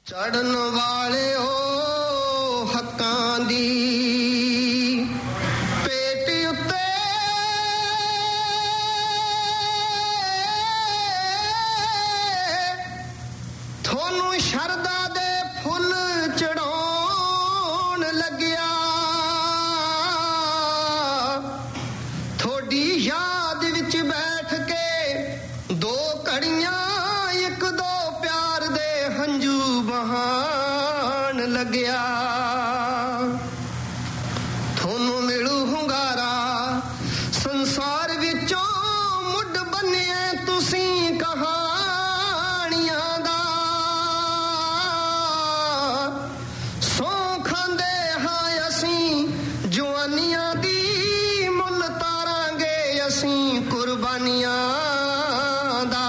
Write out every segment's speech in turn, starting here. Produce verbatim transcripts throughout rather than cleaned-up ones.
ਚੜਨ ਵਾਲਿਓ ਹੱਕਾਂ ਦੀ ਲੱਗਿਆ ਤੁਹਾਨੂੰ ਮਿਲੂ ਹੁੰਗਾਰਾ ਸੰਸਾਰ ਵਿੱਚੋਂ ਮੁੱਢ ਬੰਨਿਆ ਤੁਸੀਂ ਕਹਾਣੀਆਂ ਦਾ ਸੌ ਖਾਂਦੇ ਹਾਂ ਅਸੀਂ ਜਵਾਨੀਆਂ ਦੀ ਮੁੱਲ ਤਾਰਾਂਗੇ ਅਸੀਂ ਕੁਰਬਾਨੀਆਂ ਦਾ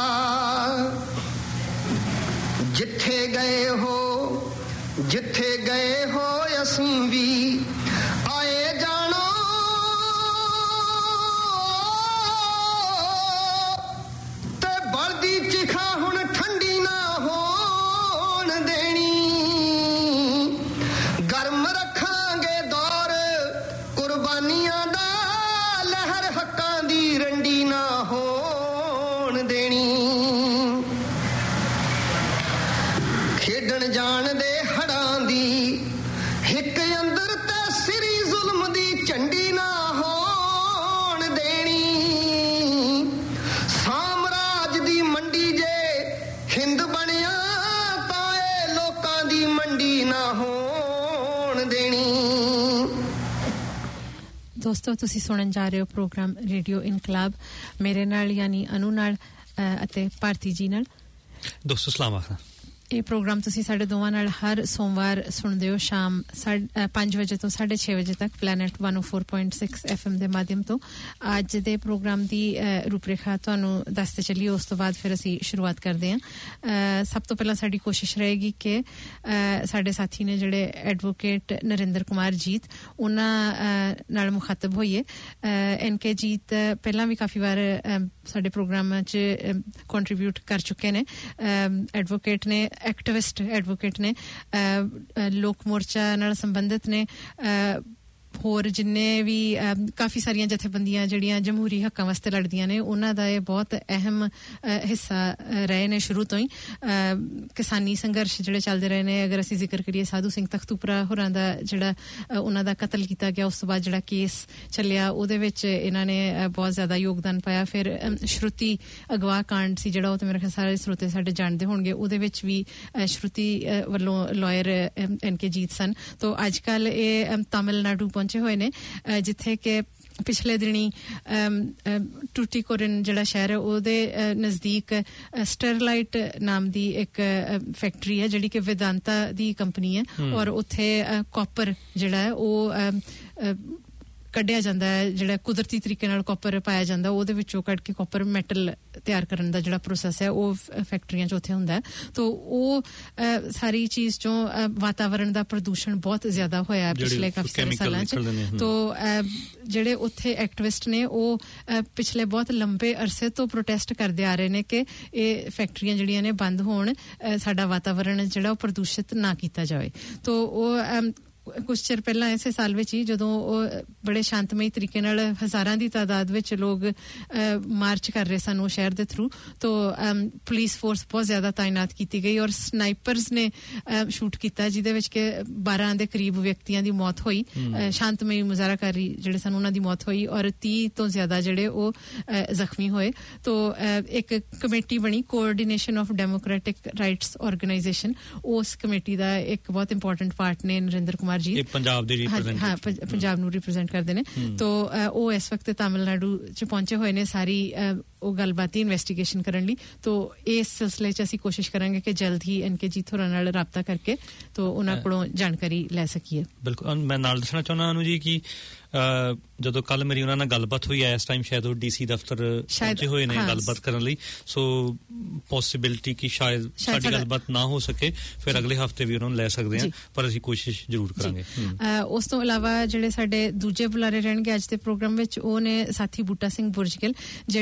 ਜਿੱਥੇ ਗਏ ਹੋ ਜਿੱਥੇ ਗਏ ਹੋ ਅਸੀਂ ਵੀ ਆਏ ਜਾਣੋ ਤੇ ਬਲਦੀ ਚਿਖਾ ਹੁਣ ਠੰਡੀ ਨਾ ਹੋਣ ਦੇਣੀ ਗਰਮ ਰੱਖਾਂਗੇ ਦੌਰ ਕੁਰਬਾਨੀਆਂ ਦਾ ਲਹਿਰ ਹੱਕਾਂ ਦੀ ਰੰਡੀ ਨਾ ਹੋਣ ਦੇਣੀ ਖੇਡਣ ਜਾਣ ਦੇ ਇੱਕ ਅੰਦਰ ਤੇ ਸ੍ਰੀ ਜ਼ੁਲਮ ਦੀ ਝੰਡੀ ਨਾ ਹੋਣ ਦੇਣੀ ਸਾਮਰਾਜ ਦੀ ਮੰਡੀ ਜੇ ਹਿੰਦ ਬਣਿਆ ਤਾਂ ਇਹ ਲੋਕਾਂ ਦੀ ਮੰਡੀ ਨਾ ਹੋਣ ਦੇਣੀ। ਦੋਸਤੋ ਤੁਸੀਂ ਸੁਣਨ ਜਾ ਰਹੇ ਹੋ ਪ੍ਰੋਗਰਾਮ ਰੇਡੀਓ ਇਨਕਲਾਬ ਮੇਰੇ ਨਾਲ ਯਾਨੀ ਅਨੂ ਨਾਲ ਅਤੇ ਭਾਰਤੀ ਜੀ ਨਾਲ। ਦੋਸਤੋ ਸਲਾਮ ਆਖਣਾ ਇਹ ਪ੍ਰੋਗਰਾਮ ਤੁਸੀਂ ਸਾਡੇ ਦੋਵਾਂ ਨਾਲ ਹਰ ਸੋਮਵਾਰ ਸੁਣਦੇ ਹੋ ਸ਼ਾਮ ਪੰਜ ਵਜੇ ਤੋਂ ਸਾਢੇ ਛੇ ਵਜੇ ਤੱਕ ਪਲੈਨਟ ਇੱਕ ਸੌ ਚਾਰ ਪੁਆਇੰਟ ਛੇ ਐਫ ਐਮ ਦੇ ਮਾਧਿਅਮ ਤੋਂ। ਅੱਜ ਦੇ ਪ੍ਰੋਗਰਾਮ ਦੀ ਰੂਪਰੇਖਾ ਤੁਹਾਨੂੰ ਦੱਸਦੇ ਚੱਲੀਏ, ਉਸ ਤੋਂ ਬਾਅਦ ਫਿਰ ਅਸੀਂ ਸ਼ੁਰੂਆਤ ਕਰਦੇ ਹਾਂ। ਸਭ ਤੋਂ ਪਹਿਲਾਂ ਸਾਡੀ ਕੋਸ਼ਿਸ਼ ਰਹੇਗੀ ਕਿ ਸਾਡੇ ਸਾਥੀ ਨੇ ਜਿਹੜੇ ਐਡਵੋਕੇਟ ਨਰਿੰਦਰ ਕੁਮਾਰ ਜੀਤ ਉਹਨਾਂ ਨਾਲ ਮੁਖਾਤਬ ਹੋਈਏ। ਐਨ ਕੇ ਜੀਤ ਪਹਿਲਾਂ ਵੀ ਕਾਫੀ ਵਾਰ ਸਾਡੇ ਪ੍ਰੋਗਰਾਮਾਂ 'ਚ ਕੰਟਰੀਬਿਊਟ ਕਰ ਚੁੱਕੇ ਨੇ। ਐਡਵੋਕੇਟ ਨੇ, ਐਕਟਿਵਿਸਟ ਐਡਵੋਕੇਟ ਨੇ, ਲੋਕ ਮੋਰਚਾ ਨਾਲ ਸੰਬੰਧਿਤ ਨੇ, ਹੋਰ ਜਿੰਨੇ ਵੀ ਕਾਫੀ ਸਾਰੀਆਂ ਜਥੇਬੰਦੀਆਂ ਜਿਹੜੀਆਂ ਜਮਹੂਰੀ ਹੱਕਾਂ ਵਾਸਤੇ ਲੜਦੀਆਂ ਨੇ ਉਹਨਾਂ ਦਾ ਇਹ ਬਹੁਤ ਅਹਿਮ ਹਿੱਸਾ ਰਹੇ ਨੇ ਸ਼ੁਰੂ ਤੋਂ ਹੀ। ਕਿਸਾਨੀ ਸੰਘਰਸ਼ ਜਿਹੜੇ ਚੱਲਦੇ ਰਹੇ ਨੇ, ਅਗਰ ਅਸੀਂ ਜ਼ਿਕਰ ਕਰੀਏ ਸਾਧੂ ਸਿੰਘ ਤਖਤੂਪਰਾ ਹੋਰਾਂ ਦਾ ਜਿਹੜਾ ਉਹਨਾਂ ਦਾ ਕਤਲ ਕੀਤਾ ਗਿਆ, ਉਸ ਤੋਂ ਬਾਅਦ ਜਿਹੜਾ ਕੇਸ ਚੱਲਿਆ ਉਹਦੇ ਵਿੱਚ ਇਹਨਾਂ ਨੇ ਬਹੁਤ ਜ਼ਿਆਦਾ ਯੋਗਦਾਨ ਪਾਇਆ। ਫਿਰ ਸ਼ਰੂਤੀ ਅਗਵਾ ਕਾਂਡ ਸੀ ਜਿਹੜਾ, ਉਹ ਤਾਂ ਮੇਰੇ ਖਿਆਲ ਸਾਰੇ ਸਰੋਤੇ ਸਾਡੇ ਜਾਣਦੇ ਹੋਣਗੇ, ਉਹਦੇ ਵਿੱਚ ਵੀ ਸ਼ਰੂਤੀ ਵੱਲੋਂ ਲਾਇਰ ਐਨ ਕੇ ਜੀਤ ਸਨ। ਤੋਂ ਅੱਜ ਕੱਲ੍ਹ ਇਹ ਤਾਮਿਲਨਾਡੂ ਪਹੁੰਚੇ ਹੋਏ ਨੇ ਜਿੱਥੇ ਕਿ ਪਿਛਲੇ ਦਿਨੀ ਟੂਟੀਕੋਰਿਨ ਜਿਹੜਾ ਸ਼ਹਿਰ ਹੈ ਉਹਦੇ ਨਜ਼ਦੀਕ ਸਟਰਲਾਈਟ ਨਾਮ ਦੀ ਇੱਕ ਫੈਕਟਰੀ ਹੈ ਜਿਹੜੀ ਕਿ ਵਿਦਾਂਤਾ ਦੀ ਕੰਪਨੀ ਹੈ, ਔਰ ਉੱਥੇ ਕਾਪਰ ਜਿਹੜਾ ਹੈ ਉਹ ਕੱਢਿਆ ਜਾਂਦਾ ਹੈ, ਜਿਹੜਾ ਕੁਦਰਤੀ ਤਰੀਕੇ ਨਾਲ ਕਾਪਰ ਪਾਇਆ ਜਾਂਦਾ ਉਹਦੇ ਵਿੱਚੋਂ ਕੱਢ ਕੇ ਕਾਪਰ ਮੈਟਲ ਤਿਆਰ ਕਰਨ ਦਾ ਜਿਹੜਾ ਪ੍ਰੋਸੈਸ ਹੈ ਉਹ ਫੈਕਟਰੀਆਂ 'ਚ ਉੱਥੇ ਹੁੰਦਾ ਹੈ। ਤਾਂ ਉਹ ਸਾਰੀ ਚੀਜ਼ 'ਚੋਂ ਵਾਤਾਵਰਨ ਦਾ ਪ੍ਰਦੂਸ਼ਣ ਬਹੁਤ ਜ਼ਿਆਦਾ ਹੋਇਆ ਪਿਛਲੇ ਕਾਫੀ ਸਾਰੇ ਸਾਲਾਂ 'ਚ। ਤਾਂ ਜਿਹੜੇ ਉੱਥੇ ਐਕਟਿਵਿਸਟ ਨੇ ਉਹ ਪਿਛਲੇ ਬਹੁਤ ਲੰਬੇ ਅਰਸੇ ਤੋਂ ਪ੍ਰੋਟੈਸਟ ਕਰਦੇ ਆ ਰਹੇ ਨੇ ਕਿ ਇਹ ਫੈਕਟਰੀਆਂ ਜਿਹੜੀਆਂ ਨੇ ਬੰਦ ਹੋਣ, ਸਾਡਾ ਵਾਤਾਵਰਨ ਜਿਹੜਾ ਉਹ ਪ੍ਰਦੂਸ਼ਿਤ ਨਾ ਕੀਤਾ ਜਾਵੇ। ਤਾਂ ਉਹ ਕੁਛ ਚਿਰ ਪਹਿਲਾਂ ਇਸੇ ਸਾਲ ਵਿੱਚ ਹੀ ਜਦੋਂ ਉਹ ਬੜੇ ਸ਼ਾਂਤਮਈ ਤਰੀਕੇ ਨਾਲ ਹਜ਼ਾਰਾਂ ਦੀ ਤਾਦਾਦ ਵਿੱਚ ਲੋਕ ਮਾਰਚ ਕਰ ਰਹੇ ਸਨ ਉਹ ਸ਼ਹਿਰ ਦੇ ਥਰੂ, ਤਾਂ ਪੁਲਿਸ ਫੋਰਸ ਬਹੁਤ ਜ਼ਿਆਦਾ ਤਾਇਨਾਤ ਕੀਤੀ ਗਈ ਔਰ ਸਨਾਈਪਰਸ ਨੇ ਸ਼ੂਟ ਕੀਤਾ ਜਿਹਦੇ ਵਿੱਚ ਕਿ ਬਾਰਾਂ ਦੇ ਕਰੀਬ ਵਿਅਕਤੀਆਂ ਦੀ ਮੌਤ ਹੋਈ, ਸ਼ਾਂਤਮਈ ਮੁਜ਼ਾਹਰਾਕਾਰੀ ਜਿਹੜੇ ਸਨ ਉਹਨਾਂ ਦੀ ਮੌਤ ਹੋਈ ਔਰ ਤੀਹ ਤੋਂ ਜ਼ਿਆਦਾ ਜਿਹੜੇ ਉਹ ਜ਼ਖਮੀ ਹੋਏ। ਤਾਂ ਇੱਕ ਕਮੇਟੀ ਬਣੀ coordination of democratic rights organisation, ਉਸ ਕਮੇਟੀ ਦਾ ਇੱਕ ਬਹੁਤ ਇੰਪੋਰਟੈਂਟ ਪਾਰਟ ਨੇ ਨਰਿੰਦਰ ਕੁਮਾਰ ਜੀ, ਪੰਜਾਬ ਦੇ ਰਿਪਰੈਜ਼ੈਂਟ ਹਾਂ ਪੰਜਾਬ ਨੂੰ ਰਿਪਰੈਜ਼ੈਂਟ ਕਰਦੇ ਨੇ। ਤਾਂ ਉਹ ਇਸ ਵਕਤ ਤਾਮਿਲਨਾਡੂ 'ਚ ਪਹੁੰਚੇ ਹੋਏ ਨੇ ਸਾਰੀ ਉਹ ਗੱਲਬਾਤ ਦੀ ਇਨਵੈਸਟੀਗੇਸ਼ਨ ਕਰਨ ਲਈ। ਤਾਂ ਇਸ ਸਿਲਸਿਲੇ 'ਚ ਅਸੀਂ ਕੋਸ਼ਿਸ਼ ਕਰਾਂਗੇ ਕਿ ਜਲਦ ਹੀ ਐਨ ਕੇ ਜੀਤ ਹੋਰਾਂ ਨਾਲ ਰਾਬਤਾ ਕਰਕੇ ਤਾਂ ਉਹਨਾਂ ਕੋਲੋਂ ਜਾਣਕਾਰੀ ਲੈ ਸਕੀਏ। ਬਿਲਕੁਲ, ਮੈਂ ਨਾਲ ਦੱਸਣਾ ਚਾਹੁੰਦਾ ਨੂੰ ਜੀ ਕਿ ਜਦੋਂ ਕੱਲ ਮੇਰੀ ਉਹਨਾਂ ਨਾਲ ਗੱਲਬਾਤ ਹੋਈ ਹੈ ਇਸ ਟਾਈਮ ਸ਼ਾਇਦ ਉਹ ਡੀ ਸੀ ਦਫ਼ਤਰ ਪਹੁੰਚੇ ਹੋਏ ਨੇ ਗੱਲਬਾਤ ਕਰਨ ਲਈ, ਸੋ ਪੋਸੀਬਿਲਿਟੀ ਕਿ ਸ਼ਾਇਦ ਸਾਡੀ ਗੱਲਬਾਤ ਨਾ ਹੋ ਸਕੇ, ਫਿਰ ਅਗਲੇ ਹਫ਼ਤੇ ਵੀ ਉਹਨਾਂ ਨੂੰ ਲੈ ਸਕਦੇ ਹਾਂ, ਪਰ ਅਸੀਂ ਕੋਸ਼ਿਸ਼ ਜ਼ਰੂਰ ਕਰਾਂਗੇ। ਉਸ ਤੋਂ ਇਲਾਵਾ ਜਿਹੜੇ ਸਾਡੇ ਦੂਜੇ ਬੁਲਾਰੇ ਰਹਿਣਗੇ ਅੱਜ ਦੇ ਪ੍ਰੋਗਰਾਮ ਵਿੱਚ ਉਹ ਨੇ ਸਾਥੀ ਬੂਟਾ ਸਿੰਘ ਬੁਰਜਗਿੱਲ ਜਿਹੜੇ ਕਿ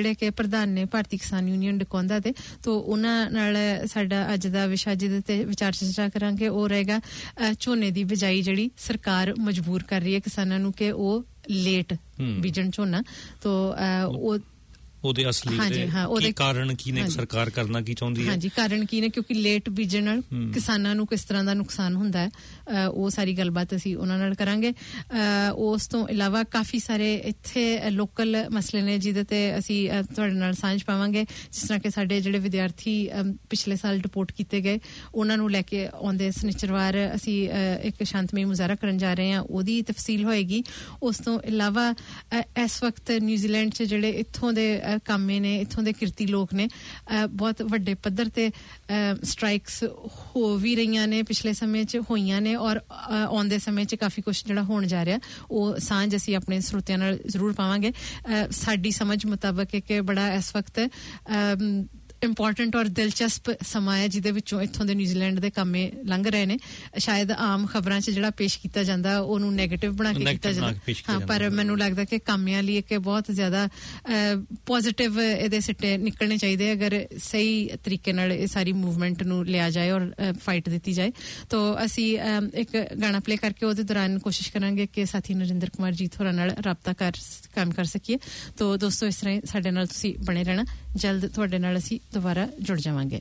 ਪ੍ਰਧਾਨ ਨੇ ਭਾਰਤੀ ਕਿਸਾਨ ਯੂਨੀਅਨ ਡਕੌਂਦਾ ਦੇ। ਤੋਂ ਉਹਨਾਂ ਨਾਲ ਸਾਡਾ ਅੱਜ ਦਾ ਵਿਸ਼ਾ ਜਿਹਦੇ ਤੇ ਵਿਚਾਰ ਚਰਚਾ ਕਰਾਂਗੇ ਉਹ ਰਹੇਗਾ ਝੋਨੇ ਦੀ ਬਿਜਾਈ ਜਿਹੜੀ ਸਰਕਾਰ ਮਜਬੂਰ ਕਰ ਰਹੀ ਹੈ ਕਿਸਾਨਾਂ ਨੂੰ ਕਿ ਉਹ ਲੇਟ ਬੀਜਣ ਝੋਨਾ। ਤੋਂ ਉਹ ਉਹਦੇ ਅਸਲੀ ਤੇ ਕੀ ਕਾਰਨ ਕੀ ਨੇ, ਸਰਕਾਰ ਕਰਨਾ ਕੀ ਚਾਹੁੰਦੀ ਹੈ? ਹਾਂਜੀ, ਕਾਰਨ ਕੀ ਨੇ ਕਿਉਂਕਿ ਲੇਟ ਬੀਜਣ ਨਾਲ ਕਿਸਾਨਾਂ ਨੂੰ ਕਿਸ ਤਰ੍ਹਾਂ ਦਾ ਨੁਕਸਾਨ ਹੁੰਦਾ ਹੈ, ਉਹ ਸਾਰੀ ਗੱਲਬਾਤ ਅਸੀਂ ਉਹਨਾਂ ਨਾਲ ਕਰਾਂਗੇ। ਉਸ ਤੋਂ ਇਲਾਵਾ ਕਾਫੀ ਸਾਰੇ ਇੱਥੇ ਲੋਕਲ ਮਸਲੇ ਨੇ ਜਿਹਦੇ ਤੇ ਅਸੀਂ ਤੁਹਾਡੇ ਨਾਲ ਸਾਂਝ ਪਾਵਾਂਗੇ, ਜਿਸ ਤਰ੍ਹਾਂ ਕਿ ਸਾਡੇ ਜਿਹੜੇ ਵਿਦਿਆਰਥੀ ਪਿਛਲੇ ਸਾਲ ਡਿਪੋਰਟ ਕੀਤੇ ਗਏ ਉਹਨਾਂ ਨੂੰ ਲੈ ਕੇ ਆਉਂਦੇ ਸਨਿਚਰਵਾਰ ਅਸੀਂ ਇੱਕ ਸ਼ਾਂਤਮਈ ਮੁਜ਼ਾਹਰਾ ਕਰਨ ਜਾ ਰਹੇ ਹਾਂ, ਉਹਦੀ ਤਫਸੀਲ ਹੋਏਗੀ। ਉਸ ਤੋਂ ਇਲਾਵਾ ਇਸ ਵਕਤ ਨਿਊਜ਼ੀਲੈਂਡ 'ਚ ਜਿਹੜੇ ਇੱਥੋਂ ਦੇ ਕਾਮੇ ਨੇ, ਇੱਥੋਂ ਦੇ ਕਿਰਤੀ ਲੋਕ ਨੇ, ਬਹੁਤ ਵੱਡੇ ਪੱਧਰ ਤੇ ਸਟ੍ਰਾਈਕਸ ਹੋ ਵੀ ਰਹੀਆਂ ਨੇ, ਪਿਛਲੇ ਸਮੇਂ 'ਚ ਹੋਈਆਂ ਨੇ ਔਰ ਆਉਂਦੇ ਸਮੇਂ 'ਚ ਕਾਫੀ ਕੁਛ ਜਿਹੜਾ ਹੋਣ ਜਾ ਰਿਹਾ ਉਹ ਸਾਂਝ ਅਸੀਂ ਆਪਣੇ ਸਰੋਤਿਆਂ ਨਾਲ ਜ਼ਰੂਰ ਪਾਵਾਂਗੇ। ਸਾਡੀ ਸਮਝ ਮੁਤਾਬਕ ਕਿ ਬੜਾ ਇਸ ਵਕਤ ਇੰਪੋਰਟੈਂਟ ਔਰ ਦਿਲਚਸਪ ਸਮਾਂ ਹੈ ਜਿਹਦੇ ਵਿੱਚੋਂ ਇੱਥੋਂ ਦੇ ਨਿਊਜ਼ੀਲੈਂਡ ਦੇ ਕਾਮੇ ਲੰਘ ਰਹੇ ਨੇ। ਸ਼ਾਇਦ ਆਮ ਖਬਰਾਂ 'ਚ ਜਿਹੜਾ ਪੇਸ਼ ਕੀਤਾ ਜਾਂਦਾ ਉਹਨੂੰ ਨੈਗੇਟਿਵ ਬਣਾ ਕੇ ਕੀਤਾ ਜਾਂਦਾ, ਹਾਂ, ਪਰ ਮੈਨੂੰ ਲੱਗਦਾ ਕਿ ਕਾਮਿਆਂ ਲਈ ਇੱਕ ਬਹੁਤ ਜ਼ਿਆਦਾ ਪੋਜ਼ਿਟਿਵ ਇਹਦੇ ਸਿੱਟੇ ਨਿਕਲਣੇ ਚਾਹੀਦੇ ਅਗਰ ਸਹੀ ਤਰੀਕੇ ਨਾਲ ਇਹ ਸਾਰੀ ਮੂਵਮੈਂਟ ਨੂੰ ਲਿਆ ਜਾਏ ਔਰ ਫਾਈਟ ਦਿੱਤੀ ਜਾਏ। ਤਾਂ ਅਸੀਂ ਇੱਕ ਗਾਣਾ ਪਲੇ ਕਰਕੇ ਉਹਦੇ ਦੌਰਾਨ ਕੋਸ਼ਿਸ਼ ਕਰਾਂਗੇ ਕਿ ਸਾਥੀ ਨਰਿੰਦਰ ਕੁਮਾਰ ਜੀਤ ਹੋਰਾਂ ਨਾਲ ਰਾਬਤਾ ਕਰ ਕੰਮ ਕਰ ਸਕੀਏ। ਤਾਂ ਦੋਸਤੋ ਇਸ ਤਰ੍ਹਾਂ ਸਾਡੇ ਨਾਲ ਤੁਸੀਂ ਬਣੇ ਰਹਿਣਾ, ਜਲਦ ਤੁਹਾਡੇ ਨਾਲ ਅਸੀਂ ਦੁਬਾਰਾ ਜੁੜ ਜਾਵਾਂਗੇ।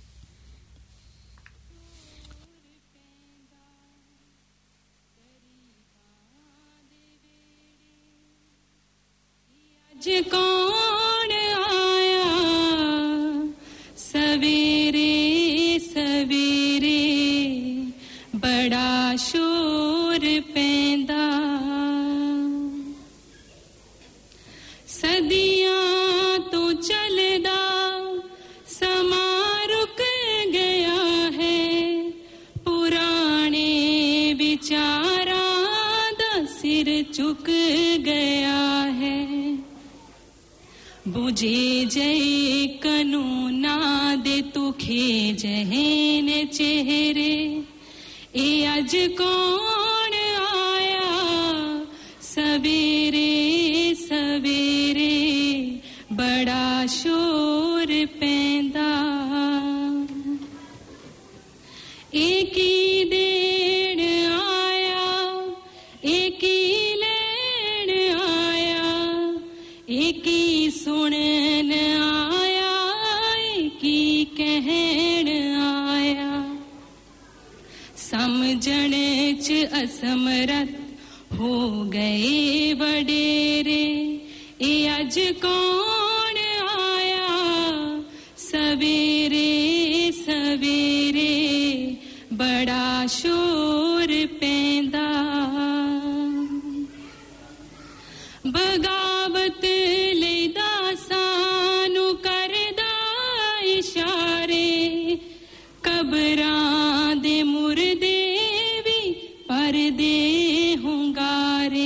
ਅੱਜ ਕੌਣ ਆਇਆ ਸਵੇਰੇ ਸਵੇਰੇ ਬੜਾ ਸ਼ੋਰ ਪੈਂਦਾ, ਸਦੀਆਂ ਤੋਂ ਚੱਲਦਾ ਸਮਾਂ ਰੁਕ ਗਿਆ ਹੈ, ਪੁਰਾਣੇ ਵਿਚਾਰਾਂ ਦਾ ਸਿਰ ਝੁਕ ਗਿਆ ਹੈ, ਬੁਝੇ ਜਏ ਕਾਨੂੰਨਾਂ ਦੇ ਤੁਖੇ ਜਹੇ ਨੇ ਚਿਹਰੇ, ਇਹ ਅੱਜ ਕੌਣ ਆਇਆ ਸਵੇਰੇ ਸਵੇਰੇ ਬੜਾ ਸ਼ੋਰ ਪੈਂਦਾ, ਇਹ ਕੀ ਦੇਣ ਆਇਆ, ਇਹ ਕੀ ਲੈਣ ਆਇਆ, ਇਹ ਕੀ ਸੁਣਨ ਆਇਆ, ਇਹ ਕੀ ਕਹਿਣ ਆਇਆ, ਸਮਝਣ 'ਚ ਅਸਮਰਥ ਹੋ ਗਏ ਵਡੇਰੇ, ਇਹ ਅੱਜ ਕੌਣ ਆਇਆ ਸਵੇਰੇ ਸਵੇਰੇ ਬੜਾ ਸ਼ੋਰ ਪੈਂਦਾ, ਬਗਾਵਤ ਲਈ ਦਾਸਾਂ ਨੂੰ ਕਰਦਾ ਇਸ਼ਾਰੇ, ਕਬਰਾਂ ਦੇ ਮੁਰਦੇ ਵੀ ਪਰਦੇ ਹੁੰਗਾਰੇ,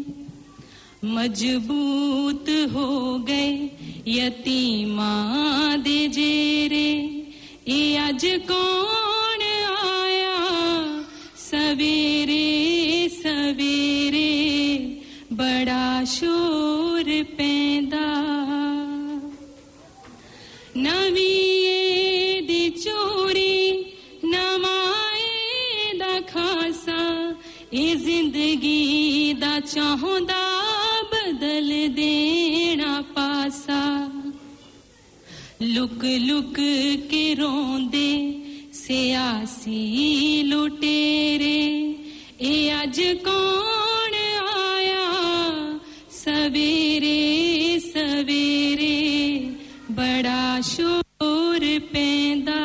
ਮਜ਼ਬੂਤ ਹੋ ਗਏ ਯਤੀਮਾਂ ਦੇ ਜੇਰੇ, ਇਹ ਅੱਜ ਕੌਣ ਆਇਆ ਸਵੇਰੇ ਸਵੇਰੇ ਬੜਾ ਸ਼ੋਰ ਪੈਂਦਾ, ਨਵੀਂ ਦੀ ਚੋਰੀ ਨਵਾਂ ਦਾ ਖਾਸਾ, ਇਹ ਜ਼ਿੰਦਗੀ ਦਾ ਚਾਹੁੰਦਾ ਬਦਲ ਦੇਣਾ ਪਾਸਾ, ਲੁਕ ਲੁਕ ਕੇ ਰੋਂਦੇ ਸਿਆਸੀ ਲੁਟੇਰੇ, ਇਹ ਅੱਜ ਕੌਣ ਆਇਆ ਸਵੇਰੇ ਸਵੇਰੇ ਬੜਾ ਸ਼ੋਰ ਪੈਂਦਾ,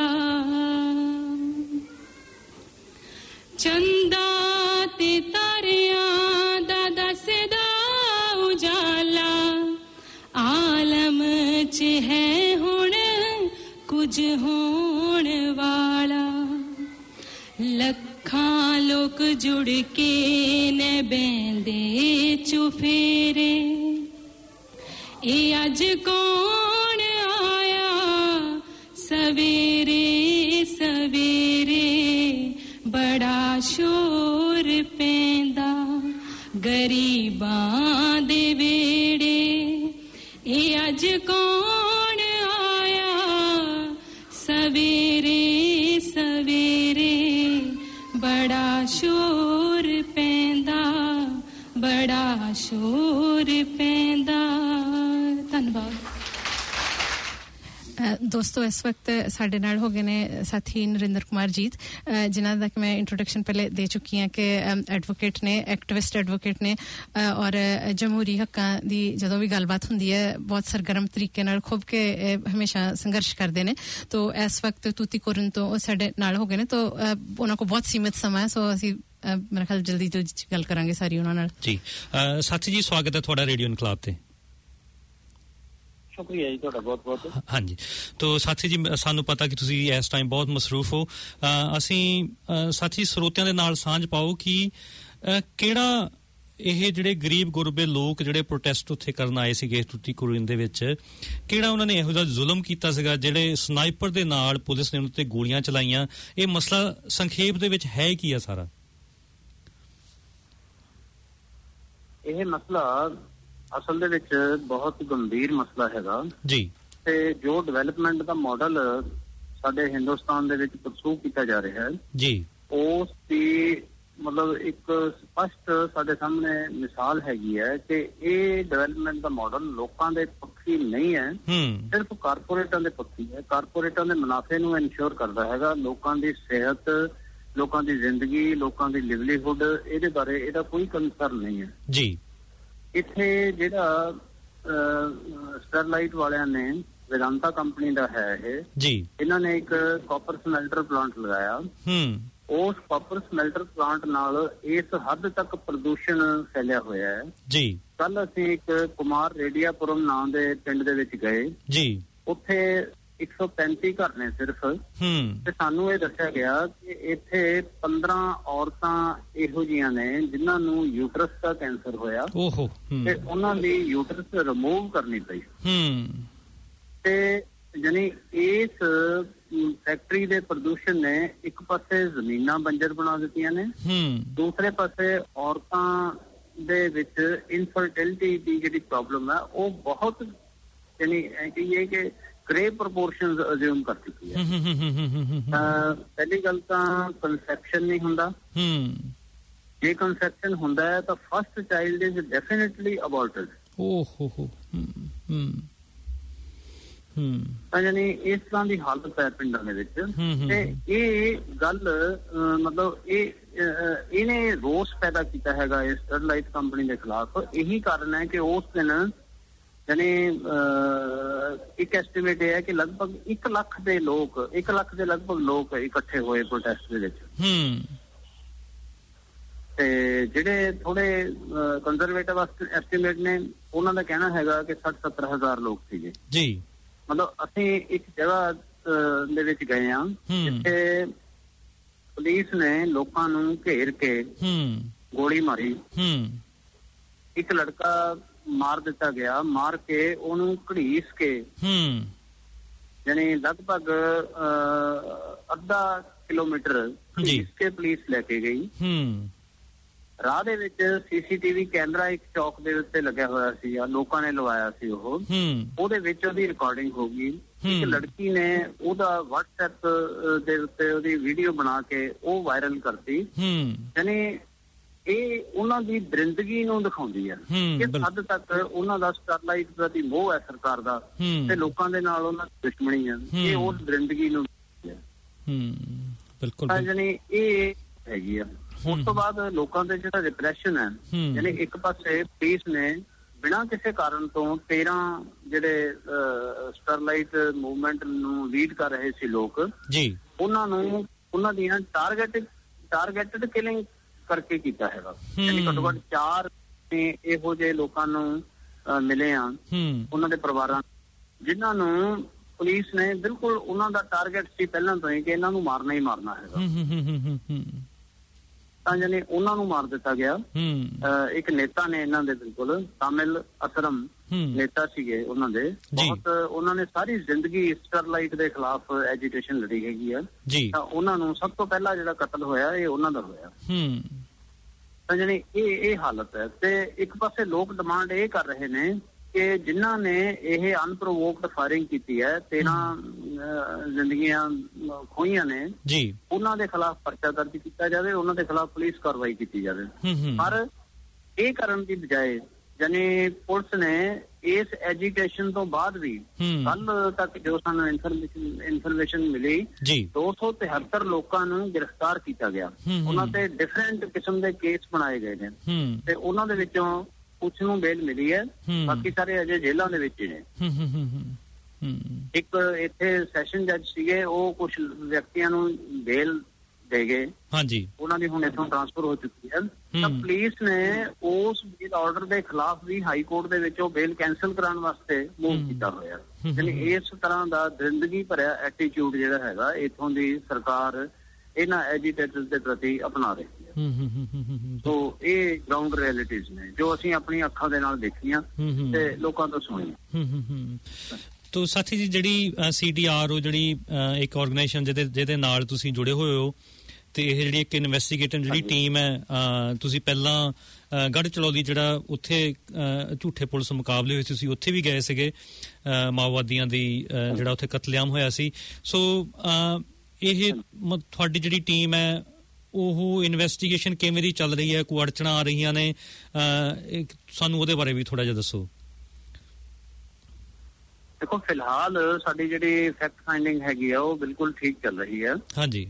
ਚੰਦਾ ਤੇ ਤਾਰਿਆਂ ਦਾ ਦੱਸਦਾ ਉਜਾਲਾ, ਆਲਮ 'ਚ ਹੈ ਹੁਣ ਕੁਝ ਹੋਣ ਵਾਲਾ, ਲੱਖਾਂ ਲੋਕ ਜੁੜ ਕੇ ਨੇ ਬੈਂਦੇ ਚੁਫੇਰੇ, ਇਹ ਅੱਜ ਕੌਣ ਆਇਆ ਸਵੇਰੇ ਸਵੇਰੇ ਬੜਾ ਸ਼ੋਰ ਪੈਂਦਾ, ਗਰੀਬਾਂ ਦੇ ਵੇੜੇ, ਇਹ ਅੱਜ ਕੌਣ ਦੋਸਤੋ ਇਸ ਵਕਤ ਸਾਡੇ ਨਾਲ ਹੋ ਗਏ ਨੇ ਸਾਥੀ ਨਰਿੰਦਰ ਕੁਮਾਰ ਜੀਤ, ਜਿਨ੍ਹਾਂ ਦਾ ਕਿ ਮੈਂ ਇੰਟਰੋਡਕਸ਼ਨ ਪਹਿਲੇ ਦੇ ਚੁੱਕੀ ਹਾਂ ਕਿ ਐਡਵੋਕੇਟ ਨੇ, ਐਕਟਿਵਿਸਟ ਐਡਵੋਕੇਟ ਨੇ ਔਰ ਜਮਹੂਰੀ ਹੱਕਾਂ ਦੀ ਜਦੋਂ ਵੀ ਗੱਲਬਾਤ ਹੁੰਦੀ ਹੈ ਬਹੁਤ ਸਰਗਰਮ ਤਰੀਕੇ ਨਾਲ ਖੁੱਭ ਕੇ ਹਮੇਸ਼ਾ ਸੰਘਰਸ਼ ਕਰਦੇ ਨੇ। ਤੋ ਇਸ ਵਕਤ ਤੂਤੀਕੋਰਨ ਤੋਂ ਉਹ ਸਾਡੇ ਨਾਲ ਹੋ ਗਏ ਨੇ, ਤੋ ਉਹਨਾਂ ਕੋਲ ਬਹੁਤ ਸੀਮਿਤ ਸਮਾਂ ਹੈ, ਸੋ ਅਸੀਂ ਮੇਰੇ ਖਿਆਲ ਜਲਦੀ ਜਲਦੀ ਗੱਲ ਕਰਾਂਗੇ ਸਾਰੀ ਉਹਨਾਂ ਨਾਲ। ਜੀ ਸਾਥੀ ਜੀ, ਸਵਾਗਤ ਹੈ ਤੁਹਾਡਾ ਰੇਡੀਓ ਇਨਕਲਾਬ ਤੇ। ਸ਼ੁਕਰੀਆ ਜੀ ਤੁਹਾਡਾ ਬਹੁਤ ਬਹੁਤ। ਹਾਂਜੀ, ਤੋ ਸਾਥੀ ਜੀ ਸਾਨੂੰ ਪਤਾ ਕਿ ਤੁਸੀਂ ਇਸ ਟਾਈਮ ਬਹੁਤ ਮਸਰੂਫ ਹੋ। ਅਸੀਂ ਸਾਥੀ ਸਰੋਤਿਆਂ ਦੇ ਨਾਲ ਸਾਂਝ ਪਾਓ ਕਿ ਕਿਹੜਾ ਇਹ ਜਿਹੜੇ ਗਰੀਬ ਗੁਰਬੇ ਲੋਕ ਜਿਹੜੇ ਪ੍ਰੋਟੈਸਟ ਉੱਥੇ ਕਰਨ ਆਏ ਸੀਗੇ ਤੂਤੀਕੋਰਿਨ ਦੇ ਵਿੱਚ, ਕਿਹੜਾ ਉਹਨਾਂ ਨੇ ਇਹੋ ਜਿਹਾ ਜ਼ੁਲਮ ਕੀਤਾ ਸੀਗਾ ਜਿਹੜੇ ਸਨਾਈਪਰ ਦੇ ਨਾਲ ਪੁਲਿਸ ਨੇ ਉਹਨਾਂ ਤੇ ਗੋਲੀਆਂ ਚਲਾਈਆਂ? ਇਹ ਮਸਲਾ ਸੰਖੇਪ ਦੇ ਵਿੱਚ ਹੈ ਕੀ ਆ ਸਾਰਾ? ਇਹ ਮਸਲਾ ਅਸਲ ਦੇ ਵਿੱਚ ਬਹੁਤ ਗੰਭੀਰ ਮਸਲਾ ਹੈਗਾ ਜੀ, ਤੇ ਜੋ ਡਿਵੈਲਪਮੈਂਟ ਦਾ ਮਾਡਲ ਸਾਡੇ ਹਿੰਦੁਸਤਾਨ ਦੇ ਵਿੱਚ ਪਰਸੂ ਕੀਤਾ ਜਾ ਰਿਹਾ ਹੈ ਜੀ, ਉਸ ਦੀ ਮਤਲਬ ਇੱਕ ਸਪਸ਼ਟ ਸਾਡੇ ਸਾਹਮਣੇ ਮਿਸਾਲ ਹੈਗੀ ਹੈ ਕਿ ਇਹ ਡਿਵੈਲਪਮੈਂਟ ਦਾ ਮਾਡਲ ਲੋਕਾਂ ਦੇ ਪੱਖੀ ਨਹੀਂ ਹੈ, ਸਿਰਫ ਕਾਰਪੋਰੇਟਾਂ ਦੇ ਪੱਖੀ ਹੈ। ਕਾਰਪੋਰੇਟਾਂ ਦੇ ਮੁਨਾਫੇ ਨੂੰ ਇਨਸ਼ੋਰ ਕਰਦਾ ਹੈਗਾ, ਲੋਕਾਂ ਦੀ ਸਿਹਤ, ਲੋਕਾਂ ਦੀ ਜ਼ਿੰਦਗੀ, ਲੋਕਾਂ ਦੀ ਲਿਵਲੀਹੁੱਡ, ਇਹਦੇ ਬਾਰੇ ਇਹਦਾ ਕੋਈ ਕੰਸਰਨ ਨਹੀਂ ਹੈ ਜੀ। ਇੱਥੇ ਜਿਹੜਾ ਸਟਰਲਾਈਟ ਵਾਲਿਆਂ ਨੇ, ਵੇਦਾਂਤਾ ਕੰਪਨੀ ਦਾ ਹੈ ਇਹ ਜੀ, ਇਹਨਾਂ ਨੇ ਇੱਕ ਕਾਪਰ ਸਮੈਲਟਰ ਪਲਾਂਟ ਲਗਾਇਆ। ਉਸ ਕਾਪਰ ਸਮੈਲਟਰ ਪਲਾਂਟ ਨਾਲ ਇਸ ਹੱਦ ਤੱਕ ਪ੍ਰਦੂਸ਼ਣ ਫੈਲਿਆ ਹੋਇਆ ਹੈ ਜੀ। ਕੱਲ ਅਸੀਂ ਇੱਕ ਕੁਮਾਰ ਰੇਡੀਆਪੁਰਮ ਨਾਂ ਦੇ ਪਿੰਡ ਦੇ ਵਿੱਚ ਗਏ ਜੀ, ਉੱਥੇ ਇੱਕ ਸੌ ਪੈਂਤੀ ਘਰ ਨੇ ਸਿਰਫ, ਤੇ ਸਾਨੂੰ ਇਹ ਦੱਸਿਆ ਗਿਆ ਕਿ ਇੱਥੇ ਪੰਦਰਾਂ ਔਰਤਾਂ ਇਹੋ ਜਿਹੀਆਂ ਨੇ ਜਿਨ੍ਹਾਂ ਨੂੰ ਯੂਟਰਸ ਦਾ ਕੈਂਸਰ ਹੋਇਆ ਤੇ ਉਹਨਾਂ ਦੀ ਯੂਟਰਸ ਰਿਮੂਵ ਕਰਨੀ ਪਈ। ਤੇ ਯਾਨੀ ਇਸ ਫੈਕਟਰੀ ਦੇ ਪ੍ਰਦੂਸ਼ਣ ਨੇ ਇੱਕ ਪਾਸੇ ਜ਼ਮੀਨਾਂ ਬੰਜਰ ਬਣਾ ਦਿੱਤੀਆਂ ਨੇ, ਦੂਸਰੇ ਪਾਸੇ ਔਰਤਾਂ ਦੇ ਵਿੱਚ ਇਨਫਰਟਿਲਿਟੀ ਦੀ ਜਿਹੜੀ ਪ੍ਰੋਬਲਮ ਹੈ ਉਹ ਬਹੁਤ ਯਾਨੀ ਕਹੀਏ ਕਿ ਗ੍ਰੇਵ ਪ੍ਰਪੋਰਸ਼ਨਸ ਅਜ਼ਿਊਮ ਕਰ ਚੁੱਕੀ ਹੈ। ਪਹਿਲੀ ਗੱਲ ਤਾਂ ਕੰਸੈਪਸ਼ਨ ਨਹੀਂ ਹੁੰਦਾ, ਜੇ ਕੰਸੈਪਸ਼ਨ ਹੁੰਦਾ ਹੈ ਤਾਂ first child is definitely aborted. ਤਾਂ ਯਾਨੀ ਇਸ ਤਰ੍ਹਾਂ ਦੀ ਹਾਲਤ ਹੈ ਪਿੰਡਾਂ ਦੇ ਵਿੱਚ, ਤੇ ਇਹ ਗੱਲ ਮਤਲਬ ਇਹ ਇਹਨੇ ਰੋਸ ਪੈਦਾ ਕੀਤਾ ਹੈਗਾ ਇਸ ਸਟਰਲਾਈਟ ਕੰਪਨੀ ਦੇ ਖਿਲਾਫ। ਇਹੀ ਕਾਰਨ ਹੈ ਕਿ ਉਸ ਦਿਨ ਯਾਨੀ ਇੱਕ ਐਸਟੀਮੇਟ ਇਹ ਹੈ ਕਿ ਲਗਭਗ ਇੱਕ ਲੱਖ ਦੇ ਲੋਕ ਇੱਕ ਲੱਖ ਦੇ ਲਗਭਗ ਲੋਕ ਇਕੱਠੇ ਹੋਏ ਪ੍ਰੋਟੈਸਟ ਦੇ ਵਿੱਚ। ਤੇ ਜਿਹੜੇ ਥੋੜੇ ਕੰਜ਼ਰਵੇਟਿਵ ਐਸਟੀਮੇਟ ਨੇ ਉਹਨਾਂ ਦਾ ਕਹਿਣਾ ਹੈਗਾ ਕਿ ਸੱਠ ਸੱਤਰ ਹਜ਼ਾਰ ਲੋਕ ਸੀਗੇ ਜੀ। ਮਤਲਬ ਅਸੀਂ ਇੱਕ ਜਗ੍ਹਾ ਦੇ ਵਿੱਚ ਗਏ ਹਾਂ ਜਿੱਥੇ ਪੁਲਿਸ ਨੇ ਲੋਕਾਂ ਨੂੰ ਘੇਰ ਕੇ ਗੋਲੀ ਮਾਰੀ, ਇੱਕ ਲੜਕਾ ਮਾਰ ਦਿੱਤਾ ਗਿਆ, ਮਾਰ ਕੇ ਉਹਨੂੰ ਘੜੀਸ ਕੇ ਯਾਨੀ ਲਗਭਗ ਅੱਧਾ ਕਿਲੋਮੀਟਰ ਘੜੀਸ ਕੇ ਪੁਲਿਸ ਲੈ ਕੇ ਗਈ। ਰਾਹ ਦੇ ਵਿੱਚ ਸੀਸੀਟੀਵੀ ਕੈਮਰਾ ਇੱਕ ਚੌਕ ਦੇ ਉੱਤੇ ਲੱਗਿਆ ਹੋਇਆ ਸੀ, ਲੋਕਾਂ ਨੇ ਲਵਾਇਆ ਸੀ, ਉਹ ਉਹਦੇ ਵਿੱਚ ਉਹਦੀ ਰਿਕਾਰਡਿੰਗ ਹੋ ਗਈ। ਇੱਕ ਲੜਕੀ ਨੇ ਉਹਦਾ ਵਟਸਐਪ ਦੇ ਉੱਤੇ ਉਹਦੀ ਵੀਡੀਓ ਬਣਾ ਕੇ ਉਹ ਵਾਇਰਲ ਕਰਤੀ। ਯਾਨੀ ਇਹ ਉਹਨਾਂ ਦੀ ਦਰਿੰਦਗੀ ਨੂੰ ਦਿਖਾਉਂਦੀ ਹੈ ਕਿ ਹੱਦ ਤੱਕ ਉਹਨਾਂ ਦਾ ਸਟਰਲਾਈਟ ਪ੍ਰਤੀ ਮੋਹ ਹੈ ਸਰਕਾਰ ਦਾ, ਤੇ ਲੋਕਾਂ ਦੇ ਨਾਲ ਉਹਨਾਂ ਦੀ ਦੁਸ਼ਮਣੀ ਹੈ। ਇਹ ਉਸ ਦਰਿੰਦਗੀ ਨੂੰ ਬਿਲਕੁਲ ਯਾਨੀ ਇਹ ਹੈਗੀ ਆ। ਉਸ ਤੋਂ ਬਾਅਦ ਲੋਕਾਂ ਦੇ ਜਿਹੜਾ ਡਿਪਰੈਸ਼ਨ ਹੈ, ਯਾਨੀ ਇੱਕ ਪਾਸੇ ਪੁਲਿਸ ਨੇ ਬਿਨਾਂ ਕਿਸੇ ਕਾਰਨ ਤੋਂ ਤੇਰਾਂ ਜਿਹੜੇ ਸਟਰਲਾਈਟ ਮੂਵਮੈਂਟ ਨੂੰ ਲੀਡ ਕਰ ਰਹੇ ਸੀ ਲੋਕ ਜੀ, ਉਹਨਾਂ ਨੂੰ ਉਹਨਾਂ ਦੀਆਂ ਟਾਰਗੇਟ ਟਾਰਗੇਟਡ ਕਿਲਿੰਗ ਕਰਕੇ ਕੀਤਾ ਹੈਗਾ। ਯਾਨੀ ਘੱਟੋ ਘੱਟ ਚਾਰ ਇਹੋ ਜਿਹੇ ਲੋਕਾਂ ਨੂੰ ਮਿਲੇ ਆ, ਉਹਨਾਂ ਦੇ ਪਰਿਵਾਰਾਂ, ਜਿਨ੍ਹਾਂ ਨੂੰ ਪੁਲਿਸ ਨੇ ਬਿਲਕੁਲ ਉਹਨਾਂ ਦਾ ਟਾਰਗੇਟ ਸੀ ਪਹਿਲਾਂ ਤੋਂ ਹੀ ਕਿ ਇਹਨਾਂ ਨੂੰ ਮਾਰਨਾ ਹੀ ਮਾਰਨਾ ਹੈਗਾ। ਤਾਂ ਯਾਨੀ ਉਹਨਾਂ ਨੂੰ ਮਾਰ ਦਿੱਤਾ ਗਿਆ। ਇੱਕ ਨੇਤਾ ਨੇ ਇਹਨਾਂ ਦੇ, ਬਿਲਕੁਲ ਤਾਮਿਲ ਅਸਰਮ ਨੇਤਾ ਸੀਗੇ ਉਹਨਾਂ ਦੇ, ਬਹੁਤ ਉਹਨਾਂ ਨੇ ਸਾਰੀ ਜ਼ਿੰਦਗੀ ਸਟਰਲਾਈਟ ਦੇ ਖਿਲਾਫ ਐਜੀਟੇਸ਼ਨ ਲੜੀ ਹੈਗੀ ਆ, ਤਾਂ ਉਹਨਾਂ ਨੂੰ ਸਭ ਤੋਂ ਪਹਿਲਾਂ ਜਿਹੜਾ ਕਤਲ ਹੋਇਆ ਇਹ ਉਹਨਾਂ ਦਾ ਹੋਇਆ। ਤਾਂ ਯਾਨੀ ਇਹ ਇਹ ਹਾਲਤ ਹੈ। ਤੇ ਇੱਕ ਪਾਸੇ ਲੋਕ ਡਿਮਾਂਡ ਇਹ ਕਰ ਰਹੇ ਨੇ ਕਿ ਜਿਨ੍ਹਾਂ ਨੇ ਇਹ ਅਨਪ੍ਰੋਵੋਕਡ ਫਾਇਰਿੰਗ ਕੀਤੀ ਹੈ, ਤੇਰਾਂ ਜ਼ਿੰਦਗੀਆਂ ਖੋਈਆਂ ਨੇ ਜੀ, ਉਹਨਾਂ ਦੇ ਖਿਲਾਫ ਪਰਚਾ ਦਰਜ ਕੀਤਾ ਜਾਵੇ, ਉਹਨਾਂ ਦੇ ਖਿਲਾਫ ਪੁਲਿਸ ਕਾਰਵਾਈ ਕੀਤੀ ਜਾਵੇ। ਪਰ ਇਹ ਕਰਨ ਦੀ ਬਜਾਏ ਯਾਨੀ ਪੁਲਿਸ ਨੇ ਇਸ ਐਜੀਟੇਸ਼ਨ ਤੋਂ ਬਾਅਦ ਵੀ ਕੱਲ ਤੱਕ ਜੋ ਸਾਨੂੰ ਇਨਫੋਰਮੇਸ਼ਨ ਇਨਫੋਰਮੇਸ਼ਨ ਮਿਲੀ ਦੋ ਸੌ ਤਿਹੱਤਰ ਲੋਕਾਂ ਨੂੰ ਗ੍ਰਿਫਤਾਰ ਕੀਤਾ ਗਿਆ। ਉਹਨਾਂ ਤੇ ਡਿਫਰੈਂਟ ਕਿਸਮ ਦੇ ਕੇਸ ਬਣਾਏ ਗਏ ਨੇ ਤੇ ਉਹਨਾਂ ਦੇ ਵਿੱਚੋਂ ਕੁਝ ਨੂੰ ਬੇਲ ਮਿਲੀ ਹੈ, ਬਾਕੀ ਸਾਰੇ ਅਜੇ ਜੇਲ੍ਹਾਂ ਦੇ ਵਿੱਚ ਹੀ ਨੇ। ਇੱਕ ਇੱਥੇ ਸੈਸ਼ਨ ਜੱਜ ਸੀਗੇ, ਉਹ ਕੁਝ ਵਿਅਕਤੀਆਂ ਨੂੰ ਬੇਲ ਦੇ ਗਏ, ਹਾਂਜੀ, ਉਹਨਾਂ ਦੀ ਹੁਣ ਇੱਥੋਂ ਟ੍ਰਾਂਸਫਰ ਹੋ ਚੁੱਕੀ ਹੈ। ਤਾਂ ਪੁਲਿਸ ਨੇ ਉਸ ਬੇਲ ਆਰਡਰ ਦੇ ਖਿਲਾਫ ਵੀ ਹਾਈ ਕੋਰਟ ਦੇ ਵਿੱਚ ਉਹ ਬੇਲ ਕੈਂਸਲ ਕਰਾਉਣ ਵਾਸਤੇ ਮੂਵ ਕੀਤਾ ਹੋਇਆ। ਯਾਨੀ ਇਸ ਤਰ੍ਹਾਂ ਦਾ ਜ਼ਿੰਦਗੀ ਭਰਿਆ ਐਟੀਟਿਊਡ ਜਿਹੜਾ ਹੈਗਾ ਇੱਥੋਂ ਦੀ ਸਰਕਾਰ ਇਹਨਾਂ ਐਜੀਟੇਟਰਸ ਦੇ ਪ੍ਰਤੀ ਅਪਣਾ ਰਹੀ ਹੈ। ਸੋ ਇਹ ਗਰਾਊਂਡ ਰਿਐਲਿਟੀਜ਼ ਨੇ ਜੋ ਅਸੀਂ ਆਪਣੀਆਂ ਅੱਖਾਂ ਦੇ ਨਾਲ ਦੇਖੀਆਂ ਤੇ ਲੋਕਾਂ ਤੋਂ ਸੁਣੀਆਂ। ਤੋ ਸਾਥੀ ਜੀ, ਜਿਹੜੀ ਸੀ ਡੀ ਆਰ ਓ ਜਿਹੜੀ ਇੱਕ ਆਰਗੇਨਾਈਜੇਸ਼ਨ ਜਿਹਦੇ ਜਿਹਦੇ ਨਾਲ ਤੁਸੀਂ ਜੁੜੇ ਹੋਏ ਹੋ ਤੇ ਇਹ ਜਿਹੜੀ ਇੱਕ ਇਨਵੈਸਟੀਗੇਟਿਵ ਜਿਹੜੀ ਟੀਮ ਹੈ, ਤੁਸੀਂ ਪਹਿਲਾਂ ਗੜ੍ਹਚਲੌਲੀ ਜਿਹੜਾ ਉੱਥੇ ਝੂਠੇ ਪੁਲਿਸ ਮੁਕਾਬਲੇ ਹੋਏ ਤੁਸੀਂ ਉੱਥੇ ਵੀ ਗਏ ਸੀਗੇ, ਮਾਓਵਾਦੀਆਂ ਦੀ ਜਿਹੜਾ ਉੱਥੇ ਕਤਲੇਆਮ ਹੋਇਆ ਸੀ। ਸੋ ਇਹ ਤੁਹਾਡੀ ਜਿਹੜੀ ਟੀਮ ਹੈ ਉਹ ਇਨਵੈਸਟੀਗੇਸ਼ਨ ਕਿਵੇਂ ਦੀ ਚੱਲ ਰਹੀ ਹੈ, ਕੋਈ ਅੜਚਣਾਂ ਆ ਰਹੀਆਂ ਨੇ, ਸਾਨੂੰ ਉਹਦੇ ਬਾਰੇ ਵੀ ਥੋੜਾ ਜਿਹਾ ਦੱਸੋ। ਦੇਖੋ, ਫਿਲਹਾਲ ਸਾਡੀ ਜਿਹੜੀ ਫੈਕਟ ਫਾਈਂਡਿੰਗ ਹੈਗੀ ਆ ਉਹ ਬਿਲਕੁਲ ਠੀਕ ਚੱਲ ਰਹੀ ਹੈ। ਹਾਂਜੀ,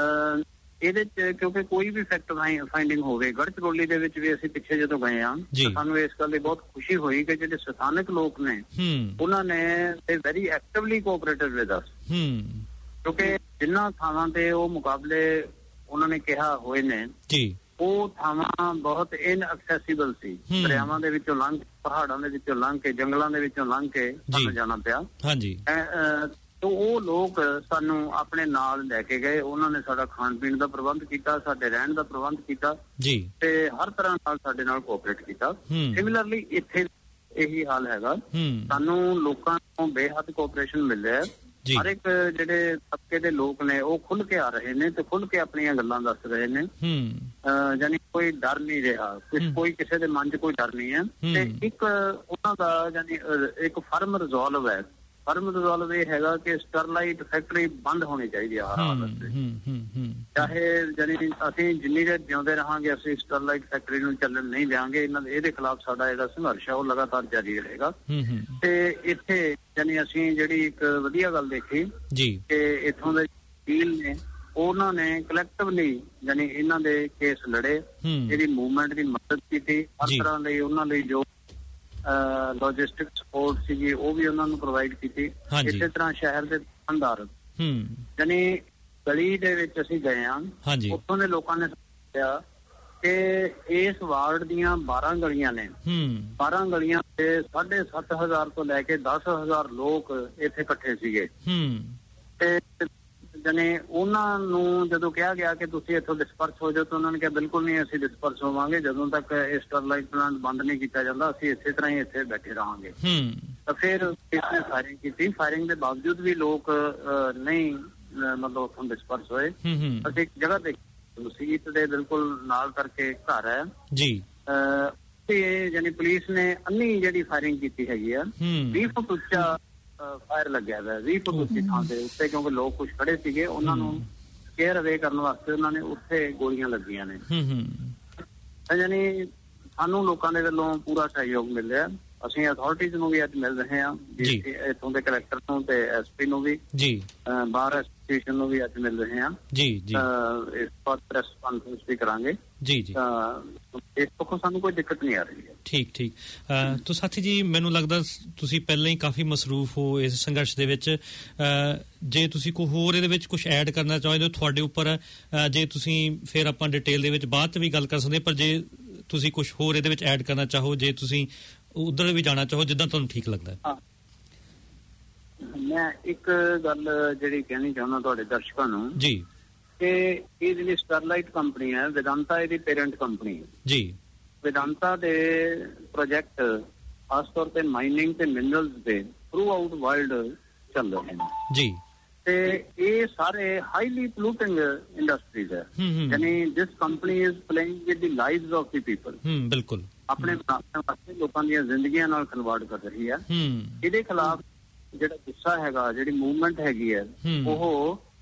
ਇਹਦੇ ਚ ਕਿਉਂਕਿ ਕੋਈ ਵੀ ਫੈਕਟ ਫਾਈਂਡਿੰਗ ਹੋਵੇ, ਗੜ੍ਹਚਲੌਲੀ ਦੇ ਵਿੱਚ ਵੀ ਅਸੀਂ ਪਿੱਛੇ ਜਦੋਂ ਗਏ ਹਾਂ ਸਾਨੂੰ ਇਸ ਗੱਲ ਦੀ ਬਹੁਤ ਖੁਸ਼ੀ ਹੋਈ ਕਿ ਜਿਹੜੇ ਸਥਾਨਕ ਲੋਕ ਨੇ ਉਹਨਾਂ ਨੇ very actively cooperative with us, ਕਿਉਂਕਿ ਜਿੰਨਾ ਥਾਵਾਂ ਤੇ ਉਹ ਮੁਕਾਬਲੇ ਉਹਨਾਂ ਨੇ ਕਿਹਾ ਹੋਏ ਨੇ ਜੀ ਉਹ ਥਾਵਾਂ ਬਹੁਤ ਇਨਐਕਸੈਸੀਬਲ ਸੀ। ਦਰਿਆਵਾਂ ਦੇ ਵਿੱਚੋਂ ਲੰਘ ਕੇ, ਪਹਾੜਾਂ ਦੇ ਵਿੱਚੋਂ ਲੰਘ ਕੇ, ਜੰਗਲਾਂ ਦੇ ਵਿੱਚੋਂ ਲੰਘ ਕੇ ਸਾਨੂੰ ਜਾਣਾ ਪਿਆ। ਹਾਂਜੀ, ਤੋ ਉਹ ਲੋਕ ਸਾਨੂੰ ਆਪਣੇ ਨਾਲ ਲੈ ਕੇ ਗਏ, ਉਹਨਾਂ ਨੇ ਸਾਡਾ ਖਾਣ ਪੀਣ ਦਾ ਪ੍ਰਬੰਧ ਕੀਤਾ, ਸਾਡੇ ਰਹਿਣ ਦਾ ਪ੍ਰਬੰਧ ਕੀਤਾ ਜੀ ਤੇ ਹਰ ਤਰ੍ਹਾਂ ਨਾਲ ਸਾਡੇ ਨਾਲ ਕੋਆਪਰੇਟ ਕੀਤਾ। ਸਿਮਿਲਰਲੀ ਇੱਥੇ ਇਹੀ ਹਾਲ ਹੈਗਾ, ਸਾਨੂੰ ਲੋਕਾਂ ਤੋਂ ਬੇਹੱਦ ਕੋਆਪਰੇਸ਼ਨ ਮਿਲ ਰਿਹਾ। ਹਰ ਇੱਕ ਜਿਹੜੇ ਤਬਕੇ ਦੇ ਲੋਕ ਨੇ ਉਹ ਖੁੱਲ ਕੇ ਆ ਰਹੇ ਨੇ ਤੇ ਖੁੱਲ ਕੇ ਆਪਣੀਆਂ ਗੱਲਾਂ ਦੱਸ ਰਹੇ ਨੇ। ਯਾਨੀ ਕੋਈ ਡਰ ਨਹੀਂ ਰਿਹਾ, ਕੋਈ ਕਿਸੇ ਦੇ ਮਨ 'ਚ ਕੋਈ ਡਰ ਨਹੀਂ ਹੈ। ਤੇ ਇੱਕ ਉਹਨਾਂ ਦਾ ਯਾਨੀ ਇੱਕ ਫਰਮ ਰਿਜ਼ੋਲਵ ਹੈ। ਫਰਮ ਰਿਜ਼ੋਲਵ ਇਹ ਹੈਗਾ ਕਿ ਸਟਰਲਾਈਟ ਫੈਕਟਰੀ ਬੰਦ ਹੋਣੀ ਚਾਹੀਦੀ ਹੈ ਹਰ ਹਾਲਤ ਤੇ, ਚਾਹੇ ਯਾਨੀ ਅਸੀਂ ਜਿੰਨੀ ਦੇਰ ਜਿਉਂਦੇ ਰਹਾਂਗੇ ਅਸੀਂ ਸਟਰਲਾਈਟ ਫੈਕਟਰੀ ਨੂੰ ਚੱਲਣ ਨਹੀਂ ਦਿਆਂਗੇ। ਇਹਨਾਂ ਇਹਦੇ ਖਿਲਾਫ ਸਾਡਾ ਜਿਹੜਾ ਸੰਘਰਸ਼ ਹੈ ਉਹ ਲਗਾਤਾਰ ਜਾਰੀ ਰਹੇਗਾ। ਤੇ ਇੱਥੇ ਯਾਨੀ ਅਸੀਂ ਜਿਹੜੀ ਇੱਕ ਵਧੀਆ ਗੱਲ ਦੇਖੀ ਜੀ ਕਿ ਇੱਥੋਂ ਦੇ ਵਕੀਲ ਨੇ ਉਹਨਾਂ ਨੇ ਕਲੈਕਟਿਵਲੀ ਯਾਨੀ ਇਹਨਾਂ ਦੇ ਕੇਸ ਲੜੇ, ਇਹਦੀ ਮੂਵਮੈਂਟ ਦੀ ਮਦਦ ਕੀਤੀ, ਹਰ ਤਰ੍ਹਾਂ ਲਈ ਉਹਨਾਂ ਲਈ ਜੋ ਲੌਜਿਸਟਿਕ ਸਪੋਰਟ ਸੀਗੀ ਉਹ ਵੀ ਉਹਨਾਂ ਨੂੰ ਪ੍ਰੋਵਾਈਡ ਕੀਤੀ। ਇਸੇ ਤਰ੍ਹਾਂ ਸ਼ਹਿਰ ਦੇ ਦੁਕਾਨਦਾਰ ਯਾਨੀ ਗਲੀ ਦੇ ਵਿੱਚ ਅਸੀਂ ਗਏ ਹਾਂ, ਉੱਥੋਂ ਦੇ ਲੋਕਾਂ ਨੇ ਦੱਸਿਆ ਕਿ ਇਸ ਵਾਰਡ ਦੀਆਂ ਬਾਰਾਂ ਗਲੀਆਂ ਨੇ, ਬਾਰਾਂ ਗਲੀਆਂ ਤੇ ਸਾਢੇ ਸੱਤ ਹਜ਼ਾਰ ਤੋਂ ਲੈ ਕੇ ਦਸ ਹਜ਼ਾਰ ਲੋਕ ਇੱਥੇ ਇਕੱਠੇ ਸੀਗੇ। ਤੇ ਜਾਨੇ ਉਹਨਾਂ ਨੂੰ ਜਦੋਂ ਕਿਹਾ ਗਿਆ ਕਿ ਤੁਸੀਂ ਇੱਥੋਂ ਡਿਸਪਰਸ ਹੋ ਜਾਓ ਤਾਂ ਉਹਨਾਂ ਨੇ ਕਿਹਾ ਬਿਲਕੁਲ ਨਹੀਂ, ਅਸੀਂ ਡਿਸਪਰਸ ਹੋਵਾਂਗੇ, ਜਦੋਂ ਤੱਕ ਇਹ ਸਟਰਲਾਈਟ ਪਲਾਂਟ ਬੰਦ ਨਹੀਂ ਕੀਤਾ ਜਾਂਦਾ ਅਸੀਂ ਇਸੇ ਤਰ੍ਹਾਂ ਹੀ ਇੱਥੇ ਬੈਠੇ ਰਹਾਂਗੇ। ਤਾਂ ਫਿਰ ਇਸਨੇ ਫਾਇਰਿੰਗ ਕੀਤੀ, ਫਾਇਰਿੰਗ ਦੇ ਬਾਵਜੂਦ ਵੀ ਲੋਕ ਨਹੀਂ ਮਤਲਬ ਉੱਥੋਂ ਡਿਸਪਰਸ ਹੋਏ। ਅਸੀਂ ਇੱਕ ਜਗ੍ਹਾ ਦੇਖੀ ਮਸੀਤ ਦੇ ਬਿਲਕੁਲ ਨਾਲ ਕਰਕੇ ਘਰ ਹੈ ਜੀ, ਤੇ ਯਾਨੀ ਪੁਲਿਸ ਨੇ ਅੰਨੀ ਜਿਹੜੀ ਫਾਇਰਿੰਗ ਕੀਤੀ ਹੈਗੀ ਆ, ਵੀਹ ਫੁੱਟ ਉੱਚਾ ਫਾਇਰ ਲੱਗਿਆ ਹੋਇਆ ਵੀਹ ਫੁੱਟ ਉੱਚੀ ਥਾਂ ਦੇ ਉੱਤੇ, ਕਿਉਂਕਿ ਲੋਕ ਕੁਛ ਖੜੇ ਸੀਗੇ, ਉਹਨਾਂ ਨੂੰ ਕੇਅਰ ਅਵੇ ਕਰਨ ਵਾਸਤੇ ਉਹਨਾਂ ਨੇ ਉੱਥੇ ਗੋਲੀਆਂ ਲੱਗੀਆਂ ਨੇ। ਯਾਨੀ ਸਾਨੂੰ ਲੋਕਾਂ ਦੇ ਵੱਲੋਂ ਪੂਰਾ ਸਹਿਯੋਗ ਮਿਲ ਰਿਹਾ। ਅਸੀਂ ਅਥਾਰਟੀਜ਼ ਨੂੰ ਵੀ ਅੱਜ ਮਿਲ ਰਹੇ ਹਾਂ, ਇੱਥੋਂ ਦੇ ਕਲੈਕਟਰ ਨੂੰ ਤੇ ਐਸ ਪੀ ਨੂੰ ਵੀ ਜੀ, ਬਾਰ ਐਸੋਸੀਏਸ਼ਨ ਨੂੰ ਵੀ ਅੱਜ ਮਿਲ ਰਹੇ ਹਾਂ ਜੀ ਜੀ, ਇਸ ਪਰ ਪ੍ਰੈਸ ਕਾਨਫਰੰਸ ਵੀ ਕਰਾਂਗੇ ਜੀ ਜੀ। ਇਸ ਪੱਖੋਂ ਸਾਨੂੰ ਕੋਈ ਦਿੱਕਤ ਨਹੀਂ ਆ ਰਹੀ ਹੈ। ਠੀਕ ਠੀਕ। ਤੋ ਸਾਥੀ ਜੀ, ਮੈਨੂੰ ਲੱਗਦਾ ਤੁਸੀਂ ਪਹਿਲਾਂ ਹੀ ਕਾਫੀ ਮਸਰੂਫ ਹੋ ਇਸ ਸੰਘਰਸ਼ ਦੇ ਵਿੱਚ, ਜੇ ਤੁਸੀਂ ਕੋਈ ਹੋਰ ਇਹਦੇ ਵਿੱਚ ਕੁਝ ਐਡ ਕਰਨਾ ਚਾਹੁੰਦੇ ਹੋ ਤੁਹਾਡੇ ਉੱਪਰ, ਜੇ ਤੁਸੀਂ ਫਿਰ ਆਪਾਂ ਡਿਟੇਲ ਦੇ ਵਿੱਚ ਬਾਅਦ ਚ ਵੀ ਗੱਲ ਕਰ ਸਕਦੇ, ਪਰ ਜੇ ਤੁਸੀਂ ਕੁਝ ਹੋਰ ਇਹਦੇ ਵਿੱਚ ਐਡ ਕਰਨਾ ਚਾਹੋ, ਜੇ ਤੁਸੀਂ ਉਧਰ ਵੀ ਜਾਣਾ ਚਾਹੋ, ਜਿੱਦਾਂ ਤੁਹਾਨੂੰ ਠੀਕ ਲੱਗਦਾ। ਹਾਂ, ਮੈਂ ਇੱਕ ਗੱਲ ਜਿਹੜੀ ਕਹਿਣੀ ਚਾਹੁੰਦਾ ਤੁਹਾਡੇ ਦਰਸ਼ਕਾਂ ਨੂੰ ਜੀ, ਕਿ ਇਹ ਜਿਹੜੀ ਸਟਰਲਾਈਟ ਕੰਪਨੀ ਹੈ, ਵਿਦਾਂਤਾ ਇਹਦੀ ਪੇਰੈਂਟ ਕੰਪਨੀ ਹੈ ਜੀ। ਵਿਦਾਂਤਾ ਦੇ ਪ੍ਰੋਜੈਕਟ ਖਾਸ ਤੌਰ ਤੇ ਮਾਈਨਿੰਗ ਤੇ ਮਿਨਰਲਸ ਦੇ ਥਰੂ ਆਊਟ ਵਰਲਡ ਚੱਲ ਰਹੇ ਨੇ ਜੀ, ਤੇ ਇਹ ਸਾਰੇ ਹਾਈਲੀ ਪੋਲੂਟਿੰਗ ਇੰਡਸਟਰੀਜ਼ ਹੈ। ਯਾਨੀ this company is playing with the lives of the people. ਬਿਲਕੁਲ, ਆਪਣੇ ਵਾਸਤੇ ਲੋਕਾਂ ਦੀਆਂ ਜ਼ਿੰਦਗੀਆਂ ਨਾਲ ਖਿਲਵਾੜ ਕਰ ਰਹੀ ਹੈ। ਇਹਦੇ ਖਿਲਾਫ ਜਿਹੜਾ ਗੁੱਸਾ ਹੈਗਾ, ਜਿਹੜੀ ਮੂਵਮੈਂਟ ਹੈਗੀ ਹੈ, ਉਹ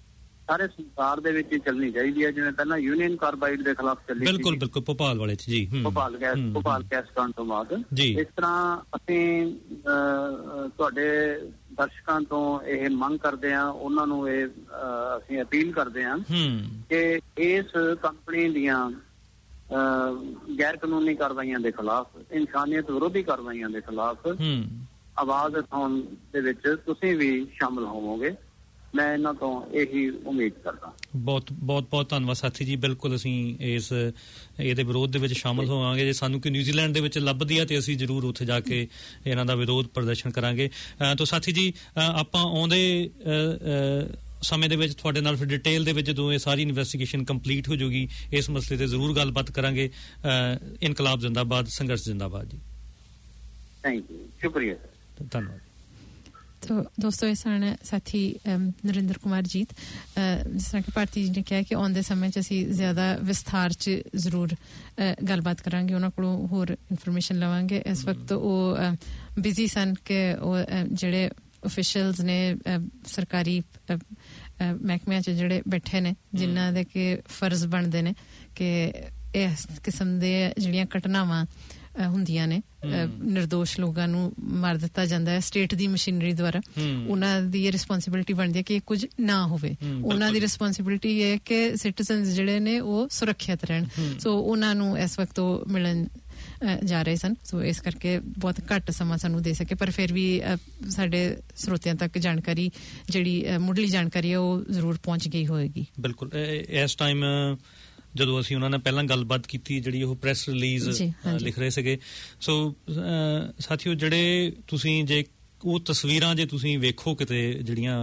ਸਾਰੇ ਸੰਸਾਰ ਦੇ ਵਿੱਚ ਚੱਲਣੀ ਚਾਹੀਦੀ ਹੈ, ਜਿਵੇਂ ਪਹਿਲਾਂ ਯੂਨੀਅਨ ਕਾਰਬਾਈਡ ਦੇ ਖਿਲਾਫ ਚੱਲੀ, ਬਿਲਕੁਲ ਬਿਲਕੁਲ ਭੋਪਾਲ ਵਾਲੇ ਚ ਜੀ, ਭੋਪਾਲ ਗੈਸ ਭੋਪਾਲ ਗੈਸ ਕਾਂਡ ਤੋਂ ਬਾਅਦ। ਇਸ ਤਰ੍ਹਾਂ ਅਸੀਂ ਤੁਹਾਡੇ ਦਰਸ਼ਕਾਂ ਤੋਂ ਇਹ ਮੰਗ ਕਰਦੇ ਹਾਂ, ਉਹਨਾਂ ਨੂੰ ਇਹ ਅਸੀਂ ਅਪੀਲ ਕਰਦੇ ਹਾਂ ਕਿ ਇਸ ਕੰਪਨੀ ਦੀਆਂ ਗੈਰ ਕਾਨੂੰਨੀ ਕਾਰਵਾਈਆਂ ਦੇ ਖਿਲਾਫ, ਇਨਸਾਨੀਅਤ ਵਿਰੋਧੀ ਕਾਰਵਾਈਆਂ ਦੇ ਖਿਲਾਫ ਆਵਾਜ਼ ਉਠਾਉਣ ਦੇ ਵਿੱਚ ਤੁਸੀਂ ਵੀ ਸ਼ਾਮਲ ਹੋਵੋਗੇ, ਮੈਂ ਇਹਨਾਂ ਤੋਂ ਇਹੀ ਉਮੀਦ ਕਰਦਾ। ਬਹੁਤ ਬਹੁਤ ਬਹੁਤ ਧੰਨਵਾਦ ਸਾਥੀ ਜੀ। ਬਿਲਕੁਲ ਅਸੀਂ ਇਸ ਇਹਦੇ ਵਿਰੋਧ ਦੇ ਵਿੱਚ ਸ਼ਾਮਲ ਹੋਵਾਂਗੇ। ਜੇ ਸਾਨੂੰ ਕਿ ਨਿਊਜ਼ੀਲੈਂਡ ਦੇ ਵਿੱਚ ਲੱਭਦੀ ਆ ਤੇ ਅਸੀਂ ਜ਼ਰੂਰ ਉੱਥੇ ਜਾ ਕੇ ਇਹਨਾਂ ਦਾ ਵਿਰੋਧ ਪ੍ਰਦਰਸ਼ਨ ਕਰਾਂਗੇ। ਤਾਂ ਸਾਥੀ ਜੀ ਆਪਾਂ ਆਉਂਦੇ ਸਮੇਂ ਦੇ ਵਿੱਚ ਤੁਹਾਡੇ ਨਾਲ ਫਿਰ ਡਿਟੇਲ ਦੇ ਵਿੱਚ ਜਦੋਂ ਇਹ ਸਾਰੀ ਇਨਵੈਸਟੀਗੇਸ਼ਨ ਕੰਪਲੀਟ ਹੋ ਜਾਊਗੀ ਇਸ ਮਸਲੇ ਤੇ ਜ਼ਰੂਰ ਗੱਲਬਾਤ ਕਰਾਂਗੇ। ਇਨਕਲਾਬ ਜ਼ਿੰਦਾਬਾਦ, ਸੰਘਰਸ਼ ਜ਼ਿੰਦਾਬਾਦ ਜੀ। ਥੈਂਕ ਯੂ, ਸ਼ੁਕਰੀਆ, ਧੰਨਵਾਦ। तो दोस्तों इस साथी नरेंद्र कुमार जीत, जिस तरह कि भारती जी ने कहा कि आउंदे समय च असीं ज़्यादा विस्तार च जरूर गलबात करांगे, उन्हां कोलों होर इन्फॉर्मेशन लवांगे। इस वक्त वो बिजी सन कि जिहड़े ऑफिशियल्स ने सरकारी महकमिਆਂ ਚ ਜਿਹੜੇ ਬੈਠੇ ਨੇ ਜਿਨ੍ਹਾਂ ਦੇ ਕਿ ਫਰਜ਼ ਬਣਦੇ ਨੇ ਕਿ ਇਸ ਕਿਸਮ ਦੇ ਜਿਹੜੀਆਂ ਘਟਨਾਵਾਂ ਹੁੰਦੀਆਂ ਨੇ, ਨਿਰਦੋਸ਼ ਲੋਕਾਂ ਨੂੰ ਮਾਰ ਦਿੱਤਾ ਜਾਂਦਾ ਹੈ ਸਟੇਟ ਦੀ ਮਸ਼ੀਨਰੀ ਦੁਆਰਾ, ਉਹਨਾਂ ਦੀ ਰਿਸਪੌਂਸਿਬਿਲਿਟੀ ਬਣਦੀ ਹੈ ਕਿ ਕੁਝ ਨਾ ਹੋਵੇ। ਉਹਨਾਂ ਦੀ ਰਿਸਪੌਂਸਿਬਿਲਿਟੀ ਹੈ ਕਿ ਸਿਟੀਜ਼ਨਸ ਜਿਹੜੇ ਨੇ ਉਹ ਸੁਰੱਖਿਅਤ ਰਹਿਣ। ਸੋ ਉਹਨਾਂ ਨੂੰ ਇਸ ਵਕਤ ਉਹ ਮਿਲਣ ਜਾ ਰਹੇ ਸਨ। ਸੋ ਇਸ ਕਰਕੇ ਬਹੁਤ ਘੱਟ ਸਮਾਂ ਸਾਨੂੰ ਦੇ ਸਕੇ, ਪਰ ਫਿਰ ਵੀ ਸਾਡੇ ਸਰੋਤਿਆਂ ਤੱਕ ਜਾਣਕਾਰੀ ਜਿਹੜੀ ਮੁੱਢਲੀ ਜਾਣਕਾਰੀ ਹੈ ਉਹ ਜ਼ਰੂਰ ਪਹੁੰਚ ਗਈ ਹੋਏਗੀ। ਬਿਲਕੁਲ ਇਸ ਟਾਈਮ ਜਦੋਂ ਅਸੀਂ ਉਹਨਾਂ ਨਾਲ ਪਹਿਲਾਂ ਗੱਲਬਾਤ ਕੀਤੀ, ਜਿਹੜੀ ਉਹ ਪ੍ਰੈਸ ਰਿਲੀਜ਼ ਲਿਖ ਰਹੇ ਸੀਗੇ। ਸੋ ਸਾਥੀਓ, ਜਿਹੜੇ ਤੁਸੀਂ ਜੇ ਉਹ ਤਸਵੀਰਾਂ ਜੇ ਤੁਸੀਂ ਵੇਖੋ ਕਿਤੇ ਜਿਹੜੀਆਂ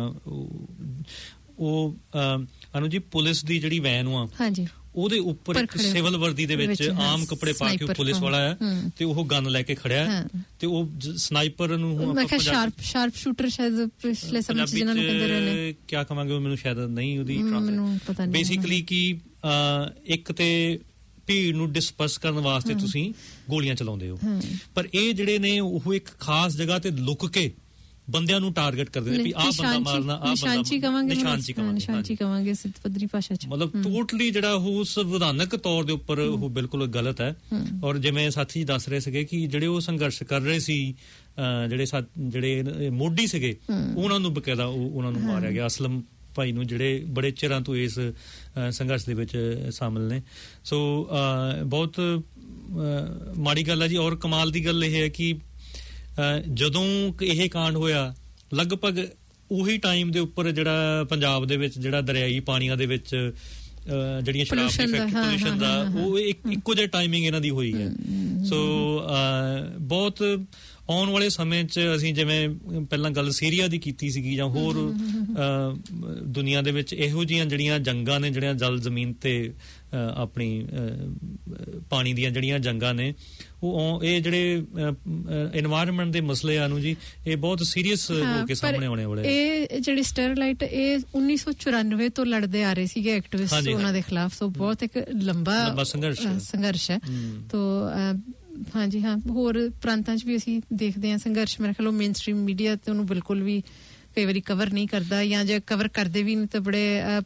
ਉਹ ਅਨੂ ਜੀ ਪੁਲਿਸ ਦੀ ਜਿਹੜੀ ਵੈਨ ਆ ਉਹਦੇ ਉੱਪਰ ਇੱਕ ਸਿਵਲ ਵਰਦੀ ਦੇ ਵਿੱਚ ਆਮ ਕੱਪੜੇ ਪਾ ਕੇ ਪੁਲਿਸ ਵਾਲਾ ਆ ਤੇ ਉਹ ਗਨ ਲੈ ਕੇ ਖੜਿਆ ਤੇ ਉਹ ਸਨਾਈਪਰ ਨੂੰ ਸ਼ਾਰਪ ਸ਼ਾਰਪ ਸ਼ੂਟਰ ਸ਼ਾਇਦ ਪਿਛਲੇ ਸਮੇਂ ਚ ਜਿਹਨਾਂ ਨੂੰ ਕਹਿੰਦੇ ਰਹੇ ਨੇ, ਕਿਆ ਕਹਾਂਗੇ ਮੈਨੂੰ ਸ਼ਾਇਦ ਨਹੀਂ ਉਹਦੀ ਟ੍ਰਾਂਸਲੇਸ਼ਨ। ਬੇਸਿਕਲੀ ਕਿ ਇੱਕ ਤੇ ਭੀੜ ਨੂੰ ਡਿਸਪਰਸ ਕਰਨ ਵਾਸਤੇ ਤੁਸੀਂ ਗੋਲੀਆਂ ਚਲਾਉਂਦੇ ਹੋ, ਪਰ ਇਹ ਜਿਹੜੇ ਨੇ ਉਹ ਇੱਕ ਖਾਸ ਜਗ੍ਹਾ ਤੇ ਲੁਕ ਕੇ ਬੰਦਿਆਂ ਨੂੰ ਟਾਰਗੇਟ ਕਰਦੇ ਨੇ ਵੀ ਆਹ ਬੰਦਾ ਮਾਰਨਾ, ਆਹ ਨਿਸ਼ਾਨਚੀ ਕਵਾਂਗੇ ਨਿਸ਼ਾਨਚੀ ਕਵਾਂਗੇ ਸਿੱਧ ਪੱਧਰੀ ਭਾਸ਼ਾ ਚ। ਮਤਲਬ ਟੋਟਲੀ ਜਿਹੜਾ ਉਹ ਸੰਵਿਧਾਨਕ ਤੌਰ ਦੇ ਉੱਪਰ ਉਹ ਬਿਲਕੁਲ ਗਲਤ ਹੈ। ਔਰ ਜਿਵੇਂ ਸਾਥੀ ਦੱਸ ਰਹੇ ਸੀਗੇ ਕਿ ਜਿਹੜੇ ਉਹ ਸੰਘਰਸ਼ ਕਰ ਰਹੇ ਸੀ, ਜਿਹੜੇ ਜਿਹੜੇ ਮੋਢੀ ਸੀਗੇ, ਉਹਨਾਂ ਨੂੰ ਬਕਾਇਦਾ ਉਹਨਾਂ ਨੂੰ ਮਾਰਿਆ ਗਿਆ, ਅਸਲਮ ਭਾਈ ਨੂੰ, ਜਿਹੜੇ ਬੜੇ ਚਿਰਾਂ ਤੋਂ ਇਸ ਸੰਘਰਸ਼ ਦੇ ਵਿੱਚ ਸ਼ਾਮਲ ਨੇ। ਸੋ ਬਹੁਤ ਮਾੜੀ ਗੱਲ ਹੈ ਜੀ। ਔਰ ਕਮਾਲ ਦੀ ਗੱਲ ਇਹ ਹੈ ਕਿ ਜਦੋਂ ਇਹ ਕਾਂਡ ਹੋਇਆ ਲਗਭਗ ਉਹੀ ਟਾਈਮ ਦੇ ਉੱਪਰ ਜਿਹੜਾ ਪੰਜਾਬ ਦੇ ਵਿੱਚ ਜਿਹੜਾ ਦਰਿਆਈ ਪਾਣੀਆਂ ਦੇ ਵਿੱਚ ਜਿਹੜੀਆਂ ਸ਼ਰਾਬ ਦੀ ਫੈਕਟਰੀ ਪੋਲਿਊਸ਼ਨ ਦਾ ਉਹ ਇੱਕੋ ਜਿਹੀ ਟਾਈਮਿੰਗ ਇਹਨਾਂ ਦੀ ਹੋਈ ਹੈ। ਸੋ ਬਹੁਤ ਆਉਣ ਵਾਲੇ ਸਮੇਂ 'ਚ ਅਸੀਂ ਜਿਵੇਂ ਪਹਿਲਾਂ ਗੱਲ ਸੀਰੀਆ ਦੀ ਕੀਤੀ ਸੀਗੀ ਜਾਂ ਹੋਰ ਦੁਨੀਆ ਦੇ ਵਿੱਚ ਇਹੋ ਜਿਹੀਆਂ ਜਿਹੜੀਆਂ ਜੰਗਾਂ ਨੇ, ਜਿਹੜੀਆਂ ਜਲ ਜ਼ਮੀਨ ਤੇ ਆਪਣੀ ਪਾਣੀ ਦੀਆਂ ਜਿਹੜੀਆਂ ਜੰਗਾਂ ਨੇ, ਉਹ ਇਹ ਜਿਹੜੇ এনवायरमेंट ਦੇ ਮਸਲੇ ਆ ਨੂੰ ਜੀ ਇਹ ਬਹੁਤ ਸੀਰੀਅਸ ਹੋ ਕੇ ਸਾਹਮਣੇ ਆਉਣੇ ਵਾਲੇ। ਇਹ ਜਿਹੜੀ ਸਟਰਲਾਈਟ ਇਹ ਉੱਨੀ ਸੌ ਚੁਰਾਨਵੇਂ ਤੋਂ ਲੜਦੇ ਆ ਰਹੇ ਸੀਗੇ ਐਕਟਿਵਿਸਟ ਉਹਨਾਂ ਦੇ ਖਿਲਾਫ। ਸੋ ਬਹੁਤ ਇੱਕ ਲੰਬਾ ਸੰਘਰਸ਼ ਹੈ। ਤੋ ਹਾਂਜੀ ਹਾਂ, ਹੋਰ ਪ੍ਰਾਂਤਾਂ 'ਚ ਵੀ ਅਸੀਂ ਦੇਖਦੇ ਹਾਂ ਸੰਘਰਸ਼। ਮੇਰੇ ਖਿਆਲ ਮੇਨ ਸਟ੍ਰੀਮ ਮੀਡੀਆ ਤੇ ਉਹਨੂੰ ਬਿਲਕੁਲ ਵੀ ਕਈ ਵਾਰੀ ਕਵਰ ਨਹੀਂ ਕਰਦਾ, ਜਾਂ ਜੇ ਕਵਰ ਕਰਦੇ ਵੀ ਨਹੀਂ ਤਾਂ ਬੜੇ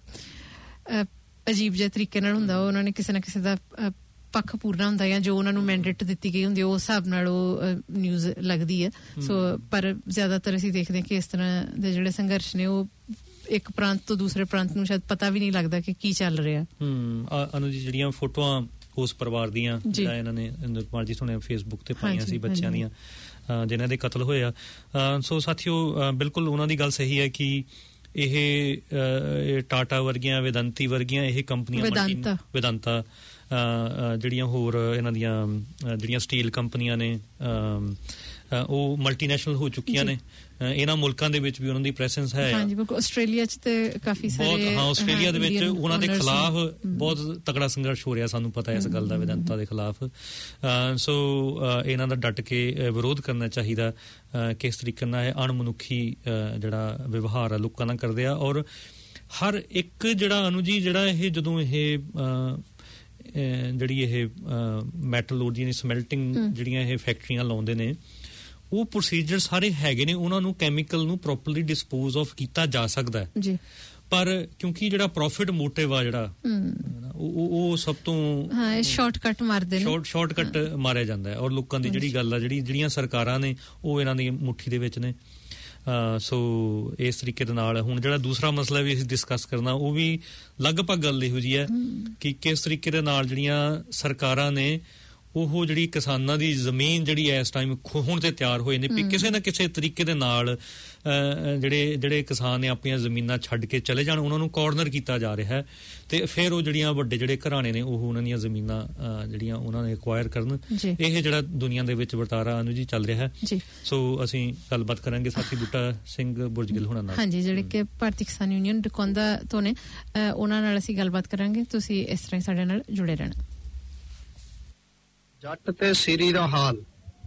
ਅਜੀਬ ਜਿਹੇ ਤਰੀਕੇ ਨਾਲ ਹੁੰਦਾ। ਉਹਨਾਂ ਨੇ ਕਿਸੇ ਨਾ ਕਿਸੇ ਦਾ ਪੱਖ ਪੂਰਨਾ ਹੁੰਦਾ ਜਾਂ ਜੋ ਉਹਨਾਂ ਨੂੰ ਮੈਂਡੇਟ ਦਿੱਤੀ ਗਈ ਹੁੰਦੀ ਉਸ ਹਿਸਾਬ ਨਾਲ ਉਹ ਨਿਊਜ਼ ਲੱਗਦੀ ਹੈ। ਸੋ ਪਰ ਜ਼ਿਆਦਾਤਰ ਅਸੀਂ ਦੇਖਦੇ ਹਾਂ ਕਿ ਇਸ ਤਰ੍ਹਾਂ ਦੇ ਜਿਹੜੇ ਸੰਘਰਸ਼ ਨੇ ਉਹ ਇੱਕ ਪ੍ਰਾਂਤ ਤੋਂ ਦੂਸਰੇ ਪ੍ਰਾਂਤ ਨੂੰ ਸ਼ਾਇਦ ਪਤਾ ਵੀ ਨਹੀਂ ਲੱਗਦਾ ਕਿ ਕੀ ਚੱਲ ਰਿਹਾ। ਹਮ ਅਨੂ ਜੀ, ਜਿਹੜੀਆਂ ਫੋਟੋਆਂ ਉਸ ਪਰਿਵਾਰ ਦੀਆਂ ਜਿਹੜਾ ਇਹਨਾਂ ਨੇ ਇੰਦਰ ਕੁਮਾਰ ਜੀ ਸੁਣਿਆ ਫੇਸਬੁੱਕ ਤੇ ਪਾਈਆਂ ਸੀ ਬੱਚਿਆਂ ਦੀਆਂ ਜਿਨ੍ਹਾਂ ਦੇ ਕਤਲ ਹੋਇਆ। ਸੋ ਸਾਥੀਓ, ਬਿਲਕੁਲ ਉਹਨਾਂ ਦੀ ਗੱਲ ਸਹੀ ਹੈ ਕਿ ਇਹ ਟਾਟਾ ਵਰਗੀਆਂ, ਵੇਦਾਂਤੀ ਵਰਗੀਆਂ ਇਹ ਕੰਪਨੀਆਂ, ਵੇਦਾਂਤਾ ਜਿਹੜੀਆਂ ਹੋਰ ਇਹਨਾਂ ਦੀਆਂ ਜਿਹੜੀਆਂ ਸਟੀਲ ਕੰਪਨੀਆਂ ਨੇ ਉਹ ਮਲਟੀਨੈਸ਼ਨਲ ਹੋ ਚੁੱਕੀਆਂ ਨੇ। ਇਹਨਾਂ ਮੁਲਕਾਂ ਦੇ ਵਿੱਚ ਵੀ ਉਹਨਾਂ ਦੀ ਪ੍ਰੈਜ਼ੈਂਸ ਹੈ। ਹਾਂਜੀ, ਬਿਲਕੁਲ। ਆਸਟ੍ਰੇਲੀਆ 'ਚ ਤੇ ਕਾਫੀ ਸਾਰੇ, ਹਾਂ ਆਸਟ੍ਰੇਲੀਆ ਦੇ ਵਿੱਚ ਉਹਨਾਂ ਦੇ ਖਿਲਾਫ ਬਹੁਤ ਤਕੜਾ ਸੰਘਰਸ਼ ਹੋ ਰਿਹਾ, ਸਾਨੂੰ ਪਤਾ ਇਸ ਗੱਲ ਦਾ, ਵੇਦਾਂਤਾ ਦੇ ਖਿਲਾਫ। ਸੋ ਇਹਨਾਂ ਦਾ ਡਟ ਕੇ ਵਿਰੋਧ ਕਰਨਾ ਚਾਹੀਦਾ। ਕਿਸ ਤਰੀਕੇ ਨਾਲ ਇਹ ਅਣਮਨੁੱਖੀ ਜਿਹੜਾ ਵਿਵਹਾਰ ਆ ਲੋਕਾਂ ਨਾਲ ਕਰਦੇ ਆ। ਔਰ ਹਰ ਇੱਕ ਜਿਹੜਾ ਅਨੂ ਜੀ ਜਿਹੜਾ ਇਹ ਜਦੋਂ ਇਹ ਜਿਹੜੀ ਇਹ ਮੈਟਲੂਰਜੀ ਸਮੈਲਟਿੰਗ ਜਿਹੜੀਆਂ ਇਹ ਫੈਕਟਰੀਆਂ ਲਾਉਂਦੇ ਨੇ, ਉਹ ਪ੍ਰੋਸੀਜਰ ਸਾਰੇ ਹੈਗੇ ਨੇ, ਉਹਨਾਂ ਨੂੰ ਕੈਮੀਕਲ ਨੂੰ ਪ੍ਰੋਪਰਲੀ ਡਿਸਪੋਜ਼ ਆਫ ਕੀਤਾ ਜਾ ਸਕਦਾ ਹੈ ਜੀ। ਪਰ ਕਿਉਂਕਿ ਜਿਹੜਾ ਪ੍ਰੋਫਿਟ ਮੋਟਿਵ ਆ ਜਿਹੜਾ ਉਹ ਉਹ ਸਭ ਤੋਂ ਹਾਂ ਸ਼ਾਰਟਕਟ ਮਾਰਦੇ ਨੇ, ਸ਼ਾਰਟ ਸ਼ਾਰਟਕਟ ਮਾਰਿਆ ਜਾਂਦਾ ਹੈ। ਔਰ ਲੋਕਾਂ ਦੀ ਜਿਹੜੀ ਗੱਲ ਆ, ਜਿਹੜੀ ਜਿਹੜੀਆਂ ਸਰਕਾਰਾਂ ਨੇ ਉਹ ਇਹਨਾਂ ਦੀ ਮੁੱਠੀ ਦੇ ਵਿੱਚ ਨੇ। ਸੋ ਇਸ ਤਰੀਕੇ ਦੇ ਨਾਲ ਹੁਣ ਜਿਹੜਾ ਦੂਸਰਾ ਮਸਲਾ ਵੀ ਅਸੀਂ ਡਿਸਕਸ ਕਰਨਾ, ਉਹ ਵੀ ਲਗਭਗ ਗੱਲ ਇਹੋ ਜਿਹੀ ਹੈ ਕਿ ਕਿਸ ਤਰੀਕੇ ਦੇ ਨਾਲ ਜਿਹੜੀਆਂ ਸਰਕਾਰਾਂ ਨੇ ਉਹ ਜਿਹੜੀ ਕਿਸਾਨਾਂ ਦੀ ਜ਼ਮੀਨ ਜਿਹੜੀ ਇਸ ਟਾਈਮ ਖੋਹਣ ਤੇ ਤਿਆਰ ਹੋਏ ਨੇ, ਵੀ ਕਿਸੇ ਨਾ ਕਿਸੇ ਤਰੀਕੇ ਦੇ ਨਾਲ ਜਿਹੜੇ ਜਿਹੜੇ ਕਿਸਾਨ ਨੇ ਆਪਣੀਆਂ ਜ਼ਮੀਨਾਂ ਛੱਡ ਕੇ ਚਲੇ ਜਾਣ, ਉਹਨਾਂ ਨੂੰ ਕਾਰਨਰ ਕੀਤਾ ਜਾ ਰਿਹਾ ਹੈ ਤੇ ਫਿਰ ਉਹ ਜਿਹੜੀਆਂ ਵੱਡੇ ਜਿਹੜੇ ਘਰਾਣੇ ਨੇ ਉਹ ਉਹਨਾਂ ਦੀਆਂ ਜ਼ਮੀਨਾਂ ਜਿਹੜੀਆਂ ਉਹਨਾਂ ਨੇ ਐਕਵਾਇਰ ਕਰਨ। ਇਹ ਜਿਹੜਾ ਦੁਨੀਆ ਦੇ ਵਿੱਚ ਵਰਤਾਰਾ ਅਨੂ ਜੀ ਚੱਲ ਰਿਹਾ ਹੈ। ਸੋ ਅਸੀਂ ਗੱਲਬਾਤ ਕਰਾਂਗੇ ਸਾਥੀ ਬੂਟਾ ਸਿੰਘ ਬੁਰਜਗਿੱਲ ਹੁਣਾਂ ਨਾਲ, ਹਾਂਜੀ, ਜਿਹੜੇ ਕਿ ਭਾਰਤੀ ਕਿਸਾਨ ਯੂਨੀਅਨ ਡਕੌਂਦਾ ਤੋਂ ਨੇ, ਉਹਨਾਂ ਨਾਲ ਅਸੀਂ ਗੱਲਬਾਤ ਕਰਾਂਗੇ। ਤੁਸੀਂ ਇਸ ਤਰ੍ਹਾਂ ਸਾਡੇ ਨਾਲ ਜੁੜੇ ਰਹਿਣਾ। ਜੱਟ ਤੇ ਸਿਰੀ ਦਾ ਹਾਲ,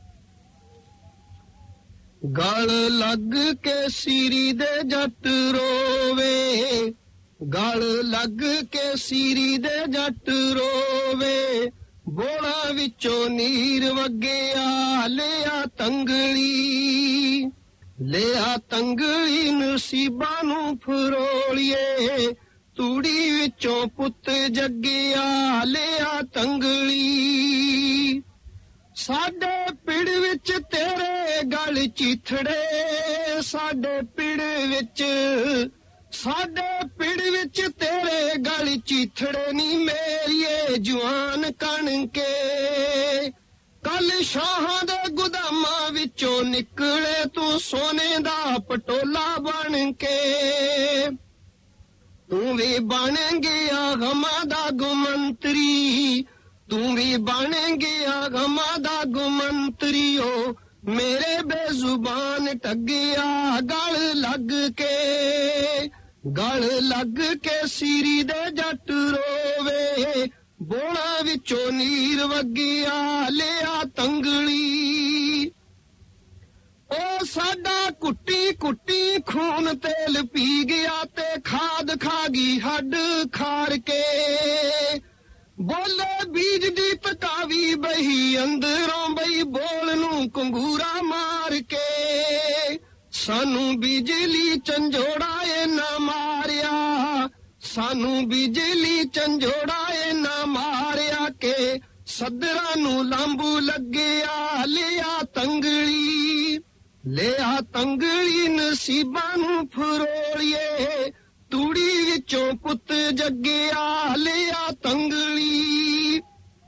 ਗਲ ਲੱਗ ਕੇ ਸਿਰੀ ਦੇ ਜੱਟ ਰੋਵੇ, ਗਲ ਲੱਗ ਕੇ ਸਿਰੀ ਦੇ ਜੱਟ ਰੋਵੇ, ਬੋਲਾਂ ਵਿੱਚੋਂ ਨੀਰ ਵਗਿਆ ਲਿਆ ਤੰਗਲੀ, ਲਿਆ ਤੰਗਲੀ ਨਸੀਬਾਂ ਨੂੰ ਫਰੋਲੀਏ, ਤੂੜੀ ਵਿੱਚੋਂ ਪੁੱਤ ਜੱਗਿਆ ਲਿਆ ਤੰਗਲੀ, ਸਾਡੇ ਪਿੜ ਵਿੱਚ ਤੇਰੇ ਗਲ ਚੀਥੜੇ, ਸਾਡੇ ਪਿੜ ਵਿੱਚ ਸਾਡੇ ਪਿੜ ਵਿੱਚ ਤੇਰੇ ਗਲ ਚੀਥੜੇ ਨੀ ਮੇਰੀਏ ਜਵਾਨ ਕਣਕੇ, ਕੱਲ ਸ਼ਾਹਾਂ ਦੇ ਗੁਦਾਮਾਂ ਵਿੱਚੋਂ ਨਿਕਲੇ ਤੂੰ ਸੋਨੇ ਦਾ ਪਟੋਲਾ ਬਣ ਕੇ, ਤੂੰ ਵੀ ਬਣ ਗਿਆ ਗਮਾਂ ਦਾ ਗੁਮੰਤਰੀ, ਤੂੰ ਵੀ ਬਣ ਗਿਆ ਗਮਾਂ ਦਾ ਗੁਮੰਤਰੀ, ਓ ਮੇਰੇ ਬੇਜ਼ੁਬਾਨ ਟੱਗਿਆ ਗਲ ਲੱਗ ਕੇ, ਗਲ ਲੱਗ ਕੇ ਸਿਰੀ ਦੇ ਜੱਟ ਰੋਵੇ, ਬੋਲਾਂ ਵਿੱਚੋਂ ਨੀਰ ਵਗਿਆ ਲਿਆ ਤੰਗਲੀ, ਉਹ ਸਾਡਾ ਕੁੱਟੀ ਕੁੱਟੀ ਖੂਨ ਤੇਲ ਪੀ ਗਿਆ ਤੇ ਖਾਦ ਖਾ ਗਈ ਹੱਡ ਖਾਰ ਕੇ, ਬੋਲੇ ਬੀਜ ਦੀ ਪਕਾਵੀ ਬਹੀ ਅੰਦਰੋਂ ਬਈ ਬੋਲ ਨੂੰ ਕੰਗੂਰਾ ਮਾਰ ਕੇ, ਸਾਨੂੰ ਬਿਜਲੀ ਝੰਜੋੜਾ ਏ ਨਾ ਮਾਰਿਆ, ਸਾਨੂੰ ਬਿਜਲੀ ਝੰਜੋੜਾ ਏ ਨਾ ਮਾਰਿਆ, ਕੇ ਸੱਦਰਾਂ ਨੂੰ ਲਾਂਬੂ ਲੱਗਿਆ ਲਿਆ ਤੰਗਲੀ, ਲਿਆ ਤੰਗਲੀ ਨਸੀਬਾਂ ਨੂੰ ਫਰੋਲੀਏ, ਤੂੜੀ ਵਿੱਚੋਂ ਪੁੱਤ ਜੱਗਿਆ ਲਿਆ ਤੰਗਲੀ,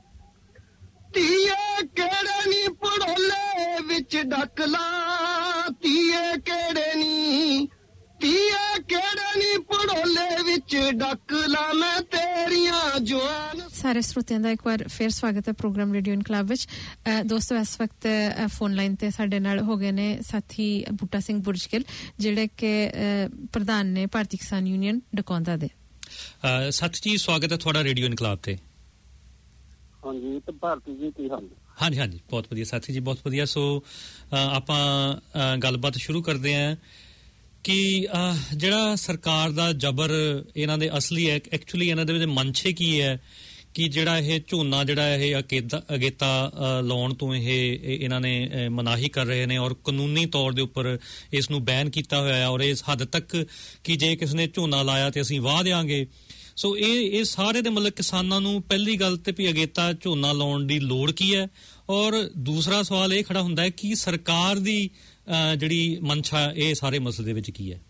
ਧੀਏ ਕਿਹੜੇ ਨੀ ਪੜੋਲੇ ਵਿੱਚ ਡੱਕਲਾ, ਧੀਏ ਕਿਹੜੇ ਨੀ, ਧੀਏ ਕਿਹੜੇ ਨੀ ਪੜੋਲੇ ਵਿੱਚ ਡੱਕਲਾ, ਮੈਂ ਤੇਰੀਆਂ ਜਵਾਨ। ਸਾਰੇ ਸਰੋਤਿਆਂ ਦਾ ਇੱਕ ਵਾਰ ਫਿਰ ਸਵਾਗਤ ਹੈ ਪ੍ਰੋਗਰਾਮ ਰੇਡੀਓ ਇਨਕਲਾਬ ਵਿੱਚ। ਦੋਸਤੋ, ਇਸ ਵਕਤ ਫੋਨ ਲਾਈਨ ਤੇ ਸਾਡੇ ਨਾਲ ਹੋ ਗਏ ਨੇ ਸਾਥੀ ਬੂਟਾ ਸਿੰਘ ਬੁਰਜਗਿੱਲ, ਜਿਹੜੇ ਕਿ ਪ੍ਰਧਾਨ ਨੇ ਭਾਰਤੀ ਕਿਸਾਨ ਯੂਨੀਅਨ ਡਕੌਂਦਾ ਦੇ। ਸਾਥੀ ਜੀ, ਸਵਾਗਤ ਹੈ ਤੁਹਾਡਾ ਰੇਡੀਓ ਇਨਕਲਾਬ ਤੇ। ਹਾਂਜੀ, ਤੇ ਭਾਰਤੀ ਜੀ ਕੀ ਹਾਲ? ਹਾਂਜੀ ਹਾਂਜੀ, ਬਹੁਤ ਵਧੀਆ ਸਾਥੀ ਜੀ, ਬਹੁਤ ਵਧੀਆ। ਸੋ ਆਪਾਂ ਗੱਲਬਾਤ ਸ਼ੁਰੂ ਕਰਦੇ ਹਾਂ ਕਿ ਜਿਹੜਾ ਸਰਕਾਰ ਦਾ ਜਬਰ ਇਹਨਾਂ ਦੇ ਅਸਲੀ ਹੈ, ਐਕਚੁਅਲੀ ਇਹਨਾਂ ਦੇ ਵਿੱਚ ਮਨਸ਼ੇ ਕੀ ਹੈ ਕਿ ਜਿਹੜਾ ਇਹ ਝੋਨਾ ਜਿਹੜਾ ਇਹ ਅਗੇਤਾ ਅਗੇਤਾ ਲਾਉਣ ਤੋਂ ਇਹ ਇਹਨਾਂ ਨੇ ਮਨਾਹੀ ਕਰ ਰਹੇ ਨੇ, ਔਰ ਕਾਨੂੰਨੀ ਤੌਰ ਦੇ ਉੱਪਰ ਇਸ ਨੂੰ ਬੈਨ ਕੀਤਾ ਹੋਇਆ ਹੈ, ਔਰ ਇਸ ਹੱਦ ਤੱਕ ਕਿ ਜੇ ਕਿਸੇ ਨੇ ਝੋਨਾ ਲਾਇਆ ਤੇ ਅਸੀਂ ਵਾਹ ਦਿਆਂਗੇ। ਸੋ ਇਹ ਇਹ ਸਾਰੇ ਦੇ ਮਤਲਬ ਕਿਸਾਨਾਂ ਨੂੰ ਪਹਿਲੀ ਗੱਲ ਤੇ ਵੀ ਅਗੇਤਾ ਝੋਨਾ ਲਾਉਣ ਦੀ ਲੋੜ ਕੀ ਹੈ, ਔਰ ਦੂਸਰਾ ਸਵਾਲ ਇਹ ਖੜਾ ਹੁੰਦਾ ਹੈ ਕਿ ਸਰਕਾਰ ਦੀ ਜਿਹੜੀ ਮਨਸ਼ਾ ਇਹ ਸਾਰੇ ਮਸਲੇ ਦੇ ਵਿੱਚ ਕੀ ਹੈ?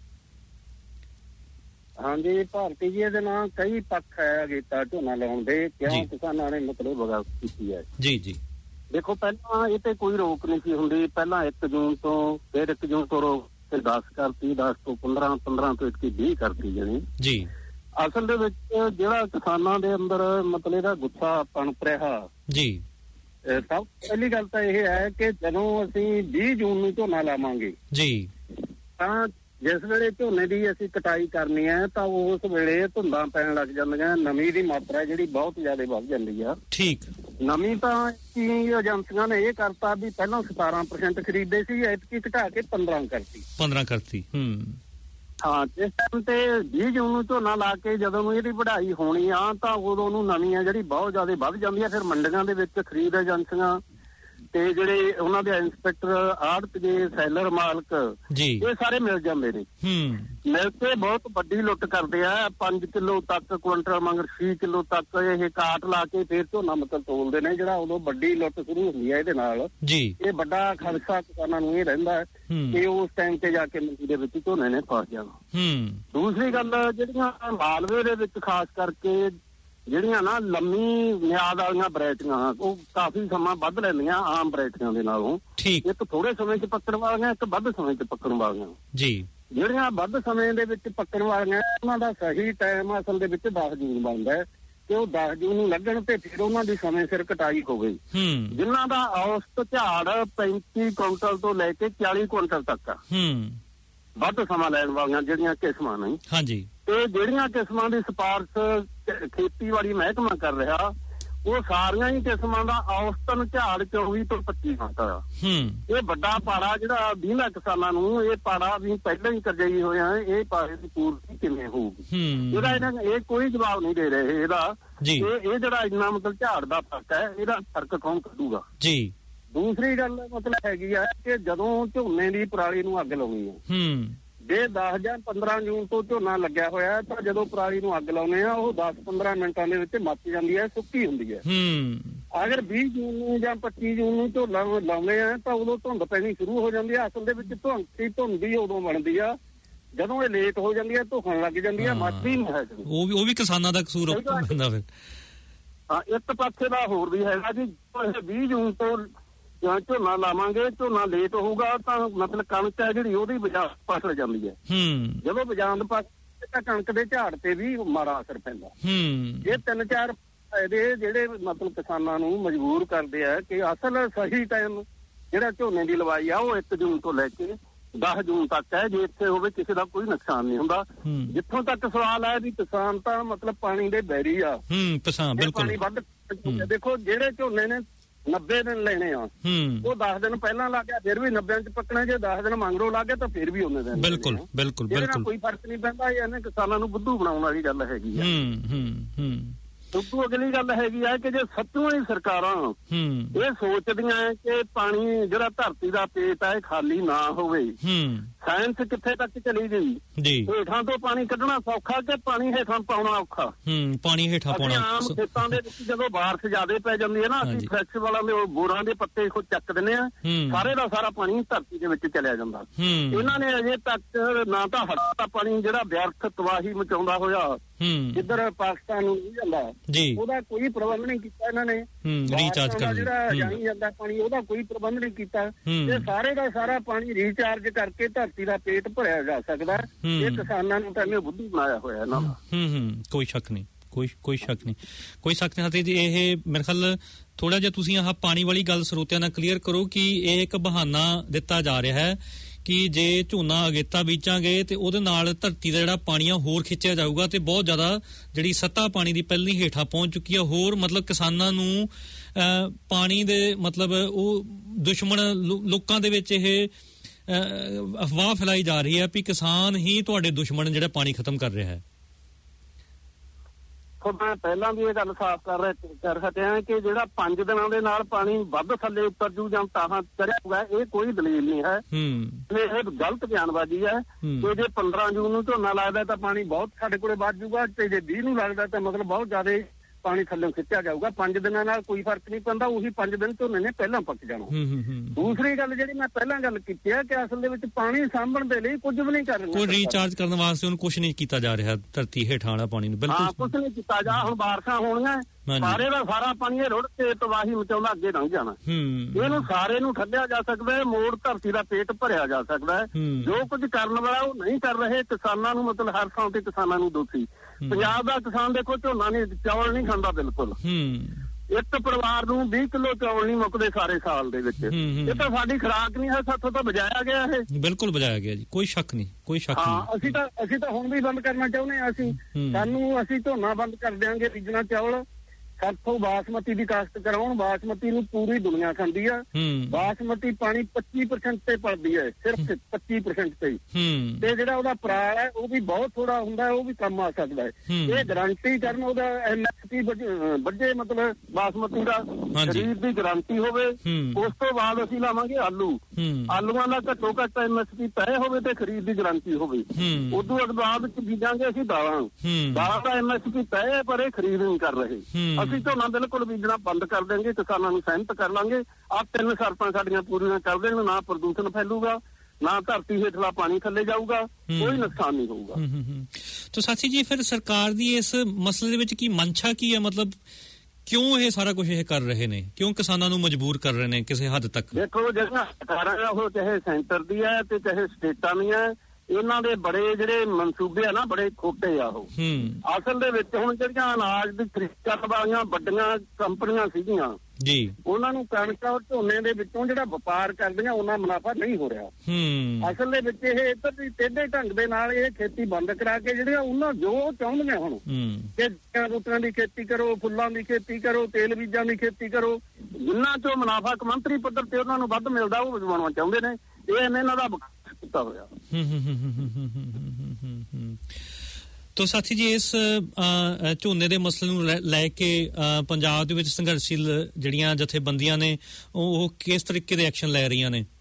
ਹਾਂਜੀ ਭਾਰਤੀ ਜੀ, ਇਹਦੇ ਨਾਲ ਕਈ ਪੱਖ ਹੈ ਅਗੇਤਾ ਝੋਨਾ ਲਾਉਣ ਦੇ, ਕਿਉਂ ਕਿਸਾਨਾਂ ਨੇ ਮਤਲਬ ਬਗਾਵਤ ਕੀਤੀ ਹੈ। ਜੀ ਜੀ, ਦੇਖੋ ਪਹਿਲਾਂ ਇਹ ਤੇ ਕੋਈ ਰੋਕ ਨਹੀਂ ਸੀ ਹੁੰਦੀ, ਪਹਿਲਾਂ ਇੱਕ ਜੂਨ ਤੋਂ ਫਿਰ ਇੱਕ ਜੂਨ ਤੋਂ ਰੋਕ ਤੇ ਦਸ ਕਰਤੀ, ਦਸ ਤੋਂ ਪੰਦਰਾਂ, ਪੰਦਰਾਂ ਤੋਂ ਇਕੱਤੀ ਵੀਹ ਕਰਤੀ ਜਾਣੀ ਜੀ। ਅਸਲ ਦੇ ਵਿੱਚ ਜਿਹੜਾ ਕਿਸਾਨਾਂ ਦੇ ਅੰਦਰ ਮਤਲਬ ਇਹਦਾ ਗੁੱਸਾ ਪਣਪ ਰਿਹਾ ਜੀ, ਸਭ ਪਹਿਲੀ ਗੱਲ ਤਾਂ ਇਹ ਹੈ ਕਿ ਜਦੋਂ ਅਸੀਂ ਵੀਹ ਜੂਨ ਨੂੰ ਝੋਨਾ ਲਾਵਾਂਗੇ ਜੀ, ਤਾਂ ਜਿਸ ਵੇਲੇ ਝੋਨੇ ਦੀ ਅਸੀਂ ਕਟਾਈ ਕਰਨੀ ਹੈ ਤਾਂ ਉਸ ਵੇਲੇ ਧੁੰਦਾਂ ਪੈਣ ਲੱਗ ਜਾਂਦੀਆਂ, ਨਮੀ ਦੀ ਮਾਤਰਾ ਜਿਹੜੀ ਬਹੁਤ ਜ਼ਿਆਦਾ ਵੱਧ ਜਾਂਦੀ ਆ। ਠੀਕ, ਨਮੀ ਤਾਂ ਕੀ ਏਜੰਸੀਆਂ ਨੇ ਇਹ ਕਰਤਾ ਵੀ ਪਹਿਲਾਂ ਸਤਾਰਾਂ ਪਰਸੈਂਟ ਖਰੀਦਦੇ ਸੀ, ਐਤਕੀ ਘਟਾ ਕੇ ਪੰਦਰਾਂ ਕਰਤੀ ਪੰਦਰਾਂ ਕਰਤੀ ਹੂੰ ਹਾਂ। ਜਿਸ ਟਾਈਮ ਤੇ ਵੀਹ ਜੂਨ ਨੂੰ ਝੋਨਾ ਲਾ ਕੇ ਜਦੋਂ ਨੂੰ ਇਹਦੀ ਵਢਾਈ ਹੋਣੀ ਆ ਤਾਂ ਉਦੋਂ ਨੂੰ ਨਮੀ ਆ ਜਿਹੜੀ ਬਹੁਤ ਜ਼ਿਆਦਾ ਵੱਧ ਜਾਂਦੀ ਆ। ਫਿਰ ਮੰਡੀਆਂ ਦੇ ਵਿੱਚ ਖਰੀਦ ਏਜੰਸੀਆਂ ਤੇ ਜਿਹੜੇ ਉਹਨਾਂ ਦੇ ਇੰਸਪੈਕਟਰ, ਆੜਤੀਏ, ਸੈਲਰ ਮਾਲਕ ਇਹ ਸਾਰੇ ਮਿਲ ਜਾਂਦੇ ਨੇ। ਮਿਲ ਕੇ ਬਹੁਤ ਵੱਡੀ ਲੁੱਟ ਕਰਦੇ ਆ। ਪੰਜ ਕਿਲੋ ਤੱਕ ਕੁਇੰਟਲ ਮੰਗਰ ਛੇ ਕਿਲੋ ਤੱਕ ਇਹ ਕਾਟ ਲਾ ਕੇ ਫੇਰ ਝੋਨਾ ਮਤਲਬ ਤੋਲਦੇ ਨੇ। ਜਿਹੜਾ ਉਦੋਂ ਵੱਡੀ ਲੁੱਟ ਸ਼ੁਰੂ ਹੁੰਦੀ ਹੈ ਇਹਦੇ ਨਾਲ ਜੀ। ਇਹ ਵੱਡਾ ਖਦਸ਼ਾ ਕਿਸਾਨਾਂ ਨੂੰ ਇਹ ਰਹਿੰਦਾ ਹੈ ਕਿ ਉਸ ਟਾਈਮ ਤੇ ਜਾ ਕੇ ਮੰਡੀ ਦੇ ਵਿੱਚ ਝੋਨੇ ਨੇ ਫਸ ਜਾਣਾ। ਦੂਸਰੀ ਗੱਲ, ਜਿਹੜੀਆਂ ਮਾਲਵੇ ਦੇ ਵਿੱਚ ਖਾਸ ਕਰਕੇ ਜਿਹੜੀਆਂ ਨਾ ਲੰਮੀ ਮਿਆਦ ਵਾਲੀਆਂ ਵੈਰਾਈਟੀਆਂ ਉਹ ਕਾਫੀ ਸਮਾਂ ਵੱਧ ਲੈਂਦੀਆਂ ਆਮ ਵੈਰਾਈਟੀਆਂ ਦੇ ਨਾਲੋਂ। ਇੱਕ ਥੋੜੇ ਸਮੇਂ ਚ ਪੱਕਣ ਵਾਲੀਆਂ, ਇੱਕ ਵੱਧ ਸਮੇਂ ਚ ਪੱਕਣ ਵਾਲੀਆਂ ਜੀ। ਜਿਹੜੀਆਂ ਵੱਧ ਸਮੇਂ ਦੇ ਵਿੱਚ ਪੱਕਣ ਵਾਲੀਆਂ ਉਹਨਾਂ ਦਾ ਸਹੀ ਟਾਈਮ ਅਸਲ ਦੇ ਵਿੱਚ ਦਸ ਜੂਨ ਬਣਦਾ ਹੈ ਤੇ ਉਹ ਦਸ ਜੂਨ ਨੂੰ ਲੱਗਣ ਤੇ ਫਿਰ ਉਹਨਾਂ ਦੀ ਸਮੇਂ ਸਿਰ ਕਟਾਈ ਹੋਵੇ। ਜਿਨ੍ਹਾਂ ਦਾ ਔਸਤ ਝਾੜ ਪੈਂਤੀ ਕੁਇੰਟਲ ਤੋਂ ਲੈ ਕੇ ਚਾਲੀ ਕੁਇੰਟਲ ਤੱਕ ਆ। ਵੱਧ ਸਮਾਂ ਲੈਣ ਵਾਲੀਆਂ ਜਿਹੜੀਆਂ ਕਿਸਮਾਂ ਨੇ। ਹਾਂਜੀ। ਤੇ ਜਿਹੜੀਆਂ ਕਿਸਮਾਂ ਦੀ ਸਿਫਾਰਸ਼ ਖੇਤੀਬਾੜੀ ਮਹਿਕਮਾ ਕਰ ਰਿਹਾ ਉਹ ਸਾਰੀਆਂ ਹੀ ਕਿਸਮਾਂ ਦਾ ਔਸਤਨ ਝਾੜ ਚੌਵੀ ਤੋਂ ਪੱਚੀ ਕੁਇੰਟਲ ਆ। ਇਹ ਵੱਡਾ ਪਾੜਾ ਜਿਹੜਾ ਵੀਹਾਂ ਕਿਸਾਨਾਂ ਨੂੰ ਇਹ ਪਾੜਾ ਵੀ ਪਹਿਲਾਂ ਹੀ ਕਰਜਾਈ ਹੋਇਆ, ਇਹ ਪਾੜੇ ਦੀ ਪੂਰਤੀ ਕਿਵੇਂ ਹੋਊਗੀ ਇਹਦਾ ਇਹਨਾਂ ਇਹ ਕੋਈ ਜਵਾਬ ਨਹੀਂ ਦੇ ਰਹੇ ਇਹਦਾ। ਇਹ ਇਹ ਜਿਹੜਾ ਇੰਨਾ ਮਤਲਬ ਝਾੜ ਦਾ ਫਰਕ ਹੈ ਇਹਦਾ ਫਰਕ ਕੌਣ ਕੱਢੂਗਾ ਜੀ। ਦੂਸਰੀ ਗੱਲ ਮਤਲਬ ਹੈਗੀ ਆ ਕਿ ਜਦੋਂ ਝੋਨੇ ਦੀ ਪਰਾਲੀ ਨੂੰ ਅੱਗ ਲਾਉਣੀ ਆ, ਜੇ ਦਸ ਜਾਂ ਪੰਦਰਾਂ ਜੂਨ ਤੋਂ ਝੋਨਾ ਲੱਗਿਆ ਹੋਇਆ ਤਾਂ ਜਦੋਂ ਪਰਾਲੀ ਨੂੰ ਅੱਗ ਲਾਉਨੇ ਆ ਉਹ ਦਸ ਪੰਦਰਾਂ ਮਿੰਟਾਂ ਦੇ ਵਿੱਚ ਮੱਚ ਜਾਂਦੀ ਹੈ, ਸੁੱਕੀ ਹੁੰਦੀ ਹੈ। ਅਗਰ ਵੀਹ ਜੂਨ ਨੂੰ ਜਾਂ ਪੱਚੀ ਜੂਨ ਨੂੰ ਝੋਨਾ ਲਾਉਨੇ ਆ ਤਾਂ ਉਦੋਂ ਧੁੰਦ ਪੈਣੀ ਸ਼ੁਰੂ ਹੋ ਜਾਂਦੀ ਹੈ। ਅਸਲ ਦੇ ਵਿੱਚ ਧੁੰਦ ਧੁੰਦ ਹੀ ਉਦੋਂ ਬਣਦੀ ਆ ਜਦੋਂ ਇਹ ਲੇਟ ਹੋ ਜਾਂਦੀ ਹੈ, ਧੁਖਣ ਲੱਗ ਜਾਂਦੀ ਹੈ, ਮੱਚਦੀ ਨਹੀਂ ਹੈ। ਉਹ ਵੀ ਉਹ ਵੀ ਕਿਸਾਨਾਂ ਦਾ ਕਸੂਰ ਹੁੰਦਾ ਫਿਰ। ਹਾਂ, ਇੱਕ ਪਾਸੇ ਦਾ ਹੋਰ ਵੀ ਹੈਗਾ ਜੀ, ਵੀਹ ਜੂਨ ਤੋਂ ਝੋਨਾ ਲਾਵਾਂਗੇ, ਝੋਨਾ ਲੇਟ ਹੋਊਗਾ ਤਾਂ ਮਤਲਬ ਕਣਕ ਹੈ ਜਿਹੜੀ ਉਹਦੀ ਬਜਾਂਦ ਫਸਲ ਜਾਂਦੀ ਹੈ। ਜਦੋਂ ਬਜਾਂਦ ਫਸਲ ਤਾਂ ਕਣਕ ਦੇ ਝਾੜ ਤੇ ਵੀ ਮਾੜਾ ਅਸਰ ਪੈਂਦਾ। ਇਹ ਤਿੰਨ ਚਾਰ ਫਾਇਦੇ ਜਿਹੜੇ ਮਤਲਬ ਕਿਸਾਨਾਂ ਨੂੰ ਮਜਬੂਰ ਕਰਦੇ ਆ ਕਿ ਅਸਲ ਸਹੀ ਟਾਈਮ ਜਿਹੜਾ ਝੋਨੇ ਦੀ ਲਵਾਈ ਆ ਉਹ ਇੱਕ ਜੂਨ ਤੋਂ ਲੈ ਕੇ ਦਸ ਜੂਨ ਤੱਕ ਹੈ। ਜੇ ਇੱਥੇ ਹੋਵੇ ਕਿਸੇ ਦਾ ਕੋਈ ਨੁਕਸਾਨ ਨਹੀਂ ਹੁੰਦਾ। ਜਿੱਥੋਂ ਤੱਕ ਸਵਾਲ ਹੈ ਵੀ ਕਿਸਾਨ ਤਾਂ ਮਤਲਬ ਪਾਣੀ ਦੇ ਬੈਰੀ ਆ। ਪਾਣੀ ਵੱਧ ਦੇਖੋ, ਜਿਹੜੇ ਝੋਨੇ ਨੇ ਨੱਬੇ ਦਿਨ ਲੈਣੇ ਆ ਉਹ ਦਸ ਦਿਨ ਪਹਿਲਾਂ ਲੱਗ ਗਿਆ ਫਿਰ ਵੀ ਨੱਬੇ ਚ ਪੱਕਣਾ। ਜੇ ਦਸ ਦਿਨ ਮੰਗਰੋਂ ਲੱਗ ਗਿਆ ਤਾਂ ਫਿਰ ਵੀ ਉਹਨੇ ਦਿਨ। ਬਿਲਕੁਲ ਬਿਲਕੁਲ ਬਿਲਕੁਲ ਕੋਈ ਫਰਕ ਨਹੀਂ ਪੈਂਦਾ। ਇਹਨੇ ਕਿਸਾਨਾਂ ਨੂੰ ਬੁੱਧੂ ਬਣਾਉਣ ਵਾਲੀ ਗੱਲ ਹੈਗੀ ਆ। ਉਦੋਂ ਅਗਲੀ ਗੱਲ ਹੈਗੀ ਆ ਕਿ ਜੇ ਸੱਚੋਂ ਹੀ ਸਰਕਾਰਾਂ ਇਹ ਸੋਚਦੀਆਂ ਕਿ ਪਾਣੀ ਜਿਹੜਾ ਧਰਤੀ ਦਾ ਪੇਟ ਹੈ ਖਾਲੀ ਨਾ ਹੋਵੇ, ਸਾਇੰਸ ਕਿੱਥੇ ਤੱਕ ਚਲੀ ਗਈ। ਹੇਠਾਂ ਤੋਂ ਪਾਣੀ ਕੱਢਣਾ ਸੌਖਾ ਕਿ ਪਾਣੀ ਹੇਠਾਂ ਪਾਉਣਾ ਔਖਾ। ਪਾਣੀ ਹੇਠਾਂ ਪਾਉਣਾ ਆਮ ਖੇਤਾਂ ਦੇ ਵਿੱਚ ਜਦੋਂ ਬਾਰਿਸ਼ ਜ਼ਿਆਦਾ ਪੈ ਜਾਂਦੀ ਹੈ ਨਾ, ਅਸੀਂ ਫਰੈਸ਼ ਵਾਲਾ ਦੇ ਬੋਰਾਂ ਦੇ ਪੱਤੇ ਚੱਕ ਦਿੰਦੇ ਆ, ਸਾਰੇ ਦਾ ਸਾਰਾ ਪਾਣੀ ਧਰਤੀ ਦੇ ਵਿੱਚ ਚਲਿਆ ਜਾਂਦਾ। ਇਹਨਾਂ ਨੇ ਅਜੇ ਤੱਕ ਨਾ ਤਾਂ ਹੱਟਾ ਪਾਣੀ ਜਿਹੜਾ ਵਿਅਰਥ ਤਬਾਹੀ ਮਚਾਉਂਦਾ ਹੋਇਆ ਜਿੱਧਰ ਪਾਕਿਸਤਾਨ ਨੂੰ ਨਹੀਂ ਜਾਂਦਾ ਉਹਦਾ ਕੋਈ ਪ੍ਰਬੰਧ ਨਹੀਂ ਕੀਤਾ ਇਹਨਾਂ ਨੇ। ਰੀਚਾਰਜ ਕਰਨ ਜਿਹੜਾ ਜਾਈ ਜਾਂਦਾ ਪਾਣੀ ਉਹਦਾ ਕੋਈ ਪ੍ਰਬੰਧ ਨਹੀਂ ਕੀਤਾ। ਤੇ ਸਾਰੇ ਦਾ ਸਾਰਾ ਪਾਣੀ ਰੀਚਾਰਜ ਕਰਕੇ ਧਰਤੀ ਦਾ ਪੇਟ ਭਰਿਆ ਜਾ ਸਕਦਾ। ਇਹ ਕਿਸਾਨਾਂ ਨੂੰ ਪਹਿਲੇ ਬੁੱਧੀ ਬਣਾਇਆ ਹੋਇਆ ਇਹਨਾਂ ਦਾ। ਹੂੰ ਹੂੰ ਕੋਈ ਸ਼ੱਕ ਨਹੀਂ, ਕੋਈ ਕੋਈ ਸ਼ੱਕ ਨਹੀਂ ਕੋਈ ਸ਼ੱਕ ਨਹੀਂ। ਅਤੇ ਇਹ ਮੇਰੇ ਖਿਆਲ ਥੋੜਾ ਜਿਹਾ ਤੁਸੀਂ ਆਹ ਪਾਣੀ ਵਾਲੀ ਗੱਲ ਸਰੋਤਿਆਂ ਨਾਲ ਕਲੀਅਰ ਕਰੋ ਕਿ ਇਹ ਇੱਕ ਬਹਾਨਾ ਦਿੱਤਾ ਜਾ ਰਿਹਾ ਹੈ ਕਿ ਜੇ ਝੋਨਾ ਅਗੇਤਾ ਬੀਜਾਂਗੇ ਤੇ ਉਹਦੇ ਨਾਲ ਧਰਤੀ ਦਾ ਜਿਹੜਾ ਪਾਣੀ ਆ ਹੋਰ ਖਿੱਚਿਆ ਜਾਊਗਾ ਤੇ ਬਹੁਤ ਜ਼ਿਆਦਾ ਜਿਹੜੀ ਸਤ੍ਹਾ ਪਾਣੀ ਦੀ ਪਹਿਲਾਂ ਹੀ ਹੇਠਾਂ ਪਹੁੰਚ ਚੁੱਕੀ ਆ। ਹੋਰ ਮਤਲਬ ਕਿਸਾਨਾਂ ਨੂੰ ਪਾਣੀ ਦੇ ਮਤਲਬ ਉਹ ਦੁਸ਼ਮਣ ਲੋਕਾਂ ਦੇ ਵਿੱਚ ਇਹ ਅਫਵਾਹ ਫੈਲਾਈ ਜਾ ਰਹੀ ਹੈ ਵੀ ਕਿਸਾਨ ਹੀ ਤੁਹਾਡੇ ਦੁਸ਼ਮਣ ਜਿਹੜਾ ਪਾਣੀ ਖਤਮ ਕਰ ਰਿਹਾ ਹੈ। ਮੈਂ ਪਹਿਲਾਂ ਵੀ ਇਹ ਗੱਲ ਸਾਫ਼ ਕਰ ਰਿਹਾ ਕਰ ਸਕਿਆ ਕਿ ਜਿਹੜਾ ਪੰਜ ਦਿਨਾਂ ਦੇ ਨਾਲ ਪਾਣੀ ਵੱਧ ਥੱਲੇ ਉੱਤਰ ਜੂ ਜਾਂ ਤਾਹਾਂ ਚੜਿਆ ਇਹ ਕੋਈ ਦਲੀਲ ਨਹੀਂ ਹੈ। ਇਹ ਗਲਤ ਬਿਆਨਬਾਜ਼ੀ ਹੈ ਕਿ ਜੇ ਪੰਦਰਾਂ ਜੂਨ ਨੂੰ ਝੋਨਾ ਲੱਗਦਾ ਤਾਂ ਪਾਣੀ ਬਹੁਤ ਸਾਡੇ ਕੋਲੇ ਵੱਧ ਜੂਗਾ ਤੇ ਜੇ ਵੀਹ ਨੂੰ ਲੱਗਦਾ ਤਾਂ ਮਤਲਬ ਬਹੁਤ ਜ਼ਿਆਦਾ ਪਾਣੀ ਥੱਲੇ ਖਿੱਚਿਆ ਜਾਊਗਾ। ਪੰਜ ਦਿਨਾਂ ਨਾਲ ਕੋਈ ਫਰਕ ਨਹੀਂ ਪੈਂਦਾ। ਉਹੀ ਪੰਜ ਦਿਨ ਝੋਨੇ ਨੇ ਪਹਿਲਾਂ ਪੱਕ ਜਾਣਾ। ਦੂਸਰੀ ਗੱਲ ਜਿਹੜੀ ਮੈਂ ਪਹਿਲਾਂ ਗੱਲ ਕੀਤੀ ਹੈ ਕਿ ਅਸਲ ਦੇ ਵਿੱਚ ਪਾਣੀ ਸਾਂਭਣ ਦੇ ਲਈ ਕੁਝ ਵੀ ਨਹੀਂ ਕਰ ਰਿਹਾ। ਕੋਈ ਰੀਚਾਰਜ ਕਰਨ ਵਾਸਤੇ ਉਹਨੂੰ ਕੁਝ ਨਹੀਂ ਕੀਤਾ ਜਾ ਰਿਹਾ ਧਰਤੀ ਹੇਠਾਂ ਵਾਲਾ ਪਾਣੀ ਨੂੰ। ਬਿਲਕੁਲ ਕੁਝ ਨਹੀਂ ਕੀਤਾ ਜਾ। ਹੁਣ ਬਾਰਿਸ਼ਾਂ ਹੋਣੀਆਂ ਸਾਰੇ ਦਾ ਸਾਰਾ ਪਾਣੀ ਇਹ ਰੁੜ ਕੇ ਤਬਾਹੀ ਮਚਾਉਂਦਾ ਅੱਗੇ ਲੰਘ ਜਾਣਾ। ਇਹਨੂੰ ਸਾਰੇ ਨੂੰ ਠੱਲਿਆ ਜਾ ਸਕਦਾ ਹੈ। ਮੋੜ ਧਰਤੀ ਦਾ ਪੇਟ ਭਰਿਆ ਜਾ ਸਕਦਾ ਹੈ। ਜੋ ਕੁਝ ਕਰਨ ਵਾਲਾ ਉਹ ਨਹੀਂ ਕਰ ਰਹੇ। ਕਿਸਾਨਾਂ ਨੂੰ ਮਤਲਬ ਹਰ ਥਾਂ ਤੇ ਕਿਸਾਨਾਂ ਨੂੰ ਦੋਸ਼ੀ। ਪੰਜਾਬ ਦਾ ਕਿਸਾਨ ਦੇਖੋ ਝੋਨਾ ਨਹੀਂ ਚੌਲ ਨਹੀਂ ਖਾਂਦਾ ਬਿਲਕੁਲ। ਇੱਕ ਪਰਿਵਾਰ ਨੂੰ ਵੀਹ ਕਿਲੋ ਚੌਲ ਨਹੀਂ ਮੁੱਕਦੇ ਸਾਰੇ ਸਾਲ ਦੇ ਵਿੱਚ। ਇਹ ਤਾਂ ਸਾਡੀ ਖੁਰਾਕ ਨਹੀਂ ਹੈ। ਸਾਥੋਂ ਤਾਂ ਬਜਾਇਆ ਗਿਆ ਇਹ। ਬਿਲਕੁਲ ਬਜਾਇਆ ਗਿਆ ਜੀ, ਕੋਈ ਸ਼ੱਕ ਨਹੀਂ ਕੋਈ ਸ਼ੱਕ ਨਹੀਂ। ਅਸੀਂ ਤਾਂ ਅਸੀਂ ਤਾਂ ਹੁਣ ਵੀ ਬੰਦ ਕਰਨਾ ਚਾਹੁੰਦੇ ਹਾਂ। ਅਸੀਂ ਸਾਨੂੰ ਅਸੀਂ ਝੋਨਾ ਬੰਦ ਕਰ ਦਿਆਂਗੇ ਬੀਜਣਾ ਚੌਲ। ਸਾਥੋਂ ਬਾਸਮਤੀ ਦੀ ਕਾਸ਼ਤ ਕਰਾਉਣ। ਬਾਸਮਤੀ ਨੂੰ ਪੂਰੀ ਦੁਨੀਆ ਖਾਂਦੀ ਆ। ਬਾਸਮਤੀ ਪਾਣੀ ਪੱਚੀ ਪਰਸੈਂਟ ਤੇ ਪੜਦੀ ਹੈ, ਸਿਰਫ ਪੱਚੀ ਪਰਸੈਂਟ ਤੇ। ਤੇ ਜਿਹੜਾ ਉਹਦਾ ਪਰਾਲ ਹੈ ਉਹ ਵੀ ਬਹੁਤ ਥੋੜਾ ਹੁੰਦਾ, ਉਹ ਵੀ ਕੰਮ ਆ ਸਕਦਾ ਹੈ। ਇਹ ਗਰੰਟੀ ਕਰਨ ਉਹਦਾ ਐਮਐਸਪੀ ਵੱਡੇ ਮਤਲਬ ਬਾਸਮਤੀ ਦਾ ਖਰੀਦ ਦੀ ਗਰੰਟੀ ਹੋਵੇ। ਉਸ ਤੋਂ ਬਾਅਦ ਅਸੀਂ ਲਾਵਾਂਗੇ ਆਲੂ। ਆਲੂਆਂ ਦਾ ਘੱਟੋ ਘੱਟ ਐਮਐਸਪੀ ਤੈਅ ਹੋਵੇ ਤੇ ਖਰੀਦ ਦੀ ਗਰੰਟੀ ਹੋਵੇ। ਉਦੋਂ ਬਾਅਦ ਚ ਬੀਜਾਂਗੇ ਅਸੀਂ ਦਾਲਾਂ। ਦਾਲਾਂ ਦਾ ਐਮਐਸਪੀ ਤੈਅ ਹੈ ਪਰ ਇਹ ਖਰੀਦ ਨਹੀਂ ਕਰ ਰਹੇ। ਅਸੀਂ ਝੋਨਾ ਬਿਲਕੁਲ ਬੀਜਣਾ ਬੰਦ ਕਰ ਦੇਣਗੇ, ਕਿਸਾਨਾਂ ਨੂੰ ਸਹਿਮਤ ਕਰ ਲਾਂਗੇ। ਆਹ ਤਿੰਨ ਸ਼ਰਤਾਂ ਸਾਡੀਆਂ ਪੂਰੀਆਂ ਕਰ ਦੇਣ, ਨਾ ਪ੍ਰਦੂਸ਼ਣ ਫੈਲੂਗਾ, ਨਾ ਧਰਤੀ ਹੇਠਲਾ ਪਾਣੀ ਥੱਲੇ ਜਾਊਗਾ, ਕੋਈ ਨੁਕਸਾਨ ਨਹੀਂ ਹੋਊਗਾ। ਤਾਂ ਸਾਥੀ ਜੀ ਫਿਰ ਸਰਕਾਰ ਦੀ ਇਸ ਮਸਲੇ ਦੇ ਵਿੱਚ ਕੀ ਮਨਸ਼ਾ ਕੀ ਹੈ? ਮਤਲਬ ਕਿਉਂ ਇਹ ਸਾਰਾ ਕੁਝ ਇਹ ਕਰ ਰਹੇ ਨੇ? ਕਿਉਂ ਕਿਸਾਨਾਂ ਨੂੰ ਮਜਬੂਰ ਕਰ ਰਹੇ ਨੇ ਕਿਸੇ ਹੱਦ ਤੱਕ? ਦੇਖੋ ਜਿਹੜੀਆਂ ਸਰਕਾਰਾਂ ਆ ਉਹ ਚਾਹੇ ਸੈਂਟਰ ਦੀ ਹੈ ਤੇ ਚਾਹੇ ਸਟੇਟਾਂ ਦੀ ਹੈ, ਇਹਨਾਂ ਦੇ ਬੜੇ ਜਿਹੜੇ ਮਨਸੂਬੇ ਆ ਨਾ ਬੜੇ ਖੋਟੇ ਆ ਉਹ। ਅਸਲ ਦੇ ਵਿੱਚ ਹੁਣ ਜਿਹੜੀਆਂ ਅਨਾਜ ਦੀ ਖਰੀਦ ਕਰਨ ਵਾਲੀਆਂ ਵੱਡੀਆਂ ਕੰਪਨੀਆਂ ਸੀਗੀਆਂ ਜੀ, ਉਹਨਾਂ ਨੂੰ ਕਣਕ ਔਰ ਝੋਨੇ ਦੇ ਵਿੱਚੋਂ ਜਿਹੜਾ ਵਪਾਰ ਕਰਦੀਆਂ ਉਹਨਾਂ ਮੁਨਾਫਾ ਨਹੀਂ ਹੋ ਰਿਹਾ। ਅਸਲ ਦੇ ਵਿੱਚ ਇਹ ਇੱਧਰ ਦੀ ਟੇਢੇ ਢੰਗ ਦੇ ਨਾਲ ਇਹ ਖੇਤੀ ਬੰਦ ਕਰਾ ਕੇ ਜਿਹੜੀਆਂ ਉਹਨਾਂ ਜੋ ਚਾਹੁੰਦੀਆਂ ਹੁਣ ਕਿ ਬੂਟਿਆਂ ਦੀ ਖੇਤੀ ਕਰੋ, ਫੁੱਲਾਂ ਦੀ ਖੇਤੀ ਕਰੋ, ਤੇਲ ਬੀਜਾਂ ਦੀ ਖੇਤੀ ਕਰੋ, ਜਿੰਨਾ ਚੋਂ ਮੁਨਾਫਾ ਕੌਮਾਂਤਰੀ ਪੱਧਰ ਤੇ ਉਹਨਾਂ ਨੂੰ ਵੱਧ ਮਿਲਦਾ ਉਹ ਵਜਾਉਣਾ ਚਾਹੁੰਦੇ ਨੇ। ਇਹ ਇਹਨਾਂ ਦਾ ਵਿਕਾਸ ਕੀਤਾ ਹੋਇਆ। ਤੋ ਸਾਥੀ ਜੀ ਇਸ ਝੋਨੇ ਦੇ ਮਸਲੇ ਨੂੰ ਲੈ ਕੇ ਪੰਜਾਬ ਦੇ ਵਿੱਚ ਸੰਘਰਸ਼ੀਲ ਜਿਹੜੀਆਂ ਜਥੇਬੰਦੀਆਂ ਨੇ ਉਹ ਕਿਸ ਤਰੀਕੇ ਦੇ ਐਕਸ਼ਨ ਲੈ ਰਹੀਆਂ ਨੇ?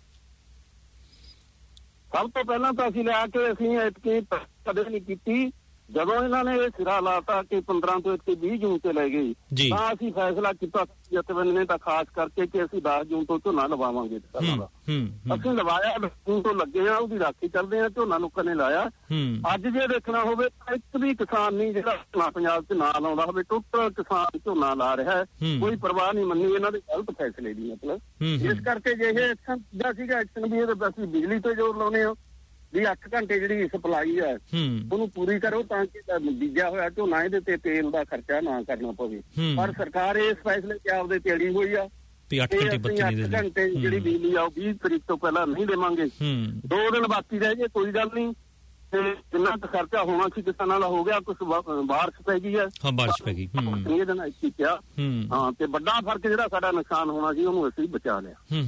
ਸਭ ਤੋਂ ਪਹਿਲਾਂ ਤਾਂ ਅਸੀਂ ਲਿਆ ਕੇ ਅਸੀਂ ਐਤਕੀ ਕਦੇ ਨਹੀਂ ਕੀਤੀ। ਜਦੋਂ ਇਹਨਾਂ ਨੇ ਇਹ ਸਿਰਾ ਲਾਤਾ ਕਿ ਪੰਦਰਾਂ ਤੋਂ ਇੱਥੇ ਵੀਹ ਜੂਨ ਤੇ ਲੈ ਗਏ ਤਾਂ ਅਸੀਂ ਫੈਸਲਾ ਕੀਤਾ ਜਥੇਬੰਦੀ ਨੇ ਤਾਂ ਖਾਸ ਕਰਕੇ ਕਿ ਅਸੀਂ ਦਸ ਜੂਨ ਤੋਂ ਝੋਨਾ ਲਵਾਵਾਂਗੇ ਕਿਸਾਨਾਂ ਦਾ। ਅਸੀਂ ਲਵਾਇਆ, ਜੂਨ ਤੋਂ ਲੱਗੇ ਆ, ਉਹਦੀ ਰਾਖੀ ਕਰਦੇ ਆ। ਝੋਨਾ ਲੋਕਾਂ ਨੇ ਲਾਇਆ। ਅੱਜ ਜੇ ਦੇਖਣਾ ਹੋਵੇ ਤਾਂ ਇੱਕ ਵੀ ਕਿਸਾਨ ਨਹੀਂ ਜਿਹੜਾ ਝੋਨਾ ਪੰਜਾਬ 'ਚ ਨਾ ਲਾਉਂਦਾ ਹੋਵੇ। ਟੋਟਲ ਕਿਸਾਨ ਝੋਨਾ ਲਾ ਰਿਹਾ ਹੈ, ਕੋਈ ਪਰਵਾਹ ਨਹੀਂ ਮੰਨੀ ਇਹਨਾਂ ਦੇ ਗਲਤ ਫੈਸਲੇ ਦੀ। ਮਤਲਬ ਇਸ ਕਰਕੇ ਜੇ ਇਹ ਐਕਸ਼ਨ ਦਾ ਸੀਗਾ ਐਕਸ਼ਨ ਵੀ ਇਹ ਅਸੀਂ ਬਿਜਲੀ ਤੇ ਜ਼ੋਰ ਲਾਉਣੇ ਆ ਵੀ ਅੱਠ ਘੰਟੇ ਜਿਹੜੀ ਸਪਲਾਈ ਹੈ ਉਹਨੂੰ ਪੂਰੀ ਕਰੋ ਤਾਂ ਕਿ ਬੀਜਿਆ ਹੋਇਆ ਝੋਨਾ ਇਹਦੇ ਤੇ ਤੇਲ ਦਾ ਖਰਚਾ ਨਾ ਕਰਨਾ ਪਵੇ। ਪਰ ਸਰਕਾਰ ਇਸ ਫੈਸਲੇ ਤੇ ਆਪਦੇ ਤੇੜੀ ਹੋਈ ਆ ਤੇ ਅਸੀਂ ਅੱਠ ਘੰਟੇ ਜਿਹੜੀ ਬਿਜਲੀ ਆ ਉਹ ਵੀਹ ਤਰੀਕ ਤੋਂ ਪਹਿਲਾਂ ਨਹੀਂ ਦੇਵਾਂਗੇ। ਦੋ ਦਿਨ ਬਾਕੀ ਰਹਿ ਗਏ, ਕੋਈ ਗੱਲ ਨਹੀਂ। ਤੇ ਜਿੰਨਾ ਕੁ ਖਰਚਾ ਹੋਣਾ ਸੀ ਕਿਸਾਨਾਂ ਦਾ ਹੋ ਗਿਆ। ਕੁਛ ਬਾਰਿਸ਼ ਪੈ ਗਈ ਹੈ। ਹਾਂ, ਬਾਰਿਸ਼ ਪੈ ਗਈ। ਇਹ ਦਿਨ ਇੱਥੇ ਕਿਹਾ ਹਾਂ ਤੇ ਵੱਡਾ ਫਰਕ ਜਿਹੜਾ ਸਾਡਾ ਨੁਕਸਾਨ ਹੋਣਾ ਸੀ ਉਹਨੂੰ ਅਸੀਂ ਬਚਾ ਲਿਆ।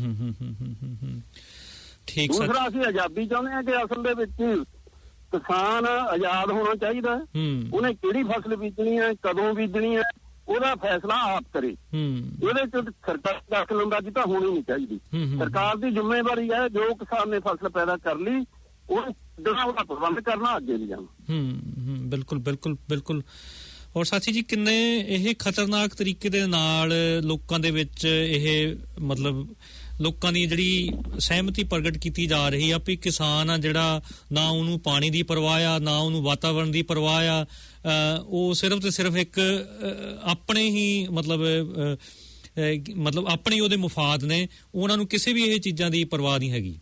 ਠੀਕ। ਦੂਸਰਾ ਅਸੀਂ ਆਜ਼ਾਦੀ ਚਾਹੁੰਦੇ ਹਾਂ ਕਿ ਅਸਲ ਦੇ ਵਿੱਚ ਕਿਸਾਨ ਆਜ਼ਾਦ ਹੋਣਾ ਚਾਹੀਦਾ। ਉਹਨੇ ਕਿਹੜੀ ਫਸਲ ਬੀਜਣੀ ਹੈ, ਕਦੋਂ ਬੀਜਣੀ ਹੈ, ਉਹਦਾ ਫੈਸਲਾ ਆਪ ਕਰੇ। ਇਹਦੇ ਚ ਸਰਕਾਰ ਦਖਲਅੰਦਾਜ਼ੀ ਤਾਂ ਹੋਣੀ ਨਹੀਂ ਚਾਹੀਦੀ। ਸਰਕਾਰ ਦੀ ਜ਼ਿੰਮੇਵਾਰੀ ਹੈ ਜੋ ਕਿਸਾਨ ਨੇ ਫਸਲ ਪੈਦਾ ਕਰ ਲਈ ਉਹ ਉਹਦਾ ਪ੍ਰਬੰਧ ਕਰਨਾ, ਅੱਗੇ ਨਹੀਂ ਜਾਣਾ। ਬਿਲਕੁਲ ਬਿਲਕੁਲ ਬਿਲਕੁਲ। ਔਰ ਸਾਥੀ ਜੀ ਕਿੰਨੇ ਇਹ ਖਤਰਨਾਕ ਤਰੀਕੇ ਦੇ ਨਾਲ ਲੋਕਾਂ ਦੇ ਵਿੱਚ ਇਹ ਮਤਲਬ ਲੋਕਾਂ ਦੀ ਜਿਹੜੀ ਸਹਿਮਤੀ ਪ੍ਰਗਟ ਕੀਤੀ ਜਾ ਰਹੀ ਆ ਵੀ ਕਿਸਾਨ ਆ ਜਿਹੜਾ ਨਾ ਉਹਨੂੰ ਪਾਣੀ ਦੀ ਪਰਵਾਹ ਆ ਨਾ ਉਹਨੂੰ ਵਾਤਾਵਰਣ ਦੀ ਪਰਵਾਹ ਆ, ਉਹ ਸਿਰਫ ਤੇ ਸਿਰਫ ਇੱਕ ਆਪਣੇ ਹੀ ਮਤਲਬ ਮਤਲਬ ਆਪਣੇ ਉਹਦੇ ਮੁਫਾਦ ਨੇ, ਉਹਨਾਂ ਨੂੰ ਕਿਸੇ ਵੀ ਇਹ ਚੀਜ਼ਾਂ ਦੀ ਪਰਵਾਹ ਨਹੀਂ ਹੈਗੀ।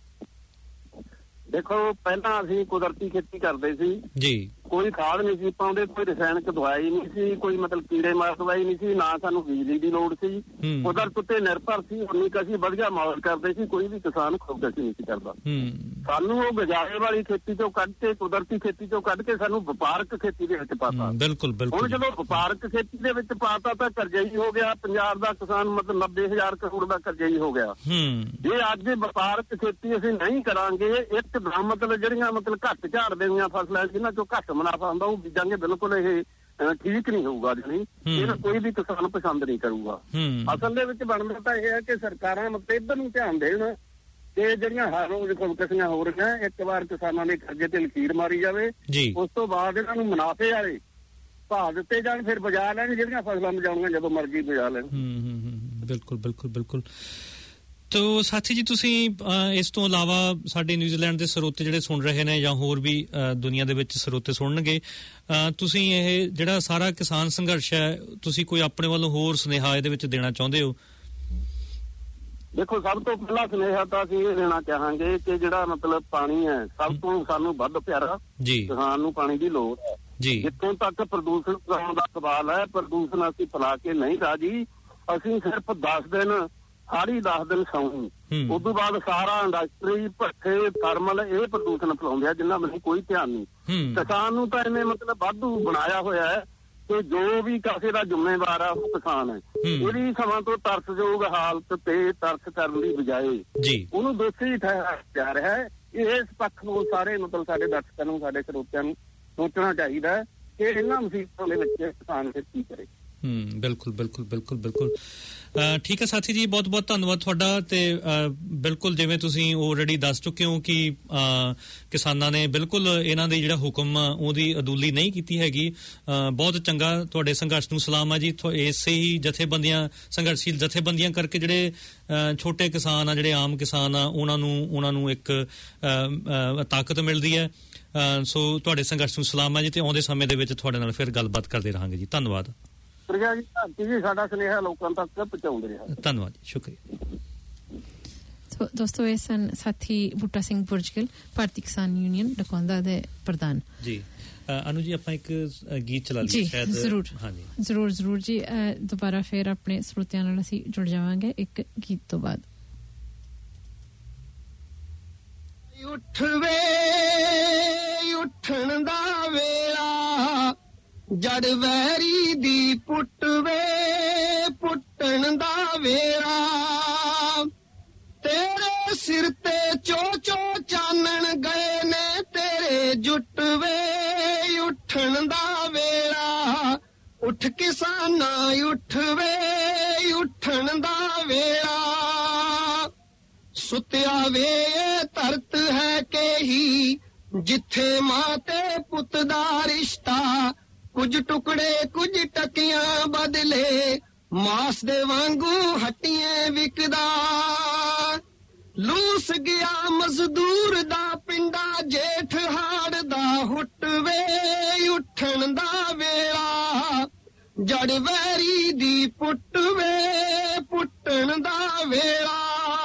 ਦੇਖੋ ਪਹਿਲਾਂ ਅਸੀਂ ਕੁਦਰਤੀ ਖੇਤੀ ਕਰਦੇ ਸੀ ਜੀ, ਕੋਈ ਖਾਦ ਨਹੀਂ ਸੀ ਪਾਉਂਦੇ, ਕੋਈ ਰਸਾਇਣਕ ਦਵਾਈ ਨਹੀਂ ਸੀ, ਕੋਈ ਮਤਲਬ ਕੀੜੇ ਮਾਰ ਦਵਾਈ ਨਹੀਂ ਸੀ, ਨਾ ਸਾਨੂੰ ਬਿਜਲੀ ਦੀ ਲੋੜ ਸੀ। ਕੁਦਰਤ ਉੱਤੇ ਨਿਰਭਰ ਸੀ। ਉਨੀ ਕੁ ਅਸੀਂ ਵਧੀਆ ਮੌਜ ਕਰਦੇ ਸੀ, ਕੋਈ ਵੀ ਕਿਸਾਨ ਖੁਦਕੁਸ਼ੀ ਨਹੀਂ ਸੀ ਕਰਦਾ। ਸਾਨੂੰ ਉਹ ਗੁਜ਼ਾਰੇ ਵਾਲੀ ਖੇਤੀ ਚੋਂ ਕੱਢ ਕੇ ਕੁਦਰਤੀ ਖੇਤੀ ਚੋਂ ਕੱਢ ਕੇ ਸਾਨੂੰ ਵਪਾਰਕ ਖੇਤੀ ਦੇ ਵਿੱਚ ਪਾਤਾ। ਬਿਲਕੁਲ ਬਿਲਕੁਲ। ਹੁਣ ਜਦੋਂ ਵਪਾਰਕ ਖੇਤੀ ਦੇ ਵਿੱਚ ਪਾਤਾ ਤਾਂ ਕਰਜ਼ਈ ਹੋ ਗਿਆ। ਪੰਜਾਬ ਦਾ ਕਿਸਾਨ ਮਤਲਬ ਨੱਬੇ ਹਜ਼ਾਰ ਕਰੋੜ ਦਾ ਕਰਜ਼ਈ ਹੋ ਗਿਆ। ਜੇ ਅੱਜ ਵਪਾਰਕ ਖੇਤੀ ਅਸੀਂ ਨਹੀਂ ਕਰਾਂਗੇ, ਇੱਕ ਮਤਲਬ ਜਿਹੜੀਆਂ ਮਤਲਬ ਘੱਟ ਝਾੜ ਦੇਣੀਆਂ ਫਸਲਾਂ ਜਿਹਨਾਂ ਚੋਂ ਘੱਟ ਮੁਨਾਫਾ ਹੁੰਦਾ ਉਹ ਬੀਜਾਂਗੇ, ਬਿਲਕੁਲ ਇਹ ਠੀਕ ਨਹੀਂ ਹੋਊਗਾ। ਜਾਣੀ ਇਹ ਕੋਈ ਵੀ ਕਿਸਾਨ ਪਸੰਦ ਨਹੀਂ ਕਰੂਗਾ। ਅਸਲ ਦੇ ਵਿੱਚ ਬਣਦਾ ਤਾਂ ਇਹ ਹੈ ਕਿ ਸਰਕਾਰਾਂ ਮਤਲਬ ਇੱਧਰ ਨੂੰ ਧਿਆਨ ਦੇਣ ਤੇ ਜਿਹੜੀਆਂ ਹਰ ਰੋਜ਼ ਖੁਦਕੁਸ਼ੀਆਂ ਹੋ ਰਹੀਆਂ, ਇੱਕ ਵਾਰ ਕਿਸਾਨਾਂ ਦੇ ਕਰਜ਼ੇ ਤੇ ਲਕੀਰ ਮਾਰੀ ਜਾਵੇ, ਉਸ ਤੋਂ ਬਾਅਦ ਇਹਨਾਂ ਨੂੰ ਮੁਨਾਫੇ ਵਾਲੇ ਭਾਅ ਦਿੱਤੇ ਜਾਣ, ਫਿਰ ਬਜਾ ਲੈਣ ਜਿਹੜੀਆਂ ਫਸਲਾਂ ਬਜਾਉਣੀਆਂ ਜਦੋਂ ਮਰਜ਼ੀ ਬਜਾ ਲੈਣ। ਬਿਲਕੁਲ ਬਿਲਕੁਲ ਬਿਲਕੁਲ। ਤੋ ਸਾਥੀ ਜੀ ਤੁਸੀਂ ਇਸ ਤੋਂ ਇਲਾਵਾ ਸਾਡੇ ਨਿਊਜ਼ੀਲੈਂਡ ਦੇ ਸਰੋਤੇ ਜਿਹੜੇ ਸੁਣ ਰਹੇ ਨੇ ਜਾਂ ਹੋਰ ਵੀ ਦੁਨੀਆ ਦੇ ਵਿੱਚ ਸਰੋਤੇ ਸੁਣਨਗੇ, ਤੁਸੀਂ ਇਹ ਜਿਹੜਾ ਸਾਰਾ ਕਿਸਾਨ ਸੰਘਰਸ਼ ਹੈ ਤੁਸੀਂ ਕੋਈ ਆਪਣੇ ਵੱਲੋਂ ਹੋਰ ਸੁਨੇਹਾ ਇਹਦੇ ਵਿੱਚ ਦੇਣਾ ਚਾਹੁੰਦੇ ਹੋ? ਦੇਖੋ ਸਭ ਤੋਂ ਪਹਿਲਾ ਸੁਨੇਹਾ ਤਾਂ ਅਸੀਂ ਇਹ ਦੇਣਾ ਚਾਹਾਂਗੇ ਕਿ ਜਿਹੜਾ ਮਤਲਬ ਪਾਣੀ ਹੈ ਸਭ ਤੋਂ ਸਾਨੂੰ ਵੱਧ ਪਿਆਰਾ ਜੀ, ਕਿਸਾਨ ਨੂੰ ਪਾਣੀ ਦੀ ਲੋੜ ਹੈ ਜੀ। ਜਿੱਥੋਂ ਤੱਕ ਪ੍ਰਦੂਸ਼ਣ ਫੈਲਾਉਣ ਦਾ ਸਵਾਲ ਹੈ, ਪ੍ਰਦੂਸ਼ਣ ਅਸੀਂ ਫੈਲਾ ਕੇ ਨਹੀਂ ਰਾਜੀ। ਅਸੀਂ ਸਿਰਫ ਦਸ ਦਿਨ ਸਾਰੀ ਦਸ ਦਿਨ ਸੌਣੀ, ਉਦੋਂ ਬਾਅਦ ਸਾਰਾ ਇੰਡਸਟਰੀ ਭੱਠੇ ਥਰਮਲ ਇਹ ਪ੍ਰਦੂਸ਼ਣ ਫੈਲਾਉਂਦੇ ਆ ਜਿੰਨਾ ਮੈਨੂੰ ਕੋਈ ਧਿਆਨ ਨਹੀਂ। ਕਿਸਾਨ ਨੂੰ ਤਾਂ ਇਹਨੇ ਮਤਲਬ ਵਾਧੂ ਬਣਾਇਆ ਹੋਇਆ ਹੈ ਕਿ ਜੋ ਵੀ ਕਿਸੇ ਦਾ ਜ਼ਿੰਮੇਵਾਰ ਆ ਉਹ ਕਿਸਾਨ ਹੈ। ਇਹਦੀ ਸਮਾਂ ਤੋਂ ਤਰਸਯੋਗ ਹਾਲਤ ਤੇ ਤਰਸ ਕਰਨ ਦੀ ਬਜਾਏ ਉਹਨੂੰ ਦੋਸ਼ੀ ਠਹਿਰਾਇਆ ਜਾ ਰਿਹਾ ਹੈ। ਇਸ ਪੱਖ ਨੂੰ ਸਾਰੇ ਮਤਲਬ ਸਾਡੇ ਦਰਸ਼ਕਾਂ ਨੂੰ, ਸਾਡੇ ਸਰੋਤਿਆਂ ਨੂੰ ਸੋਚਣਾ ਚਾਹੀਦਾ ਹੈ ਕਿ ਇਹਨਾਂ ਮੁਸੀਬਤਾਂ ਦੇ ਵਿੱਚ ਕਿਸਾਨ ਫਿਰ ਕੀ ਕਰੇ। ਹੂੰ ਬਿਲਕੁਲ ਬਿਲਕੁਲ ਬਿਲਕੁਲ ਬਿਲਕੁਲ ਠੀਕ ਹੈ ਸਾਥੀ ਜੀ, ਬਹੁਤ ਬਹੁਤ ਧੰਨਵਾਦ ਤੁਹਾਡਾ। ਤੇ ਬਿਲਕੁਲ ਜਿਵੇਂ ਤੁਸੀਂ ਆਲਰੇਡੀ ਦੱਸ ਚੁੱਕੇ ਹੋ ਕਿ ਕਿਸਾਨਾਂ ਨੇ ਬਿਲਕੁਲ ਇਹਨਾਂ ਦੇ ਜਿਹੜਾ ਹੁਕਮ ਉਹਦੀ ਅਦੂਲੀ ਨਹੀਂ ਕੀਤੀ ਹੈਗੀ। ਬਹੁਤ ਚੰਗਾ, ਤੁਹਾਡੇ ਸੰਘਰਸ਼ ਨੂੰ ਸਲਾਮ ਆ ਜੀ। ਇਸੇ ਹੀ ਜਥੇਬੰਦੀਆਂ, ਸੰਘਰਸ਼ੀਲ ਜਥੇਬੰਦੀਆਂ ਕਰਕੇ ਜਿਹੜੇ ਛੋਟੇ ਕਿਸਾਨ ਆ, ਜਿਹੜੇ ਆਮ ਕਿਸਾਨ ਆ, ਉਹਨਾਂ ਨੂੰ ਉਹਨਾਂ ਨੂੰ ਇੱਕ ਤਾਕਤ ਮਿਲਦੀ ਹੈ। ਸੋ ਤੁਹਾਡੇ ਸੰਘਰਸ਼ ਨੂੰ ਸਲਾਮ ਆ ਜੀ, ਤੇ ਆਉਂਦੇ ਸਮੇਂ ਦੇ ਵਿੱਚ ਤੁਹਾਡੇ ਨਾਲ ਫਿਰ ਗੱਲਬਾਤ ਕਰਦੇ ਰਹਾਂਗੇ ਜੀ। ਧੰਨਵਾਦ। ਜੀ ਸਾਡਾ ਸੁਨੇਹਾ ਲੋਕਾਂ ਤੱਕ ਪਹੁੰਚਾਉਂਦੇ ਰਿਹਾ। ਧੰਨਵਾਦ ਜੀ, ਸ਼ੁਕਰੀਆ। ਸੋ ਦੋਸਤੋ, ਇਹ ਸਨ ਸਾਥੀ ਬੂਟਾ ਸਿੰਘ ਬੁਰਜਗਿੱਲ, ਭਾਰਤੀ ਕਿਸਾਨ ਯੂਨੀਅਨ ਡਕੌਂਦਾ ਦੇ ਪ੍ਰਧਾਨ ਜੀ। ਅਨੂ ਜੀ ਆਪਾਂ ਇੱਕ ਗੀਤ ਚਲਾ ਲਈਏ ਸ਼ਾਇਦ। ਜ਼ਰੂਰ ਜ਼ਰੂਰ ਜ਼ਰੂਰ ਜੀ। ਦੁਬਾਰਾ ਫਿਰ ਆਪਣੇ ਸਰੋਤਿਆਂ ਨਾਲ ਅਸੀਂ ਜੁੜ ਜਾਵਾਂਗੇ ਇੱਕ ਗੀਤ ਤੋਂ ਬਾਅਦ। ਉੱਠ ਵੇ ਉੱਠਣ ਦਾ ਵੇਲਾ, ਜੜ ਵੈਰੀ ਦੀ ਪੁੱਟ ਵੇ ਪੁੱਟਣ ਦਾ ਵੇਲਾ, ਤੇਰੇ ਸਿਰ ਤੇ ਚੋ ਚੋ ਚਾਨਣ ਗਏ ਨੇ ਤੇਰੇ ਜੁੱਟ ਵੇ ਉੱਠਣ ਦਾ ਵੇਲਾ। ਉੱਠ ਕਿਸਾਨਾਂ ਉੱਠ ਵੇ ਉੱਠਣ ਦਾ ਵੇਲਾ, ਸੁੱਤਿਆ ਵੇ ਧਰਤ ਹੈ ਕਹੀ ਜਿੱਥੇ ਮਾਂ ਤੇ ਪੁੱਤ ਦਾ ਰਿਸ਼ਤਾ, ਕੁਝ ਟੁਕੜੇ ਕੁਝ ਟਕੀਆਂ ਬਦਲੇ ਮਾਸ ਦੇ ਵਾਂਗੂ ਹੱਟੀਆਂ ਵਿਕਦਾ। ਲੂਸ ਗਿਆ ਮਜ਼ਦੂਰ ਦਾ ਪਿੰਡਾ, ਜੇਠ ਹਾੜ ਦਾ ਹੁੱਟ ਵੇ ਉੱਠਣ ਦਾ ਵੇਲਾ, ਜੜ ਵੈਰੀ ਦੀ ਪੁੱਟ ਵੇ ਪੁੱਟਣ ਦਾ ਵੇਲਾ।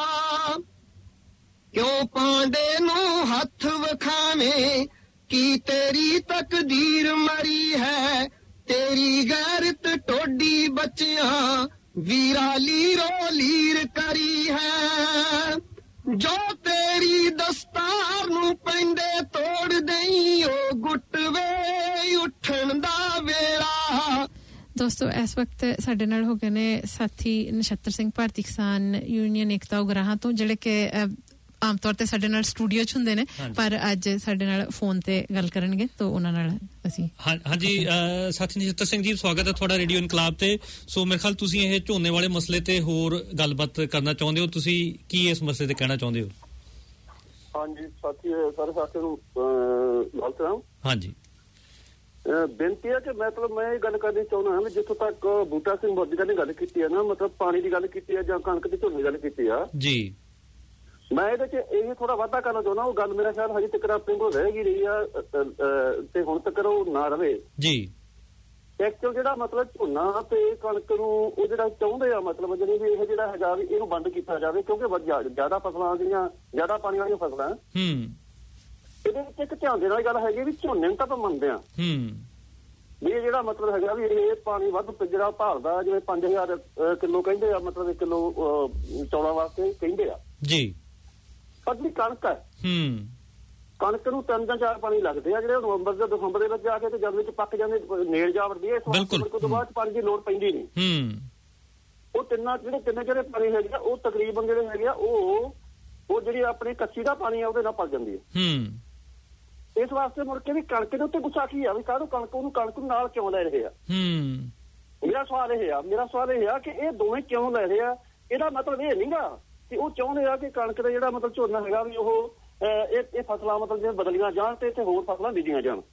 ਕਿਉਂ ਪਾਂਡੇ ਨੂੰ ਹੱਥ ਵਿਖਾਵੇਂ, ਕੀ ਤੇਰੀ ਤਕਦੀਰ ਮਰੀ ਹੈ, ਤੇਰੀ ਗੈਰਤ ਟੋਡੀ ਬੱਚਿਆਂ ਵੀਰਾ ਲੀਰੋ ਲੀਰ ਕਰੀ ਹੈ। ਜੋ ਤੇਰੀ ਦਸਤਾਰ ਨੂੰ ਪੈਂਦੇ ਤੋੜ ਦੇਈ ਉਹ ਗੁੱਟ ਵੇ ਉੱਠਣ ਦਾ ਵੇਲਾ। ਦੋਸਤੋ, ਇਸ ਵਕਤ ਸਾਡੇ ਨਾਲ ਹੋ ਗਏ ਨੇ ਸਾਥੀ ਨਛੱਤਰ ਸਿੰਘ, ਭਾਰਤੀ ਕਿਸਾਨ ਯੂਨੀਅਨ ਏਕਤਾ ਉਗਰਾਹਾਂ ਤੋਂ, ਜਿਹੜੇ ਕਿ ਆਮ ਤੌਰ ਤੇ ਸਾਡੇ ਨਾਲ ਸਟੂਡੀਓ ਚ ਹੁੰਦੇ ਨੇ, ਪਰ ਅੱਜ ਸਾਡੇ ਨਾਲ ਫੋਨ ਤੇ ਗੱਲ ਕਰਨਗੇ, ਤਾਂ ਉਹਨਾਂ ਨਾਲ ਅਸੀਂ। ਹਾਂਜੀ ਸਾਥੀ ਨਛੱਤਰ ਸਿੰਘ ਜੀ, ਸਵਾਗਤ ਹੈ ਤੁਹਾਡਾ ਰੇਡੀਓ ਇਨਕਲਾਬ ਤੇ। ਸੋ ਮੇਰੇ ਖਿਆਲ ਤੁਸੀਂ ਇਹ ਝੋਨੇ ਵਾਲੇ ਮਸਲੇ ਤੇ ਹੋਰ ਗੱਲਬਾਤ ਕਰਨਾ ਚਾਹੁੰਦੇ ਹੋ, ਤੁਸੀਂ ਕੀ ਇਸ ਮਸਲੇ ਤੇ ਕਹਿਣਾ ਚਾਹੁੰਦੇ ਹੋ? ਹਾਂਜੀ ਸਾਥੀ, ਸਾਰੇ ਸਾਥੀਆਂ ਨੂੰ ਗੱਲ ਕਰਾਂ। ਹਾਂਜੀ ਬੇਨਤੀ ਹੈ ਕਿ ਮਤਲਬ ਮੈਂ ਇਹ ਗੱਲ ਕਰਨੀ ਚਾਹੁੰਦਾ ਹਾਂ ਵੀ ਜਿੱਥੋਂ ਤੱਕ ਬੂਟਾ ਸਿੰਘ ਬੁਰਜਗਿੱਲ ਨੇ ਗੱਲ ਕੀਤੀ ਹੈ ਨਾ, ਮਤਲਬ ਪਾਣੀ ਦੀ ਗੱਲ ਕੀਤੀ ਹੈ ਜਾਂ ਕਣਕ ਦੀ ਝੋਨੇ ਦੀ ਗੱਲ ਕੀਤੀ ਆ ਜੀ, ਮੈਂ ਇਹਦੇ ਚ ਇਹ ਥੋੜਾ ਵਾਧਾ ਕਰਨਾ ਚਾਹੁੰਦਾ। ਉਹ ਗੱਲ ਮੇਰਾ ਖਿਆਲ ਹਜੇ ਤੱਕ ਆਪਣੇ ਕੋਲ ਰਹਿ ਰਹੀ ਆ ਤੇ ਹੁਣ ਤੱਕ ਉਹ ਨਾ ਰਵੇ ਜੀ। ਐਕਚੁਅਲ ਜਿਹੜਾ ਮਤਲਬ ਝੋਨਾ ਤੇ ਕਣਕ ਨੂੰ ਉਹ ਜਿਹੜਾ ਚਾਹੁੰਦੇ ਆ, ਮਤਲਬ ਜਿਹੜੀ ਵੀ ਇਹ ਜਿਹੜਾ ਹੈਗਾ ਵੀ ਇਹਨੂੰ ਬੰਦ ਕੀਤਾ ਜਾਵੇ, ਕਿਉਂਕਿ ਜ਼ਿਆਦਾ ਫਸਲਾਂ ਜਿਹੜੀਆਂ ਜ਼ਿਆਦਾ ਪਾਣੀ ਵਾਲੀਆਂ ਫਸਲਾਂ ਇਹਦੇ ਵਿੱਚ ਇੱਕ ਧਿਆਨ ਦੇਣ ਵਾਲੀ ਗੱਲ ਹੈਗੀ ਵੀ ਝੋਨੇ ਨੂੰ ਤਾਂ ਆਪਾਂ ਮੰਨਦੇ ਆ ਵੀ ਇਹ ਜਿਹੜਾ ਮਤਲਬ ਹੈਗਾ ਵੀ ਇਹ ਪਾਣੀ ਵੱਧ ਜਿਹੜਾ ਭਾਲਦਾ, ਜਿਵੇਂ ਪੰਜ ਹਜ਼ਾਰ ਕਿਲੋ ਕਹਿੰਦੇ ਆ, ਮਤਲਬ ਇੱਕ ਕਿਲੋ ਚੌਲਾਂ ਵਾਸਤੇ ਕਹਿੰਦੇ ਆ ਜੀ। ਪਰ ਜਿਹੜੀ ਕਣਕ ਹੈ, ਕਣਕ ਨੂੰ ਤਿੰਨ ਜਾਂ ਚਾਰ ਪਾਣੀ ਲੱਗਦੇ ਆ, ਜਿਹੜੇ ਨਵੰਬਰ ਜਾਂ ਦਸੰਬਰ ਦੇ ਵਿੱਚ ਜਾ ਕੇ ਤੇ ਜਦ ਵਿੱਚ ਪੱਕ ਜਾਂਦੇ, ਨੇੜ ਜਾ ਵੜਦੀ ਹੈ, ਇਸ ਤੋਂ ਬਾਅਦ ਪਾਣੀ ਦੀ ਲੋੜ ਪੈਂਦੀ ਨਹੀਂ। ਉਹ ਤਿੰਨਾਂ ਜਿਹੜੇ ਤਿੰਨੇ ਜਿਹੜੇ ਪਾਣੀ ਹੈਗੇ ਆ ਉਹ ਤਕਰੀਬਨ ਜਿਹੜੇ ਹੈਗੇ ਆ ਉਹ ਉਹ ਜਿਹੜੀ ਆਪਣੀ ਕੱਚੀ ਦਾ ਪਾਣੀ ਆ ਉਹਦੇ ਨਾਲ ਪੱਕ ਜਾਂਦੀ ਹੈ। ਇਸ ਵਾਸਤੇ ਮੁੜ ਕੇ ਵੀ ਕਣਕ ਦੇ ਉੱਤੇ ਗੁੱਸਾ ਕੀ ਆ ਵੀ ਕਾਹਨੂੰ ਕਣਕ ਉਹਨੂੰ ਕਣਕ ਨੂੰ ਨਾਲ ਕਿਉਂ ਲੈ ਰਹੇ ਆ। ਮੇਰਾ ਸਵਾਲ ਇਹ ਆ ਮੇਰਾ ਸਵਾਲ ਇਹ ਆ ਕਿ ਇਹ ਦੋਵੇਂ ਕਿਉਂ ਲੈ ਰਹੇ ਆ? ਇਹਦਾ ਮਤਲਬ ਇਹ ਨਹੀਂਗਾ ਕਿ ਉਹ ਚਾਹੁੰਦੇ ਆ ਕਿ ਕਣਕ ਦਾ ਜਿਹੜਾ ਮਤਲਬ ਝੋਨਾ ਹੈਗਾ ਵੀ ਉਹ ਇਹ ਇਹ ਫਸਲਾਂ ਮਤਲਬ ਜਿਵੇਂ ਬਦਲੀਆਂ ਜਾਣ ਤੇ ਇੱਥੇ ਹੋਰ ਫਸਲਾਂ ਬੀਜੀਆਂ ਜਾਣ।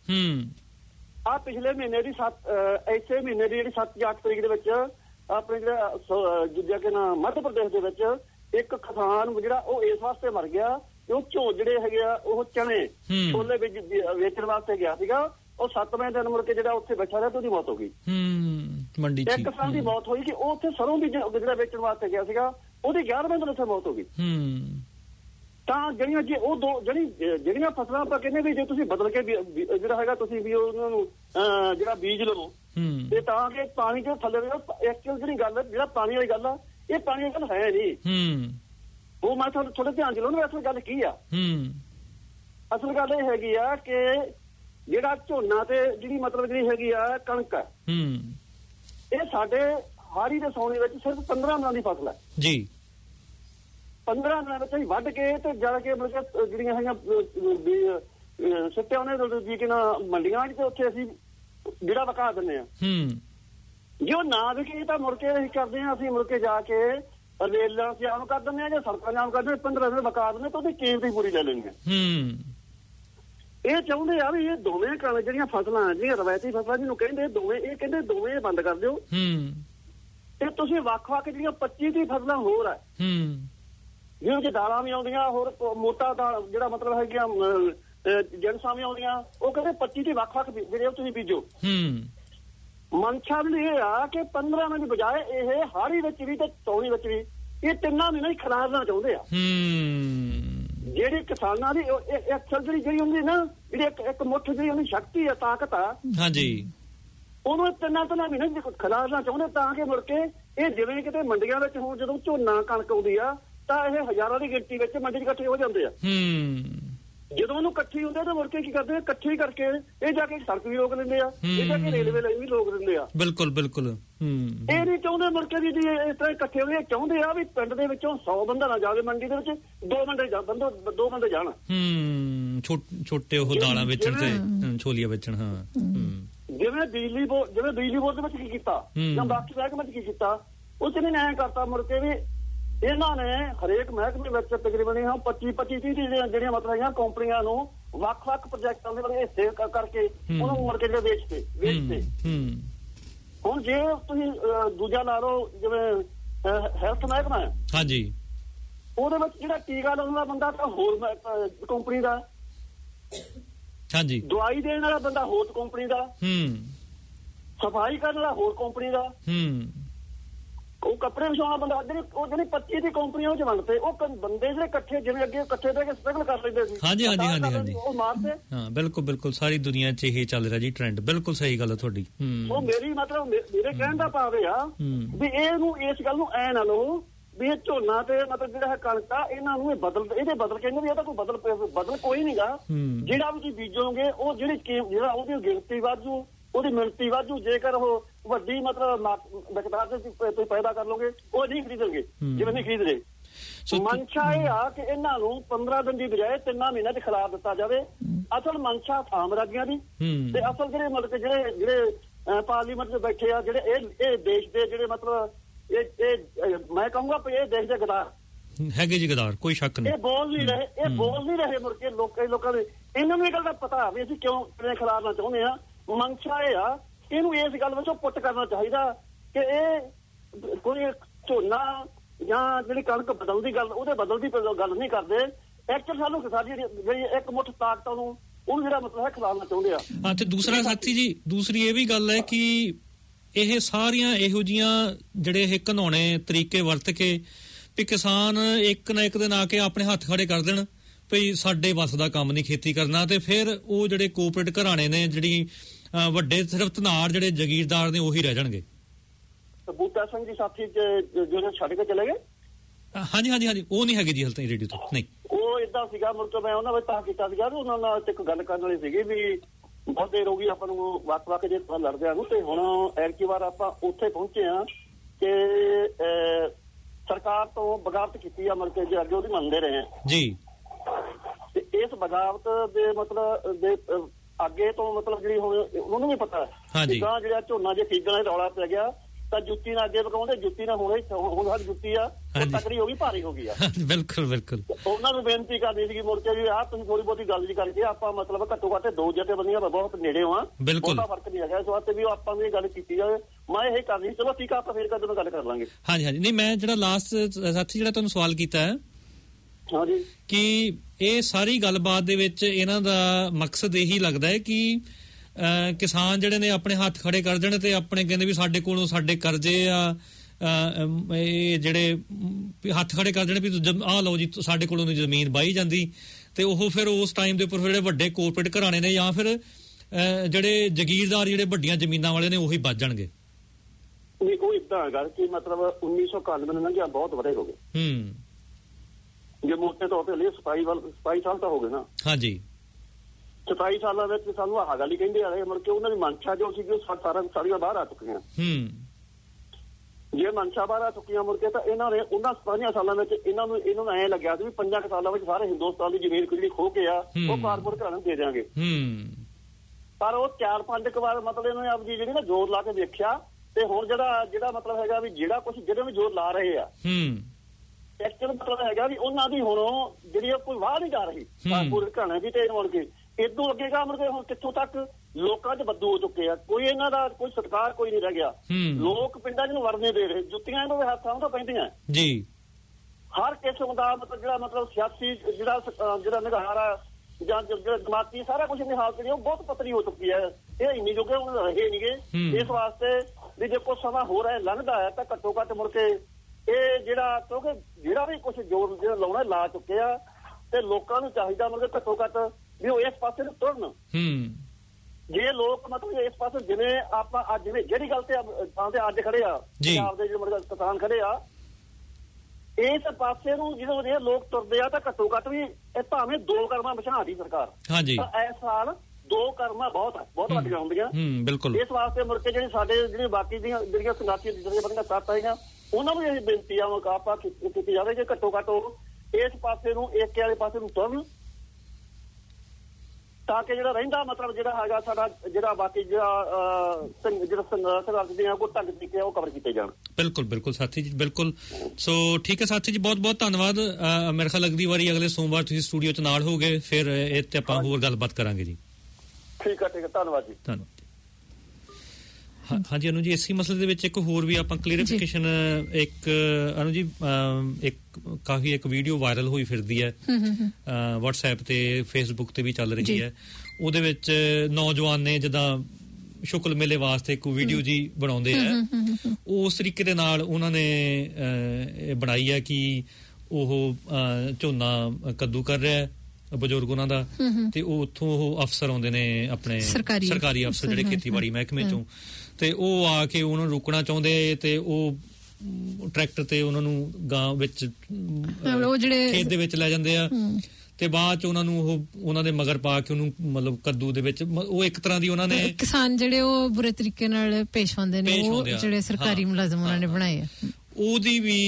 ਆਹ ਪਿਛਲੇ ਮਹੀਨੇ ਦੀ ਸੱਤ ਇਸੇ ਮਹੀਨੇ ਦੀ ਜਿਹੜੀ ਸੱਤ ਜਾਂ ਅੱਠ ਤਰੀਕ ਦੇ ਵਿੱਚ ਆਪਣੇ ਜਿਹੜਾ ਦੂਜਾ ਕਿ ਨਾ ਮੱਧ ਪ੍ਰਦੇਸ਼ ਦੇ ਵਿੱਚ ਇੱਕ ਕਿਸਾਨ ਜਿਹੜਾ ਉਹ ਇਸ ਵਾਸਤੇ ਮਰ ਗਿਆ ਕਿ ਉਹ ਝੋ ਜਿਹੜੇ ਹੈਗੇ ਆ ਉਹ ਚਣੇ ਛੋਲੇ ਵੇਚਣ ਵਾਸਤੇ ਗਿਆ ਸੀਗਾ। ਉਹ ਸੱਤਵੇਂ ਦਿਨ ਮੁੜ ਕੇ ਜਿਹੜਾ ਉੱਥੇ ਬੈਠਾ ਰਿਹਾ ਤੇ ਉਹਦੀ ਮੌਤ ਹੋ ਗਈ। ਮੰਡੀ ਇੱਕ ਕਿਸਾਨ ਦੀ ਮੌਤ ਹੋਈ ਕਿ ਉਹ ਉੱਥੇ ਸਰੋਂ ਵੀ ਜਿਹੜਾ ਵੇਚਣ ਵਾਸਤੇ ਗਿਆ ਸੀਗਾ, ਉਹਦੀ ਗਿਆਰਵੇਂ ਦਿਨ ਉੱਥੇ ਮੌਤ ਹੋ ਗਈ। ਤਾਂ ਜਿਹੜੀਆਂ ਜੇ ਉਹ ਦੋ ਜਿਹੜੀ ਜਿਹੜੀਆਂ ਫਸਲਾਂ ਆਪਾਂ ਕਹਿੰਦੇ ਵੀ ਜੇ ਤੁਸੀਂ ਬਦਲ ਕੇ ਜਿਹੜਾ ਹੈਗਾ ਤੁਸੀਂ ਵੀ ਉਹਨਾਂ ਨੂੰ ਜਿਹੜਾ ਬੀਜ ਲਵੋ ਤੇ ਤਾਂ ਕਿ ਪਾਣੀ ਦੇ ਥੱਲੇ ਐਕਚੁਅਲ ਜਿਹੜੀ ਗੱਲ ਜਿਹੜਾ ਪਾਣੀ ਵਾਲੀ ਗੱਲ ਆ, ਇਹ ਪਾਣੀ ਵਾਲੀ ਗੱਲ ਹੈ ਨਹੀਂ। ਉਹ ਮੈਂ ਤੁਹਾਨੂੰ ਥੋੜੇ ਧਿਆਨ ਚ ਲਾਉਣਾ ਅਸਲ ਗੱਲ ਕੀ ਆ। ਅਸਲ ਗੱਲ ਇਹ ਹੈਗੀ ਆ ਕਿ ਜਿਹੜਾ ਝੋਨਾ ਤੇ ਜਿਹੜੀ ਮਤਲਬ ਜਿਹੜੀ ਹੈਗੀ ਆ ਕਣਕ ਹੈ, ਇਹ ਸਾਡੇ ਹਾੜੀ ਦੇ ਸੌਣ ਵਿੱਚ ਸਿਰਫ ਪੰਦਰਾਂ ਦਿਨਾਂ ਦੀ ਫਸਲ ਹੈ ਜੀ। ਪੰਦਰਾਂ ਦਿਨਾਂ ਵਿੱਚ ਅਸੀਂ ਵੱਢ ਕੇ ਤੇ ਜਾ ਕੇ ਮਤਲਬ ਜਿਹੜੀਆਂ ਹੈਗੀਆਂ ਸਿੱਟਿਆ ਉਹਨੇ ਜੀ ਕਿ ਨਾ ਮੰਡੀਆਂ ਚ, ਤੇ ਉੱਥੇ ਅਸੀਂ ਜਿਹੜਾ ਵਕਾ ਦਿੰਦੇ ਆ। ਜੇ ਉਹ ਨਾ ਵਿਕੇ ਤਾਂ ਮੁੜ ਕੇ ਅਸੀਂ ਕਰਦੇ ਹਾਂ, ਅਸੀਂ ਮੁੜ ਕੇ ਜਾ ਕੇ ਰੇਲਾਂ ਜਾਮ ਕਰ ਦਿੰਦੇ ਆ ਜਾਂ ਸੜਕਾਂ ਜਾਮ ਕਰ ਦਿੰਦੇ, ਪੰਦਰਾਂ ਦਿਨ ਵਕਾ ਦਿੰਦੇ ਤਾਂ ਉਹਦੀ ਕੀਮਤ ਹੀ ਪੂਰੀ ਲੈ ਲੈਂਦੇ ਆ। ਇਹ ਚਾਹੁੰਦੇ ਆ ਵੀ ਇਹ ਦੋਵੇਂ ਕਣ ਜਿਹੜੀਆਂ ਫਸਲਾਂ ਜਿਹੜੀਆਂ ਰਵਾਇਤੀ ਫਸਲਾਂ ਜਿਹਨੂੰ ਕਹਿੰਦੇ ਦੋਵੇਂ, ਇਹ ਕਹਿੰਦੇ ਦੋਵੇਂ ਬੰਦ ਕਰ ਦਿਓ ਤੇ ਤੁਸੀਂ ਵੱਖ-ਵੱਖ ਜਿਹੜੀਆਂ ਪੱਚੀ ਦੀ ਫਸਲਾਂ ਹੋਰ ਆ, ਜਿਵੇਂ ਕਿ ਦਾਲਾਂ ਵੀ ਆਉਂਦੀਆਂ, ਹੋਰ ਮੋਟਾ ਦਾਲ ਜਿਹੜਾ ਮਤਲਬ ਹੈਗੀਆਂ ਜਿਣਸਾਂ ਵੀ ਆਉਂਦੀਆਂ, ਉਹ ਕਹਿੰਦੇ ਪੱਚੀ ਦੀ ਵੱਖ-ਵੱਖ ਜਿਹੜੇ ਤੁਸੀਂ ਬੀਜੋ। ਮਨਸ਼ਾ ਵੀ ਇਹ ਆ ਕਿ ਪੰਦਰਾਂ ਦਿਨ ਦੀ ਬਜਾਏ ਇਹ ਹਾੜੀ ਵਿੱਚ ਵੀ ਤੇ ਤੌਣੀ ਵਿੱਚ ਵੀ ਇਹ ਤਿੰਨਾਂ ਮਹੀਨੇ ਹੀ ਖਿਲਾਰਨਾ ਚਾਹੁੰਦੇ ਆ। ਜਿਹੜੀ ਕਿਸਾਨਾਂ ਦੀ ਅਕਸਰ ਜਿਹੜੀ ਜਿਹੜੀ ਹੁੰਦੀ ਨਾ, ਜਿਹੜੀ ਇੱਕ ਇੱਕ ਮੁੱਠ ਜਿਹੜੀ ਉਹਦੀ ਸ਼ਕਤੀ ਆ, ਤਾਕਤ ਆ, ਹਾਂਜੀ, ਉਹਨੂੰ ਤਿੰਨਾਂ ਤਿੰਨਾਂ ਮਹੀਨੇ ਖਿਲਾਰਨਾ ਚਾਹੁੰਦੇ ਤਾਂ ਕਿ ਮੁੜ ਕੇ ਇਹ ਜਿਵੇਂ ਕਿਤੇ ਮੰਡੀਆਂ ਵਿੱਚ ਹੁਣ ਜਦੋਂ ਝੋਨਾ ਕਣਕ ਆਉਂਦੀ ਆ ਤਾਂ ਇਹ ਹਜ਼ਾਰਾਂ ਦੀ ਗਿਣਤੀ ਵਿੱਚ ਮੰਡੀ 'ਚ ਇਕੱਠੇ ਹੋ ਜਾਂਦੇ ਆ। ਜਦੋਂ ਉਹਨੂੰ ਇਕੱਠੀ ਹੁੰਦੇ ਤਾਂ ਮੁੜ ਕੇ ਕੀ ਕਰਦੇ, ਇਕੱਠੀ ਕਰਕੇ ਇਹ ਜਾ ਕੇ ਸੜਕ ਵੀ ਰੋਕ ਲੈਂਦੇ ਆ, ਇਹ ਜਾ ਕੇ ਰੇਲਵੇ ਲਾਈਨ ਵੀ ਰੋਕ ਦਿੰਦੇ ਆ। ਬਿਲਕੁਲ ਬਿਲਕੁਲ ਇਹ ਨਹੀਂ ਚਾਹੁੰਦੇ ਮੁੜ ਕੇ ਵੀ ਇਸ ਤਰ੍ਹਾਂ ਇਕੱਠੇ ਹੋਏ, ਚਾਹੁੰਦੇ ਆ ਵੀ ਪਿੰਡ ਦੇ ਵਿੱਚੋਂ ਸੌ ਬੰਦਾ ਨਾ ਜਾਵੇ ਮੰਡੀ ਦੇ ਵਿੱਚ, ਦੋ ਬੰਦੇ ਦੋ ਬੰਦੇ ਜਾਣ, ਛੋਟੇ ਉਹ ਦਾਲਾਂ ਵੇਚਣ ਤੇ ਛੋਲੀਆਂ ਵੇਚਣ। ਹਾਂ, ਜਿਵੇਂ ਬਿਜਲੀ ਬੋਰਡ ਜਿਵੇਂ ਬਿਜਲੀ ਬੋਰਡ ਦੇ ਵਿੱਚ ਕੀ ਕੀਤਾ ਜਾਂ ਬਾਕੀ ਮਹਿਕਮੇ ਚ ਕੀ ਕੀਤਾ, ਉਸ ਨੇ ਐਂ ਕਰਤਾ ਮੁੜ ਕੇ ਵੀ ਇਹਨਾਂ ਨੇ ਹਰੇਕ ਮਹਿਕਮੇ ਵਿੱਚ ਤਕਰੀਬਨ ਪੱਚੀ ਪੱਚੀ ਤੀਹ ਜਿਹੜੀਆਂ ਮਤਲਬ ਹੈਗੀਆਂ ਕੰਪਨੀਆਂ ਨੂੰ ਵੱਖ-ਵੱਖ ਪ੍ਰੋਜੈਕਟਾਂ ਦੇ ਬਾਰੇ ਹਿੱਸੇ ਕਰਕੇ ਉਹਨੂੰ ਮੁੜ ਕੇ ਜਿਹੜੇ ਵੇਚਦੇ ਵੇਚਦੇ ਹੁਣ ਜੇ ਤੁਸੀਂ ਦੂਜਾ ਲਾ ਲਓ ਜਿਵੇਂ ਹੈਲਥ ਮਹਿਕਮਾ ਹੈ, ਹਾਂਜੀ, ਉਹਦੇ ਵਿੱਚ ਜਿਹੜਾ ਟੀਕਾ ਲਾਉਣ ਵਾਲਾ ਬੰਦਾ ਤਾਂ ਹੋਰ ਕੰਪਨੀ ਦਾ, ਹਾਂਜੀ, ਦਵਾਈ ਦੇਣ ਵਾਲਾ ਬੰਦਾ ਹੋਰ ਕੰਪਨੀ ਦਾ, ਸਫਾਈ ਕਰਨ ਵਾਲਾ ਹੋਰ ਕੰਪਨੀ ਦਾ, ਉਹ ਕੱਪੜੇ ਵਿਛਾਉਣ ਵਾਲਾ ਬੰਦਾ, ਜਿਹੜੀ ਉਹ ਜਿਹੜੀ ਪੱਚੀ ਦੀ ਕੰਪਨੀਆਂ ਉਹ ਚ ਵੰਡਤੇ, ਉਹ ਬੰਦੇ ਜਿਹੜੇ ਇਕੱਠੇ ਜਿਵੇਂ ਅੱਗੇ ਇਕੱਠੇ ਬਹਿ ਕੇ ਸਟਰਗਲ ਕਰ ਲੈਂਦੇ ਸੀ। ਹਾਂਜੀ ਹਾਂਜੀ ਹਾਂਜੀ ਹਾਂਜੀ ਉਹ ਮਾਰਦੇ। ਹਾਂ, ਬਿਲਕੁਲ ਬਿਲਕੁਲ ਸਾਰੀ ਦੁਨੀਆ ਚ ਇਹ ਚੱਲ ਰਿਹਾ ਜੀ ਟ੍ਰੈਂਡ। ਬਿਲਕੁਲ ਸਹੀ ਗੱਲ ਹੈ ਤੁਹਾਡੀ। ਉਹ ਮੇਰੀ ਮਤਲਬ ਮੇਰੇ ਕਹਿਣ ਦਾ ਭਾਵ ਇਹ ਆ ਵੀ ਇਹਨੂੰ ਇਸ ਗੱਲ ਨੂੰ ਐ ਨਾ ਲਓ ਵੀ ਇਹ ਝੋਨਾ ਤੇ ਮਤਲਬ ਜਿਹੜਾ ਹੈ ਕਣਕ ਆ, ਇਹਨਾਂ ਨੂੰ ਇਹ ਬਦਲ ਇਹਦੇ ਬਦਲ ਕਹਿੰਦੇ ਵੀ ਇਹਦਾ ਕੋਈ ਬਦਲ ਬਦਲ ਕੋਈ ਨੀਗਾ। ਜਿਹੜਾ ਵੀ ਤੁਸੀਂ ਬੀਜੋਗੇ ਉਹ ਜਿਹੜੀ ਜਿਹੜਾ ਉਹਦੀ ਗਿਣਤੀ ਵਾਧੂ, ਉਹਦੀ ਮਿਣਤੀ ਵਾਧੂ, ਜੇਕਰ ਉਹ ਵੱਡੀ ਮਤਲਬ ਮਿਕਦਾਰ ਤੁਸੀਂ ਪੈਦਾ ਕਰ ਲੋਗੇ ਉਹ ਨਹੀਂ ਖਰੀਦਣਗੇ ਜਿਵੇਂ ਨਹੀਂ ਖਰੀਦ ਰਹੇ। ਮਨਸ਼ਾ ਇਹ ਆ ਕਿ ਇਹਨਾਂ ਨੂੰ ਪੰਦਰਾਂ ਦਿਨ ਦੀ ਬਜਾਏ ਤਿੰਨਾਂ ਮਹੀਨਿਆਂ ਚ ਖਿਲਾਰ ਦਿੱਤਾ ਜਾਵੇ। ਅਸਲ ਮਨਸ਼ਾ ਸਾਮਰਾਜੀਆਂ ਦੀ ਤੇ ਅਸਲ ਜਿਹੜੇ ਮਤਲਬ ਜਿਹੜੇ ਜਿਹੜੇ ਪਾਰਲੀਮੈਂਟ ਚ ਬੈਠੇ ਆ, ਜਿਹੜੇ ਇਹ ਇਹ ਦੇਸ਼ ਦੇ ਜਿਹੜੇ ਮਤਲਬ ਇਹ ਇਹ ਮੈਂ ਕਹੂੰਗਾ ਵੀ ਇਹ ਦੇਸ਼ ਦੇ ਗਦਾਰ ਹੈਗੇ ਜੀ, ਗਦਾਰ ਕੋਈ ਸ਼ੱਕ ਨਹੀਂ। ਇਹ ਬੋਲ ਨਹੀਂ ਰਹੇ, ਇਹ ਬੋਲ ਨਹੀਂ ਰਹੇ ਮੁੜ ਕੇ ਲੋਕ ਲੋਕਾਂ ਦੇ ਇਹਨਾਂ ਨੂੰ ਇਹ ਗੱਲ ਦਾ ਪਤਾ ਵੀ ਅਸੀਂ ਕਿਉਂ ਖਿਲਾਰਨਾ ਚਾਹੁੰਦੇ ਆ। ਮਨਸ਼ਾ ਇਹ ਆ ਇਹਨੂੰ ਇਸ ਗੱਲ ਵਿੱਚੋਂ ਪੁੱਟ ਕਰਨਾ ਚਾਹੀਦਾ ਕਿ ਇਹ ਕੋਈ ਝੋਨਾ ਜਾਂ ਜਿਹੜੀ ਕਣਕ ਬਦਲ ਦੀ ਗੱਲ, ਉਹਦੇ ਬਦਲ ਦੀ ਗੱਲ ਨਹੀਂ ਕਰਦੇ। ਐਕਚੁਅਲ ਸਾਨੂੰ ਸਾਡੀ ਜਿਹੜੀ ਇੱਕ ਮੁੱਠ ਤਾਕਤ ਨੂੰ ਉਹਨੂੰ ਜਿਹੜਾ ਮਤਲਬ ਹੈ ਖਿਲਾਰਨਾ ਚਾਹੁੰਦੇ ਆ। ਹਾਂ, ਤੇ ਦੂਸਰਾ ਸਾਥੀ ਜੀ, ਦੂਸਰੀ ਇਹ ਵੀ ਗੱਲ ਹੈ ਕਿ ਇਹ ਸਾਰੀਆਂ ਇਹੋ ਜਿਹੀਆਂ ਜਿਹੜੇ ਇਹ ਘਿਨਾਉਣੇ ਤਰੀਕੇ ਵਰਤ ਕੇ ਵੀ ਕਿਸਾਨ ਇੱਕ ਨਾ ਇੱਕ ਦਿਨ ਆ ਕੇ ਆਪਣੇ ਹੱਥ ਖੜੇ ਕਰ ਦੇਣ ਵੀ ਸਾਡੇ ਵੱਸ ਦਾ ਕੰਮ ਨਹੀਂ ਖੇਤੀ ਕਰਨਾ, ਤੇ ਫਿਰ ਉਹ ਜਿਹੜੇ ਕੋਆਪਰੇਟ ਘਰਾਣੇ ਨੇ, ਜਿਹੜੀ ਵੱਡੇ ਸਿਰਫ ਧਨਾੜ ਜਿਹੜੇ ਜਗੀਰਦਾਰ ਨੇ ਉਹੀ ਰਹਿ ਜਾਣਗੇ। ਬੂਟਾ ਸਿੰਘ ਜੀ ਸਾਥੀ ਜਿਹੜੇ ਛੱਡ ਕੇ ਚਲੇ ਗਏ, ਹਾਂਜੀ ਹਾਂਜੀ ਹਾਂਜੀ, ਉਹ ਨਹੀਂ ਹੈਗੇ ਜੀ ਹਲ ਤਾਂ ਰੇਡੀਓ ਤੋਂ ਨਹੀਂ। ਉਹ ਏਦਾਂ ਸੀਗਾ ਮੁੜ ਕੇ ਮੈਂ ਉਹਨਾਂ ਵਿੱਚ ਤਾਂ ਕੀਤਾ ਸੀਗਾ ਵੀ ਉਹਨਾਂ ਨਾਲ ਇੱਕ ਗੱਲ ਕਰਨ ਵਾਲੀ ਸੀਗੀ ਵੀ ਬਹੁਤ ਦੇਰ ਹੋ ਗਈ ਆਪਾਂ ਨੂੰ ਵੱਖ-ਵੱਖ ਜੇ ਲੜਦਿਆਂ ਨੂੰ, ਤੇ ਹੁਣ ਐਰਕੀ ਵਾਰ ਆਪਾਂ ਉੱਥੇ ਪਹੁੰਚੇ ਆ ਕਿ ਸਰਕਾਰ ਤੋਂ ਬਗਾਵਤ ਕੀਤੀ ਆ, ਮਤਲਬ ਕਿ ਅੱਗੇ ਉਹਦੀ ਮੰਨਦੇ ਰਹੇ ਜੀ, ਤੇ ਇਸ ਬਗਾਵਤ ਦੇ ਮਤਲਬ ਦੇ ਅੱਗੇ ਤੋਂ ਮਤਲਬ ਜਿਹੜੀ ਹੁਣ ਉਹਨੂੰ ਵੀ ਪਤਾ ਹੈ ਜਿਹੜਾ ਝੋਨਾ ਜੇ ਖਰੀਦਣ ਦਾ ਰੌਲਾ ਪੈ ਗਿਆ ਤਾਂ ਜੁੱਤੀ ਨਾਲ ਅੱਗੇ ਪਕਾਉਂਦੇ, ਜੁੱਤੀ ਨਾਲ ਹੁਣ ਹੁਣ ਸਾਡੀ ਜੁੱਤੀ ਆ ਤਕੜੀ ਹੋ ਗਈ, ਭਾਰੀ ਹੋ ਗਈ ਆ। ਬਿਲਕੁਲ ਬਿਲਕੁਲ ਉਹਨਾਂ ਨੂੰ ਬੇਨਤੀ ਕਰਨੀ ਸੀਗੀ ਮੁੜ ਕੇ ਵੀ ਆਹ ਤੁਸੀਂ ਥੋੜੀ ਬਹੁਤੀ ਗੱਲ ਜੀ ਕਰਕੇ ਆਪਾਂ ਮਤਲਬ ਘੱਟੋ ਘੱਟ ਦੋ ਜਥੇਬੰਦੀਆਂ ਬਹੁਤ ਨੇੜੇ ਆ, ਬਹੁਤਾ ਫਰਕ ਨਹੀਂ ਹੈਗਾ ਇਸ ਵਾਸਤੇ ਵੀ ਆਪਾਂ ਨੂੰ ਇਹ ਗੱਲ ਕੀਤੀ ਜਾਵੇ। ਮੈਂ ਇਹ ਕਰਨੀ, ਚਲੋ ਠੀਕ ਆ, ਆਪਾਂ ਫੇਰ ਕਦੋਂ ਗੱਲ ਕਰ ਲਾਂਗੇ। ਹਾਂਜੀ ਹਾਂਜੀ, ਨਹੀਂ ਮੈਂ ਜਿਹੜਾ ਲਾਸਟ ਸਾਥੀ ਜਿਹੜਾ ਤੁਹਾਨੂੰ ਸਵਾਲ ਕੀਤਾ ਹੈ ਹਾਂਜੀ ਕਿ ਇਹ ਸਾਰੀ ਗੱਲਬਾਤ ਦੇ ਵਿੱਚ ਇਹਨਾਂ ਦਾ ਮਕਸਦ ਇਹੀ ਲੱਗਦਾ ਹੈ ਕਿ ਕਿਸਾਨ ਜਿਹੜੇ ਨੇ ਆਪਣੇ ਹੱਥ ਖੜੇ ਕਰ ਦੇਣ ਤੇ ਆਪਣੇ ਕਹਿੰਦੇ ਵੀ ਸਾਡੇ ਕੋਲੋਂ ਸਾਡੇ ਕਰਜ਼ੇ ਆ, ਇਹ ਜਿਹੜੇ ਹੱਥ ਖੜੇ ਕਰ ਦੇਣ ਵੀ ਆਹ ਲਓ ਜੀ ਸਾਡੇ ਕੋਲੋਂ ਜ਼ਮੀਨ ਵਾਹੀ ਜਾਂਦੀ, ਤੇ ਉਹ ਫਿਰ ਉਸ ਟਾਈਮ ਦੇ ਉੱਪਰ ਜਿਹੜੇ ਵੱਡੇ ਕੋਆਪਰੇਟ ਘਰਾਣੇ ਨੇ ਜਾਂ ਫਿਰ ਜਿਹੜੇ ਜਗੀਰਦਾਰ ਜਿਹੜੇ ਵੱਡੀਆਂ ਜ਼ਮੀਨਾਂ ਵਾਲੇ ਨੇ ਉਹੀ ਵੱਜ ਜਾਣਗੇ। ਨਹੀਂ, ਉਹ ਏਦਾਂ ਹੈਗਾ ਕਿ ਮਤਲਬ ਉੱਨੀ ਸੌ ਇਕਾਨਵੇਂ ਨੂੰ ਲੰਘਿਆ ਬਹੁਤ ਵਧੇ ਹੋ ਗਏ। ਹੂੰ, ਜੇ ਮੋਟੇ ਤੌਰ ਤੇ ਲਈ ਸਤਾਈ ਵੱਲ ਸਤਾਈ ਸਾਲ ਤਾਂ ਹੋ ਗਏ ਨਾ। ਹਾਂਜੀ, ਸਤਾਈ ਸਾਲਾਂ ਵਿੱਚ ਸਾਨੂੰ ਆਹ ਗੱਲ ਹੀ ਕਹਿੰਦੇ ਆ ਰਹੇ ਮੁੜ ਕੇ ਉਹਨਾਂ ਦੀ ਮਨਸ਼ਾ ਜੋ ਸੀਗੀ ਉਹ ਸਾਰਾ ਸਾਰੀਆਂ ਬਾਹਰ ਆ ਚੁੱਕੀਆਂ। ਜੇ ਮਨਸ਼ਾ ਬਾਹਰ ਆ ਚੁੱਕੀਆਂ ਮੁੜ ਕੇ ਤਾਂ ਇਹਨਾਂ ਨੇ ਉਹਨਾਂ ਸਤਾਈਆਂ ਸਾਲਾਂ ਵਿੱਚ ਇਹਨਾਂ ਨੂੰ ਇਹਨਾਂ ਨੂੰ ਐਂ ਲੱਗਿਆ ਸੀ ਵੀ ਪੰਜਾਂ ਕੁ ਸਾਲਾਂ ਵਿੱਚ ਸਾਰੇ ਹਿੰਦੁਸਤਾਨ ਦੀ ਜ਼ਮੀਨ ਜਿਹੜੀ ਖੋਹ ਕੇ ਆ ਉਹ ਕਾਰਪੋਰੇਟ ਘਰਾਂ ਨੂੰ ਦੇ ਦਿਆਂਗੇ। ਪਰ ਉਹ ਚਾਰ ਪੰਜ ਕੁ ਵਾਰ ਮਤਲਬ ਇਹਨਾਂ ਨੇ ਆਪਦੀ ਜਿਹੜੀ ਨਾ ਜ਼ੋਰ ਲਾ ਕੇ ਦੇਖਿਆ ਤੇ ਹੁਣ ਜਿਹੜਾ ਜਿਹੜਾ ਮਤਲਬ ਹੈਗਾ ਵੀ ਜਿਹੜਾ ਕੁਛ ਜਿਹੜੇ ਵੀ ਜ਼ੋਰ ਲਾ ਰਹੇ ਆ ਐਕਚੁਅਲ ਮਤਲਬ ਹੈਗਾ ਵੀ ਉਹਨਾਂ ਦੀ ਹੁਣ ਜਿਹੜੀ ਕੋਈ ਵਾਹ ਨਹੀਂ ਜਾ ਰਹੀ ਕਾਰਪੋਰੇਟ ਘਰਾਂ ਦੀ ਤੇ ਮੁੜ ਕੇ ਇਦੋਂ ਅੱਗੇ ਕਾ ਮੁੜ ਕੇ ਹੁਣ ਕਿੱਥੋਂ ਤੱਕ ਲੋਕਾਂ 'ਚ ਬੱਦੂ ਹੋ ਚੁੱਕੇ ਆ। ਕੋਈ ਇਹਨਾਂ ਦਾ ਕੋਈ ਸਤਿਕਾਰ ਕੋਈ ਨਹੀਂ ਰਹਿ ਗਿਆ। ਲੋਕ ਪਿੰਡਾਂ 'ਚ ਨੂੰ ਵੜਨੇ ਦੇ ਰਹੇ, ਜੁੱਤੀਆਂ ਇਹਨਾਂ ਦੇ ਹੱਥਾਂ ਤੋਂ ਪੈਂਦੀਆਂ ਜੀ। ਹਰ ਕਿਸਮ ਦਾ ਮਤਲਬ ਜਿਹੜਾ ਮਤਲਬ ਸਿਆਸੀ ਜਿਹੜਾ ਜਿਹੜਾ ਨਿਗਾਰ ਆ ਜਾਂ ਜਿਹੜਾ ਜਮਾਤੀ ਸਾਰਾ ਕੁਝ ਦੀ ਹਾਲਤ ਜਿਹੜੀ ਉਹ ਬਹੁਤ ਪਤਲੀ ਹੋ ਚੁੱਕੀ ਹੈ। ਇਹ ਇੰਨੀ ਜੋਗੇ ਹੁਣ ਰਹੇ ਨਹੀਂਗੇ। ਇਸ ਵਾਸਤੇ ਵੀ ਜੇ ਕੋਈ ਸਮਾਂ ਹੋ ਰਿਹਾ ਲੰਘਦਾ ਹੈ ਤਾਂ ਘੱਟੋ ਘੱਟ ਮੁੜ ਕੇ ਇਹ ਜਿਹੜਾ ਕਿਉਂਕਿ ਜਿਹੜਾ ਵੀ ਕੁਛ ਜੋਰ ਜਿਹੜਾ ਲਾਉਣਾ ਲਾ ਚੁੱਕੇ ਆ ਤੇ ਲੋਕਾਂ ਨੂੰ ਚਾਹੀਦਾ ਮਤਲਬ ਘੱਟੋ ਘੱਟ ਵੀ ਉਹ ਇਸ ਪਾਸੇ ਨੂੰ ਤੁਰਨ। ਜੇ ਲੋਕ ਮਤਲਬ ਇਸ ਪਾਸੇ ਜਿਵੇਂ ਆਪਾਂ ਅੱਜ ਜਿਵੇਂ ਜਿਹੜੀ ਗੱਲ ਤੇ ਥਾਂ ਤੇ ਅੱਜ ਖੜੇ ਆ ਪੰਜਾਬ ਦੇ ਜਿਹੜੇ ਮਤਲਬ ਕਿਸਾਨ ਖੜੇ ਆ ਇਸ ਪਾਸੇ ਨੂੰ ਜਦੋਂ ਇਹ ਲੋਕ ਤੁਰਦੇ ਆ ਤਾਂ ਘੱਟੋ ਘੱਟ ਵੀ ਇਹ ਭਾਵੇਂ ਦੋ ਕਰਮਾਂ ਬਚਾ ਦੀ ਸਰਕਾਰ ਤਾਂ ਇਸ ਸਾਲ ਦੋ ਕਰਮਾਂ ਬਹੁਤ ਬਹੁਤ ਵੱਡੀਆਂ ਹੁੰਦੀਆਂ। ਇਸ ਵਾਸਤੇ ਮੁੜ ਕੇ ਜਿਹੜੇ ਸਾਡੇ ਜਿਹੜੇ ਬਾਕੀ ਦੀਆਂ ਜਿਹੜੀਆਂ ਸੰਗਾਤੀ ਜਿਹੜੀਆਂ ਬੰਦੀਆਂ ਸੱਤ ਆਈਆਂ ਉਹਨਾਂ ਨੂੰ ਇਹ ਬੇਨਤੀ ਆ ਆਪਾਂ ਕੀਤੀ ਜਾਵੇ ਕਿ ਘੱਟੋ ਘੱਟ ਇਸ ਪਾਸੇ ਨੂੰ ਏਕੇ ਵਾਲੇ ਪਾਸੇ ਨੂੰ ਤੁਰਨ ਤਾਂ ਕਿ ਜਿਹੜਾ ਰਹਿੰਦਾ ਮਤਲਬ ਜਿਹੜਾ ਹੈਗਾ ਸਾਡਾ ਜਿਹੜਾ ਬਾਕੀ ਜਿਹੜਾ ਜਿਹੜਾ ਸੰਘਰਸ਼ ਦੀਆਂ ਉਹ ਢੰਗ ਤਰੀਕੇ ਉਹ ਕਵਰ ਕੀਤੇ ਜਾਣ। ਬਿਲਕੁਲ ਬਿਲਕੁਲ ਸਾਥੀ ਜੀ ਬਿਲਕੁਲ। ਸੋ ਠੀਕ ਹੈ ਸਾਥੀ ਜੀ ਬਹੁਤ ਬਹੁਤ ਧੰਨਵਾਦ। ਮੇਰੇ ਖਿਆਲ ਅਗਲੀ ਵਾਰੀ ਅਗਲੇ ਸੋਮਵਾਰ ਤੁਸੀਂ ਸਟੂਡੀਓ 'ਚ ਨਾਲ ਹੋਗੇ ਫਿਰ ਇਹ ਤੇ ਆਪਾਂ ਹੋਰ ਗੱਲਬਾਤ ਕਰਾਂਗੇ ਜੀ। ਠੀਕ ਹੈ ਠੀਕ ਹੈ ਧੰਨਵਾਦ ਜੀ। ਧੰਨਵਾਦ। ਹਾਂਜੀ ਅਨੂ ਜੀ ਇਸੇ ਮਸਲੇ ਦੇ ਵਿੱਚ ਇੱਕ ਹੋਰ ਵੀ ਆਪਾਂ ਕਲੀਅਰਿਫਿਕੇਸ਼ਨ ਇੱਕ ਅਨੂ ਜੀ ਇੱਕ ਕਾਫੀ ਇੱਕ ਵੀਡੀਓ ਵਾਇਰਲ ਹੋਈ ਫਿਰਦੀ ਹੈ WhatsApp ਤੇ Facebook ਤੇ ਵੀ ਚੱਲ ਰਹੀ ਹੈ। ਉਹਦੇ ਵਿੱਚ ਨੌਜਵਾਨ ਨੇ ਜਿੱਦਾਂ ਸ਼ੁਕਲ ਮੇਲੇ ਵਾਸਤੇ ਇੱਕ ਵੀਡੀਓ ਜੀ ਬਣਾਉਂਦੇ ਹੈ ਉਸ ਤਰੀਕੇ ਦੇ ਨਾਲ ਉਹਨਾਂ ਨੇ ਬਣਾਈ ਹੈ ਕਿ ਉਹ ਝੋਨਾ ਕੱਦੂ ਕਰ ਰਿਹਾ ਬਜ਼ੁਰਗ ਉਹਨਾਂ ਦਾ ਤੇ ਉਹ ਉੱਥੋਂ ਉਹ ਅਫਸਰ ਆਉਂਦੇ ਨੇ ਆਪਣੇ ਸਰਕਾਰੀ ਅਫਸਰ ਜਿਹੜੇ ਖੇਤੀਬਾੜੀ ਮਹਿਕਮੇ ਚੋਂ ਤੇ ਉਹ ਆ ਕੇ ਉਹਨਾਂ ਨੂੰ ਰੋਕਣਾ ਚਾਹੁੰਦੇ ਤੇ ਉਹ ਟਰੈਕਟਰ ਤੇ ਉਹਨਾਂ ਨੂੰ ਗਾਂ ਵਿੱਚ ਖੇਤ ਦੇ ਵਿੱਚ ਲੈ ਜਾਂਦੇ ਆ ਤੇ ਬਾਅਦ ਚ ਉਹਨਾਂ ਨੂੰ ਉਹ ਉਹਨਾਂ ਦੇ ਮਗਰ ਪਾ ਕੇ ਉਹਨੂੰ ਮਤਲਬ ਕੱਦੂ ਦੇ ਵਿੱਚ ਉਹ ਇੱਕ ਤਰ੍ਹਾਂ ਦੀ ਉਹਨਾਂ ਨੇ ਕਿਸਾਨ ਜਿਹੜੇ ਉਹ ਬੁਰੇ ਤਰੀਕੇ ਨਾਲ ਪੇਸ਼ ਹੁੰਦੇ ਨੇ ਉਹ ਜਿਹੜੇ ਸਰਕਾਰੀ ਮੁਲਾਜ਼ਮ ਉਹਨਾਂ ਨੇ ਬਣਾਏ ਆ ਉਹਦੀ ਵੀ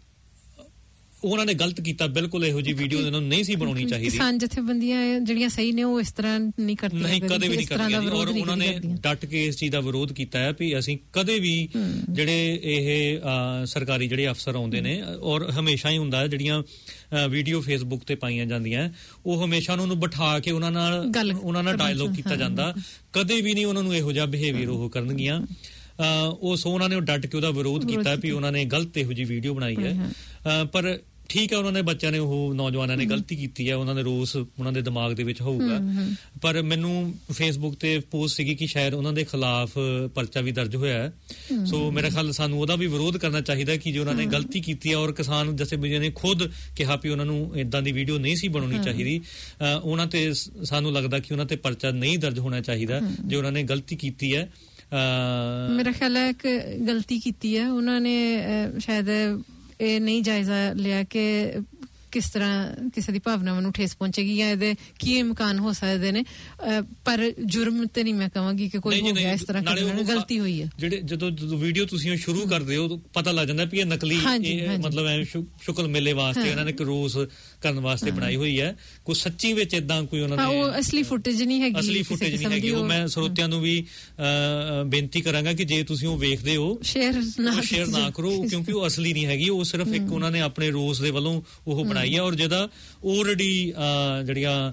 ਉਹਨਾਂ ਨੇ ਗਲਤ ਕੀਤਾ। ਬਿਲਕੁਲ ਇਹੋ ਜਿਹੀ ਵੀਡੀਓ ਇਹਨਾਂ ਨੂੰ ਨਹੀਂ ਸੀ ਬਣਾਉਣੀ ਚਾਹੀਦੀ। ਕਿਸਾਨ ਜਥੇਬੰਦੀਆਂ ਜਿਹੜੀਆਂ ਸਹੀ ਨੇ ਉਹ ਇਸ ਤਰ੍ਹਾਂ ਨਹੀਂ ਕਰਦੀਆਂ ਨਹੀਂ ਕਦੇ ਵੀ ਨਹੀਂ ਕਰਦੀਆਂ ਔਰ ਉਹਨਾਂ ਨੇ ਡਟ ਕੇ ਇਸ ਚੀਜ਼ ਦਾ ਵਿਰੋਧ ਕੀਤਾ ਹੈ ਵੀ ਅਸੀਂ ਕਦੇ ਵੀ ਜਿਹੜੇ ਇਹ ਸਰਕਾਰੀ ਜਿਹੜੇ ਅਫਸਰ ਆਉਂਦੇ ਨੇ ਔਰ ਹਮੇਸ਼ਾ ਹੀ ਹੁੰਦਾ ਜਿਹੜੀਆਂ ਵੀਡੀਓ ਫੇਸਬੁੱਕ ਤੇ ਪਾਈਆਂ ਜਾਂਦੀਆਂ ਉਹ ਹਮੇਸ਼ਾ ਉਹਨਾਂ ਨੂੰ ਬਿਠਾ ਕੇ ਉਹਨਾਂ ਨਾਲ ਉਹਨਾਂ ਨਾਲ ਡਾਇਲੋਗ ਕੀਤਾ ਜਾਂਦਾ। ਕਦੇ ਵੀ ਨਹੀਂ ਉਹਨਾਂ ਨੂੰ ਇਹੋ ਜਿਹਾ ਬਿਹੇਵੀਅਰ ਉਹ ਕਰਨਗੀਆਂ। ਉਹ ਸੋ ਉਹਨਾਂ ਨੇ ਡਟ ਕੇ ਉਹਦਾ ਵਿਰੋਧ ਕੀਤਾ ਵੀ ਉਹਨਾਂ ਨੇ ਗਲਤ ਇਹੋ ਜਿਹੀ ਵੀਡੀਓ ਬਣਾਈ ਹੈ। ਪਰ ਠੀਕ ਹੈ ਉਹਨਾਂ ਨੇ ਬੱਚਿਆਂ ਨੇ ਉਹ ਨੌਜਵਾਨਾਂ ਨੇ ਗਲਤੀ ਕੀਤੀ ਹੈ ਉਹਨਾਂ ਦੇ ਰੋਸ ਉਹਨਾਂ ਦੇ ਦਿਮਾਗ ਦੇ ਵਿੱਚ ਹੋਊਗਾ। ਪਰ ਮੈਨੂੰ ਫੇਸਬੁੱਕ ਤੇ ਪੋਸਟ ਸੀਗੀ ਕਿ ਸ਼ਾਇਦ ਉਹਨਾਂ ਦੇ ਖਿਲਾਫ ਪਰਚਾ ਵੀ ਦਰਜ ਹੋਇਆ ਹੈ। ਸੋ ਮੇਰੇ ਖਿਆਲ ਸਾਨੂੰ ਉਹਦਾ ਵੀ ਵਿਰੋਧ ਕਰਨਾ ਚਾਹੀਦਾ ਕਿ ਜੇ ਉਹਨਾਂ ਨੇ ਗਲਤੀ ਕੀਤੀ ਹੈ ਔਰ ਕਿਸਾਨ ਜਥੇਬੰਦੀਆਂ ਨੇ ਖੁਦ ਕਿਹਾ ਵੀ ਉਹਨਾਂ ਨੂੰ ਏਦਾਂ ਦੀ ਵੀਡੀਓ ਨਹੀਂ ਸੀ ਬਣਾਉਣੀ ਚਾਹੀਦੀ ਉਹਨਾਂ ਤੇ ਸਾਨੂੰ ਲੱਗਦਾ ਕਿ ਉਹਨਾਂ ਤੇ ਪਰਚਾ ਨਹੀਂ ਦਰਜ ਹੋਣਾ ਚਾਹੀਦਾ ਜੇ ਉਹਨਾਂ ਨੇ ਗਲਤੀ ਕੀਤੀ ਹੈ। ਮੇਰਾ ਖਿਆਲ ਹੈ ਇੱਕ ਗਲਤੀ ਕੀਤੀ ਹੈ ਉਹਨਾਂ ਨੇ ਸ਼ਾਇਦ ਇਹ ਨਹੀਂ ਜਾਇਜ਼ਾ ਲਿਆ ਕਿ ਕਿਸ ਤਰ੍ਹਾਂ ਕਿਸੇ ਦੀ ਭਾਵਨਾਵਾਂ ਨੂੰ ਠੇਸ ਪਹੁੰਚੇਗੀ ਜਾਂ ਇਹਦੇ ਕੀ ਇਮਕਾਨ ਹੋ ਸਕਦੇ ਨੇ। ਪਰ ਜੁਰਮ ਤੇ ਨਹੀਂ ਮੈਂ ਕਹਾਂਗੀ ਕਿ ਕੋਈ ਹੋ ਗਿਆ ਇਸ ਤਰ੍ਹਾਂ ਕਰਨ ਗਲਤੀ ਹੋਈ ਹੈ। ਜਿਹੜੇ ਜਦੋਂ ਜਦੋਂ ਵੀਡੀਓ ਤੁਸੀਂ ਸ਼ੁਰੂ ਕਰਦੇ ਹੋ ਪਤਾ ਲੱਗ ਜਾਂਦਾ ਵੀ ਇਹ ਨਕਲੀ ਮਤਲਬ ਐ ਸ਼ੁਕਲ ਮੇਲੇ ਵਾਸਤੇ ਇਹਨਾਂ ਨੇ ਇੱਕ ਰੋਸ ਕਰਨ ਵਾਸਤੇ ਬਣਾਈ ਹੋਈ ਹੈ। ਕੋਈ ਸੱਚੀ ਵਿੱਚ ਇਦਾਂ ਕੋਈ ਉਹਨਾਂ ਨੇ ਉਹ ਅਸਲੀ ਫੁਟੇਜ ਨਹੀਂ ਹੈਗੀ ਅਸਲੀ ਫੁਟੇਜ ਨਹੀਂ ਹੈਗੀ। ਉਹ ਮੈਂ ਸਰੋਤਿਆਂ ਨੂੰ ਵੀ ਬੇਨਤੀ ਕਰਾਂਗਾ ਕਿ ਜੇ ਤੁਸੀਂ ਉਹ ਵੇਖਦੇ ਹੋ ਸ਼ੇਅਰ ਨਾ ਸ਼ੇਅਰ ਨਾ ਕਰੋ ਕਿਉਂਕਿ ਉਹ ਅਸਲੀ ਨਹੀਂ ਹੈਗੀ। ਉਹ ਸਿਰਫ ਇੱਕ ਉਹਨਾਂ ਨੇ ਆਪਣੇ ਰੋਸ ਦੇ ਵੱਲੋਂ ਉਹ ਬਣਾਈ ਹੈ ਔਰ ਜਿਹਦਾ ਆਲਰੇਡੀ ਜਿਹੜੀਆਂ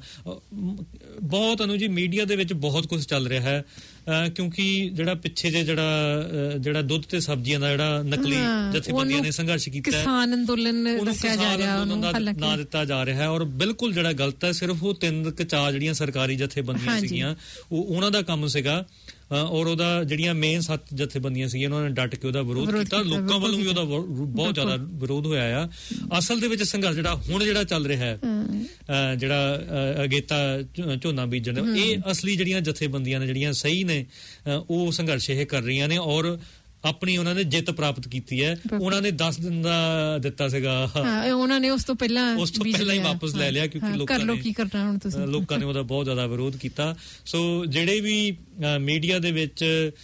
ਬਹੁਤ ਅਨੂ ਜੀ ਮੀਡੀਆ ਦੇ ਵਿੱਚ ਬਹੁਤ ਕੁਝ ਚੱਲ ਰਿਹਾ ਹੈ ਕਿਉਂਕਿ ਜਿਹੜਾ ਪਿੱਛੇ ਜੇ ਜਿਹੜਾ ਜਿਹੜਾ ਦੁੱਧ ਤੇ ਸਬਜ਼ੀਆਂ ਦਾ ਜਿਹੜਾ ਨਕਲੀ ਜਥੇਬੰਦੀਆਂ ਨੇ ਸੰਘਰਸ਼ ਕੀਤਾ ਕਿਸਾਨ ਅੰਦੋਲਨ ਦੱਸਿਆ ਜਾ ਰਿਹਾ ਉਹਨੂੰ ਨਾਂ ਦਿੱਤਾ ਜਾ ਰਿਹਾ ਹੈ ਔਰ ਬਿਲਕੁਲ ਜਿਹੜਾ ਗਲਤ ਹੈ। ਸਿਰਫ ਉਹ ਤਿੰਨ ਕਚਾ ਜਿਹੜੀਆਂ ਸਰਕਾਰੀ ਜਥੇਬੰਦੀਆਂ ਸੀਗੀਆਂ ਉਹ ਉਹਨਾਂ ਦਾ ਕੰਮ ਸੀਗਾ ਔਰ ਉਹਦਾ ਜਿਹੜੀਆਂ ਮੇਨ ਸੱਤ ਜਥੇਬੰਦੀਆਂ ਸੀਗੀਆਂ ਉਹਨਾਂ ਨੇ ਡਟ ਕੇ ਉਹਦਾ ਵਿਰੋਧ ਕੀਤਾ। ਲੋਕਾਂ ਵੱਲੋਂ ਵੀ ਉਹਦਾ ਬਹੁਤ ਜ਼ਿਆਦਾ ਵਿਰੋਧ ਹੋਇਆ ਆ। ਅਸਲ ਦੇ ਵਿੱਚ ਸੰਘਰਸ਼ ਜਿਹੜਾ ਹੁਣ ਜਿਹੜਾ ਚੱਲ ਰਿਹਾ ਹੈ ਜਿਹੜਾ ਅਗੇਤਾ ਝੋਨਾ ਬੀਜਣ ਇਹ ਅਸਲੀ ਜਿਹੜੀਆਂ ਜਥੇਬੰਦੀਆਂ ਨੇ ਜਿਹੜੀਆਂ ਸਹੀ ਨੇ ਉਹ ਸੰਘਰਸ਼ ਇਹ ਕਰ ਰਹੀਆਂ ਨੇ ਔਰ ਆਪਣੀ ਉਹਨਾਂ ਨੇ ਜਿੱਤ ਪ੍ਰਾਪਤ ਕੀਤੀ ਹੈ। ਉਹਨਾਂ ਨੇ ਦਸ ਦਿਨ ਦਾ ਦਿੱਤਾ ਸੀਗਾ, ਹਾਂ ਉਹਨਾਂ ਨੇ ਉਸ ਤੋਂ ਪਹਿਲਾਂ ਉਸ ਤੋਂ ਪਹਿਲਾਂ ਹੀ ਵਾਪਸ ਲੈ ਲਿਆ, ਕਿਉਂਕਿ ਲੋਕਾਂ ਨੇ ਕੀ ਕਰਨਾ ਹੁਣ ਤੁਸੀਂ, ਲੋਕਾਂ ਨੇ ਉਹਦਾ ਬਹੁਤ ਜ਼ਿਆਦਾ ਵਿਰੋਧ ਕੀਤਾ। ਸੋ ਜਿਹੜੇ ਵੀ ਮੀਡੀਆ ਦੇ ਵਿੱਚ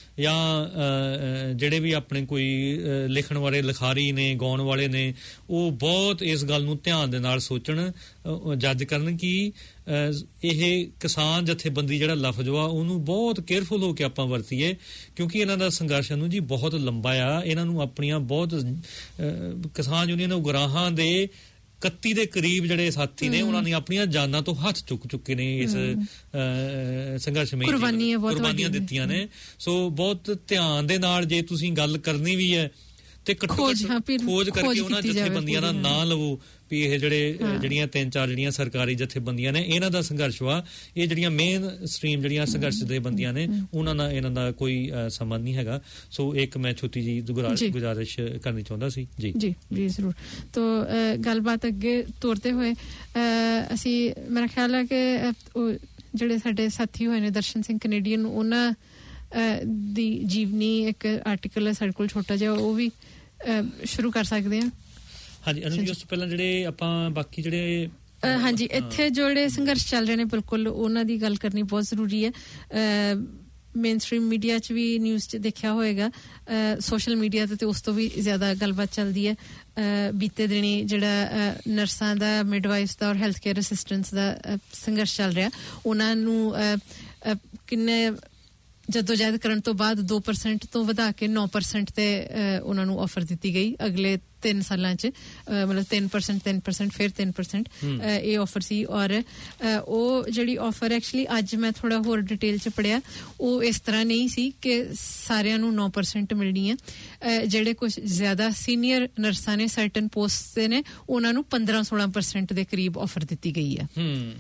ਜਾਂ ਜਿਹੜੇ ਵੀ ਆਪਣੇ ਕੋਈ ਲਿਖਣ ਵਾਲੇ ਲਿਖਾਰੀ ਨੇ, ਗਾਉਣ ਵਾਲੇ ਨੇ, ਉਹ ਬਹੁਤ ਇਸ ਗੱਲ ਨੂੰ ਧਿਆਨ ਦੇ ਨਾਲ ਸੋਚਣ, ਜੱਜ ਕਰਨ ਕਿ ਇਹ ਕਿਸਾਨ ਜਥੇਬੰਦੀ ਜਿਹੜਾ ਲਫ਼ਜ਼ ਵਾ ਉਹਨੂੰ ਬਹੁਤ ਕੇਅਰਫੁਲ ਹੋ ਕੇ ਆਪਾਂ ਵਰਤੀਏ, ਕਿਉਂਕਿ ਇਹਨਾਂ ਦਾ ਸੰਘਰਸ਼ ਨੂੰ ਜੀ ਬਹੁਤ ਲੰਬਾ ਆ। ਇਹਨਾਂ ਨੂੰ ਆਪਣੀਆਂ ਬਹੁਤ ਕਿਸਾਨ ਯੂਨੀਅਨ ਉਗਰਾਹਾਂ ਦੇ ਇਕੱਤੀ ਦੇ ਕਰੀਬ ਜਿਹੜੇ ਸਾਥੀ ਨੇ, ਉਹਨਾਂ ਨੇ ਆਪਣੀਆਂ ਜਾਨਾਂ ਤੋਂ ਹੱਥ ਚੁੱਕ ਚੁੱਕੇ ਨੇ ਇਸ ਸੰਘਰਸ਼ ਵਿੱਚ, ਕੁਰਬਾਨੀਆਂ ਦਿੱਤੀਆਂ ਨੇ। ਸੋ ਬਹੁਤ ਧਿਆਨ ਦੇ ਨਾਲ ਜੇ ਤੁਸੀਂ ਗੱਲ ਕਰਨੀ ਵੀ ਹੈ ਤੇ ਖੋਜ ਖੋਜ ਕਰਕੇ ਉਹਨਾਂ ਜਥੇਬੰਦੀਆਂ ਦਾ ਨਾਂ ਲਵੋ ਵੀ ਇਹ ਜਿਹੜੇ ਜਿਹੜੀਆਂ ਤਿੰਨ ਚਾਰ ਜਿਹੜੀਆਂ ਸਰਕਾਰੀ ਜਥੇਬੰਦੀਆਂ ਨੇ, ਇਹਨਾਂ ਦਾ ਸੰਘਰਸ਼ ਵਾ, ਇਹ ਜਿਹੜੀਆਂ ਮੇਨ ਸਟ੍ਰੀਮ ਜਿਹੜੀਆਂ ਸੰਘਰਸ਼ ਦੇ ਬੰਦੀਆਂ ਨੇ, ਉਹਨਾਂ ਨਾਲ ਇਹਨਾਂ ਦਾ ਕੋਈ ਸੰਬੰਧ ਨਹੀਂ ਹੈਗਾ। ਸੋ ਇੱਕ ਮੈਂ ਛੋਟੀ ਜੀ ਗੁਜ਼ਾਰਿਸ਼ ਕਰਨੀ ਚਾਹੁੰਦਾ ਸੀ। ਜੀ ਜੀ ਜੀ ਜ਼ਰੂਰ। ਤੋ ਗੱਲਬਾਤ ਅੱਗੇ ਤੋਰਦੇ ਹੋਏ ਅਸੀਂ, ਮੇਰਾ ਖਿਆਲ ਹੈ ਕਿ ਜਿਹੜੇ ਸਾਡੇ ਸਾਥੀ ਹੋਏ ਨੇ ਦਰਸ਼ਨ ਸਿੰਘ ਕੈਨੇਡੀਅਨ, ਉਹਨਾਂ ਦੀ ਜੀਵਨੀ ਇੱਕ ਆਰਟੀਕਲ ਹੈ ਸਾਡੇ ਕੋਲ ਛੋਟਾ ਜਿਹਾ, ਉਹ ਵੀ ਸ਼ੁਰੂ ਕਰ ਸਕਦੇ ਹਾਂ। ਹਾਂਜੀ ਅਨੂ ਜੀ, ਉਸ ਤੋਂ ਪਹਿਲਾਂ ਜਿਹੜੇ ਆਪਾਂ ਬਾਕੀ ਜਿਹੜੇ ਹਾਂਜੀ ਇੱਥੇ ਜਿਹੜੇ ਸੰਘਰਸ਼ ਚੱਲ ਰਹੇ ਨੇ, ਬਿਲਕੁਲ ਉਹਨਾਂ ਦੀ ਗੱਲ ਕਰਨੀ ਬਹੁਤ ਜ਼ਰੂਰੀ ਹੈ। ਮੇਨ ਸਟ੍ਰੀਮ ਮੀਡੀਆ 'ਚ ਵੀ ਨਿਊਜ਼ 'ਚ ਦੇਖਿਆ ਹੋਏਗਾ, ਸੋਸ਼ਲ ਮੀਡੀਆ 'ਤੇ ਉਸ ਤੋਂ ਵੀ ਜ਼ਿਆਦਾ ਗੱਲਬਾਤ ਚੱਲਦੀ ਹੈ। ਬੀਤੇ ਦਿਨੀ ਜਿਹੜਾ ਨਰਸਾਂ ਦਾ, ਮਿਡਵਾਈਫਸ ਦਾ ਔਰ ਹੈਲਥ ਕੇਅਰ ਅਸਿਸਟੈਂਟਸ ਦਾ ਸੰਘਰਸ਼ ਚੱਲ ਰਿਹਾ, ਉਹਨਾਂ ਨੂੰ ਕਿੰਨੇ ਜਦੋਜਹਿਦ ਕਰਨ ਤੋਂ ਬਾਅਦ ਦੋ ਪਰਸੈਂਟ ਤੋਂ ਵਧਾ ਕੇ ਨੌ ਪਰਸੈਂਟ ਤੇ ਉਹਨਾਂ ਨੂੰ ਆਫਰ ਦਿੱਤੀ ਗਈ ਅਗਲੇ ਤਿੰਨ ਸਾਲਾਂ 'ਚ, ਮਤਲਬ ਤਿੰਨ ਪਰਸੈਂਟ ਤਿੰਨ ਪਰਸੈਂਟ ਫਿਰ ਤਿੰਨ ਪਰਸੈਂਟ ਇਹ ਆਫਰ ਸੀ। ਔਰ ਉਹ ਜਿਹੜੀ ਆਫਰ ਐਕਚੁਅਲੀ ਅੱਜ ਮੈਂ ਥੋੜਾ ਹੋਰ ਡਿਟੇਲ 'ਚ ਪੜ੍ਹਿਆ, ਉਹ ਇਸ ਤਰ੍ਹਾਂ ਨਹੀਂ ਸੀ ਕਿ ਸਾਰਿਆਂ ਨੂੰ ਨੌ ਪਰਸੈਂਟ ਮਿਲਣੀ ਹੈ। ਜਿਹੜੇ ਕੁਝ ਜ਼ਿਆਦਾ ਸੀਨੀਅਰ ਨਰਸਾਂ ਨੇ, ਸਰਟਨ ਪੋਸਟ ਤੇ ਨੇ, ਉਹਨਾਂ ਨੂੰ ਪੰਦਰਾਂ ਸੋਲਾਂ ਪਰਸੈਂਟ ਦੇ ਕਰੀਬ ਆਫਰ ਦਿੱਤੀ ਗਈ ਹੈ।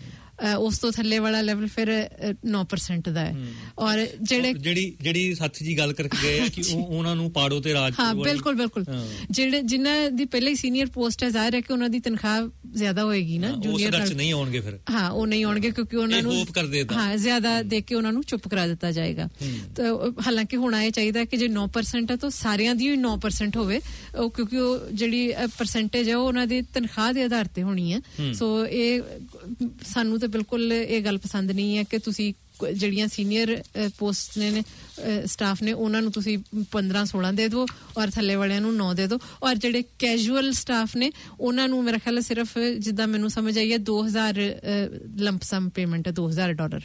ਉਸ ਤੋਂ ਥੱਲੇ ਵਾਲਾ ਲੈਵਲ ਫਿਰ ਨੌ ਪਰਸੈਂਟ ਦਾ ਹੈ। ਔਰ ਜਿਹੜੇ ਜਿਹੜੀ ਜਿਹੜੀ ਸਾਥੀ ਜੀ ਗੱਲ ਕਰਕੇ ਗਏ ਆ ਕਿ ਉਹਨਾਂ ਨੂੰ ਪਾੜੋ ਤੇ ਰਾਜ, ਹਾਂ ਬਿਲਕੁਲ ਬਿਲਕੁਲ, ਜਿਹੜੇ ਜਿਨ੍ਹਾਂ ਦੀ ਪਹਿਲੇ ਹੀ ਸੀਨੀਅਰ ਪੋਸਟ ਹੈ, ਜ਼ਾਹਿਰ ਹੈ ਕਿ ਉਹਨਾਂ ਦੀ ਤਨਖਾਹ ਜ਼ਿਆਦਾ ਹੋਏਗੀ ਨਾ, ਜੂਨੀਅਰ ਨਹੀਂ ਆਉਣਗੇ ਫਿਰ, ਹਾਂ ਉਹ ਨਹੀਂ ਆਉਣਗੇ ਕਿਉਂਕਿ ਉਹਨਾਂ ਨੂੰ ਹਾਂ ਜ਼ਿਆਦਾ ਦੇ ਕੇ ਉਹਨਾਂ ਨੂੰ ਚੁੱਪ ਕਰਾ ਦਿੱਤਾ ਜਾਏਗਾ। ਤਾਂ ਹਾਲਾਂਕਿ ਹੁਣ ਇਹ ਚਾਹੀਦਾ ਕਿ ਜੇ ਨੌ ਪਰਸੈਂਟ ਹੈ ਤਾਂ ਸਾਰਿਆਂ ਦੀ ਵੀ ਨੌ ਪਰਸੈਂਟ ਹੋਵੇ, ਉਹ ਕਿਉਂਕਿ ਉਹ ਜਿਹੜੀ ਪਰਸੈਂਟੇਜ ਹੈ ਉਹ ਉਹਨਾਂ ਦੀ ਤਨਖਾਹ ਦੇ ਆਧਾਰ ਤੇ ਹੋਣੀ ਹੈ। ਸੋ ਇਹ ਸਾਨੂੰ ਬਿਲਕੁਲ ਇਹ ਗੱਲ ਪਸੰਦ ਨਹੀਂ ਹੈ ਕਿ ਤੁਸੀਂ ਜਿਹੜੀਆਂ ਸੀਨੀਅਰ ਪੋਸਟ ਨੇ ਸਟਾਫ ਨੇ ਉਹਨਾਂ ਨੂੰ ਤੁਸੀਂ ਪੰਦਰਾਂ ਸੋਲਾਂ ਦੇ ਦਿਓ ਔਰ ਥੱਲੇ ਵਾਲਿਆਂ ਨੂੰ ਨੌ ਦੇ ਦਿਓ, ਔਰ ਜਿਹੜੇ ਕੈਜੂਅਲ ਸਟਾਫ ਨੇ ਉਹਨਾਂ ਨੂੰ ਮੇਰਾ ਖਿਆਲ ਸਿਰਫ, ਜਿੱਦਾਂ ਮੈਨੂੰ ਸਮਝ ਆਈ ਹੈ, ਦੋ ਹਜ਼ਾਰ ਲੰਪਸਮ ਪੇਮੈਂਟ ਹੈ, ਦੋ ਹਜ਼ਾਰ ਡਾਲਰ।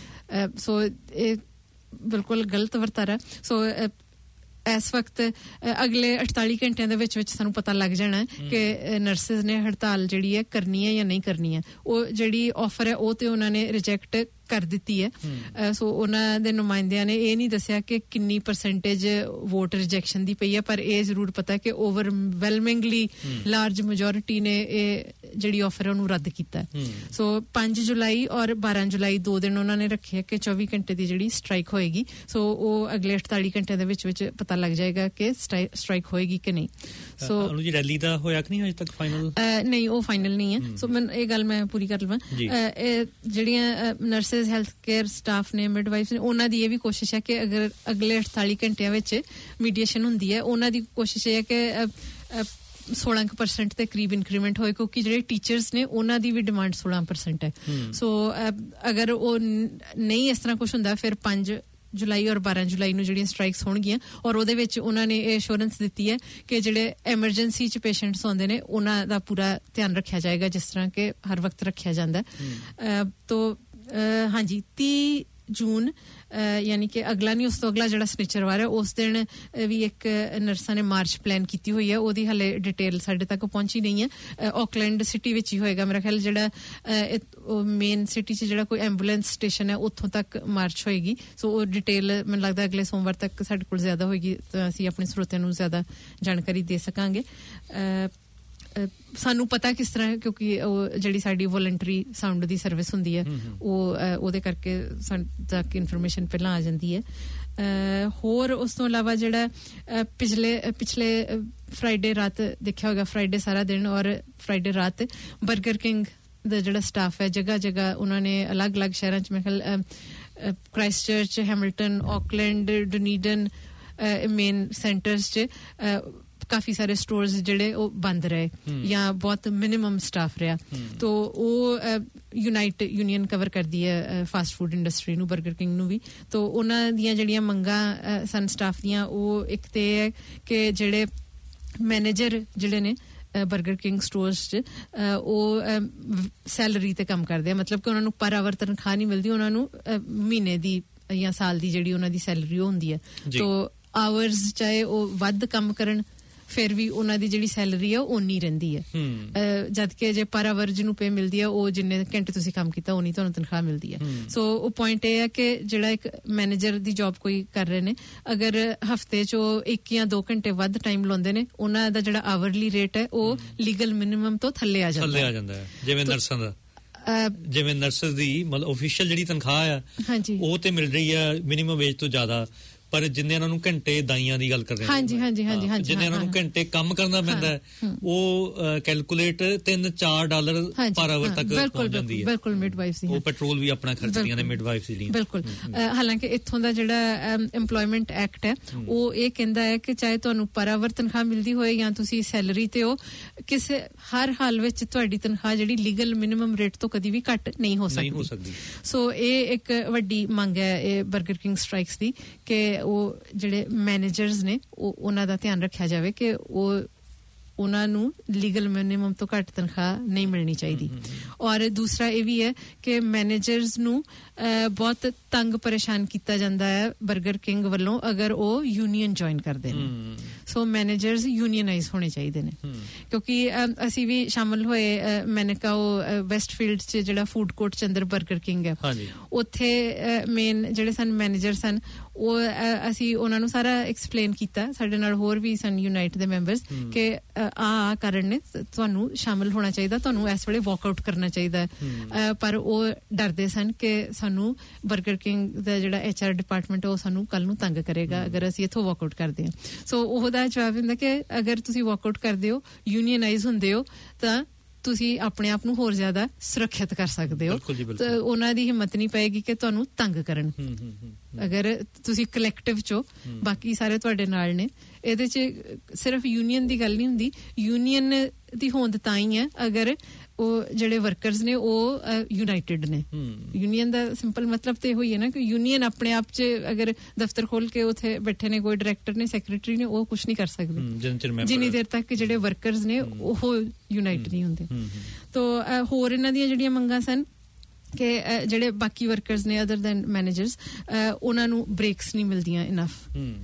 ਸੋ ਇਹ ਬਿਲਕੁਲ ਗਲਤ ਵਰਤਾਰਾ। ਸੋ ਇਸ ਵਕਤ ਅਗਲੇ ਅਠਤਾਲੀ ਘੰਟਿਆਂ ਦੇ ਵਿੱਚ ਵਿੱਚ ਸਾਨੂੰ ਪਤਾ ਲੱਗ ਜਾਣਾ ਕਿ ਨਰਸਿਸ ਨੇ ਹੜਤਾਲ ਜਿਹੜੀ ਹੈ ਕਰਨੀ ਹੈ ਜਾਂ ਨਹੀਂ ਕਰਨੀ ਹੈ। ਉਹ ਜਿਹੜੀ ਆਫਰ ਹੈ ਉਹ ਤੇ ਉਹਨਾਂ ਨੇ ਰਿਜੈਕਟ ਕਰ ਦਿੱਤੀ ਹੈ। ਸੋ ਉਹਨਾਂ ਦੇ ਨੁਮਾਇੰਦਿਆਂ ਨੇ ਇਹ ਨਹੀਂ ਦੱਸਿਆ ਕਿ ਕਿੰਨੀ ਪਰਸੈਂਟੇਜ ਵੋਟ ਰਿਜੈਕਸ਼ਨ ਦੀ ਪਈ ਹੈ, ਪਰ ਇਹ ਜ਼ਰੂਰ ਪਤਾ ਕਿ ਓਵਰਵੈਲਮਿੰਗਲੀ ਲਾਰਜ ਮੈਜੋਰਿਟੀ ਨੇ ਇਹ ਜਿਹੜੀ ਆਫਰ ਹੈ ਉਹਨੂੰ ਰੱਦ ਕੀਤਾ। ਸੋ ਪੰਜ ਜੁਲਾਈ ਔਰ ਬਾਰਾਂ ਜੁਲਾਈ ਦੋ ਦਿਨ ਉਹਨਾਂ ਨੇ ਰੱਖੇ ਕਿ ਚੌਵੀ ਘੰਟੇ ਦੀ ਜਿਹੜੀ ਸਟ੍ਰਾਈਕ ਹੋਏਗੀ। ਸੋ ਉਹ ਅਗਲੇ ਅਠਤਾਲੀ ਘੰਟਿਆਂ ਦੇ ਵਿੱਚ ਵਿੱਚ ਪਤਾ ਲੱਗ ਜਾਏਗਾ ਕਿ ਸਟ੍ਰਾਈਕ ਹੋਏਗੀ ਕਿ ਨਹੀਂ। ਸੋ ਜੀ ਰੈਲੀ ਦਾ ਹੋਇਆ ਕਿ ਨਹੀਂ ਅਜੇ ਤੱਕ ਫਾਈਨਲ? ਨਹੀਂ, ਉਹ ਫਾਈਨਲ ਨਹੀਂ ਹੈ। ਸੋ ਮੈਂ ਇਹ ਗੱਲ ਮੈਂ ਪੂਰੀ ਕਰ ਲਵਾਂ, ਜਿਹੜੀਆਂ ਨਰਸਿਸ ਹੈਲਥ ਕੇਅਰ ਸਟਾਫ ਨੇ, ਮਿਡਵਾਈਫ ਨੇ, ਉਹਨਾਂ ਦੀ ਇਹ ਵੀ ਕੋਸ਼ਿਸ਼ ਹੈ ਕਿ ਅਗਰ ਅਗਲੇ ਅਠਤਾਲੀ ਘੰਟਿਆਂ ਵਿੱਚ ਮੀਡੀਏਸ਼ਨ ਹੁੰਦੀ ਹੈ, ਉਹਨਾਂ ਦੀ ਕੋਸ਼ਿਸ਼ ਇਹ ਹੈ ਕਿ ਸੋਲਾਂ ਪਰਸੈਂਟ ਦੇ ਕਰੀਬ ਇਨਕਰੀਮੈਂਟ ਹੋਏ, ਕਿਉਂਕਿ ਜਿਹੜੇ ਟੀਚਰਸ ਨੇ ਉਹਨਾਂ ਦੀ ਵੀ ਡਿਮਾਂਡ ਸੋਲਾਂ ਪਰਸੈਂਟ ਹੈ। ਸੋ ਅਗਰ ਉਹ ਨਹੀਂ ਇਸ ਤਰ੍ਹਾਂ ਕੁਛ ਹੁੰਦਾ, ਫਿਰ ਪੰਜ ਜੁਲਾਈ ਔਰ ਬਾਰਾਂ ਜੁਲਾਈ ਨੂੰ ਜਿਹੜੀਆਂ ਸਟ੍ਰਾਈਕਸ ਹੋਣਗੀਆਂ, ਔਰ ਉਹਦੇ ਵਿੱਚ ਉਹਨਾਂ ਨੇ ਇਹ ਅਸ਼ੋਰੈਂਸ ਦਿੱਤੀ ਹੈ ਕਿ ਜਿਹੜੇ ਐਮਰਜੈਂਸੀ 'ਚ ਪੇਸ਼ੈਂਟਸ ਆਉਂਦੇ ਨੇ ਉਹਨਾਂ ਦਾ ਪੂਰਾ ਧਿਆਨ ਰੱਖਿਆ ਜਾਏਗਾ, ਜਿਸ ਤਰ੍ਹਾਂ ਕਿ ਹਰ ਵਕਤ ਰੱਖਿਆ ਜਾਂਦਾ। ਤੋ ਹਾਂਜੀ ਤੀਹ ਜੂਨ ਯਾਨੀ ਕਿ ਅਗਲਾ ਨਹੀਂ, ਉਸ ਤੋਂ ਅਗਲਾ ਜਿਹੜਾ ਸਨਿਚਰਵਾਰ ਹੈ, ਉਸ ਦਿਨ ਵੀ ਇੱਕ ਨਰਸਾਂ ਨੇ ਮਾਰਚ ਪਲਾਨ ਕੀਤੀ ਹੋਈ ਹੈ। ਉਹਦੀ ਹਾਲੇ ਡਿਟੇਲ ਸਾਡੇ ਤੱਕ ਪਹੁੰਚੀ ਨਹੀਂ ਹੈ। ਆਕਲੈਂਡ ਸਿਟੀ ਵਿੱਚ ਹੀ ਹੋਏਗਾ ਮੇਰਾ ਖਿਆਲ, ਜਿਹੜਾ ਮੇਨ ਸਿਟੀ 'ਚ ਜਿਹੜਾ ਕੋਈ ਐਂਬੂਲੈਂਸ ਸਟੇਸ਼ਨ ਹੈ ਉੱਥੋਂ ਤੱਕ ਮਾਰਚ ਹੋਏਗੀ। ਸੋ ਉਹ ਡਿਟੇਲ ਮੈਨੂੰ ਲੱਗਦਾ ਅਗਲੇ ਸੋਮਵਾਰ ਤੱਕ ਸਾਡੇ ਕੋਲ ਜ਼ਿਆਦਾ ਹੋਏਗੀ, ਤਾਂ ਅਸੀਂ ਆਪਣੇ ਸਰੋਤਿਆਂ ਨੂੰ ਜ਼ਿਆਦਾ ਜਾਣਕਾਰੀ ਦੇ ਸਕਾਂਗੇ। ਸਾਨੂੰ ਪਤਾ ਕਿਸ ਤਰ੍ਹਾਂ, ਕਿਉਂਕਿ ਉਹ ਜਿਹੜੀ ਸਾਡੀ ਵੋਲੰਟਰੀ ਸਾਊਂਡ ਦੀ ਸਰਵਿਸ ਹੁੰਦੀ ਹੈ, ਉਹ ਉਹਦੇ ਕਰਕੇ ਸਾਨੂੰ ਤੱਕ ਇਨਫੋਰਮੇਸ਼ਨ ਪਹਿਲਾਂ ਆ ਜਾਂਦੀ ਹੈ। ਹੋਰ ਉਸ ਤੋਂ ਇਲਾਵਾ ਜਿਹੜਾ ਪਿਛਲੇ ਪਿਛਲੇ ਫਰਾਈਡੇ ਰਾਤ ਦੇਖਿਆ ਹੋਗਾ, ਫਰਾਈਡੇ ਸਾਰਾ ਦਿਨ ਔਰ ਫਰਾਈਡੇ ਰਾਤ ਬਰਗਰ ਕਿੰਗ ਦਾ ਜਿਹੜਾ ਸਟਾਫ ਹੈ, ਜਗ੍ਹਾ ਜਗ੍ਹਾ ਉਹਨਾਂ ਨੇ ਅਲੱਗ-ਅਲੱਗ ਸ਼ਹਿਰਾਂ 'ਚ, ਮੇਰੇ ਖਿਆਲ Christchurch, Hamilton, Auckland, Dunedin, main centres 'ਚ ਕਾਫੀ ਸਾਰੇ ਸਟੋਰਸ ਜਿਹੜੇ ਉਹ ਬੰਦ ਰਹੇ ਜਾਂ ਬਹੁਤ ਮਿਨੀਮਮ ਸਟਾਫ ਰਿਹਾ ਤੋ ਉਹ ਯੂਨਾਈਟ ਯੂਨੀਅਨ ਕਵਰ ਕਰਦੀ ਹੈ ਫਾਸਟ ਫੂਡ ਇੰਡਸਟਰੀ ਨੂੰ, 버ਗਰ ਕਿੰਗ ਨੂੰ ਵੀ। ਤੋ ਉਹਨਾਂ ਦੀਆਂ ਜਿਹੜੀਆਂ ਮੰਗਾਂ ਸਨ ਸਟਾਫ ਦੀਆਂ, ਉਹ ਇੱਕ ਤੇ ਹੈ ਕਿ ਜਿਹੜੇ ਮੈਨੇਜਰ ਜਿਹੜੇ ਨੇ 버ਗਰ ਕਿੰਗ ਸਟੋਰਸ 'ਚ ਉਹ ਸੈਲਰੀ ਤੇ ਕੰਮ ਕਰਦੇ ਆ, ਮਤਲਬ ਕਿ ਉਹਨਾਂ ਨੂੰ ਪਰ ਆਵਰ ਤਨਖਾਹ ਨਹੀਂ ਮਿਲਦੀ, ਉਹਨਾਂ ਨੂੰ ਮਹੀਨੇ ਦੀ ਜਾਂ ਸਾਲ ਦੀ ਜਿਹੜੀ ਉਹਨਾਂ ਦੀ ਸੈਲਰੀ ਉਹ ਹੁੰਦੀ ਹੈ। ਤੋ ਆਵਰਸ ਚਾਹੇ ਉਹ ਵੱਧ ਕੰਮ ਕਰਨ ਫਿਰ ਵੀ ਉਹਨਾਂ ਦੀ ਜਿਹੜੀ ਸੈਲਰੀ ਆ ਉਹ ਓਨੀ ਰਹਿੰਦੀ ਹੈ, ਜਦ ਕਿ ਜੇ ਪਰ ਆਵਰ ਜਿਹਨੂੰ ਪੇ ਮਿਲਦੀ ਹੈ ਉਹ ਜਿੰਨੇ ਘੰਟੇ ਤੁਸੀਂ ਕੰਮ ਕੀਤਾ ਉਨੀ ਤੁਹਾਨੂੰ ਤਨਖਾਹ ਮਿਲਦੀ ਹੈ। ਸੋ ਉਹ ਪੁਆਇੰਟ ਇਹ ਹੈ ਕਿ ਜਿਹੜਾ ਇੱਕ ਮੈਨੇਜਰ ਦੀ ਜੌਬ ਕੋਈ ਕਰ ਰਹੇ ਨੇ, ਅਗਰ ਹਫਤੇ 'ਚ ਉਹ ਇੱਕ ਜਾਂ ਦੋ ਘੰਟੇ ਵੱਧ ਟਾਈਮ ਲਾਉਂਦੇ ਨੇ, ਉਹਨਾਂ ਦਾ ਜਿਹੜਾ ਆਵਰਲੀ ਰੇਟ ਹੈ ਉਹ ਲੀਗਲ ਮਿਨੀਮਮ ਤੋਂ ਥੱਲੇ ਆ ਜਾਂਦਾ ਹੈ। ਜਿਵੇਂ ਨਰਸਾਂ ਦਾ ਜਿਵੇਂ ਨਰਸਸ ਦੀ ਮਤਲਬ ਆਫੀਸ਼ੀਅਲ ਜਿਹੜੀ ਤਨਖਾਹ ਆ ਉਹ ਤੇ ਮਿਲ ਰਹੀ ਆ ਮਿਨੀਮਮ ਵੇਜ ਤੋਂ ਜ਼ਿਆਦਾ, ਪਰ ਜਿੰਨੇ ਉਹਨਾਂ ਨੂੰ ਘੰਟੇ ਦਾਈਆਂ ਦੀ ਗੱਲ ਕਰ ਰਹੇ ਹਾਂ, ਹਾਂਜੀ ਹਾਂਜੀ ਹਾਂਜੀ ਹਾਂਜੀ ਜਿੰਨੇ ਉਹਨਾਂ ਨੂੰ ਘੰਟੇ ਕੰਮ ਕਰਨਾ ਪੈਂਦਾ ਹੈ ਉਹ ਕੈਲਕੂਲੇਟ ਤਿੰਨ ਚਾਰ ਡਾਲਰ ਪਰ ਆਵਰ ਤੱਕ ਪਹੁੰਚ ਜਾਂਦੀ ਹੈ। ਬਿਲਕੁਲ ਮਿਡਵਾਈਫਸ ਦੀ ਉਹ ਪੈਟਰੋਲ ਵੀ ਆਪਣਾ ਖਰਚਦੀਆਂ ਨੇ ਮਿਡਵਾਈਫਸ ਲਈ। ਬਿਲਕੁਲ, ਹਾਲਾਂਕਿ ਇੱਥੋਂ ਦਾ ਜਿਹੜਾ ਏਮਪਲੋਇਮੈਂਟ ਐਕਟ ਹੈ ਉਹ ਇਹ ਕਹਿੰਦਾ ਹੈ ਕਿ ਚਾਹੇ ਤੁਹਾਨੂੰ ਪਰ ਆਵਰ ਤਨਖਾਹ ਮਿਲਦੀ ਹੋਏ ਜਾਂ ਤੁਸੀਂ ਸੈਲਰੀ ਤੇ ਹੋ, ਕਿਸੇ ਹਰ ਹਾਲ ਵਿੱਚ ਤੁਹਾਡੀ ਤਨਖਾਹ ਜਿਹੜੀ ਲੀਗਲ ਮਿਨੀਮਮ ਰੇਟ ਤੋਂ ਕਦੀ ਵੀ ਘੱਟ ਨਹੀਂ ਹੋ ਸਕਦੀ। ਸੋ ਇਹ ਇੱਕ ਵੱਡੀ ਮੰਗ ਹੈ ਇਹ 버ਗਰ ਕਿੰਗ ਸਟ੍ਰਾਈਕਸ ਦੀ ਕਿ ਉਹ ਜਿਹੜੇ ਮੈਨੇਜਰਸ ਨੇ ਉਹ ਉਹਨਾਂ ਦਾ ਧਿਆਨ ਰੱਖਿਆ ਜਾਵੇ ਕਿ ਉਹ ਉਹਨਾਂ ਨੂੰ ਲੀਗਲ ਮਿਨੀਮਮ ਤੋਂ ਘੱਟ ਤਨਖਾਹ ਨਹੀਂ ਮਿਲਣੀ ਚਾਹੀਦੀ। ਔਰ ਦੂਸਰਾ ਇਹ ਵੀ ਹੈ ਕਿ ਮੈਨੇਜਰਸ ਨੂੰ ਬਹੁਤ ਤੰਗ ਪਰੇਸ਼ਾਨ ਕੀਤਾ ਜਾਂਦਾ ਹੈ 버ਗਰ ਕਿੰਗ ਵੱਲੋਂ ਅਗਰ ਉਹ ਯੂਨੀਅਨ ਜੁਆਇਨ ਕਰਦੇ ਨੇ। ਸੋ ਮੈਨੇਜਰਸ ਯੂਨੀਅਨਾਈਜ਼ ਹੋਣੇ ਚਾਹੀਦੇ ਨੇ, ਕਿਉਂਕਿ ਅਸੀਂ ਵੀ ਸ਼ਾਮਲ ਹੋਏ ਮੈਨਕਾਓ ਵੈਸਟਫੀਲਡ 'ਚ ਜਿਹੜਾ ਫੂਡ ਕੋਰਟ ਚ ਅੰਦਰ 버ਗਰ ਕਿੰਗ ਹੈ, ਉੱਥੇ ਮੇਨ ਜਿਹੜੇ ਸਨ ਮੈਨੇਜਰ ਸਨ ਉਹ ਅਸੀਂ ਉਹਨਾਂ ਨੂੰ ਸਾਰਾ ਐਕਸਪਲੇਨ ਕੀਤਾ, ਸਾਡੇ ਨਾਲ ਹੋਰ ਵੀ ਸਨ ਯੂਨਾਈਟ ਦੇ ਮੈਂਬਰਸ, ਕਿ ਆ ਕਾਰਨ ਨੇ ਤੁਹਾਨੂੰ ਸ਼ਾਮਲ ਹੋਣਾ ਚਾਹੀਦਾ, ਤੁਹਾਨੂੰ ਇਸ ਵੇਲੇ ਵਾਕਆਊਟ ਕਰਨਾ ਚਾਹੀਦਾ ਹੈ। ਪਰ ਉਹ ਡਰਦੇ ਸਨ ਕਿ ਸਾਨੂੰ 버ਗਰ ਕਿੰਗ ਦਾ ਜਿਹੜਾ ਐਚ ਆਰ ਡਿਪਾਰਟਮੈਂਟ ਉਹ ਸਾਨੂੰ ਕੱਲ ਨੂੰ ਤੰਗ ਕਰੇਗਾ ਅਗਰ ਅਸੀਂ ਇੱਥੋਂ ਵਾਕਆਊਟ ਕਰਦੇ ਹਾਂ। ਸੋ ਉਹਦਾ ਜਵਾਬ ਹੁੰਦਾ ਕਿ ਅਗਰ ਤੁਸੀਂ ਵਾਕਆਊਟ ਕਰਦੇ ਹੋ, ਯੂਨੀਅਨਾਈਜ਼ ਹੁੰਦੇ ਹੋ, ਤਾਂ ਤੁਸੀਂ ਆਪਣੇ ਆਪ ਨੂੰ ਹੋਰ ਜ਼ਿਆਦਾ ਸੁਰੱਖਿਅਤ ਕਰ ਸਕਦੇ ਹੋ। ਤਾਂ ਉਹਨਾਂ ਦੀ ਹਿੰਮਤ ਨਹੀਂ ਪਏਗੀ ਕਿ ਤੁਹਾਨੂੰ ਤੰਗ ਕਰਨ। ਅਗਰ ਤੁਸੀਂ ਕਲੈਕਟਿਵ ਚੋ ਬਾਕੀ ਸਾਰੇ ਤੁਹਾਡੇ ਨਾਲ ਨੇ, ਇਹਦੇ 'ਚ ਸਿਰਫ ਯੂਨੀਅਨ ਦੀ ਗੱਲ ਨਹੀਂ ਹੁੰਦੀ, ਯੂਨੀਅਨ ਦੀ ਹੋਂਦ ਤਾਂ ਹੀ ਹੈ ਅਗਰ ਉਹ ਜਿਹੜੇ ਵਰਕਰਸ ਨੇ ਉਹ ਯੂਨਾਈਟਿਡ ਨੇ। ਯੂਨੀਅਨ ਦਾ ਸਿੰਪਲ ਮਤਲਬ ਤੇ ਇਹੋ ਹੀ ਹੈ ਨਾ ਕਿ ਯੂਨੀਅਨ ਆਪਣੇ ਆਪ 'ਚ ਅਗਰ ਦਫ਼ਤਰ ਖੋਲ ਕੇ ਉੱਥੇ ਬੈਠੇ ਨੇ ਕੋਈ ਡਾਇਰੈਕਟਰ ਨੇ, ਸੈਕਟਰੀ ਨੇ, ਉਹ ਕੁਛ ਨਹੀਂ ਕਰ ਸਕਦੇ ਜਿੰਨੀ ਦੇਰ ਤੱਕ ਜਿਹੜੇ ਵਰਕਰਸ ਨੇ ਉਹ ਯੂਨਾਈਟ ਨਹੀਂ ਹੁੰਦੇ। ਤਾਂ ਹੋਰ ਇਹਨਾਂ ਦੀਆਂ ਜਿਹੜੀਆਂ ਮੰਗਾਂ ਸਨ ਕਿ ਜਿਹੜੇ ਬਾਕੀ ਵਰਕਰਸ ਨੇ ਅਦਰ ਦੈਨ ਮੈਨੇਜਰਸ, ਉਹਨਾਂ ਨੂੰ ਬ੍ਰੇਕਸ ਨਹੀਂ ਮਿਲਦੀਆਂ ਇਨਫ।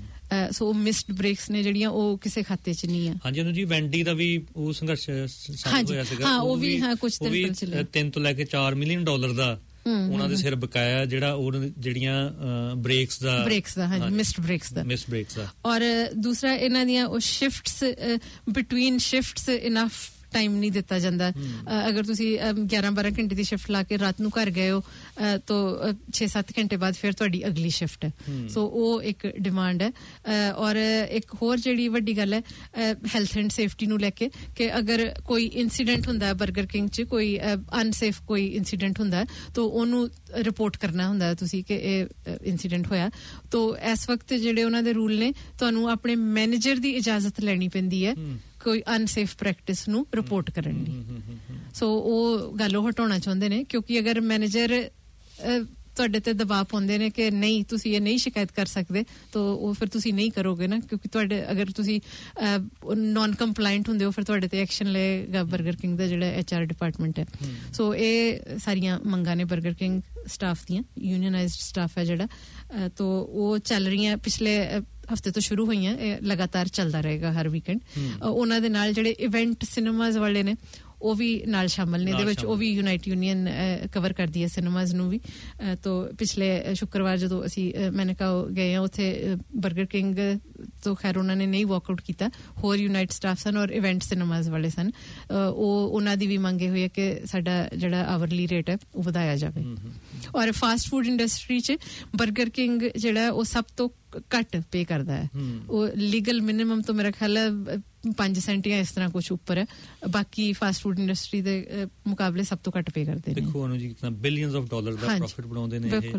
ਸੋ ਮਿਸਡ ਬ੍ਰੇਕਸ ਨੇ ਜਿਹੜੀਆਂ ਉਹ ਕਿਸੇ ਖਾਤੇ 'ਚ ਨਹੀਂ ਆ। ਹਾਂਜੀ ਅਨੂ ਜੀ, ਵੈਂਡੀ ਦਾ ਵੀ ਉਹ ਸੰਘਰਸ਼ ਹੋਇਆ ਸੀਗਾ, ਹਾਂ ਉਹ ਵੀ ਹਾਂ ਕੁਝ ਦਿਨ ਪਹਿਲਾਂ ਤਿੰਨ ਤੋਂ ਲੈ ਕੇ ਚਾਰ ਮਿਲੀਅਨ ਡਾਲਰ ਦਾ ਉਹਨਾਂ ਦੇ ਸਿਰ ਬਕਾਇਆ, ਜਿਹੜਾ ਉਹ ਜਿਹੜੀਆਂ ਬ੍ਰੇਕਸ ਦਾ ਬ੍ਰੇਕਸ ਦਾ ਹਾਂਜੀ ਮਿਸਡ ਬ੍ਰੇਕਸ ਦਾ ਮਿਸਡ ਬ੍ਰੇਕਸ ਦਾ। ਔਰ ਦੂਸਰਾ ਇਹਨਾਂ ਦੀਆਂ ਉਹ shifts between shifts enough time ਨਹੀਂ ਦਿੱਤਾ ਜਾਂਦਾ। ਅਗਰ ਤੁਸੀਂ ਗਿਆਰਾਂ ਬਾਰਾਂ ਘੰਟੇ ਦੀ ਸ਼ਿਫਟ ਲਾ ਕੇ ਰਾਤ ਨੂੰ ਘਰ ਗਏ ਹੋ ਤਾਂ ਛੇ ਸੱਤ ਘੰਟੇ ਬਾਅਦ ਫਿਰ ਤੁਹਾਡੀ ਅਗਲੀ ਸ਼ਿਫਟ ਹੈ। ਸੋ ਉਹ ਇੱਕ ਡਿਮਾਂਡ ਹੈ। ਔਰ ਇੱਕ ਹੋਰ ਜਿਹੜੀ ਵੱਡੀ ਗੱਲ ਹੈ ਹੈਲਥ ਐਂਡ ਸੇਫਟੀ ਨੂੰ ਲੈ ਕੇ, ਕਿ ਅਗਰ ਕੋਈ ਇਨਸੀਡੈਂਟ ਹੁੰਦਾ ਹੈ 버ਗਰ ਕਿੰਗ 'ਚ, ਕੋਈ ਅਨਸੇਫ ਕੋਈ ਇਨਸੀਡੈਂਟ ਹੁੰਦਾ ਹੈ ਤਾਂ ਉਹਨੂੰ ਰਿਪੋਰਟ ਕਰਨਾ ਹੁੰਦਾ ਹੈ ਤੁਸੀਂ ਕਿ ਇਹ ਇਨਸੀਡੈਂਟ ਹੋਇਆ। ਤਾਂ ਇਸ ਵਕਤ ਜਿਹੜੇ ਉਹਨਾਂ ਦੇ ਰੂਲ ਨੇ, ਤੁਹਾਨੂੰ ਆਪਣੇ ਮੈਨੇਜਰ ਦੀ ਇਜਾਜ਼ਤ ਲੈਣੀ ਪੈਂਦੀ ਹੈ ਕੋਈ ਅਨਸੇਫ ਪ੍ਰੈਕਟਿਸ ਨੂੰ ਰਿਪੋਰਟ ਕਰਨ ਲਈ। ਸੋ ਉਹ ਗੱਲ ਉਹ ਹਟਾਉਣਾ ਚਾਹੁੰਦੇ ਨੇ, ਕਿਉਂਕਿ ਅਗਰ ਮੈਨੇਜਰ ਤੁਹਾਡੇ ਤੇ ਦਬਾਅ ਪਾਉਂਦੇ ਨੇ ਕਿ ਨਹੀਂ ਤੁਸੀਂ ਇਹ ਨਹੀਂ ਸ਼ਿਕਾਇਤ ਕਰ ਸਕਦੇ, ਤਾਂ ਉਹ ਫਿਰ ਤੁਸੀਂ ਨਹੀਂ ਕਰੋਗੇ ਨਾ, ਕਿਉਂਕਿ ਤੁਹਾਡੇ ਅਗਰ ਤੁਸੀਂ ਨਾਨ ਕੰਪਲਾਇੰਟ ਹੁੰਦੇ ਹੋ ਫਿਰ ਤੁਹਾਡੇ ਤੇ ਐਕਸ਼ਨ ਲਏਗਾ 버ਗਰ ਕਿੰਗ ਦਾ ਜਿਹੜਾ ਐਚ ਆਰ ਡਿਪਾਰਟਮੈਂਟ ਹੈ। ਸੋ ਇਹ ਸਾਰੀਆਂ ਮੰਗਾਂ ਨੇ 버ਗਰ ਕਿੰਗ ਸਟਾਫ ਦੀਆਂ, ਯੂਨੀਅਨਾਈਜ਼ਡ ਸਟਾਫ ਹੈ ਜਿਹੜਾ, ਤਾਂ ਉਹ ਚੱਲ ਰਹੀਆਂ ਪਿਛਲੇ ਹਫਤੇ ਤੋਂ ਸ਼ੁਰੂ ਹੋਈਆਂ, ਇਹ ਲਗਾਤਾਰ ਚੱਲਦਾ ਰਹੇਗਾ ਹਰ ਵੀਕਐਂਡ। ਉਹਨਾਂ ਦੇ ਨਾਲ ਜਿਹੜੇ ਇਵੈਂਟ ਸਿਨੇਮਾਜ਼ ਵਾਲੇ ਨੇ ਉਹ ਵੀ ਨਾਲ ਸ਼ਾਮਲ ਨੇ ਇਹਦੇ ਵਿੱਚ, ਉਹ ਵੀ ਯੂਨਾਈਟ ਯੂਨੀਅਨ ਕਵਰ ਕਰਦੀ ਹੈ ਸਿਨੇਮਾਜ਼ ਨੂੰ ਵੀ। ਤਾਂ ਪਿਛਲੇ ਸ਼ੁੱਕਰਵਾਰ ਜਦੋਂ ਅਸੀਂ ਮੈਨਕਾਓ ਗਏ ਹਾਂ ਉੱਥੇ 버ਗਰ ਕਿੰਗ ਤੋਂ ਖੈਰ ਉਹਨਾਂ ਨੇ ਨਹੀਂ ਵਾਕਆਊਟ ਕੀਤਾ, ਹੋਰ ਯੂਨਾਈਟ ਸਟਾਫ ਸਨ ਔਰ ਇਵੈਂਟ ਸਿਨੇਮਾਜ਼ ਵਾਲੇ ਸਨ। ਉਹ ਉਹਨਾਂ ਦੀ ਵੀ ਮੰਗੇ ਹੋਈ ਹੈ ਕਿ ਸਾਡਾ ਜਿਹੜਾ ਆਵਰਲੀ ਰੇਟ ਹੈ ਉਹ ਵਧਾਇਆ ਜਾਵੇ। ਔਰ ਫਾਸਟ ਫੂਡ ਇੰਡਸਟਰੀ 'ਚ 버ਗਰ ਕਿੰਗ ਜਿਹੜਾ ਉਹ ਸਭ ਤੋਂ ਘੱਟ ਪੇ ਕਰਦਾ ਹੈ, ਉਹ ਲੀਗਲ ਮਿਨੀਮਮ ਤੋਂ ਮੇਰਾ ਖਿਆਲ ਹੈ ਪੰਜ ਸੈਂਟ ਜਾਂ ਇਸ ਤਰ੍ਹਾਂ ਕੁਛ ਉੱਪਰ ਹੈ, ਬਾਕੀ ਫਾਸਟ ਫੂਡ ਇੰਡਸਟਰੀ ਦੇ ਮੁਕਾਬਲੇ ਸਭ ਤੋਂ ਘੱਟ ਪੇ ਕਰਦੇ ਨੇ। ਦੇਖੋ ਅਨੂ ਜੀ ਕਿੰਨਾ ਬਿਲੀਅਨਸ ਆਫ ਡਾਲਰ ਦਾ ਪ੍ਰੋਫਿਟ ਬਣਾਉਂਦੇ ਨੇ ਇਹ,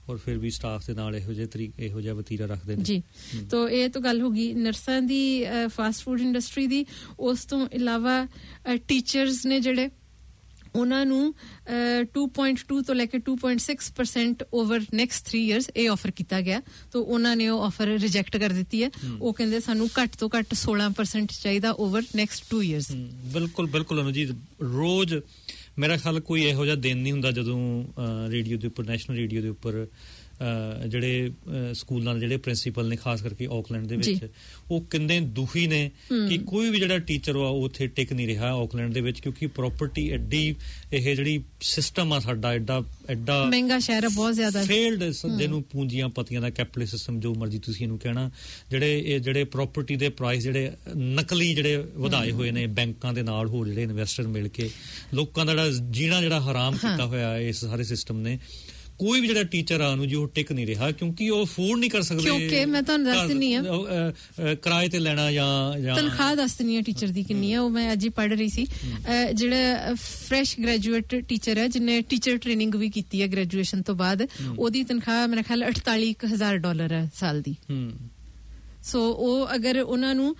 ਔਰ ਫਿਰ ਵੀ ਸਟਾਫ ਦੇ ਨਾਲ ਇਹੋ ਜਿਹੇ ਤਰੀਕੇ ਇਹੋ ਜਿਹਾ ਵਤੀਰਾ ਰੱਖਦੇ ਨੇ ਜੀ। ਤਾਂ ਇਹ ਤਾਂ ਗੱਲ ਹੋ ਗਈ ਨਰਸਾਂ ਦੀ, ਫਾਸਟ ਫੂਡ ਇੰਡਸਟਰੀ ਦੀ। ਉਸ ਤੋਂ ਇਲਾਵਾ ਟੀਚਰਸ ਨੇ ਜਿਹੜੇ ਉਹਨਾਂ ਨੂੰ two point two ਤੋਂ ਲੈ ਕੇ two point six percent over next three years ਇਹ ਆਫਰ ਕੀਤਾ ਗਿਆ, ਤਾਂ ਉਹਨਾਂ ਨੇ ਉਹ ਆਫਰ ਰਿਜੈਕਟ ਕਰ ਦਿੱਤੀ ਹੈ। ਉਹ ਕਹਿੰਦੇ ਸਾਨੂੰ ਘੱਟ ਤੋਂ ਘੱਟ sixteen percent ਚਾਹੀਦਾ ਓਵਰ ਨੈਕਸਟ two years। ਬਿਲਕੁਲ ਬਿਲਕੁਲ ਅਨੂ ਜੀ, ਰੋਜ਼ ਮੇਰਾ ਖਿਆਲ ਕੋਈ ਇਹੋ ਜਿਹਾ ਦਿਨ ਨਹੀਂ ਹੁੰਦਾ ਜਦੋਂ ਰੇਡੀਓ ਦੇ ਉੱਪਰ, ਨੈਸ਼ਨਲ ਰੇਡੀਓ ਦੇ ਉੱਪਰ ਜਿਹੜੇ ਸਕੂਲਾਂ ਦੇ ਜਿਹੜੇ ਪ੍ਰਿੰਸੀਪਲ ਨੇ ਖਾਸ ਕਰਕੇ ਆਕਲੈਂਡ ਦੇ ਵਿੱਚ, ਉਹ ਕਿੰਨੇ ਦੁਖੀ ਨੇ ਕਿ ਕੋਈ ਵੀ ਜਿਹੜਾ ਟੀਚਰ ਆ ਉਹ ਉੱਥੇ ਟਿਕ ਨਹੀਂ ਰਿਹਾ ਆਕਲੈਂਡ ਦੇ ਵਿੱਚ, ਕਿਉਂਕਿ ਪ੍ਰਾਪਰਟੀ ਐਡੀ, ਇਹ ਜਿਹੜੀ ਸਿਸਟਮ ਆ ਸਾਡਾ ਐਡਾ ਐਡਾ ਮਹਿੰਗਾ ਸ਼ਹਿਰ ਆ, ਬਹੁਤ ਜ਼ਿਆਦਾ ਫੇਲਡ, ਜਿਹਨੂੰ ਪੂੰਜੀਆਂ ਪਤੀਆਂ ਦਾ ਕੈਪੀਟਲਿਸਟ ਸਿਸਟਮ ਜੋ ਮਰਜ਼ੀ ਤੁਸੀਂ ਇਹਨੂੰ ਕਹਿਣਾ, ਜਿਹੜੇ ਇਹ ਜਿਹੜੇ ਪ੍ਰਾਪਰਟੀ ਦੇ ਪ੍ਰਾਈਸ ਜਿਹੜੇ ਨਕਲੀ ਜਿਹੜੇ ਵਧਾਏ ਹੋਏ ਨੇ ਬੈਂਕਾਂ ਦੇ ਨਾਲ ਹੋਰ ਜਿਹੜੇ ਇਨਵੈਸਟਰ ਮਿਲ ਕੇ, ਲੋਕਾਂ ਦਾ ਜਿਹੜਾ ਜੀਣਾ ਜਿਹੜਾ ਹਰਾਮ ਕੀਤਾ ਹੋਇਆ ਇਸ ਸਾਰੇ ਸਿਸਟਮ ਨੇ। ਕੋਈ ਵੀ ਜਿਹੜਾ ਟੀਚਰ ਆ ਉਹਨੂੰ ਜੀ ਉਹ ਟਿਕ ਨਹੀਂ ਰਿਹਾ, ਕਿਉਂਕਿ ਉਹ ਅਫੋਰਡ ਨਹੀਂ ਕਰ ਸਕਦੇ। ਕਿਉਂਕਿ ਮੈਂ ਤੁਹਾਨੂੰ ਦੱਸ ਦਿੰਨੀ ਆ ਕਿਰਾਏ ਤੇ ਲੈਣਾ ਜਾਂ ਜਾਂ ਤਨਖਾਹ ਦੱਸ ਦਿੰਨੀ ਆ ਟੀਚਰ ਦੀ ਕਿੰਨੀ ਆ। ਉਹ ਮੈਂ ਅੱਜ ਹੀ ਪੜ੍ਹ ਰਹੀ ਸੀ, ਜਿਹੜਾ ਫਰੈਸ਼ ਗ੍ਰੈਜੂਏਟ ਟੀਚਰ ਹੈ ਜਿਹਨੇ ਟੀਚਰ ਟ੍ਰੇਨਿੰਗ ਵੀ ਕੀਤੀ ਹੈ ਗ੍ਰੈਜੂਏਸ਼ਨ ਤੋਂ ਬਾਅਦ, ਉਹਦੀ ਤਨਖਾਹ ਮੇਰਾ ਖਿਆਲ ਅਠਤਾਲੀ ਹਜ਼ਾਰ ਡਾਲਰ ਹੈ ਸਾਲ ਦੀ। ਸੋ ਉਹ ਅਗਰ ਉਹਨਾਂ ਨੂੰ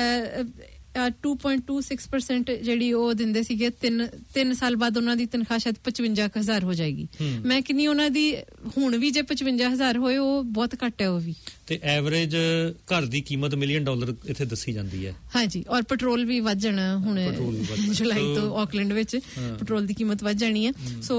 two point two six percent ਜਿਹੜੀ ਉਹ ਦਿੰਦੇ ਸੀਗੇ, ਤਿੰਨ ਤਿੰਨ ਸਾਲ ਬਾਅਦ ਉਹਨਾਂ ਦੀ ਤਨਖਾਹ ਸ਼ਾਇਦ ਪਚਵੰਜਾ ਹਜ਼ਾਰ ਹੋ ਜਾਏਗੀ। ਮੈਂ ਕਿੰਨੀ ਉਹਨਾਂ ਦੀ ਹੁਣ ਵੀ ਜੇ ਪਚਵੰਜਾ ਹਜ਼ਾਰ ਹੋਏ ਉਹ ਬਹੁਤ ਘੱਟ ਹੈ ਉਹ ਵੀ। ਤੇ ਐਵਰੇਜ ਘਰ ਦੀ ਕੀਮਤ ਮਿਲੀਅਨ ਡਾਲਰ ਇੱਥੇ ਦੱਸੀ ਜਾਂਦੀ ਹੈ। ਹਾਂਜੀ, ਔਰ ਪੈਟਰੋਲ ਵੀ ਵੱਧ ਜਾਣਾ ਹੁਣ ਜੁਲਾਈ ਤੋਂ ਆਕਲੈਂਡ ਵਿੱਚ ਪੈਟਰੋਲ ਦੀ ਕੀਮਤ ਵੱਧ ਜਾਣੀ ਹੈ। ਸੋ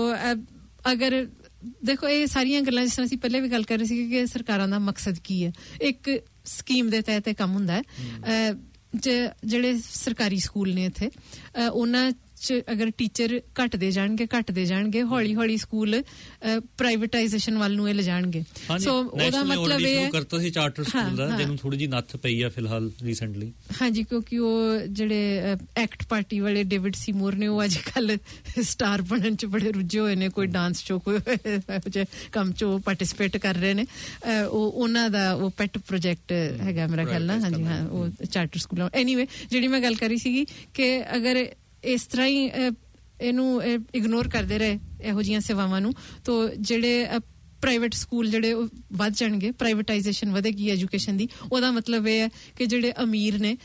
ਅਗਰ ਦੇਖੋ ਇਹ ਸਾਰੀਆਂ ਗੱਲਾਂ ਜਿਸ ਤਰ੍ਹਾਂ ਅਸੀਂ ਪਹਿਲੇ ਵੀ ਗੱਲ ਕਰ ਰਹੇ ਸੀ ਕਿ ਸਰਕਾਰਾਂ ਦਾ ਮਕਸਦ ਕੀ ਹੈ, ਇੱਕ ਸਕੀਮ ਦੇ ਤਹਿਤ ਇਹ ਕੰਮ ਹੁੰਦਾ ਹੈ। ਜਿਹੜੇ ਸਰਕਾਰੀ ਸਕੂਲ ਨੇ ਇੱਥੇ ਉਹਨਾਂ ਚ ਅਗਰ ਟੀਚਰ ਘਟਦੇ ਜਾਣਗੇ ਘਟਦੇ ਜਾਣਗੇ ਹੌਲੀ ਹੌਲੀ ਸਕੂਲ ਪ੍ਰਾਈਵੇਟਾਈਜੇਸ਼ਨ ਵੱਲ ਨੂੰ ਇਹ ਲਿਜਾਣਗੇ। ਸੋ ਉਹਦਾ ਮਤਲਬ ਇਹ ਹੈ ਕਰਤਾ ਸੀ ਚਾਰਟਰ ਸਕੂਲ ਦਾ, ਜਿਹਨੂੰ ਥੋੜੀ ਜਿਹੀ ਨੱਥ ਪਈ ਆ ਫਿਲਹਾਲ ਰੀਸੈਂਟਲੀ। ਹਾਂਜੀ, ਕਿਉਂਕਿ ਉਹ ਜਿਹੜੇ ਐਕਟ ਪਾਰਟੀ ਵਾਲੇ ਡੇਵਿਡ ਸੀਮੋਰ ਨੇ ਉਹ ਅੱਜ ਕੱਲ ਸਟਾਰ ਬਣਨ ਚ ਬੜੇ ਰੁੱਝੇ ਹੋਏ ਨੇ, ਕੋਈ ਡਾਂਸ ਸ਼ੋ ਕੋਈ ਕੰਮ ਚ ਉਹ ਪਾਰਟਿਸਿਪੇਟ ਕਰ ਰਹੇ ਨੇ। ਉਹ ਉਹਨਾਂ ਦਾ ਉਹ ਪੈਟ ਪ੍ਰੋਜੈਕਟ ਹੈਗਾ ਮੇਰਾ ਖਿਆਲ ਨਾਲ। ਹਾਂਜੀ ਹਾਂ, ਉਹ ਚਾਰਟਰ ਸਕੂਲ। ਐਨੀਵੇ ਜਿਹੜੀ ਮੈਂ ਗੱਲ ਕਰੀ ਸੀਗੀ ਕਿ ਅਗਰ ਇਸ ਤਰ੍ਹਾਂ ਹੀ ਇਹਨੂੰ ਇਗਨੋਰ ਕਰਦੇ ਰਹੇ ਇਹੋ ਜਿਹੀਆਂ ਸੇਵਾਵਾਂ ਨੂੰ, ਤਾਂ ਜਿਹੜੇ ਪ੍ਰਾਈਵੇਟ ਸਕੂਲ ਜਿਹੜੇ ਵੱਧ ਜਾਣਗੇ, ਪ੍ਰਾਈਵੇਟਾਈਜੇਸ਼ਨ ਵਧੇਗੀ ਐਜੂਕੇਸ਼ਨ ਦੀ। ਉਹਦਾ ਮਤਲਬ ਇਹ ਹੈ ਕਿ ਜਿਹੜੇ ਅਮੀਰ ਨੇ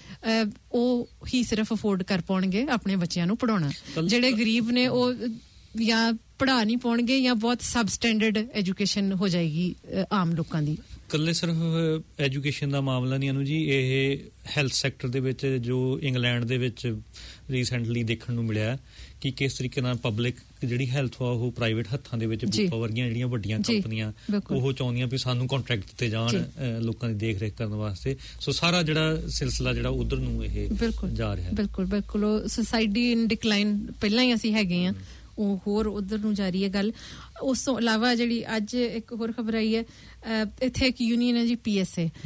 ਉਹ ਹੀ ਸਿਰਫ ਅਫੋਰਡ ਕਰ ਪਾਉਣਗੇ ਆਪਣੇ ਬੱਚਿਆਂ ਨੂੰ ਪੜ੍ਹਾਉਣਾ, ਜਿਹੜੇ ਗਰੀਬ ਨੇ ਉਹ ਜਾਂ ਪੜ੍ਹਾ ਨਹੀਂ ਪਾਉਣਗੇ ਜਾਂ ਬਹੁਤ ਸਬਸਟੈਂਡਰਡ ਐਜੂਕੇਸ਼ਨ ਹੋ ਜਾਏਗੀ ਆਮ ਲੋਕਾਂ ਦੀ। ਇਕੱਲੇ ਸਿਰਫ ਐਜੂਕੇਸ਼ਨ ਦਾ ਮਾਮਲਾ ਨਹੀਂ ਅਨੂ ਜੀ, ਇਹ ਹੈਲਥ ਸੈਕਟਰ ਦੇ ਵਿੱਚ ਜੋ ਇੰਗਲੈਂਡ ਦੇ ਵਿੱਚ ਰੀਸੈਂਟਲੀ ਦੇਖਣ ਨੂੰ ਮਿਲਿਆ ਕਿ ਕਿਸ ਤਰੀਕੇ ਨਾਲ ਪਬਲਿਕ ਜਿਹੜੀ ਹੈਲਥ ਆ ਉਹ ਪ੍ਰਾਈਵੇਟ ਹੱਥਾਂ ਦੇ ਵਿੱਚ, ਬੂਪਾ ਵਰਗੀਆਂ ਜਿਹੜੀਆਂ ਵੱਡੀਆਂ ਕੰਪਨੀਆਂ ਉਹ ਚਾਹੁੰਦੀਆਂ ਵੀ ਸਾਨੂੰ ਕੰਟਰੈਕਟ ਦਿੱਤੇ ਜਾਣ ਲੋਕਾਂ ਦੀ ਦੇਖ ਰੇਖ ਕਰਨ ਵਾਸਤੇ। ਸੋ ਸਾਰਾ ਜਿਹੜਾ ਸਿਲਸਿਲਾ ਜਿਹੜਾ ਉਧਰ ਨੂੰ ਇਹ ਜਾ ਰਿਹਾ। ਬਿਲਕੁਲ ਬਿਲਕੁਲ, ਉਹ ਸੁਸਾਇਟੀ ਇਨ ਡਿਕਲਾਈਨ ਪਹਿਲਾਂ ਹੀ ਅਸੀਂ ਹੈਗੇ ਆ, ਉਹ ਹੋਰ ਉਧਰ ਨੂੰ ਜਾ ਰਹੀ ਹੈ ਗੱਲ। ਉਸ ਤੋਂ ਇਲਾਵਾ ਜਿਹੜੀ ਅੱਜ ਇੱਕ ਹੋਰ ਖਬਰ ਆਈ ਹੈ, ਇੱਥੇ ਇੱਕ ਯੂਨੀਅਨ ਹੈ ਜੀ P S A,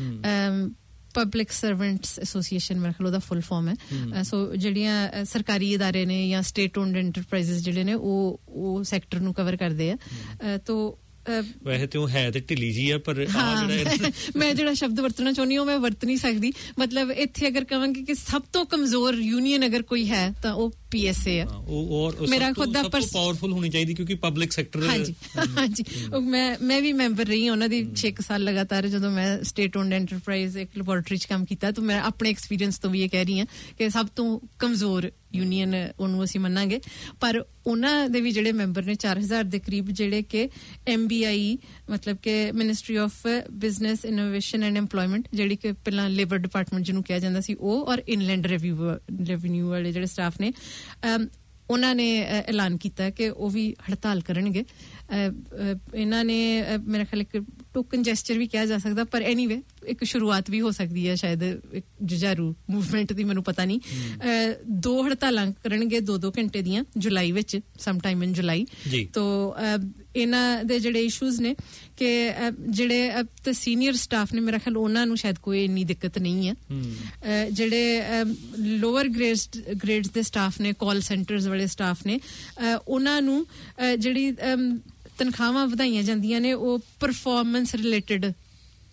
public servants association, ਮੇਰੇ ਖਿਆਲ ਉਹਦਾ ਫੁੱਲ ਫਾਰਮ ਹੈ। ਸੋ ਜਿਹੜੀਆਂ ਸਰਕਾਰੀ ਇਦਾਰੇ ਨੇ ਜਾਂ ਸਟੇਟ ਓਨਡ ਐਂਟਰਪ੍ਰਾਈਜ਼ਸ ਜਿਹੜੇ ਨੇ ਉਹ ਉਹ ਸੈਕਟਰ ਨੂੰ ਕਵਰ ਕਰਦੇ ਆ। ਤੋ ਵੈਸੇ ਤੇ ਉਹ ਹੈ ਤੇ ਢਿੱਲੀ ਜੀ ਆ, ਪਰ ਮੈਂ ਜਿਹੜਾ ਸ਼ਬਦ ਵਰਤਣਾ ਚਾਹੁੰਦੀ ਹਾਂ ਮੈਂ ਵਰਤ ਨਹੀਂ ਸਕਦੀ। ਮਤਲਬ ਇੱਥੇ ਅਗਰ ਕਹਾਂਗੇ ਕਿ ਸਭ ਤੋਂ ਕਮਜ਼ੋਰ ਯੂਨੀਅਨ ਅਗਰ ਕੋਈ ਹੈ ਤਾਂ ਉਹ ਪੀ ਐਸ ਏ ਆ। ਮੇਰਾ ਖੁਦ ਦਾ ਪਾਵਰਫੁਲ ਹੋਣੀ ਚਾਹੀਦੀ ਕਿਉਂਕਿ ਪਬਲਿਕ ਸੈਕਟਰ। ਹਾਂਜੀ ਹਾਂਜੀ, ਮੈਂ ਮੈਂ ਵੀ ਮੈਂਬਰ ਰਹੀ ਹਾਂ ਉਹਨਾਂ ਦੀ ਛੇ ਕੁ ਸਾਲ ਲਗਾਤਾਰ। ਜਦੋਂ ਮੈਂ ਸਟੇਟ ਓਨਡ ਐਂਟਰਪ੍ਰਾਈਜ਼ ਇੱਕ ਲੈਬੋਰਟਰੀ ਚ ਕੰਮ ਕੀਤਾ ਤਾਂ ਮੈਂ ਆਪਣੇ ਐਕਸਪੀਰੀਅੰਸ ਤੋਂ ਵੀ ਇਹ ਕਹਿ ਰਹੀ ਹਾਂ ਕਿ ਸਭ ਤੋਂ ਕਮਜ਼ੋਰ ਯੂਨੀਅਨ ਉਹਨੂੰ ਅਸੀਂ ਮੰਨਾਂਗੇ। ਪਰ ਉਹਨਾਂ ਦੇ ਵੀ ਜਿਹੜੇ ਮੈਂਬਰ ਨੇ ਚਾਰ ਹਜ਼ਾਰ ਦੇ ਕਰੀਬ, ਜਿਹੜੇ ਕਿ ਐਮ ਬੀ ਆਈ ਮਤਲਬ ਕਿ ministry of business innovation and employment, ਜਿਹੜੀ ਕਿ ਪਹਿਲਾਂ ਲੇਬਰ ਡਿਪਾਰਟਮੈਂਟ ਜਿਹਨੂੰ ਕਿਹਾ ਜਾਂਦਾ ਸੀ, ਉਹ ਔਰ ਇਨਲੈਂਡ ਰੈਵਿਊ ਰੈਵਨਿਊ ਵਾਲੇ ਜਿਹੜੇ ਸਟਾਫ ਨੇ, ਉਹਨਾਂ ਨੇ ਐਲਾਨ ਕੀਤਾ ਕਿ ਉਹ ਵੀ ਹੜਤਾਲ ਕਰਨਗੇ। ਇਹਨਾਂ ਨੇ ਮੇਰਾ ਖਿਆਲ ਇੱਕ ਟੋਕਨ ਜੈਸਚਰ ਵੀ ਕਿਹਾ ਜਾ ਸਕਦਾ, ਪਰ ਐਨੀਵੇ ਇੱਕ ਸ਼ੁਰੂਆਤ ਵੀ ਹੋ ਸਕਦੀ ਹੈ ਸ਼ਾਇਦ ਇੱਕ ਜੁਝਾਰੂ ਮੂਵਮੈਂਟ ਦੀ, ਮੈਨੂੰ ਪਤਾ ਨਹੀਂ। ਦੋ ਹੜਤਾਲਾਂ ਕਰਨਗੇ ਦੋ ਦੋ ਘੰਟੇ ਦੀਆਂ ਜੁਲਾਈ ਵਿੱਚ, ਸਮ ਟਾਈਮ ਇਨ ਜੁਲਾਈ। ਤੋ ਇਹਨਾਂ ਦੇ ਜਿਹੜੇ ਇਸ਼ੂਜ਼ ਨੇ ਕਿ ਜਿਹੜੇ ਸੀਨੀਅਰ ਸਟਾਫ ਨੇ ਮੇਰਾ ਖਿਆਲ ਉਹਨਾਂ ਨੂੰ ਸ਼ਾਇਦ ਕੋਈ ਇੰਨੀ ਦਿੱਕਤ ਨਹੀਂ ਹੈ। ਜਿਹੜੇ ਲੋਅਰ ਗ੍ਰੇਡ ਗ੍ਰੇਡਸ ਦੇ ਸਟਾਫ ਨੇ, ਕਾਲ ਸੈਂਟਰਸ ਵਾਲੇ ਸਟਾਫ ਨੇ, ਉਹਨਾਂ ਨੂੰ ਜਿਹੜੀ ਤਨਖਾਹਾਂ ਵਧਾਈਆਂ ਜਾਂਦੀਆਂ ਨੇ ਉਹ ਪਰਫਾਰਮੈਂਸ ਰਿਲੇਟਡ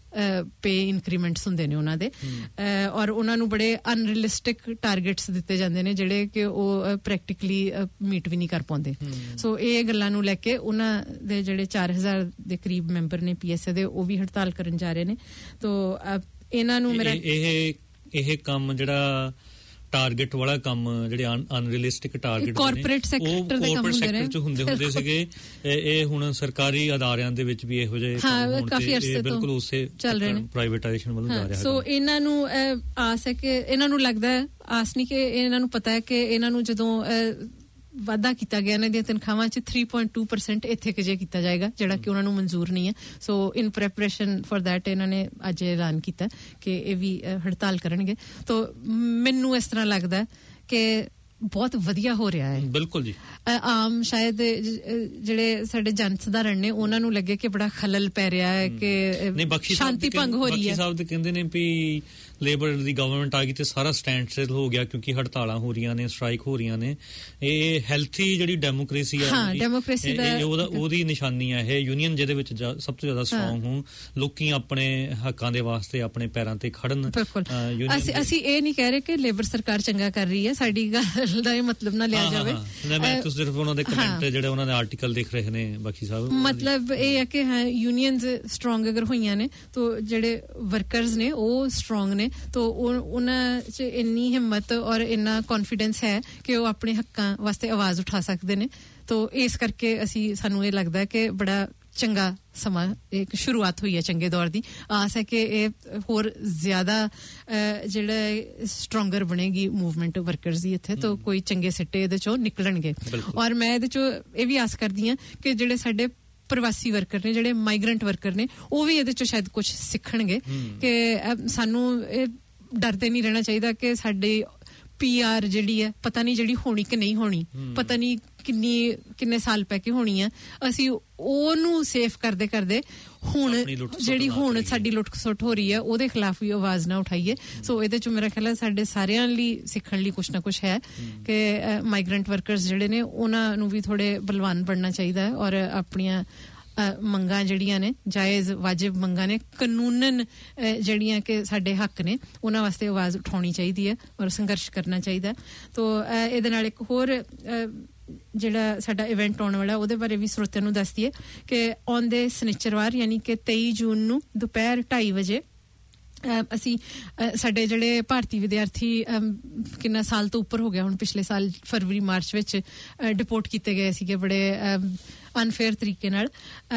ਪੇ ਇਨਕਰੀਮੈਂਟਸ ਹੁੰਦੇ ਨੇ ਉਹਨਾਂ ਦੇ ਔਰ ਉਹਨਾਂ ਨੂੰ ਬੜੇ ਅਨਰੀਅਲਿਸਟਿਕ ਟਾਰਗੇਟਸ ਦਿੱਤੇ ਜਾਂਦੇ ਨੇ ਜਿਹੜੇ ਕਿ ਉਹ ਪ੍ਰੈਕਟੀਕਲੀ ਮੀਟ ਵੀ ਨਹੀਂ ਕਰ ਪਾਉਂਦੇ ਸੋ ਇਹ ਗੱਲਾਂ ਨੂੰ ਲੈ ਕੇ ਉਹਨਾਂ ਦੇ ਜਿਹੜੇ ਚਾਰ ਹਜ਼ਾਰ ਦੇ ਕਰੀਬ ਮੈਂਬਰ ਨੇ ਪੀਐਸਏ ਦੇ ਉਹ ਵੀ ਹੜਤਾਲ ਕਰਨ ਜਾ ਰਹੇ ਨੇ ਤੋ ਇਹਨਾਂ ਨੂੰ ਮੇਰਾ ਇਹ ਇਹ ਕੰਮ ਜਿਹੜਾ ਟਾਰਗੇਟ ਵਾਲਾ ਕੰਮ ਜਿਹੜੇ ਅਨਰੀਅਲਿਸਟਿਕ ਟਾਰਗੇਟ ਕਾਰਪੋਰੇਟ ਸੈਕਟਰ ਦੇ ਕੰਮ ਹੁੰਦੇ ਨੇ ਚ ਹੁੰਦੇ ਹੁੰਦੇ ਸੀਗੇ ਇਹ ਹੁਣ ਸਰਕਾਰੀ ਅਦਾਰਿਆਂ ਦੇ ਵਿੱਚ ਵੀ ਇਹੋ ਜਿਹੇ ਹਾਂ ਕਾਫੀ ਅਰਸੇ ਤੋਂ ਬਿਲਕੁਲ ਉਸੇ ਚੱਲ ਰਹੇ ਨੇ ਪ੍ਰਾਈਵੇਟਾਈਜੇਸ਼ਨ ਵੱਲ ਜਾ ਰਿਹਾ ਹੈ ਸੋ ਇਹਨਾਂ ਨੂੰ ਆਸ ਹੈ ਕਿ ਇਹਨਾਂ ਨੂੰ ਲੱਗਦਾ ਹੈ ਆਸ ਨਹੀਂ ਕਿ ਇਹਨਾਂ ਨੂੰ ਪਤਾ ਹੈ ਕਿ ਇਹਨਾਂ ਨੂੰ ਜਦੋਂ ਵਾਅਦਾ ਕੀਤਾ ਗਿਆ ਇਹਨਾਂ ਦੀਆਂ ਤਨਖਾਹਾਂ ਚ three point two percent ਇੱਥੇ ਕਿਜੇ ਕੀਤਾ ਜਾਏਗਾ ਜਿਹੜਾ ਕਿ ਉਹਨਾਂ ਨੂੰ ਮਨਜ਼ੂਰ ਨਹੀਂ ਹੈ so in preparation for that ਇਹਨਾਂ ਨੇ ਅੱਜ ਐਲਾਨ ਕੀਤਾ ਕਿ ਇਹ ਵੀ ਹੜਤਾਲ ਕਰਨਗੇ ਤੋ ਮੈਨੂੰ ਇਸ ਤਰ੍ਹਾਂ ਲੱਗਦਾ ਕਿ ਬਹੁਤ ਵਧੀਆ ਹੋ ਰਿਹਾ ਹੈ ਬਿਲਕੁਲ ਜੀ ਆਮ ਸ਼ਾਇਦ ਜਿਹੜੇ ਸਾਡੇ ਜਨ ਸਧਾਰਨ ਨੇ ਉਹਨਾਂ ਨੂੰ ਲੱਗੇ ਕਿ ਬੜਾ ਖਲਲ ਪੈ ਰਿਹਾ ਹੈ ਕਿ ਸ਼ਾਂਤੀ ਭੰਗ ਹੋ ਰਹੀ ਹੈ ਬਾਕੀ ਸਾਹਿਬ ਤੇ ਕਹਿੰਦੇ ਨੇ ਵੀ ਲੇਬਰ ਦੀ ਗਵਰਨਮੈਂਟ ਆ ਗਈ ਤੇ ਸਾਰਾ ਸਟੈਂਡ ਸਟਿਲ ਹੋ ਗਿਆ ਕਿਉਂਕਿ ਹੜਤਾਲਾਂ ਹੋ ਰਹੀਆਂ ਨੇ ਸਟ੍ਰਾਈਕ ਹੋ ਰਹੀਆਂ ਨੇ ਇਹ ਹੈਲਥੀ ਜਿਹੜੀ ਡੈਮੋਕ੍ਰੇਸੀ ਆ ਹਾਂ ਡੈਮੋਕ੍ਰੇਸੀ ਦਾ ਉਹਦਾ ਉਹਦੀ ਨਿਸ਼ਾਨੀ ਆ ਇਹ ਯੂਨੀਅਨ ਜਿਹਦੇ ਵਿੱਚ ਸਭ ਤੋਂ ਜ਼ਿਆਦਾ ਸਟਰੋਂਗ ਹੋ ਲੋਕੀ ਆਪਣੇ ਹੱਕਾਂ ਦੇ ਵਾਸਤੇ ਆਪਣੇ ਪੈਰਾਂ ਤੇ ਖੜਨ ਅਸੀਂ ਅਸੀਂ ਇਹ ਨਹੀਂ ਕਹਿ ਰਹੇ ਕਿ ਲੇਬਰ ਸਰਕਾਰ ਚੰਗਾ ਕਰ ਰਹੀ ਹੈ ਸਾਡੀ ਗੱਲ ਦਾ ਇਹ ਮਤਲਬ ਨਾ ਲਿਆ ਜਾਵੇ ਮੈਂ ਤੁਸੀਂ ਸਿਰਫ ਉਹਨਾਂ ਦੇ ਕਮੈਂਟ ਜਿਹੜੇ ਉਹਨਾਂ ਦੇ ਆਰਟੀਕਲ ਦੇਖ ਰਹੇ ਨੇ ਬਾਕੀ ਸਾਹਿਬ ਮਤਲਬ ਇਹ ਹੈ ਕਿ ਹਾਂ ਯੂਨੀਅਨਸ ਸਟਰੋਂਗ ਅਗਰ ਹੋਈਆਂ ਨੇ ਤਾਂ ਜਿਹੜੇ ਵਰਕਰਸ ਨੇ ਉਹ ਸਟਰੋਂਗ ਨੇ ਤੋ ਉਹਨਾਂ ਚ ਇੰਨੀ ਹਿੰਮਤ ਔਰ ਇੰਨਾ ਕੌਨਫੀਡੈਂਸ ਹੈ ਕਿ ਉਹ ਆਪਣੇ ਹੱਕਾਂ ਵਾਸਤੇ ਆਵਾਜ਼ ਉਠਾ ਸਕਦੇ ਨੇ ਤੋ ਇਸ ਕਰਕੇ ਅਸੀਂ ਸਾਨੂੰ ਇਹ ਲੱਗਦਾ ਕਿ ਬੜਾ ਚੰਗਾ ਸਮਾਂ ਇੱਕ ਸ਼ੁਰੂਆਤ ਹੋਈ ਹੈ ਚੰਗੇ ਦੌਰ ਦੀ ਆਸ ਹੈ ਕਿ ਇਹ ਹੋਰ ਜ਼ਿਆਦਾ ਜਿਹੜਾ ਸਟਰੋਂਗਰ ਬਣੇਗੀ ਮੂਵਮੈਂਟ ਵਰਕਰਸ ਦੀ ਇੱਥੇ ਤਾਂ ਕੋਈ ਚੰਗੇ ਸਿੱਟੇ ਇਹਦੇ ਚੋਂ ਨਿਕਲਣਗੇ ਔਰ ਮੈਂ ਇਹਦੇ ਚੋਂ ਇਹ ਵੀ ਆਸ ਕਰਦੀ ਹਾਂ ਕਿ ਜਿਹੜੇ ਸਾਡੇ ਪ੍ਰਵਾਸੀ ਵਰਕਰ ਨੇ ਜਿਹੜੇ ਮਾਈਗ੍ਰੈਂਟ ਵਰਕਰ ਨੇ ਉਹ ਵੀ ਇਹਦੇ ਚੋਂ ਸ਼ਾਇਦ ਕੁਝ ਸਿੱਖਣਗੇ ਕਿ ਸਾਨੂੰ ਇਹ ਡਰਦੇ ਨਹੀਂ ਰਹਿਣਾ ਚਾਹੀਦਾ ਕਿ ਸਾਡੇ ਪੀ ਆਰ ਜਿਹੜੀ ਹੈ ਪਤਾ ਨਹੀਂ ਜਿਹੜੀ ਹੋਣੀ ਕਿ ਨਹੀਂ ਹੋਣੀ ਪਤਾ ਨਹੀਂ ਕਿੰਨੀ ਕਿੰਨੇ ਸਾਲ ਪੈ ਕੇ ਹੋਣੀ ਆ ਅਸੀਂ ਉਹਨੂੰ ਸੇਫ ਕਰਦੇ ਕਰਦੇ ਹੁਣ ਜਿਹੜੀ ਹੁਣ ਸਾਡੀ ਲੁੱਟ ਖਸੁੱਟ ਹੋ ਰਹੀ ਹੈ ਉਹਦੇ ਖਿਲਾਫ ਵੀ ਆਵਾਜ਼ ਨਾ ਉਠਾਈਏ ਸੋ ਇਹਦੇ ਚ ਮੇਰਾ ਖਿਆਲ ਹੈ ਸਾਡੇ ਸਾਰਿਆਂ ਲਈ ਸਿੱਖਣ ਲਈ ਕੁਛ ਨਾ ਕੁਛ ਹੈ ਕਿ ਮਾਈਗ੍ਰੈਂਟ ਵਰਕਰਸ ਜਿਹੜੇ ਨੇ ਉਹਨਾਂ ਨੂੰ ਵੀ ਥੋੜੇ ਬਲਵਾਨ ਬਣਨਾ ਚਾਹੀਦਾ ਹੈ ਔਰ ਆਪਣੀਆਂ ਮੰਗਾਂ ਜਿਹੜੀਆਂ ਨੇ ਜਾਇਜ਼ ਵਾਜਿਬ ਮੰਗਾਂ ਨੇ ਕਾਨੂੰਨਨ ਜਿਹੜੀਆਂ ਕਿ ਸਾਡੇ ਹੱਕ ਨੇ ਉਹਨਾਂ ਵਾਸਤੇ ਆਵਾਜ਼ ਉਠਾਉਣੀ ਚਾਹੀਦੀ ਹੈ ਔਰ ਸੰਘਰਸ਼ ਕਰਨਾ ਚਾਹੀਦਾ ਤੋ ਇਹਦੇ ਨਾਲ ਇੱਕ ਹੋਰ ਜਿਹੜਾ ਸਾਡਾ ਇਵੈਂਟ ਆਉਣ ਵਾਲਾ ਉਹਦੇ ਬਾਰੇ ਵੀ ਸਰੋਤਿਆਂ ਨੂੰ ਦੱਸ ਦਈਏ ਕਿ ਆਉਂਦੇ ਸ਼ਨੀਚਰਵਾਰ ਯਾਨੀ ਕਿ ਤੇਈ ਜੂਨ ਨੂੰ ਦੁਪਹਿਰ ਢਾਈ ਵਜੇ ਅਸੀਂ ਸਾਡੇ ਜਿਹੜੇ ਭਾਰਤੀ ਵਿਦਿਆਰਥੀ ਕਿੰਨਾ ਸਾਲ ਤੋਂ ਉੱਪਰ ਹੋ ਗਿਆ ਹੁਣ ਪਿਛਲੇ ਸਾਲ ਫਰਵਰੀ ਮਾਰਚ ਵਿੱਚ ਡਿਪੋਰਟ ਕੀਤੇ ਗਏ ਸੀਗੇ ਬੜੇ ਅਨਫੇਅਰ ਤਰੀਕੇ ਨਾਲ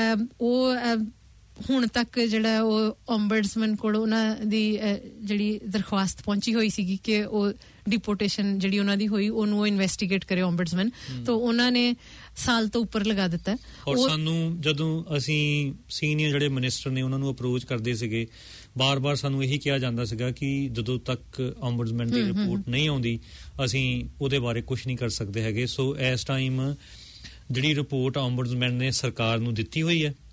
ਉਹ ਹੁਣ ਤੱਕ ਜਿਹੜਾ ਉਹ ਓਮਬਡਸਮੈਨ ਕੋਲ ਉਹਨਾਂ ਦੀ ਜਿਹੜੀ ਦਰਖਾਸਤ ਪਹੁੰਚੀ ਹੋਈ ਸੀਗੀ ਕਿ ਉਹ ਡਿਪੋਰਟੇਸ਼ਨ ਜਿਹੜੀ ਉਹਨਾਂ ਦੀ ਹੋਈ ਉਹਨੂੰ ਉਹ ਇਨਵੈਸਟੀਗੇਟ ਕਰੇ ਓਮਬਡਸਮੈਨ ਤਾਂ ਉਹਨਾਂ ਨੇ ਸਾਲ ਤੋਂ ਉੱਪਰ ਲਗਾ ਦਿੱਤਾ ਔਰ ਸਾਨੂੰ ਜਦੋਂ ਅਸੀਂ ਸੀਨੀਅਰ ਜਿਹੜੇ ਮਿਨਿਸਟਰ ਨੇ ਉਹਨਾਂ ਨੂੰ ਅਪਰੋਚ ਕਰਦੇ ਸੀਗੇ ਬਾਰ-ਬਾਰ ਸਾਨੂੰ ਇਹੀ ਕਿਹਾ ਜਾਂਦਾ ਸੀਗਾ ਕਿ ਜਦੋਂ ਤੱਕ ਓਮਬਡਸਮੈਨ ਦੀ ਰਿਪੋਰਟ ਨਹੀਂ ਆਉਂਦੀ ਅਸੀਂ ਉਹਦੇ ਬਾਰੇ ਕੁਝ ਨਹੀਂ ਕਰ ਸਕਦੇ ਹੈਗੇ ਸੋ ਇਸ ਟਾਈਮ ਜਿਹੜੀ ਰਿਪੋਰਟ ਓਮਬਡਸਮੈਨ ਨੇ ਸਰਕਾਰ ਨੂੰ ਦਿੱਤੀ ਹੋਈ ਹੈ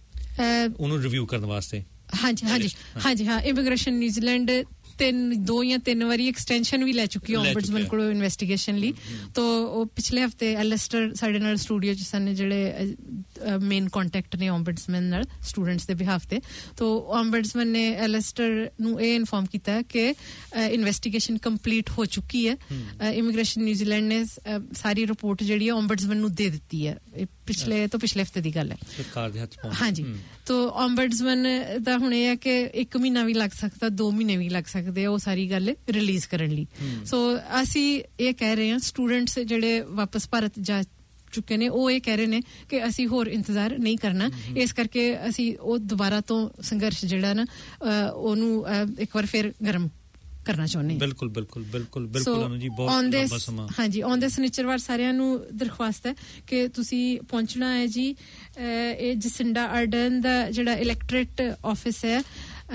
ਉਹਨੂੰ ਰਿਵਿਊ ਕਰਨ ਵਾਸਤੇ ਹਾਂਜੀ ਹਾਂਜੀ ਹਾਂਜੀ ਹਾਂ ਇਮੀਗ੍ਰੇਸ਼ਨ ਨਿਊਜ਼ੀਲੈਂਡ ਤਿੰਨ ਦੋ ਜਾਂ ਤਿੰਨ ਵਾਰੀ ਐਕਸਟੈਂਸ਼ਨ ਵੀ ਲੈ ਚੁੱਕੀ ਓਮਬਡਸਮੈਨ ਕੋਲੋਂ ਇਨਵੈਸਟੀਗੇਸ਼ਨ ਲਈ ਤੋ ਉਹ ਪਿਛਲੇ ਹਫਤੇ ਐਲਸਟਰ ਸਾਡੇ ਨਾਲ ਸਟੂਡੀਓ ਚ ਸਨ ਜਿਹੜੇ ਮੇਨ ਕੰਟੈਕਟ ਨੇ ਓਮਬਡਸਮੈਨ ਨਾਲ ਸਟੂਡੈਂਟਸ ਦੇ ਬਿਹਾਫ ਤੇ ਤੋ ਓਮਬਡਸਮੈਨ ਨੇ ਐਲਸਟਰ ਨੂੰ ਇਹ ਇਨਫੋਰਮ ਕੀਤਾ ਕਿ ਇਨਵੈਸਟੀਗੇਸ਼ਨ ਕੰਪਲੀਟ ਹੋ ਚੁੱਕੀ ਹੈ ਇਮੀਗ੍ਰੇਸ਼ਨ ਨਿਊਜ਼ੀਲੈਂਡ ਨੇ ਸਾਰੀ ਰਿਪੋਰਟ ਜਿਹੜੀ ਹੈ ਓਮਬਡਸਮੈਨ ਨੂੰ ਦੇ ਦਿੱਤੀ ਹੈ ਪਿਛਲੇ ਤੋਂ ਪਿਛਲੇ ਹਫਤੇ ਦੀ ਗੱਲ ਹੈ ਸਰਕਾਰ ਦੇ ਹੱਥ ਪਹੁੰਚ ਹਾਂਜੀ ਤੋ ਓਮਬਡਸਮੈਨ ਦਾ ਹੁਣ ਇਹ ਹੈ ਕਿ ਇੱਕ ਮਹੀਨਾ ਵੀ ਲੱਗ ਸਕਦਾ ਦੋ ਮਹੀਨੇ ਵੀ ਲੱਗ ਸਕਦੇ ਆ ਉਹ ਸਾਰੀ ਗੱਲ ਰਿਲੀਜ਼ ਕਰਨ ਲਈ ਸੋ ਅਸੀਂ ਇਹ ਕਹਿ ਰਹੇ ਹਾਂ ਸਟੂਡੈਂਟਸ ਜਿਹੜੇ ਵਾਪਸ ਭਾਰਤ ਜਾ ਚੁੱਕੇ ਨੇ ਉਹ ਇਹ ਕਹਿ ਰਹੇ ਨੇ ਕਿ ਅਸੀਂ ਹੋਰ ਇੰਤਜ਼ਾਰ ਨਹੀਂ ਕਰਨਾ ਇਸ ਕਰਕੇ ਅਸੀਂ ਉਹ ਦੁਬਾਰਾ ਤੋਂ ਸੰਘਰਸ਼ ਜਿਹੜਾ ਨਾ ਉਹਨੂੰ ਇੱਕ ਵਾਰ ਫਿਰ ਗਰਮ ਕਰਨਾ ਚਾਹੁੰਦੇ ਬਿਲਕੁਲ ਬਿਲਕੁਲ ਬਿਲਕੁਲ ਬਿਲਕੁਲ ਅਨੂ ਜੀ ਬਹੁਤ ਲੰਬਾ ਸਮਾਂ ਹਾਂਜੀ ਆਉਂਦੇ ਸ਼ਨੀਚਰਵਾਰ ਸਾਰਿਆਂ ਨੂੰ ਦਰਖਾਸਤ ਹੈ ਕਿ ਤੁਸੀਂ ਪਹੁੰਚਣਾ ਹੈ ਜੀ ਇਹ ਜਸਿੰਡਾ ਆਰਡਨ ਦਾ ਜਿਹੜਾ ਇਲੈਕਟ੍ਰੇਟ ਆਫਿਸ ਹੈ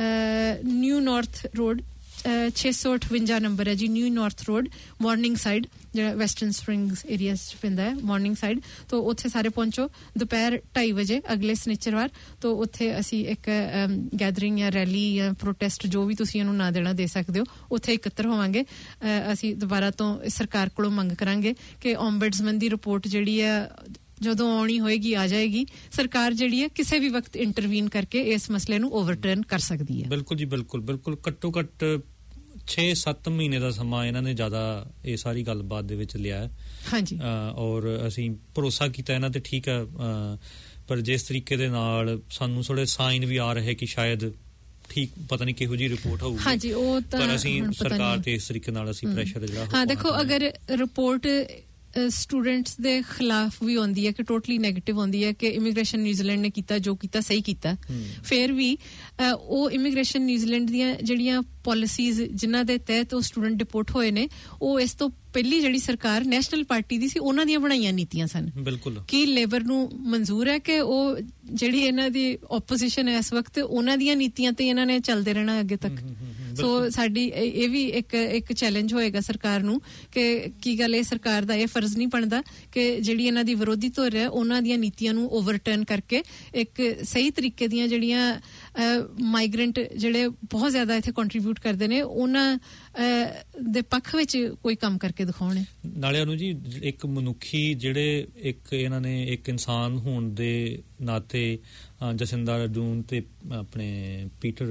ਨਿਊ ਨਾਰਥ ਰੋਡ ਛੇ ਸੌ ਅਠਵੰਜਾ ਨੰਬਰ ਹੈ ਜੀ New North Road Morningside ਜਿਹੜਾ ਵੈਸਟਰਨ ਸਪ੍ਰਿੰਗਸ ਏਰੀਆ ਚ ਪੈਂਦਾ ਹੈ ਮਾਰਨਿੰਗ ਸਾਈਡ ਤੋਂ ਉੱਥੇ ਸਾਰੇ ਪਹੁੰਚੋ ਦੁਪਹਿਰ ਢਾਈ ਵਜੇ ਅਗਲੇ ਸ਼ਨੀਚਰਵਾਰ ਤੋਂ ਉੱਥੇ ਅਸੀਂ ਇੱਕ ਗੈਦਰਿੰਗ ਜਾਂ ਰੈਲੀ ਜਾਂ ਪ੍ਰੋਟੈਸਟ ਜੋ ਵੀ ਤੁਸੀਂ ਇਹਨੂੰ ਨਾਂ ਦੇਣਾ ਦੇ ਸਕਦੇ ਹੋ ਉੱਥੇ ਇਕੱਤਰ ਹੋਵਾਂਗੇ ਅਸੀਂ ਦੁਬਾਰਾ ਤੋਂ ਸਰਕਾਰ ਕੋਲੋਂ ਮੰਗ ਕਰਾਂਗੇ ਕਿ ਓਮਬਡਸਮੈਨ ਦੀ ਰਿਪੋਰਟ ਜਿਹੜੀ ਹੈ ਜਦੋਂ ਆਉਣੀ ਹੋਏਗੀ ਆ ਜਾਏਗੀ, ਸਰਕਾਰ ਜਿਹੜੀ ਹੈ ਕਿਸੇ ਵੀ ਵਕਤ ਇੰਟਰਵੀਨ ਕਰਕੇ ਇਸ ਮਸਲੇ ਨੂੰ ਓਵਰਟਰਨ ਕਰ ਸਕਦੀ ਹੈ। ਬਿਲਕੁਲ ਜੀ, ਬਿਲਕੁਲ ਬਿਲਕੁਲ ਘੱਟੋ ਘੱਟ ਛੇ ਸੱਤ ਮਹੀਨੇ ਦਾ ਸਮਾਂ ਇਹਨਾਂ ਨੇ ਜ਼ਿਆਦਾ ਇਹ ਸਾਰੀ ਗੱਲਬਾਤ ਦੇ ਵਿੱਚ ਲਿਆ ਹੈ। ਹਾਂਜੀ, ਔਰ ਅਸੀਂ ਭਰੋਸਾ ਕੀਤਾ ਇਹਨਾਂ ਤੇ, ਠੀਕ ਹੈ, ਪਰ ਜਿਸ ਤਰੀਕੇ ਦੇ ਨਾਲ ਸਾਨੂੰ ਥੋੜੇ ਸਾਈਨ ਵੀ ਆ ਰਹੇ ਕਿ ਸ਼ਾਇਦ ਠੀਕ ਪਤਾ ਨਹੀਂ ਕਿਹੋ ਜੀ ਰਿਪੋਰਟ ਹੋਊਗੀ। ਹਾਂਜੀ, ਉਹ ਤਾਂ ਪਰ ਅਸੀਂ ਸਰਕਾਰ ਤੇ ਇਸ ਤਰੀਕੇ ਨਾਲ ਅਸੀਂ ਪ੍ਰੈਸ਼ਰ ਜਿਹੜਾ ਹਾਂ ਦੇਖੋ, ਅਗਰ ਰਿਪੋਰਟ ਸਟੂਡੈਂਟਸ ਦੇ ਖਿਲਾਫ ਵੀ ਆਉਂਦੀ ਹੈ ਕਿ ਟੋਟਲੀ ਨੈਗੇਟਿਵ ਆਉਂਦੀ ਹੈ ਕਿ ਇਮੀਗ੍ਰੇਸ਼ਨ ਨਿਊਜ਼ੀਲੈਂਡ ਨੇ ਕੀਤਾ ਜੋ ਕੀਤਾ ਸਹੀ ਕੀਤਾ, ਫਿਰ ਵੀ ਉਹ ਇਮੀਗ੍ਰੇਸ਼ਨ ਨਿਊਜ਼ੀਲੈਂਡ ਦੀਆਂ ਜਿਹੜੀਆਂ ਪਾਲਿਸੀਜ਼ ਜਿਨ੍ਹਾਂ ਦੇ ਤਹਿਤ ਉਹ ਸਟੂਡੈਂਟ ਡਿਪੋਰਟ ਹੋਏ ਨੇ, ਉਹ ਇਸ ਤੋਂ ਪਹਿਲੀ ਜਿਹੜੀ ਸਰਕਾਰ ਨੈਸ਼ਨਲ ਪਾਰਟੀ ਦੀ ਸੀ ਉਹਨਾਂ ਦੀਆਂ ਬਣਾਈਆਂ ਨੀਤੀਆਂ ਸਨ। ਬਿਲਕੁਲ, ਕੀ ਲੇਬਰ ਨੂੰ ਮਨਜ਼ੂਰ ਹੈ ਕਿ ਉਹ ਜਿਹੜੀ ਇਹਨਾਂ ਦੀ ਆਪੋਜੀਸ਼ਨ ਹੈ ਇਸ ਵਕਤ, ਉਹਨਾਂ ਦੀਆਂ ਨੀਤੀਆਂ ਤੇ ਇਹਨਾਂ ਨੇ ਚੱਲਦੇ ਰਹਿਣਾ ਅੱਗੇ ਤੱਕ? ਸੋ ਸਾਡੀ ਇਹ ਵੀ ਇੱਕ ਇੱਕ ਚੈਲੰਜ ਹੋਏਗਾ ਸਰਕਾਰ ਨੂੰ ਕਿ ਕੀ ਗੱਲ ਇਹ ਸਰਕਾਰ ਦਾ ਇਹ ਫਰਜ਼ ਨਹੀਂ ਬਣਦਾ ਕਿ ਜਿਹੜੀ ਇਹਨਾਂ ਦੀ ਵਿਰੋਧੀ ਧਿਰ ਹੈ ਉਹਨਾਂ ਦੀਆਂ ਨੀਤੀਆਂ ਨੂੰ ਓਵਰਟਰਨ ਕਰਕੇ ਇੱਕ ਸਹੀ ਤਰੀਕੇ ਦੀਆਂ ਜਿਹੜੀਆਂ ਮਾਈਗ੍ਰੈਂਟ ਜਿਹੜੇ ਬਹੁਤ ਜ਼ਿਆਦਾ ਇੱਥੇ ਕੰਟਰੀਬਿਊਟ ਕਰਦੇ ਨੇ ਉਹਨਾਂ ਦੇ ਪੱਖ ਵਿੱਚ ਕੋਈ ਕੰਮ ਕਰਕੇ ਦਿਖਾਉਣ। ਨਾਲੇ ਨੂੰ ਜੀ ਇੱਕ ਮਨੁੱਖੀ ਜਿਹੜੇ ਇੱਕ ਇਹਨਾਂ ਨੇ ਇੱਕ ਇਨਸਾਨ ਹੋਣ ਦੇ ਨਾਤੇ ਜਸਿੰਦਾ ਅਰਡੂਨ ਤੇ ਆਪਣੇ ਪੀਟਰ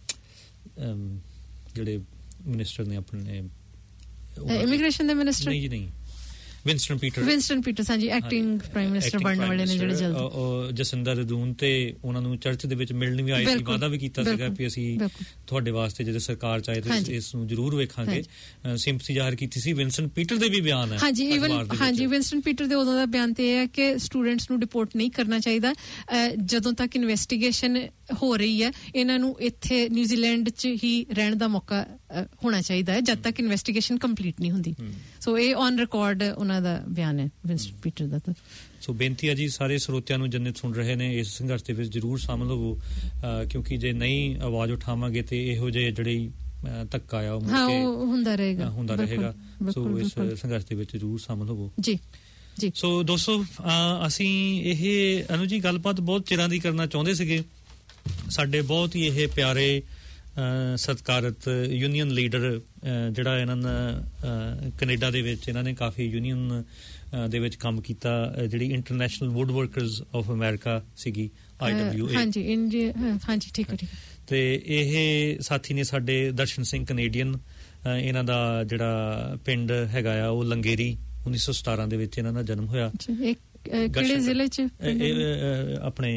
ਜਿਹੜੇ ਮਿਨਿਸਟਰ ਨੇ ਆਪਣੇ ਇਮੀਗ੍ਰੇਸ਼ਨ ਦੇ ਮਿਨਿਸਟਰ, ਨਹੀਂ ਜੀ ਨਹੀਂ ਵਿੰਸਟਨ ਪੀਟਰ ਵਿੰਸਟਨ ਪੀਟਰਸ ਹਾਂਜੀ ਐਕਟਿੰਗ ਪ੍ਰਾਈਮ ਮਿਨਿਸਟਰ ਬਣਨ ਵਾਲੇ ਨੇ ਜਿਹੜੇ ਜਲਦੀ, ਜਸਿੰਦਾ ਅਰਡੂਨ ਤੇ ਉਹਨਾਂ ਨੂੰ ਚਰਚ ਦੇ ਵਿੱਚ ਮਿਲਣ ਵੀ ਆਏ ਸੀ, ਵਾਅਦਾ ਵੀ ਕੀਤਾ ਸੀਗਾ ਕਿ ਅਸੀਂ ਤੁਹਾਡੇ ਵਾਸਤੇ ਜਦੋਂ ਸਰਕਾਰ ਚਾਹੇ ਤਾਂ ਇਸ ਨੂੰ ਜ਼ਰੂਰ ਵੇਖਾਂਗੇ, ਸਿੰਪਥੀ ਜ਼ਾਹਿਰ ਕੀਤੀ ਸੀ। ਵਿੰਸਟਨ ਪੀਟਰ ਦੇ ਵੀ ਬਿਆਨ ਹੈ। ਹਾਂਜੀ, ਈਵਨ ਹਾਂਜੀ ਵਿੰਸਟਨ ਪੀਟਰ ਦੇ ਉਦੋਂ ਦਾ ਬਿਆਨ ਤੇ ਇਹ ਹੈ ਕਿ ਸਟੂਡੈਂਟਸ ਨੂੰ ਡਿਪੋਰਟ ਨਹੀਂ ਕਰਨਾ ਚਾਹੀਦਾ ਜਦੋਂ ਤੱਕ ਇਨਵੈਸਟੀਗੇਸ਼ਨ ਹੋ ਰਹੀ ਹੈ, ਇਹਨਾਂ ਨੂੰ ਇੱਥੇ ਨਿਊਜ਼ੀਲੈਂਡ 'ਚ ਹੀ ਰਹਿਣ ਦਾ ਮੌਕਾ ਹੋਣਾ ਚਾਹੀਦਾ ਹੈ ਜਦ ਤੱਕ ਇਨਵੈਸਟੀਗੇਸ਼ਨ ਕੰਪਲੀਟ ਨਹੀਂ ਹੁੰਦੀ। ਸੋ ਇਹ ਔਨ ਰਿਕਾਰਡ ਉਹਨਾਂ ਦਾ ਬਿਆਨ ਹੈ ਵਿੰਸਟਨ ਪੀਟਰ ਦਾ। ਤਾਂ ਸੋ ਬੇਨਤੀ ਹੈ ਜੀ ਸਾਰੇ ਸਰੋਤਿਆਂ ਨੂੰ ਜਿੰਨੇ ਸੁਣ ਰਹੇ ਨੇ ਇਸ ਸੰਘਰਸ਼ ਦੇ ਵਿੱਚ ਜ਼ਰੂਰ ਸ਼ਾਮਲ ਹੋਵੋ, ਕਿਉਂਕਿ ਜੇ ਨਹੀਂ ਆਵਾਜ਼ ਉਠਾਵਾਂਗੇ ਤੇ ਇਹੋ ਜਿਹੇ ਜਿਹੜੀ ਧੱਕਾ ਆ ਉਹ ਹੁੰਦਾ ਰਹੇਗਾ ਹੁੰਦਾ ਰਹੇਗਾ। ਸੋ ਇਸ ਸੰਘਰਸ਼ ਦੇ ਵਿੱਚ ਜ਼ਰੂਰ ਸ਼ਾਮਲ ਹੋਵੋ ਜੀ ਜੀ। ਸੋ ਦੋਸਤੋ, ਅਸੀਂ ਇਹ ਅਨੂ ਜੀ ਗੱਲਬਾਤ ਬਹੁਤ ਚਿਰਾਂ ਦੀ ਕਰਨਾ ਚਾਹੁੰਦੇ ਸੀਗੇ। ਸਾਡੇ ਬਹੁਤ ਹੀ ਇਹ ਪਿਆਰੇ ਸਤਿਕਾਰਤ ਯੂਨੀਅਨ ਲੀਡਰ ਜਿਹੜਾ ਇਹਨਾਂ ਨੇ ਕੈਨੇਡਾ ਦੇ ਵਿੱਚ ਇਹਨਾਂ ਨੇ ਕਾਫੀ ਯੂਨੀਅਨ ਦੇ ਵਿੱਚ ਕੰਮ ਕੀਤਾ, ਜਿਹੜੀ International Woodworkers of America ਸੀਗੀ, ਆਈ ਡਬਲਿਊ ਏ। ਹਾਂਜੀ ਇੰਡੀਆ, ਹਾਂਜੀ ਠੀਕ ਹੈ ਠੀਕ ਹੈ। ਤੇ ਇਹ ਸਾਥੀ ਨੇ ਸਾਡੇ ਦਰਸ਼ਨ ਸਿੰਘ ਕੈਨੇਡੀਅਨ, ਇਹਨਾਂ ਦਾ ਜਿਹੜਾ ਪਿੰਡ ਹੈਗਾ ਆ ਉਹ ਲੰਗੇਰੀ, ਉੱਨੀ ਸੌ ਸਤਾਰਾਂ ਦੇ ਵਿੱਚ ਇਹਨਾਂ ਦਾ ਜਨਮ ਹੋਇਆ। ਕਿਹੜੇ ਜ਼ਿਲ੍ਹੇ ਚ? ਆਪਣੇ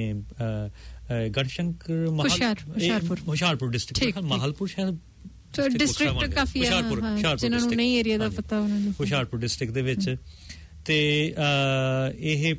ਗੜਸ਼ੰਕਰ ਹੁਸ਼ਿਆਰਪੁਰ ਹੁਸ਼ਿਆਰਪੁਰ ਡਿਸਟ੍ਰਿਕਟ, ਮਾਹਲਪੁਰ ਸ਼ਾਇਦ ਡਿਸਟ੍ਰਿਕਟ ਕਾਫੀ ਹੈ ਜਿਹਨਾਂ ਨੂੰ ਨਹੀਂ ਏਰੀਆ ਦਾ ਪਤਾ ਉਹਨਾਂ ਨੂੰ, ਹੁਸ਼ਿਆਰਪੁਰ ਡਿਸਟ੍ਰਿਕਟ ਦੇ ਵਿੱਚ। ਤੇ ਇਹ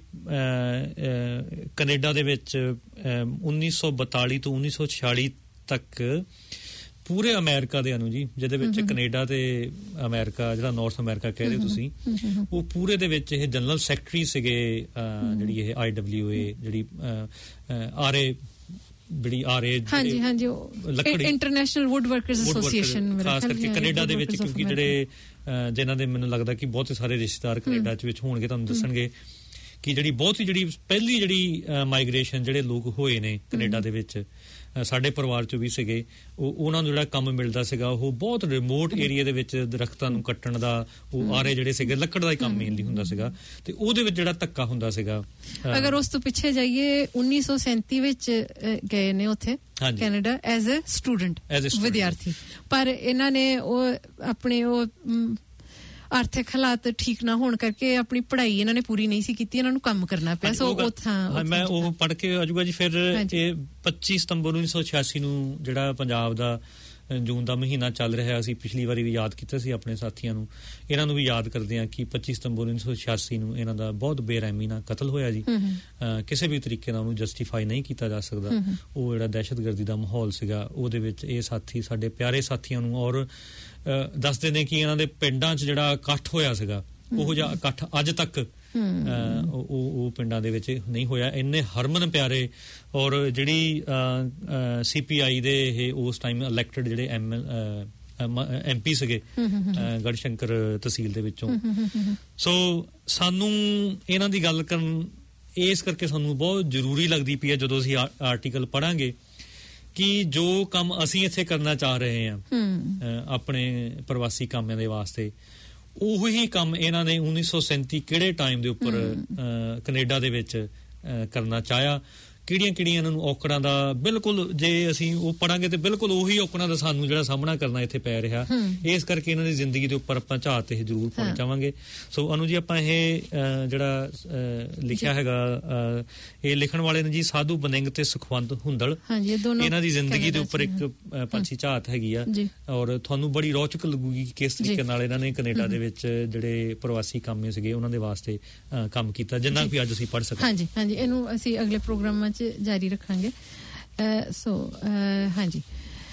ਕੈਨੇਡਾ ਦੇ ਵਿੱਚ ਉੱਨੀ ਸੌ ਬਤਾਲੀ ਤੋਂ ਉੱਨੀ ਸੌ ਛਿਆਲੀ ਤੱਕ ਪੂਰੇ ਅਮਰੀਕਾ ਦੇ ਅਨੂ ਜੀ, ਜਿਹਦੇ ਵਿੱਚ ਕੈਨੇਡਾ ਤੇ ਅਮਰੀਕਾ ਜਿਹੜਾ ਨਾਰਥ ਅਮਰੀਕਾ ਕਹਿ ਰਹੇ ਤੁਸੀਂ, ਉਹ ਪੂਰੇ ਦੇ ਵਿੱਚ ਇਹ ਜਨਰਲ ਸੈਕਟਰੀ ਸੀਗੇ ਜਿਹੜੀ ਇਹ ਆਈ ਡਬਲਿਊ ਏ ਜਿਹੜੀ ਆਰ ਏ ਜਿਹੜੀ ਆਰ ਏ ਹਾਂਜੀ ਹਾਂਜੀ ਇੰਟਰਨੈਸ਼ਨਲ ਵੁੱਡ ਵਰਕਰਸ ਐਸੋਸੀਏਸ਼ਨ ਖਾਸ ਕਰਕੇ ਕੈਨੇਡਾ ਦੇ ਵਿੱਚ, ਕਿਉਂਕਿ ਜਿਹੜੇ ਜਿਨ੍ਹਾਂ ਦੇ ਮੈਨੂੰ ਲੱਗਦਾ ਕਿ ਬਹੁਤ ਸਾਰੇ ਰਿਸ਼ਤੇਦਾਰ ਕੈਨੇਡਾ ਚ ਵਿੱਚ ਹੋਣਗੇ, ਤੁਹਾਨੂੰ ਦੱਸਣਗੇ ਕਿ ਜਿਹੜੀ ਬਹੁਤ ਹੀ ਜਿਹੜੀ ਪਹਿਲੀ ਜਿਹੜੀ ਮਾਈਗ੍ਰੇਸ਼ਨ ਜਿਹੜੇ ਲੋਕ ਹੋਏ ਨੇ ਕੈਨੇਡਾ ਦੇ ਵਿੱਚ, ਸਾਡੇ ਪਰਿਵਾਰ ਚੋਂ ਵੀ ਸੀਗੇ, ਉਹ ਉਹਨਾਂ ਨੂੰ ਜਿਹੜਾ ਕੰਮ ਮਿਲਦਾ ਸੀਗਾ ਉਹ ਬਹੁਤ ਰਿਮੋਟ ਏਰੀਆ ਦੇ ਵਿੱਚ ਦਰਖਤਾਂ ਨੂੰ ਕੱਟਣ ਦਾ, ਉਹ ਆਰੇ ਜਿਹੜੇ ਸੀਗੇ ਲੱਕੜ ਦਾ ਹੀ ਕੰਮ ਮੇਨਲੀ ਹੁੰਦਾ ਸੀਗਾ, ਤੇ ਉਹਦੇ ਵਿੱਚ ਜਿਹੜਾ ਧੱਕਾ ਹੁੰਦਾ ਸੀਗਾ। ਅਗਰ ਉਸ ਤੋਂ ਪਿੱਛੇ ਜਾਈਏ ਉੱਨੀ ਸੌ ਸੈਂਤੀ ਵਿੱਚ ਗਏ ਨੇ ਉੱਥੇ ਕੈਨੇਡਾ ਐਜ਼ ਅ ਸਟੂਡੈਂਟ, ਵਿਦਿਆਰਥੀ, ਪਰ ਇਹਨਾਂ ਨੇ ਉਹ ਆਪਣੇ ਉਹ ਆਰਥਿਕ ਹਾਲਾਤ ਠੀਕ ਨਾ ਹੋਣ ਕਰਕੇ ਆਪਣੀ ਪੜ੍ਹਾਈ ਇਹਨਾਂ ਨੇ ਪੂਰੀ ਨਹੀਂ ਸੀ ਕੀਤੀ, ਇਹਨਾਂ ਨੂੰ ਕੰਮ ਕਰਨਾ ਪਿਆ। ਸੋ ਉੱਥਾਂ ਮੈਂ ਉਹ ਪੜ੍ਹ ਕੇ ਆਜੂਗਾ ਜੀ। ਫਿਰ ਇਹ ਪੱਚੀ ਸਤੰਬਰ ਉੱਨੀ ਸੌ ਛਿਆਸੀ ਨੂੰ ਜਿਹੜਾ ਪੰਜਾਬ ਦਾ ਜੂਨ ਦਾ ਮਹੀਨਾ ਚੱਲ ਰਿਹਾ, ਅਸੀਂ ਪਿਛਲੀ ਵਾਰੀ ਵੀ ਯਾਦ ਕੀਤਾ ਸੀ ਆਪਣੇ ਸਾਥੀਆਂ ਨੂੰ, ਇਹਨਾਂ ਨੂੰ ਵੀ ਯਾਦ ਕਰਦੇ ਹਾਂ ਕਿ ਪੱਚੀ ਸਤੰਬਰ ਉੱਨੀ ਸੌ ਛਿਆਸੀ ਨੂੰ ਇਹਨਾਂ ਦਾ ਬਹੁਤ ਬੇਰਹਿਮੀ ਨਾਲ ਕਤਲ ਹੋਇਆ ਜੀ। ਕਿਸੇ ਵੀ ਤਰੀਕੇ ਨਾਲ ਉਹਨੂੰ ਜਸਟੀਫਾਈ ਨਹੀਂ ਕੀਤਾ ਜਾ ਸਕਦਾ। ਉਹ ਜਿਹੜਾ ਦਹਿਸ਼ਤਗਰਦੀ ਦਾ ਮਾਹੌਲ ਸੀਗਾ ਉਹਦੇ ਵਿੱਚ ਇਹ ਸਾਥੀ ਸਾਡੇ ਪਿਆਰੇ ਸਾਥੀਆਂ ਨੂੰ, ਔਰ ਦੱਸਦੇ ਨੇ ਕਿ ਇਹਨਾਂ ਦੇ ਪਿੰਡਾਂ 'ਚ ਜਿਹੜਾ ਇਕੱਠ ਹੋਇਆ ਸੀਗਾ ਉਹੋ ਜਿਹਾ ਇਕੱਠ ਅੱਜ ਤੱਕ ਉਹ ਉਹ ਪਿੰਡਾਂ ਦੇ ਵਿੱਚ ਨਹੀਂ ਹੋਇਆ। ਇੰਨੇ ਹਰਮਨ ਪਿਆਰੇ, ਔਰ ਜਿਹੜੀ ਸੀ ਪੀ ਆਈ ਦੇ ਇਹ ਉਸ ਟਾਈਮ ਇਲੈਕਟਡ ਜਿਹੜੇ ਐਮ ਐਮ ਪੀ ਸੀਗੇ ਗੜਸ਼ੰਕਰ ਤਹਿਸੀਲ ਦੇ ਵਿੱਚੋਂ। ਸੋ ਸਾਨੂੰ ਇਹਨਾਂ ਦੀ ਗੱਲ ਕਰਨ ਇਸ ਕਰਕੇ ਸਾਨੂੰ ਬਹੁਤ ਜ਼ਰੂਰੀ ਲੱਗਦੀ ਪਈ ਹੈ ਜਦੋਂ ਅਸੀਂ ਆਰਟੀਕਲ ਪੜ੍ਹਾਂਗੇ ਕਿ ਜੋ ਕੰਮ ਅਸੀਂ ਇੱਥੇ ਕਰਨਾ ਚਾਹ ਰਹੇ ਹਾਂ ਆਪਣੇ ਪ੍ਰਵਾਸੀ ਕਾਮਿਆਂ ਦੇ ਵਾਸਤੇ, ਉਹੀ ਕੰਮ ਇਹਨਾਂ ਨੇ ਉੱਨੀ ਸੌ ਸੈਂਤੀ ਕਿਹੜੇ ਟਾਈਮ ਦੇ ਉੱਪਰ ਕੈਨੇਡਾ ਦੇ ਵਿੱਚ ਕਰਨਾ ਚਾਹਿਆ, ਕਿਹੜੀਆਂ-ਕਿਹੜੀਆਂ ਇਹਨਾਂ ਨੂੰ ਔਕੜਾਂ ਦਾ, ਬਿਲਕੁਲ ਜੇ ਅਸੀਂ ਉਹ ਪੜਾਂਗੇ ਤੇ ਬਿਲਕੁਲ ਉਹੀ ਔਕੜਾਂ ਦਾ ਸਾਨੂੰ ਜਿਹੜਾ ਸਾਹਮਣਾ ਕਰਨਾ ਇੱਥੇ ਪੈ ਰਿਹਾ। ਇਸ ਕਰਕੇ ਇਹਨਾਂ ਦੀ ਜ਼ਿੰਦਗੀ ਦੇ ਉੱਪਰ ਆਪਾਂ ਝਾਤ ਤੇ ਜ਼ਰੂਰ ਪਾਉਣਾ ਚਾਹਾਂਗੇ। ਸੋ ਅਨੂ ਜੀ ਆਪਾਂ ਇਹ ਜਿਹੜਾ ਲਿਖਿਆ ਹੈਗਾ, ਇਹ ਲਿਖਣ ਵਾਲੇ ਨੇ ਜੀ ਸਾਧੂ ਬਨਿੰਗ ਤੇ ਸੁਖਵੰਤ ਹੁੰਦਲ, ਇਹਨਾਂ ਦੀ ਜ਼ਿੰਦਗੀ ਦੇ ਉੱਪਰ ਇੱਕ ਪੰਛੀ ਝਾਤ ਹੈਗੀ ਆ, ਔਰ ਤੁਹਾਨੂੰ ਬੜੀ ਰੌਚਕ ਲੱਗੂਗੀ ਕਿਸ ਤਰੀਕੇ ਨਾਲ ਇਹਨਾਂ ਨੇ ਕੈਨੇਡਾ ਦੇ ਵਿੱਚ ਜਿਹੜੇ ਪ੍ਰਵਾਸੀ ਕਾਮੇ ਸੀਗੇ ਉਹਨਾਂ ਦੇ ਵਾਸਤੇ ਕੰਮ ਕੀਤਾ, ਜਿੰਨਾ ਵੀ ਅੱਜ ਅਸੀਂ ਪੜ੍ਹ ਸਕਦੇ। ਹਾਂਜੀ ਹਾਂਜੀ, ਇਹਨੂੰ ਅਸੀਂ ਅਗਲੇ ਪ੍ਰੋਗਰਾਮਾਂ ਚ ਜਾਰੀ ਰੱਖਾਂਗੇ। ਸੋ ਹਾਂਜੀ,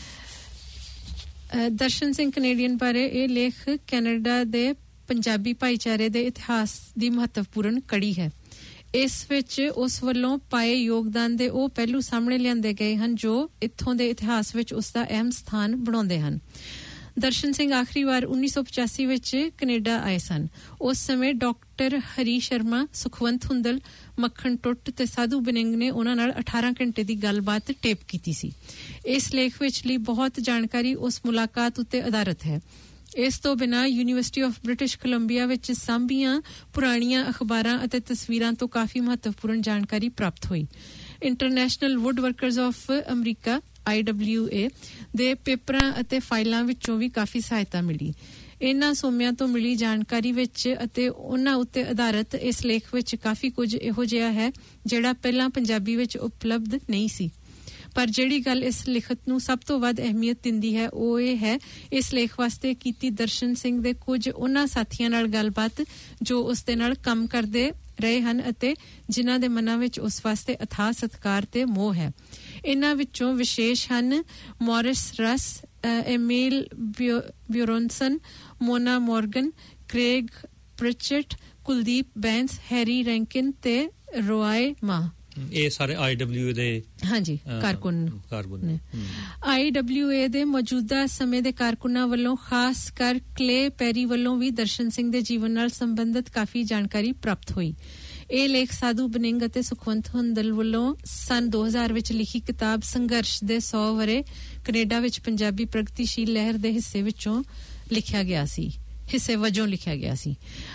ਦਰਸ਼ਨ ਸਿੰਘ ਕੈਨੇਡੀਅਨ ਬਾਰੇ ਇਹ ਲੇਖ ਕੈਨੇਡਾ ਦੇ ਪੰਜਾਬੀ ਭਾਈਚਾਰੇ ਦੇ ਇਤਿਹਾਸ ਦੀ ਮਹੱਤਵਪੂਰਨ ਕੜੀ ਹੈ। ਇਸ ਵਿੱਚ ਉਸ ਵੱਲੋਂ ਪਾਏ ਯੋਗਦਾਨ ਦੇ ਉਹ ਪਹਿਲੂ ਸਾਹਮਣੇ ਲਿਆਂਦੇ ਗਏ ਹਨ ਜੋ ਇੱਥੋਂ ਦੇ ਇਤਿਹਾਸ ਵਿੱਚ ਉਸ ਦਾ ਅਹਿਮ ਸਥਾਨ ਬਣਾਉਂਦੇ ਹਨ। ਦਰਸ਼ਨ ਸਿੰਘ ਆਖਰੀ ਵਾਰ ਉੱਨੀ ਸੌ ਪਚਾਸੀ ਵਿੱਚ ਕੈਨੇਡਾ ਆਏ ਸਨ। ਉਸ ਸਮੇਂ ਡਾਕਟਰ ਹਰੀ ਸ਼ਰਮਾ, ਸੁਖਵੰਤ ਹੁੰਦਲ, ਮੱਖਣ ਟੁੱਟ ਤੇ ਸਾਧੂ ਬਨਿੰਗ ਨੇ ਉਹਨਾਂ ਨਾਲ ਅਠਾਰਾਂ ਘੰਟੇ ਦੀ ਗੱਲਬਾਤ ਟੇਪ ਕੀਤੀ ਸੀ। ਇਸ ਲੇਖ ਵਿਚਲੀ ਬਹੁਤ ਜਾਣਕਾਰੀ ਉਸ ਮੁਲਾਕਾਤ ਉੱਤੇ ਆਧਾਰਿਤ ਹੈ। ਇਸ ਤੋਂ ਬਿਨਾਂ ਯੂਨੀਵਰਸਿਟੀ ਆਫ ਬ੍ਰਿਟਿਸ਼ ਕੋਲੰਬੀਆ ਵਿੱਚ ਸਾਂਭੀਆਂ ਪੁਰਾਣੀਆਂ ਅਖਬਾਰਾਂ ਅਤੇ ਤਸਵੀਰਾਂ ਤੋਂ ਕਾਫੀ ਮਹੱਤਵਪੂਰਨ ਜਾਣਕਾਰੀ ਪ੍ਰਾਪਤ ਹੋਈ। International Woodworkers of America I W A ਦੇ ਪੇਪਰਾਂ ਅਤੇ ਫਾਈਲਾਂ ਵਿੱਚੋਂ ਵੀ ਕਾਫੀ ਸਹਾਇਤਾ ਮਿਲੀ। ਇਹਨਾਂ ਸੋਮਿਆਂ ਤੋਂ ਮਿਲੀ ਜਾਣਕਾਰੀ ਵਿੱਚ ਅਤੇ ਉਹਨਾਂ ਉੱਤੇ ਆਧਾਰਿਤ ਇਸ ਲੇਖ ਵਿੱਚ ਕਾਫੀ ਕੁਝ ਇਹੋ ਜਿਹਾ ਹੈ ਜਿਹੜਾ ਪਹਿਲਾਂ ਪੰਜਾਬੀ ਵਿੱਚ ਉਪਲਬਧ ਨਹੀਂ ਸੀ। ਪਰ ਜਿਹੜੀ ਗੱਲ ਇਸ ਲਿਖਤ ਨੂੰ ਸਭ ਤੋਂ ਵੱਧ ਅਹਿਮੀਅਤ ਦਿੰਦੀ ਹੈ ਉਹ ਇਹ ਹੈ ਇਸ ਲੇਖ ਵਾਸਤੇ ਕੀਤੀ ਦਰਸ਼ਨ ਸਿੰਘ ਦੇ ਕੁਝ ਉਹਨਾਂ ਸਾਥੀਆਂ ਨਾਲ ਗੱਲਬਾਤ ਜੋ ਉਸ ਦੇ ਨਾਲ ਕੰਮ ਕਰਦੇ ਰਹੇ ਹਨ ਅਤੇ ਜਿਨ੍ਹਾਂ ਦੇ ਮਨਾਂ ਵਿੱਚ ਉਸ ਵਾਸਤੇ ਅਥਾਹ ਸਤਿਕਾਰ ਤੇ ਮੋਹ ਹੈ। ਇਹਨਾਂ ਵਿੱਚੋਂ ਵਿਸ਼ੇਸ਼ ਹਨ Morris Russ, Emil Bjarnason, Mona Morgan, Craig Pritchett, Kuldip Bains, Harry Rankin ਤੇ ਰੋਆਏ ਮਾ। ਇਹ ਸਾਰੇ ਆਈ ਡਬਲਿਊ ਏ ਦੇ ਹਾਂਜੀ ਕਾਰਕੁਨ ਕਾਰਕੁਨ ਨੇ। ਆਈ ਡਬਲਿਊ ਏ ਦੇ ਮੌਜੂਦਾ ਸਮੇਂ ਦੇ ਕਾਰਕੁਨਾਂ ਵੱਲੋਂ ਖਾਸ ਕਰ ਕਲੇ ਪੈਰੀ ਵੱਲੋਂ ਵੀ ਦਰਸ਼ਨ ਸਿੰਘ ਦੇ ਜੀਵਨ ਨਾਲ ਸੰਬੰਧਿਤ ਕਾਫੀ ਜਾਣਕਾਰੀ ਪ੍ਰਾਪਤ ਹੋਈ। ਇਹ ਲੇਖ ਸਾਧੂ ਬਨਿੰਗ ਅਤੇ ਸੁਖਵੰਤ ਹੁੰਦਲ ਵੱਲੋਂ ਸਨ ਦੋ ਹਜ਼ਾਰ ਵਿੱਚ ਲਿਖੀ ਕਿਤਾਬ ਸੰਘਰਸ਼ ਦੇ ਸੌ ਵਰੇ ਕੈਨੇਡਾ ਵਿੱਚ ਪੰਜਾਬੀ ਪ੍ਰਗਤੀਸ਼ੀਲ ਲਹਿਰ ਦੇ ਹਿੱਸੇ ਵਿੱਚੋਂ ਲਿਖਿਆ ਗਿਆ ਸੀ ਹਿੱਸੇ ਵਜੋਂ ਲਿਖਿਆ ਗਿਆ ਸੀ।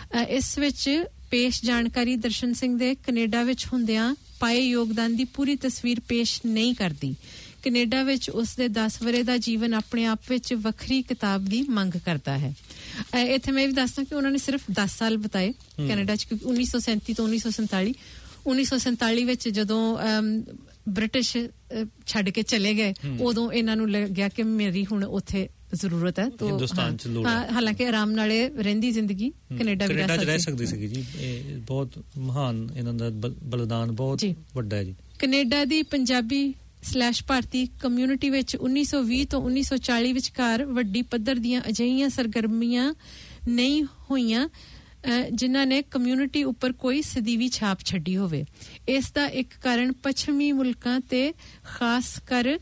ਇਸ ਵਿੱਚ ਪੇਸ਼ ਜਾਣਕਾਰੀ ਦਰਸ਼ਨ ਸਿੰਘ ਦੇ ਕੈਨੇਡਾ ਵਿੱਚ ਹੁੰਦਿਆਂ ਪਾਏ ਯੋਗਦਾਨ ਦੀ ਪੂਰੀ ਤਸਵੀਰ ਪੇਸ਼ ਨਹੀਂ ਕਰਦੀ। ਕੈਨੇਡਾ ਵਿੱਚ ਉਸ ਦੇ ਦਸ ਵਰੇ ਦਾ ਜੀਵਨ ਆਪਣੇ ਆਪ ਵਿੱਚ ਵੱਖਰੀ ਕਿਤਾਬ ਦੀ ਮੰਗ ਕਰਦਾ ਹੈ। ਇੱਥੇ ਮੈਂ ਵੀ ਦੱਸਦਾ ਕਿ ਉਹਨਾਂ ਨੇ ਸਿਰਫ ਦਸ ਸਾਲ ਬਿਤਾਏ ਕੈਨੇਡਾ ਚ, ਕਿਉਂਕਿ ਉੱਨੀ ਸੌ ਸੈਂਤੀ ਤੋਂ ਉੱਨੀ ਸੌ ਸੰਤਾਲੀ ਉੱਨੀ ਸੌ ਸੰਤਾਲੀ ਵਿੱਚ ਜਦੋਂ ਬ੍ਰਿਟਿਸ਼ ਛੱਡ ਕੇ ਚਲੇ ਗਏ ਉਦੋਂ ਇਹਨਾਂ ਨੂੰ ਲੱਗਿਆ ਕਿ ਮੇਰੀ ਹੁਣ ਉੱਥੇ ਜ਼ਰੂਰਤ ਹੈ। ਤੋਂ ਹਿੰਦੁਸਤਾਨ ਚ ਲੋੜ ਹੈ। ਹਾਲਾਂਕਿ ਆਰਾਮ ਨਾਲੇ ਰਹਿੰਦੀ ਜ਼ਿੰਦਗੀ ਕੈਨੇਡਾ ਵਿੱਚ ਰਹਿ ਸਕਦੀ ਸੀਗੀ ਜੀ। ਇਹ ਬਹੁਤ ਮਹਾਨ ਇਹਨਾਂ ਦਾ ਬਲੀਦਾਨ ਬਹੁਤ ਵੱਡਾ ਹੈ ਜੀ। ਕੈਨੇਡਾ ਦੀ ਪੰਜਾਬੀ ਸਲੈਸ਼ ਭਾਰਤੀ ਕਮਿਊਨਿਟੀ ਵਿੱਚ ਉੱਨੀ ਸੌ ਵੀਹ ਤੋਂ ਉੱਨੀ ਸੌ ਚਾਲੀ ਵਿਚਕਾਰ ਵੱਡੀ ਪੱਧਰ ਦੀਆਂ ਅਜਿਹੀਆਂ ਸਰਗਰਮੀਆਂ ਨਹੀਂ ਹੋਈਆਂ ਜਿਨ੍ਹਾਂ ਨੇ ਕਮਿਊਨਿਟੀ ਉੱਪਰ ਕੋਈ ਸਦੀਵੀ ਛਾਪ ਛੱਡੀ ਹੋਵੇ। ਇਸ ਦਾ ਇੱਕ ਕਾਰਨ ਪੱਛਮੀ ਮੁਲਕਾਂ ਤੇ ਖਾਸ ਕਰ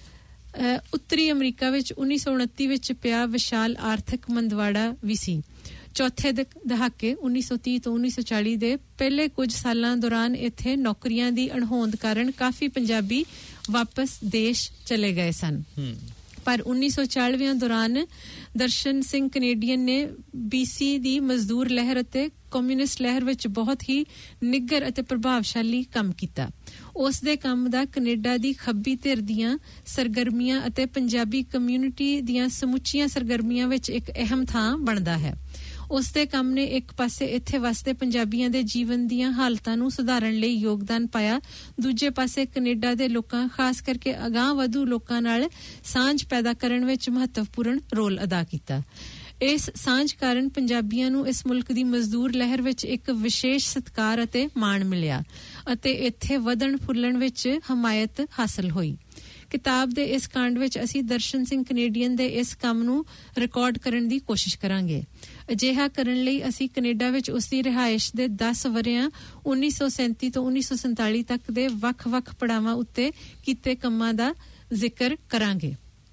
ਉੱਤਰੀ ਅਮਰੀਕਾ ਵਿੱਚ ਉੱਨੀ ਸੌ ਉਨੱਤੀ ਵਿੱਚ ਪਿਆ ਵਿਸ਼ਾਲ ਆਰਥਿਕ ਮੰਦਵਾੜਾ ਵੀ ਸੀ। ਚੌਥੇ ਦਹਾਕੇ ਉੱਨੀ ਸੌ ਤੀਹ ਤੋਂ ਉੱਨੀ ਸੌ ਚਾਲੀ ਦੇ ਪਹਿਲੇ ਕੁਝ ਸਾਲਾਂ ਦੌਰਾਨ ਇੱਥੇ ਨੌਕਰੀਆਂ ਦੀ ਅਣਹੋਂਦ ਕਾਰਨ ਕਾਫੀ ਪੰਜਾਬੀ ਵਾਪਸ ਦੇਸ਼ ਚਲੇ ਗਏ ਸਨ। ਪਰ ਉੱਨੀ ਸੌ ਚਾਲੀਆਂ ਦੌਰਾਨ ਦਰਸ਼ਨ ਸਿੰਘ ਕੈਨੇਡੀਅਨ ਨੇ ਬੀਸੀ ਦੀ ਮਜ਼ਦੂਰ ਲਹਿਰ ਅਤੇ ਕਮਿਊਨਿਸਟ ਲਹਿਰ ਵਿੱਚ ਬਹੁਤ ਹੀ ਨਿੱਘਰ ਅਤੇ ਪ੍ਰਭਾਵਸ਼ਾਲੀ ਕੰਮ ਕੀਤਾ। ਉਸ ਦੇ ਕੰਮ ਦਾ ਕੈਨੇਡਾ ਦੀ ਖੱਬੀ ਧਿਰ ਦੀਆਂ ਸਰਗਰਮੀਆਂ ਅਤੇ ਪੰਜਾਬੀ ਕਮਿਊਨਿਟੀ ਦੀਆਂ ਸਮੁੱਚੀਆਂ ਸਰਗਰਮੀਆਂ ਵਿੱਚ ਇੱਕ ਅਹਿਮ ਥਾਂ ਬਣਦਾ ਹੈ। ਉਸ ਦੇ ਕੰਮ ਨੇ ਇੱਕ ਪਾਸੇ ਇੱਥੇ ਵਸਦੇ ਪੰਜਾਬੀਆਂ ਦੇ ਜੀਵਨ ਦੀਆਂ ਹਾਲਤਾਂ ਨੂੰ ਸੁਧਾਰਨ ਲਈ ਯੋਗਦਾਨ ਪਾਇਆ, ਦੂਜੇ ਪਾਸੇ ਕੈਨੇਡਾ ਦੇ ਲੋਕਾਂ ਖਾਸ ਕਰਕੇ ਅਗਾਂਹ ਵਧੂ ਲੋਕਾਂ ਨਾਲ ਸਾਂਝ ਪੈਦਾ ਕਰਨ ਵਿੱਚ ਮਹੱਤਵਪੂਰਨ ਰੋਲ ਅਦਾ ਕੀਤਾ। ਇਸ ਸਾਂਝ ਕਾਰਨ ਪੰਜਾਬੀਆਂ ਨੂੰ ਇਸ ਮੁਲਕ ਦੀ ਮਜ਼ਦੂਰ ਲਹਿਰ ਵਿੱਚ ਇੱਕ ਵਿਸ਼ੇਸ਼ ਸਤਿਕਾਰ ਅਤੇ ਮਾਣ ਮਿਲਿਆ ਅਤੇ ਇੱਥੇ ਵਧਣ ਫੁੱਲਣ ਵਿੱਚ ਹਮਾਇਤ ਹਾਸਲ ਹੋਈ। ਕਿਤਾਬ ਦੇ ਇਸ ਕਾਂਡ ਵਿੱਚ ਅਸੀਂ ਦਰਸ਼ਨ ਸਿੰਘ ਕੈਨੇਡੀਅਨ ਦੇ ਇਸ ਕੰਮ ਨੂੰ ਰਿਕਾਰਡ ਕਰਨ ਦੀ ਕੋਸ਼ਿਸ਼ ਕਰਾਂਗੇ। ਅਜਿਹਾ ਕਰਨ ਲਈ ਅਸੀਂ ਕੈਨੇਡਾ ਵਿੱਚ ਉਸ ਦੀ ਰਿਹਾਇਸ਼ ਦੇ ਦਸ ਵਰਿਆਂ ਉੱਨੀ ਸੌ ਸੈਂਤੀ ਤੋਂ ਉੱਨੀ ਸੌ ਸੰਤਾਲੀ ਤੱਕ ਦੇ ਵੱਖ-ਵੱਖ ਪੜਾਵਾਂ ਉੱਤੇ ਕੀਤੇ ਕੰਮਾਂ ਦਾ ਜ਼ਿਕਰ ਕਰਾਂਗੇ।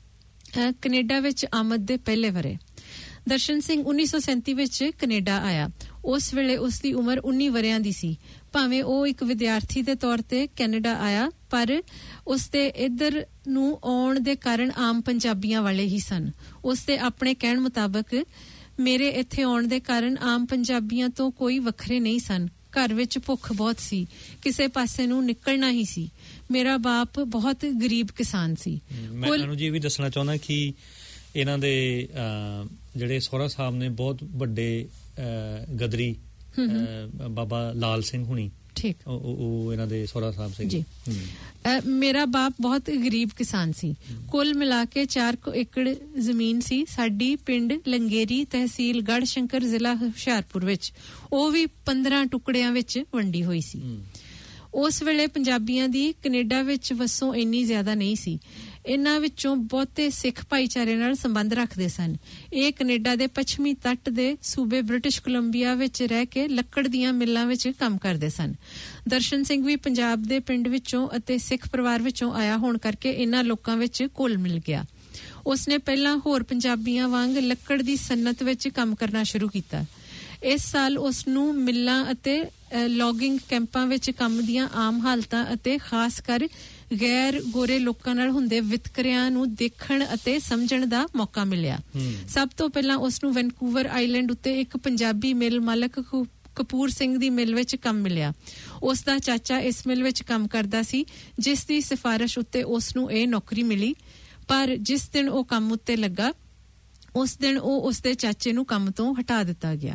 ਕੈਨੇਡਾ ਵਿੱਚ ਆਮਦ ਦੇ ਪਹਿਲੇ ਵਰੇ ਦਰਸ਼ਨ ਸਿੰਘ ਉੱਨੀ ਸੌ ਸੈਂਤੀ ਵਿੱਚ ਕੈਨੇਡਾ ਆਇਆ। ਉਸ ਵੇਲੇ ਉਸ ਦੀ ਉਮਰ ਉੱਨੀ ਵਰਿਆਂ ਦੀ ਸੀ। ਭਾਵੇਂ ਉਹ ਇੱਕ ਵਿਦਿਆਰਥੀ ਦੇ ਤੌਰ ਤੇ ਕੈਨੇਡਾ ਆਇਆ, ਪਰ ਉਸ ਦੇ ਇੱਧਰ ਨੂੰ ਆਉਣ ਦੇ ਕਾਰਨ ਆਮ ਪੰਜਾਬੀਆਂ ਵਾਲੇ ਹੀ ਸਨ। ਉਸ ਦੇ ਆਪਣੇ ਕਹਿਣ ਮੁਤਾਬਕ ਮੇਰੇ ਇੱਥੇ ਆਉਣ ਦੇ ਕਾਰਨ ਆਮ ਪੰਜਾਬੀਆਂ ਤੋਂ ਕੋਈ ਵੱਖਰੇ ਨਹੀਂ ਸਨ। ਘਰ ਵਿੱਚ ਭੁੱਖ ਬਹੁਤ ਸੀ, ਕਿਸੇ ਪਾਸੇ ਨੂੰ ਨਿਕਲਣਾ ਹੀ ਸੀ। ਮੇਰਾ ਬਾਪ ਬਹੁਤ ਗਰੀਬ ਕਿਸਾਨ ਸੀ। ਮੈਂ ਤੁਹਾਨੂੰ ਜੀ ਇਹ ਵੀ ਦੱਸਣਾ ਚਾਹੁੰਦਾ ਕਿ ਇਹਨਾਂ ਦੇ ਜਿਹੜੇ ਸਹੁਰਾ ਸਾਹਿਬ ਨੇ ਬਹੁਤ ਵੱਡੇ ਗਦਰੀ ਬਾਬਾ ਲਾਲ ਸਿੰਘ ਹੁਣੀ, ਠੀਕ, ਉਹ ਇਹਨਾਂ ਦੇ ਸਹੁਰਾ ਸਾਹਿਬ ਸੀ ਜੀ। ਮੇਰਾ ਬਾਪ ਬਹੁਤ ਗਰੀਬ ਕਿਸਾਨ ਸੀ। ਕੁੱਲ ਮਿਲਾ ਕੇ ਚਾਰ ਏਕੜ ਜ਼ਮੀਨ ਸੀ ਸਾਡੀ ਪਿੰਡ ਲੰਗੇਰੀ, ਤਹਿਸੀਲ ਗੜ੍ਹ ਸ਼ੰਕਰ, ਜ਼ਿਲ੍ਹਾ ਹੁਸ਼ਿਆਰਪੁਰ ਵਿੱਚ। ਉਹ ਵੀ ਪੰਦਰਾਂ ਟੁਕੜਿਆਂ ਵਿੱਚ ਵੰਡੀ ਹੋਈ ਸੀ। ਉਸ ਵੇਲੇ ਪੰਜਾਬੀਆਂ ਦੀ ਕੈਨੇਡਾ ਵਿੱਚ ਵਸੋਂ ਇੰਨੀ ਜ਼ਿਆਦਾ ਨਹੀਂ ਸੀ। ਇਹਨਾਂ ਵਿੱਚੋਂ ਬਹੁਤੇ ਸਿੱਖ ਭਾਈਚਾਰੇ ਨਾਲ ਸੰਬੰਧ ਰੱਖਦੇ ਸਨ। ਇਹ ਕੈਨੇਡਾ ਦੇ ਪੱਛਮੀ ਤੱਟ ਦੇ ਸੂਬੇ ਬ੍ਰਿਟਿਸ਼ ਕੋਲੰਬੀਆ ਵਿੱਚ ਰਹਿ ਕੇ ਲੱਕੜ ਦੀਆਂ ਮਿੱਲਾਂ ਵਿੱਚ ਕੰਮ ਕਰਦੇ ਸਨ। ਦਰਸ਼ਨ ਸਿੰਘ ਵੀ ਪੰਜਾਬ ਦੇ ਪਿੰਡ ਵਿੱਚੋਂ ਅਤੇ ਸਿੱਖ ਪਰਿਵਾਰ ਵਿੱਚੋਂ ਆਇਆ ਹੋਣ ਕਰਕੇ ਇਹਨਾਂ ਲੋਕਾਂ ਵਿੱਚ ਘੁਲ ਮਿਲ ਗਿਆ। ਉਸਨੇ ਪਹਿਲਾਂ ਹੋਰ ਪੰਜਾਬੀਆਂ ਵਾਂਗ ਲੱਕੜ ਦੀ ਸਨਅਤ ਵਿੱਚ ਕੰਮ ਕਰਨਾ ਸ਼ੁਰੂ ਕੀਤਾ। ਇਸ ਸਾਲ ਉਸ ਨੂੰ ਮਿੱਲਾਂ ਅਤੇ ਲੌਗਿੰਗ ਕੈਂਪਾਂ ਵਿੱਚ ਕੰਮ ਦੀਆਂ ਆਮ ਹਾਲਤਾਂ ਅਤੇ ਖਾਸ ਕਰ ਗੈਰ ਗੋਰੇ ਲੋਕਾਂ ਨਾਲ ਹੁੰਦੇ ਵਿਤਕਰਿਆਂ ਨੂੰ ਦੇਖਣ ਅਤੇ ਸਮਝਣ ਦਾ ਮੌਕਾ ਮਿਲਿਆ। ਸਭ ਤੋਂ ਪਹਿਲਾਂ ਉਸ ਨੂੰ ਵੈਨਕੂਵਰ ਆਈਲੈਂਡ ਉੱਤੇ ਇੱਕ ਪੰਜਾਬੀ ਮਿਲ ਮਾਲਕ ਕਪੂਰ ਸਿੰਘ ਦੀ ਮਿਲ ਵਿੱਚ ਕੰਮ ਮਿਲਿਆ। ਉਸ ਦਾ ਚਾਚਾ ਇਸ ਮਿਲ ਵਿੱਚ ਕੰਮ ਕਰਦਾ ਸੀ, ਜਿਸ ਦੀ ਸਿਫਾਰਿਸ਼ ਉੱਤੇ ਉਸ ਨੂੰ ਇਹ ਨੌਕਰੀ ਮਿਲੀ। ਪਰ ਜਿਸ ਦਿਨ ਉਹ ਕੰਮ ਉੱਤੇ ਲੱਗਾ, ਉਸ ਦਿਨ ਉਹ ਉਸਦੇ ਚਾਚੇ ਨੂੰ ਕੰਮ ਤੋਂ ਹਟਾ ਦਿੱਤਾ ਗਿਆ।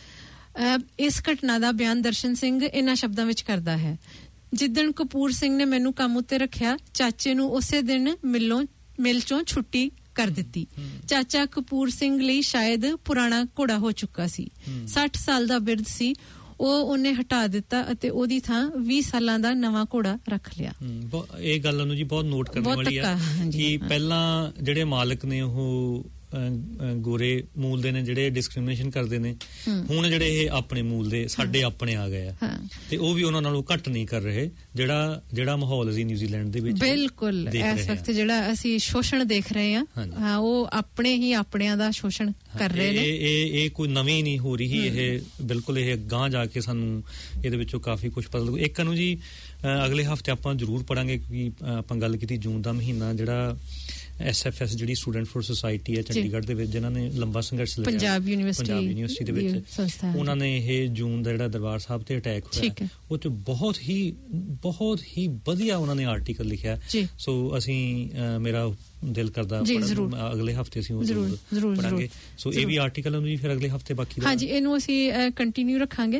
ਇਸ ਘਟਨਾ ਦਾ ਬਿਆਨ ਦਰਸ਼ਨ ਸਿੰਘ ਇਹਨਾਂ ਸ਼ਬਦਾਂ ਵਿੱਚ ਕਰਦਾ ਹੈ। ਜਿੱਦਣ ਕਪੂਰ ਸਿੰਘ ਨੇ ਮੈਨੂੰ ਕੰਮ ਉੱਤੇ ਰੱਖਿਆ, ਚਾਚੇ ਨੂੰ ਉਸੇ ਦਿਨ ਮਿਲੋਂ ਮਿਲ ਚੋਂ ਛੁੱਟੀ ਕਰ ਦਿੱਤੀ। ਚਾਚਾ ਕਪੂਰ ਸਿੰਘ ਲਈ ਸ਼ਾਇਦ ਪੁਰਾਣਾ ਘੋੜਾ ਹੋ ਚੁੱਕਾ ਸੀ। ਸੱਠ ਸਾਲ ਦਾ ਬਿਰਧ ਸੀ। ਉਹ ਉਹਨੇ ਹਟਾ ਦਿੱਤਾ ਅਤੇ ਉਹਦੀ ਥਾਂ ਵੀਹ ਸਾਲਾਂ ਦਾ ਨਵਾਂ ਘੋੜਾ ਰੱਖ ਲਿਆ। ਇਹ ਗੱਲ ਨੂੰ ਜੀ ਬਹੁਤ ਨੋਟ ਕਰਨ ਵਾਲੀ ਹੈ ਕਿ ਪਹਿਲਾਂ ਜਿਹੜੇ ਮਾਲਕ ਨੇ ਉਹ ਗੋਰੇ ਮੂਲ ਦੇ ਨੇ, ਜਿਹੜੇ ਡਿਸਕ੍ਰਿਮੀਨੇਸ਼ਨ ਕਰਦੇ ਨੇ, ਹੁਣ ਜਿਹੜੇ ਇਹ ਆਪਣੇ ਮੂਲ ਦੇ ਸਾਡੇ ਆਪਣੇ ਆ ਗਏ ਆ, ਤੇ ਉਹ ਵੀ ਉਹਨਾਂ ਨਾਲੋਂ ਘੱਟ ਨਹੀਂ ਕਰ ਰਹੇ। ਜਿਹੜਾ ਜਿਹੜਾ ਮਾਹੌਲ ਅਸੀਂ ਨਿਊਜ਼ੀਲੈਂਡ ਦੇ ਵਿੱਚ ਬਿਲਕੁਲ ਇਸ ਵਕਤ ਜਿਹੜਾ ਅਸੀਂ ਸ਼ੋਸ਼ਣ ਦੇਖ ਰਹੇ ਹਾਂ, ਉਹ ਆਪਣੇ ਹੀ ਆਪਣਿਆਂ ਦਾ ਸ਼ੋਸ਼ਣ ਕਰ ਰਹੇ ਨੇ। ਇਹ ਇਹ ਕੋਈ ਨਵੀਂ ਨਹੀਂ ਹੋ ਰਹੀ, ਇਹ ਬਿਲਕੁਲ ਇਹ ਗਾਂਹ ਜਾ ਕੇ ਸਾਨੂੰ ਇਹਦੇ ਵਿੱਚੋਂ ਕਾਫੀ ਕੁਝ ਪਤਾ ਲੱਗੂ। ਇੱਕ ਨੂੰ ਜੀ ਅਗਲੇ ਹਫ਼ਤੇ ਆਪਾਂ ਜ਼ਰੂਰ ਪੜਾਂਗੇ, ਕਿਉਂਕਿ ਆਪਾਂ ਗੱਲ ਕੀਤੀ ਜੂਨ ਦਾ ਮਹੀਨਾ ਜਿਹੜਾ ਐਸ ਐਫ ਐਸ ਜਿਹੜੀ ਸਟੂਡੈਂਟ ਫੋਰ ਸੁਸਾਇਟੀ ਹੈ ਚੰਡੀਗੜ੍ਹ ਦੇ ਵਿੱਚ, ਜਿਨ੍ਹਾਂ ਨੇ ਲੰਬਾ ਸੰਘਰਸ਼ ਲਿਆ ਪੰਜਾਬ ਯੂਨੀਵਰਸਿਟੀ ਪੰਜਾਬ ਯੂਨੀਵਰਸਿਟੀ ਦੇ ਵਿੱਚ, ਉਹਨਾਂ ਨੇ ਇਹ ਜੂਨ ਦਾ ਜਿਹੜਾ ਦਰਬਾਰ ਸਾਹਿਬ ਤੇ ਅਟੈਕ ਹੋਇਆ, ਉਹ 'ਚ ਬਹੁਤ ਹੀ ਬਹੁਤ ਹੀ ਵਧੀਆ ਉਹਨਾਂ ਨੇ ਆਰਟੀਕਲ ਲਿਖਿਆ। ਸੋ ਅਸੀਂ ਮੇਰਾ ਦਿਲ ਕਰਦਾ ਅਗਲੇ ਹਫ਼ਤੇ ਅਸੀਂ ਉਹ ਜ਼ਰੂਰ ਪੜਾਂਗੇ। ਸੋ ਇਹ ਵੀ ਆਰਟੀਕਲ ਨੂੰ ਜੀ ਫਿਰ ਅਗਲੇ ਹਫ਼ਤੇ ਬਾਕੀ ਦਾ ਹਾਂਜੀ ਇਹਨੂੰ ਅਸੀਂ ਕੰਟੀਨਿਊ ਰੱਖਾਂਗੇ।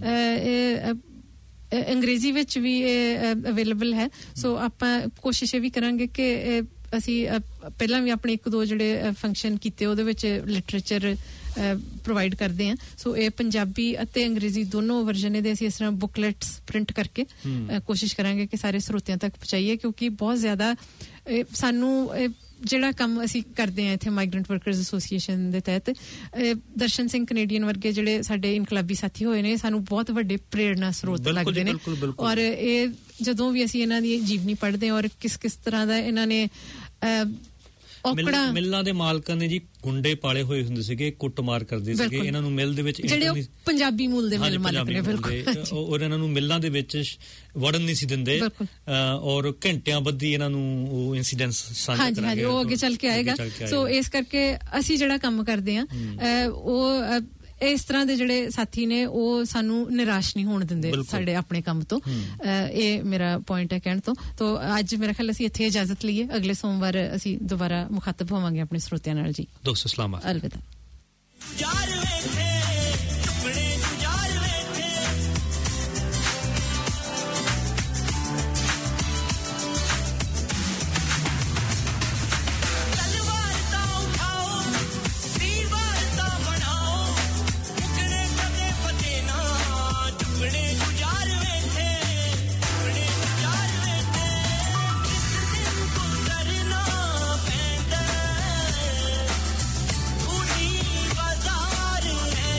ਅੰਗਰੇਜ਼ੀ ਵਿੱਚ ਵੀ ਇਹ ਅਵੇਲੇਬਲ ਹੈ। ਸੋ ਆਪਾਂ ਕੋਸ਼ਿਸ਼ ਇਹ ਵੀ ਕਰਾਂਗੇ ਕਿ ਅਸੀਂ ਪਹਿਲਾਂ ਵੀ ਆਪਣੇ ਇੱਕ ਦੋ ਜਿਹੜੇ ਫੰਕਸ਼ਨ ਕੀਤੇ ਉਹਦੇ ਵਿੱਚ ਲਿਟਰੇਚਰ ਪ੍ਰੋਵਾਈਡ ਕਰਦੇ ਹਾਂ। ਸੋ ਇਹ ਪੰਜਾਬੀ ਅਤੇ ਅੰਗਰੇਜ਼ੀ ਦੋਨੋਂ ਵਰਜ਼ਨ ਦੇ ਅਸੀਂ ਇਸ ਤਰ੍ਹਾਂ ਬੁਕਲੇਟਸ ਪ੍ਰਿੰਟ ਕਰਕੇ ਕੋਸ਼ਿਸ਼ ਕਰਾਂਗੇ ਕਿ ਸਾਰੇ ਸਰੋਤਿਆਂ ਤੱਕ ਪਹੁੰਚਾਈਏ, ਕਿਉਂਕਿ ਬਹੁਤ ਜ਼ਿਆਦਾ ਸਾਨੂੰ ਜਿਹੜਾ ਕੰਮ ਅਸੀਂ ਕਰਦੇ ਹਾਂ ਇੱਥੇ ਮਾਈਗ੍ਰੈਂਟ ਵਰਕਰਸ ਐਸੋਸੀਏਸ਼ਨ ਦੇ ਤਹਿਤ, ਦਰਸ਼ਨ ਸਿੰਘ ਕੈਨੇਡੀਅਨ ਵਰਗੇ ਜਿਹੜੇ ਸਾਡੇ ਇਨਕਲਾਬੀ ਸਾਥੀ ਹੋਏ ਨੇ, ਸਾਨੂੰ ਬਹੁਤ ਵੱਡੇ ਪ੍ਰੇਰਨਾ ਸਰੋਤ ਲੱਗਦੇ ਨੇ। ਔਰ ਇਹ ਜਦੋਂ ਵੀ ਅਸੀਂ ਇਹਨਾਂ ਦੀ ਜੀਵਨੀ ਪੜ੍ਹਦੇ ਹਾਂ ਔਰ ਕਿਸ ਕਿਸ ਤਰ੍ਹਾਂ ਦਾ ਇਹਨਾਂ ਨੇ ਮਿੱਲਾਂ ਦੇ ਮਾਲਕਾਂ ਨੇ ਜੀ ਗੁੰਡੇ ਪਾਲੇ ਹੋਏ ਹੁੰਦੇ ਸੀਗੇ, ਕੁੱਟਮਾਰ ਕਰਦੇ ਸੀਗੇ ਇਹਨਾਂ ਨੂੰ ਮਿਲ ਦੇ ਵਿੱਚ, ਜਿਹੜੇ ਪੰਜਾਬੀ ਮੂਲ ਦੇ ਮਿਲ ਮਾਲਕ ਨੇ, ਬਿਲਕੁਲ, ਔਰ ਇਹਨਾਂ ਨੂੰ ਮਿੱਲਾਂ ਦੇ ਵਿੱਚ ਵੜਨ ਨਹੀਂ ਸੀ ਦਿੰਦੇ ਔਰ ਘੰਟਿਆਂ ਬੱਧੀ ਇਹਨਾਂ ਨੂੰ ਉਹ ਇਨਸੀਡੈਂਟਸ ਸਾਂਝੇ ਕਰਾਂਗੇ। ਹਾਂਜੀ ਹਾਂਜੀ ਉਹ ਅੱਗੇ ਚੱਲ ਕੇ ਆਏਗਾ। ਸੋ ਇਸ ਕਰਕੇ ਅਸੀਂ ਜਿਹੜਾ ਕੰਮ ਕਰਦੇ ਹਾਂ ਉਹ ਇਸ ਤਰ੍ਹਾਂ ਦੇ ਜਿਹੜੇ ਸਾਥੀ ਨੇ ਉਹ ਸਾਨੂੰ ਨਿਰਾਸ਼ ਨਹੀਂ ਹੋਣ ਦਿੰਦੇ ਸਾਡੇ ਆਪਣੇ ਕੰਮ ਤੋਂ। ਇਹ ਮੇਰਾ ਪੁਆਇੰਟ ਹੈ ਕਹਿਣ ਤੋਂ। ਤੋ ਅੱਜ ਮੇਰਾ ਖਿਆਲ ਅਸੀਂ ਇੱਥੇ ਇਜਾਜ਼ਤ ਲਈਏ, ਅਗਲੇ ਸੋਮਵਾਰ ਅਸੀਂ ਦੁਬਾਰਾ ਮੁਖਾਤਬ ਹੋਵਾਂਗੇ ਆਪਣੇ ਸਰੋਤਿਆਂ ਨਾਲ ਜੀ। ਦੋਸਤੋ ਸਲਾਮ, ਅਲਵਿਦਾ। Bazaar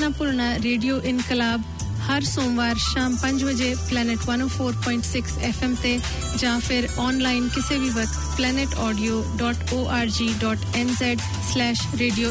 ना भूलना रेडियो इनकलाब हर सोमवार शाम पाँच बजे planet one oh four point six F M ते ਜਾਂ ਫਿਰ ਆਨਲਾਈਨ ਕਿਸੇ ਵੀ ਵਕਤ planet audio dot org dot n z slash radio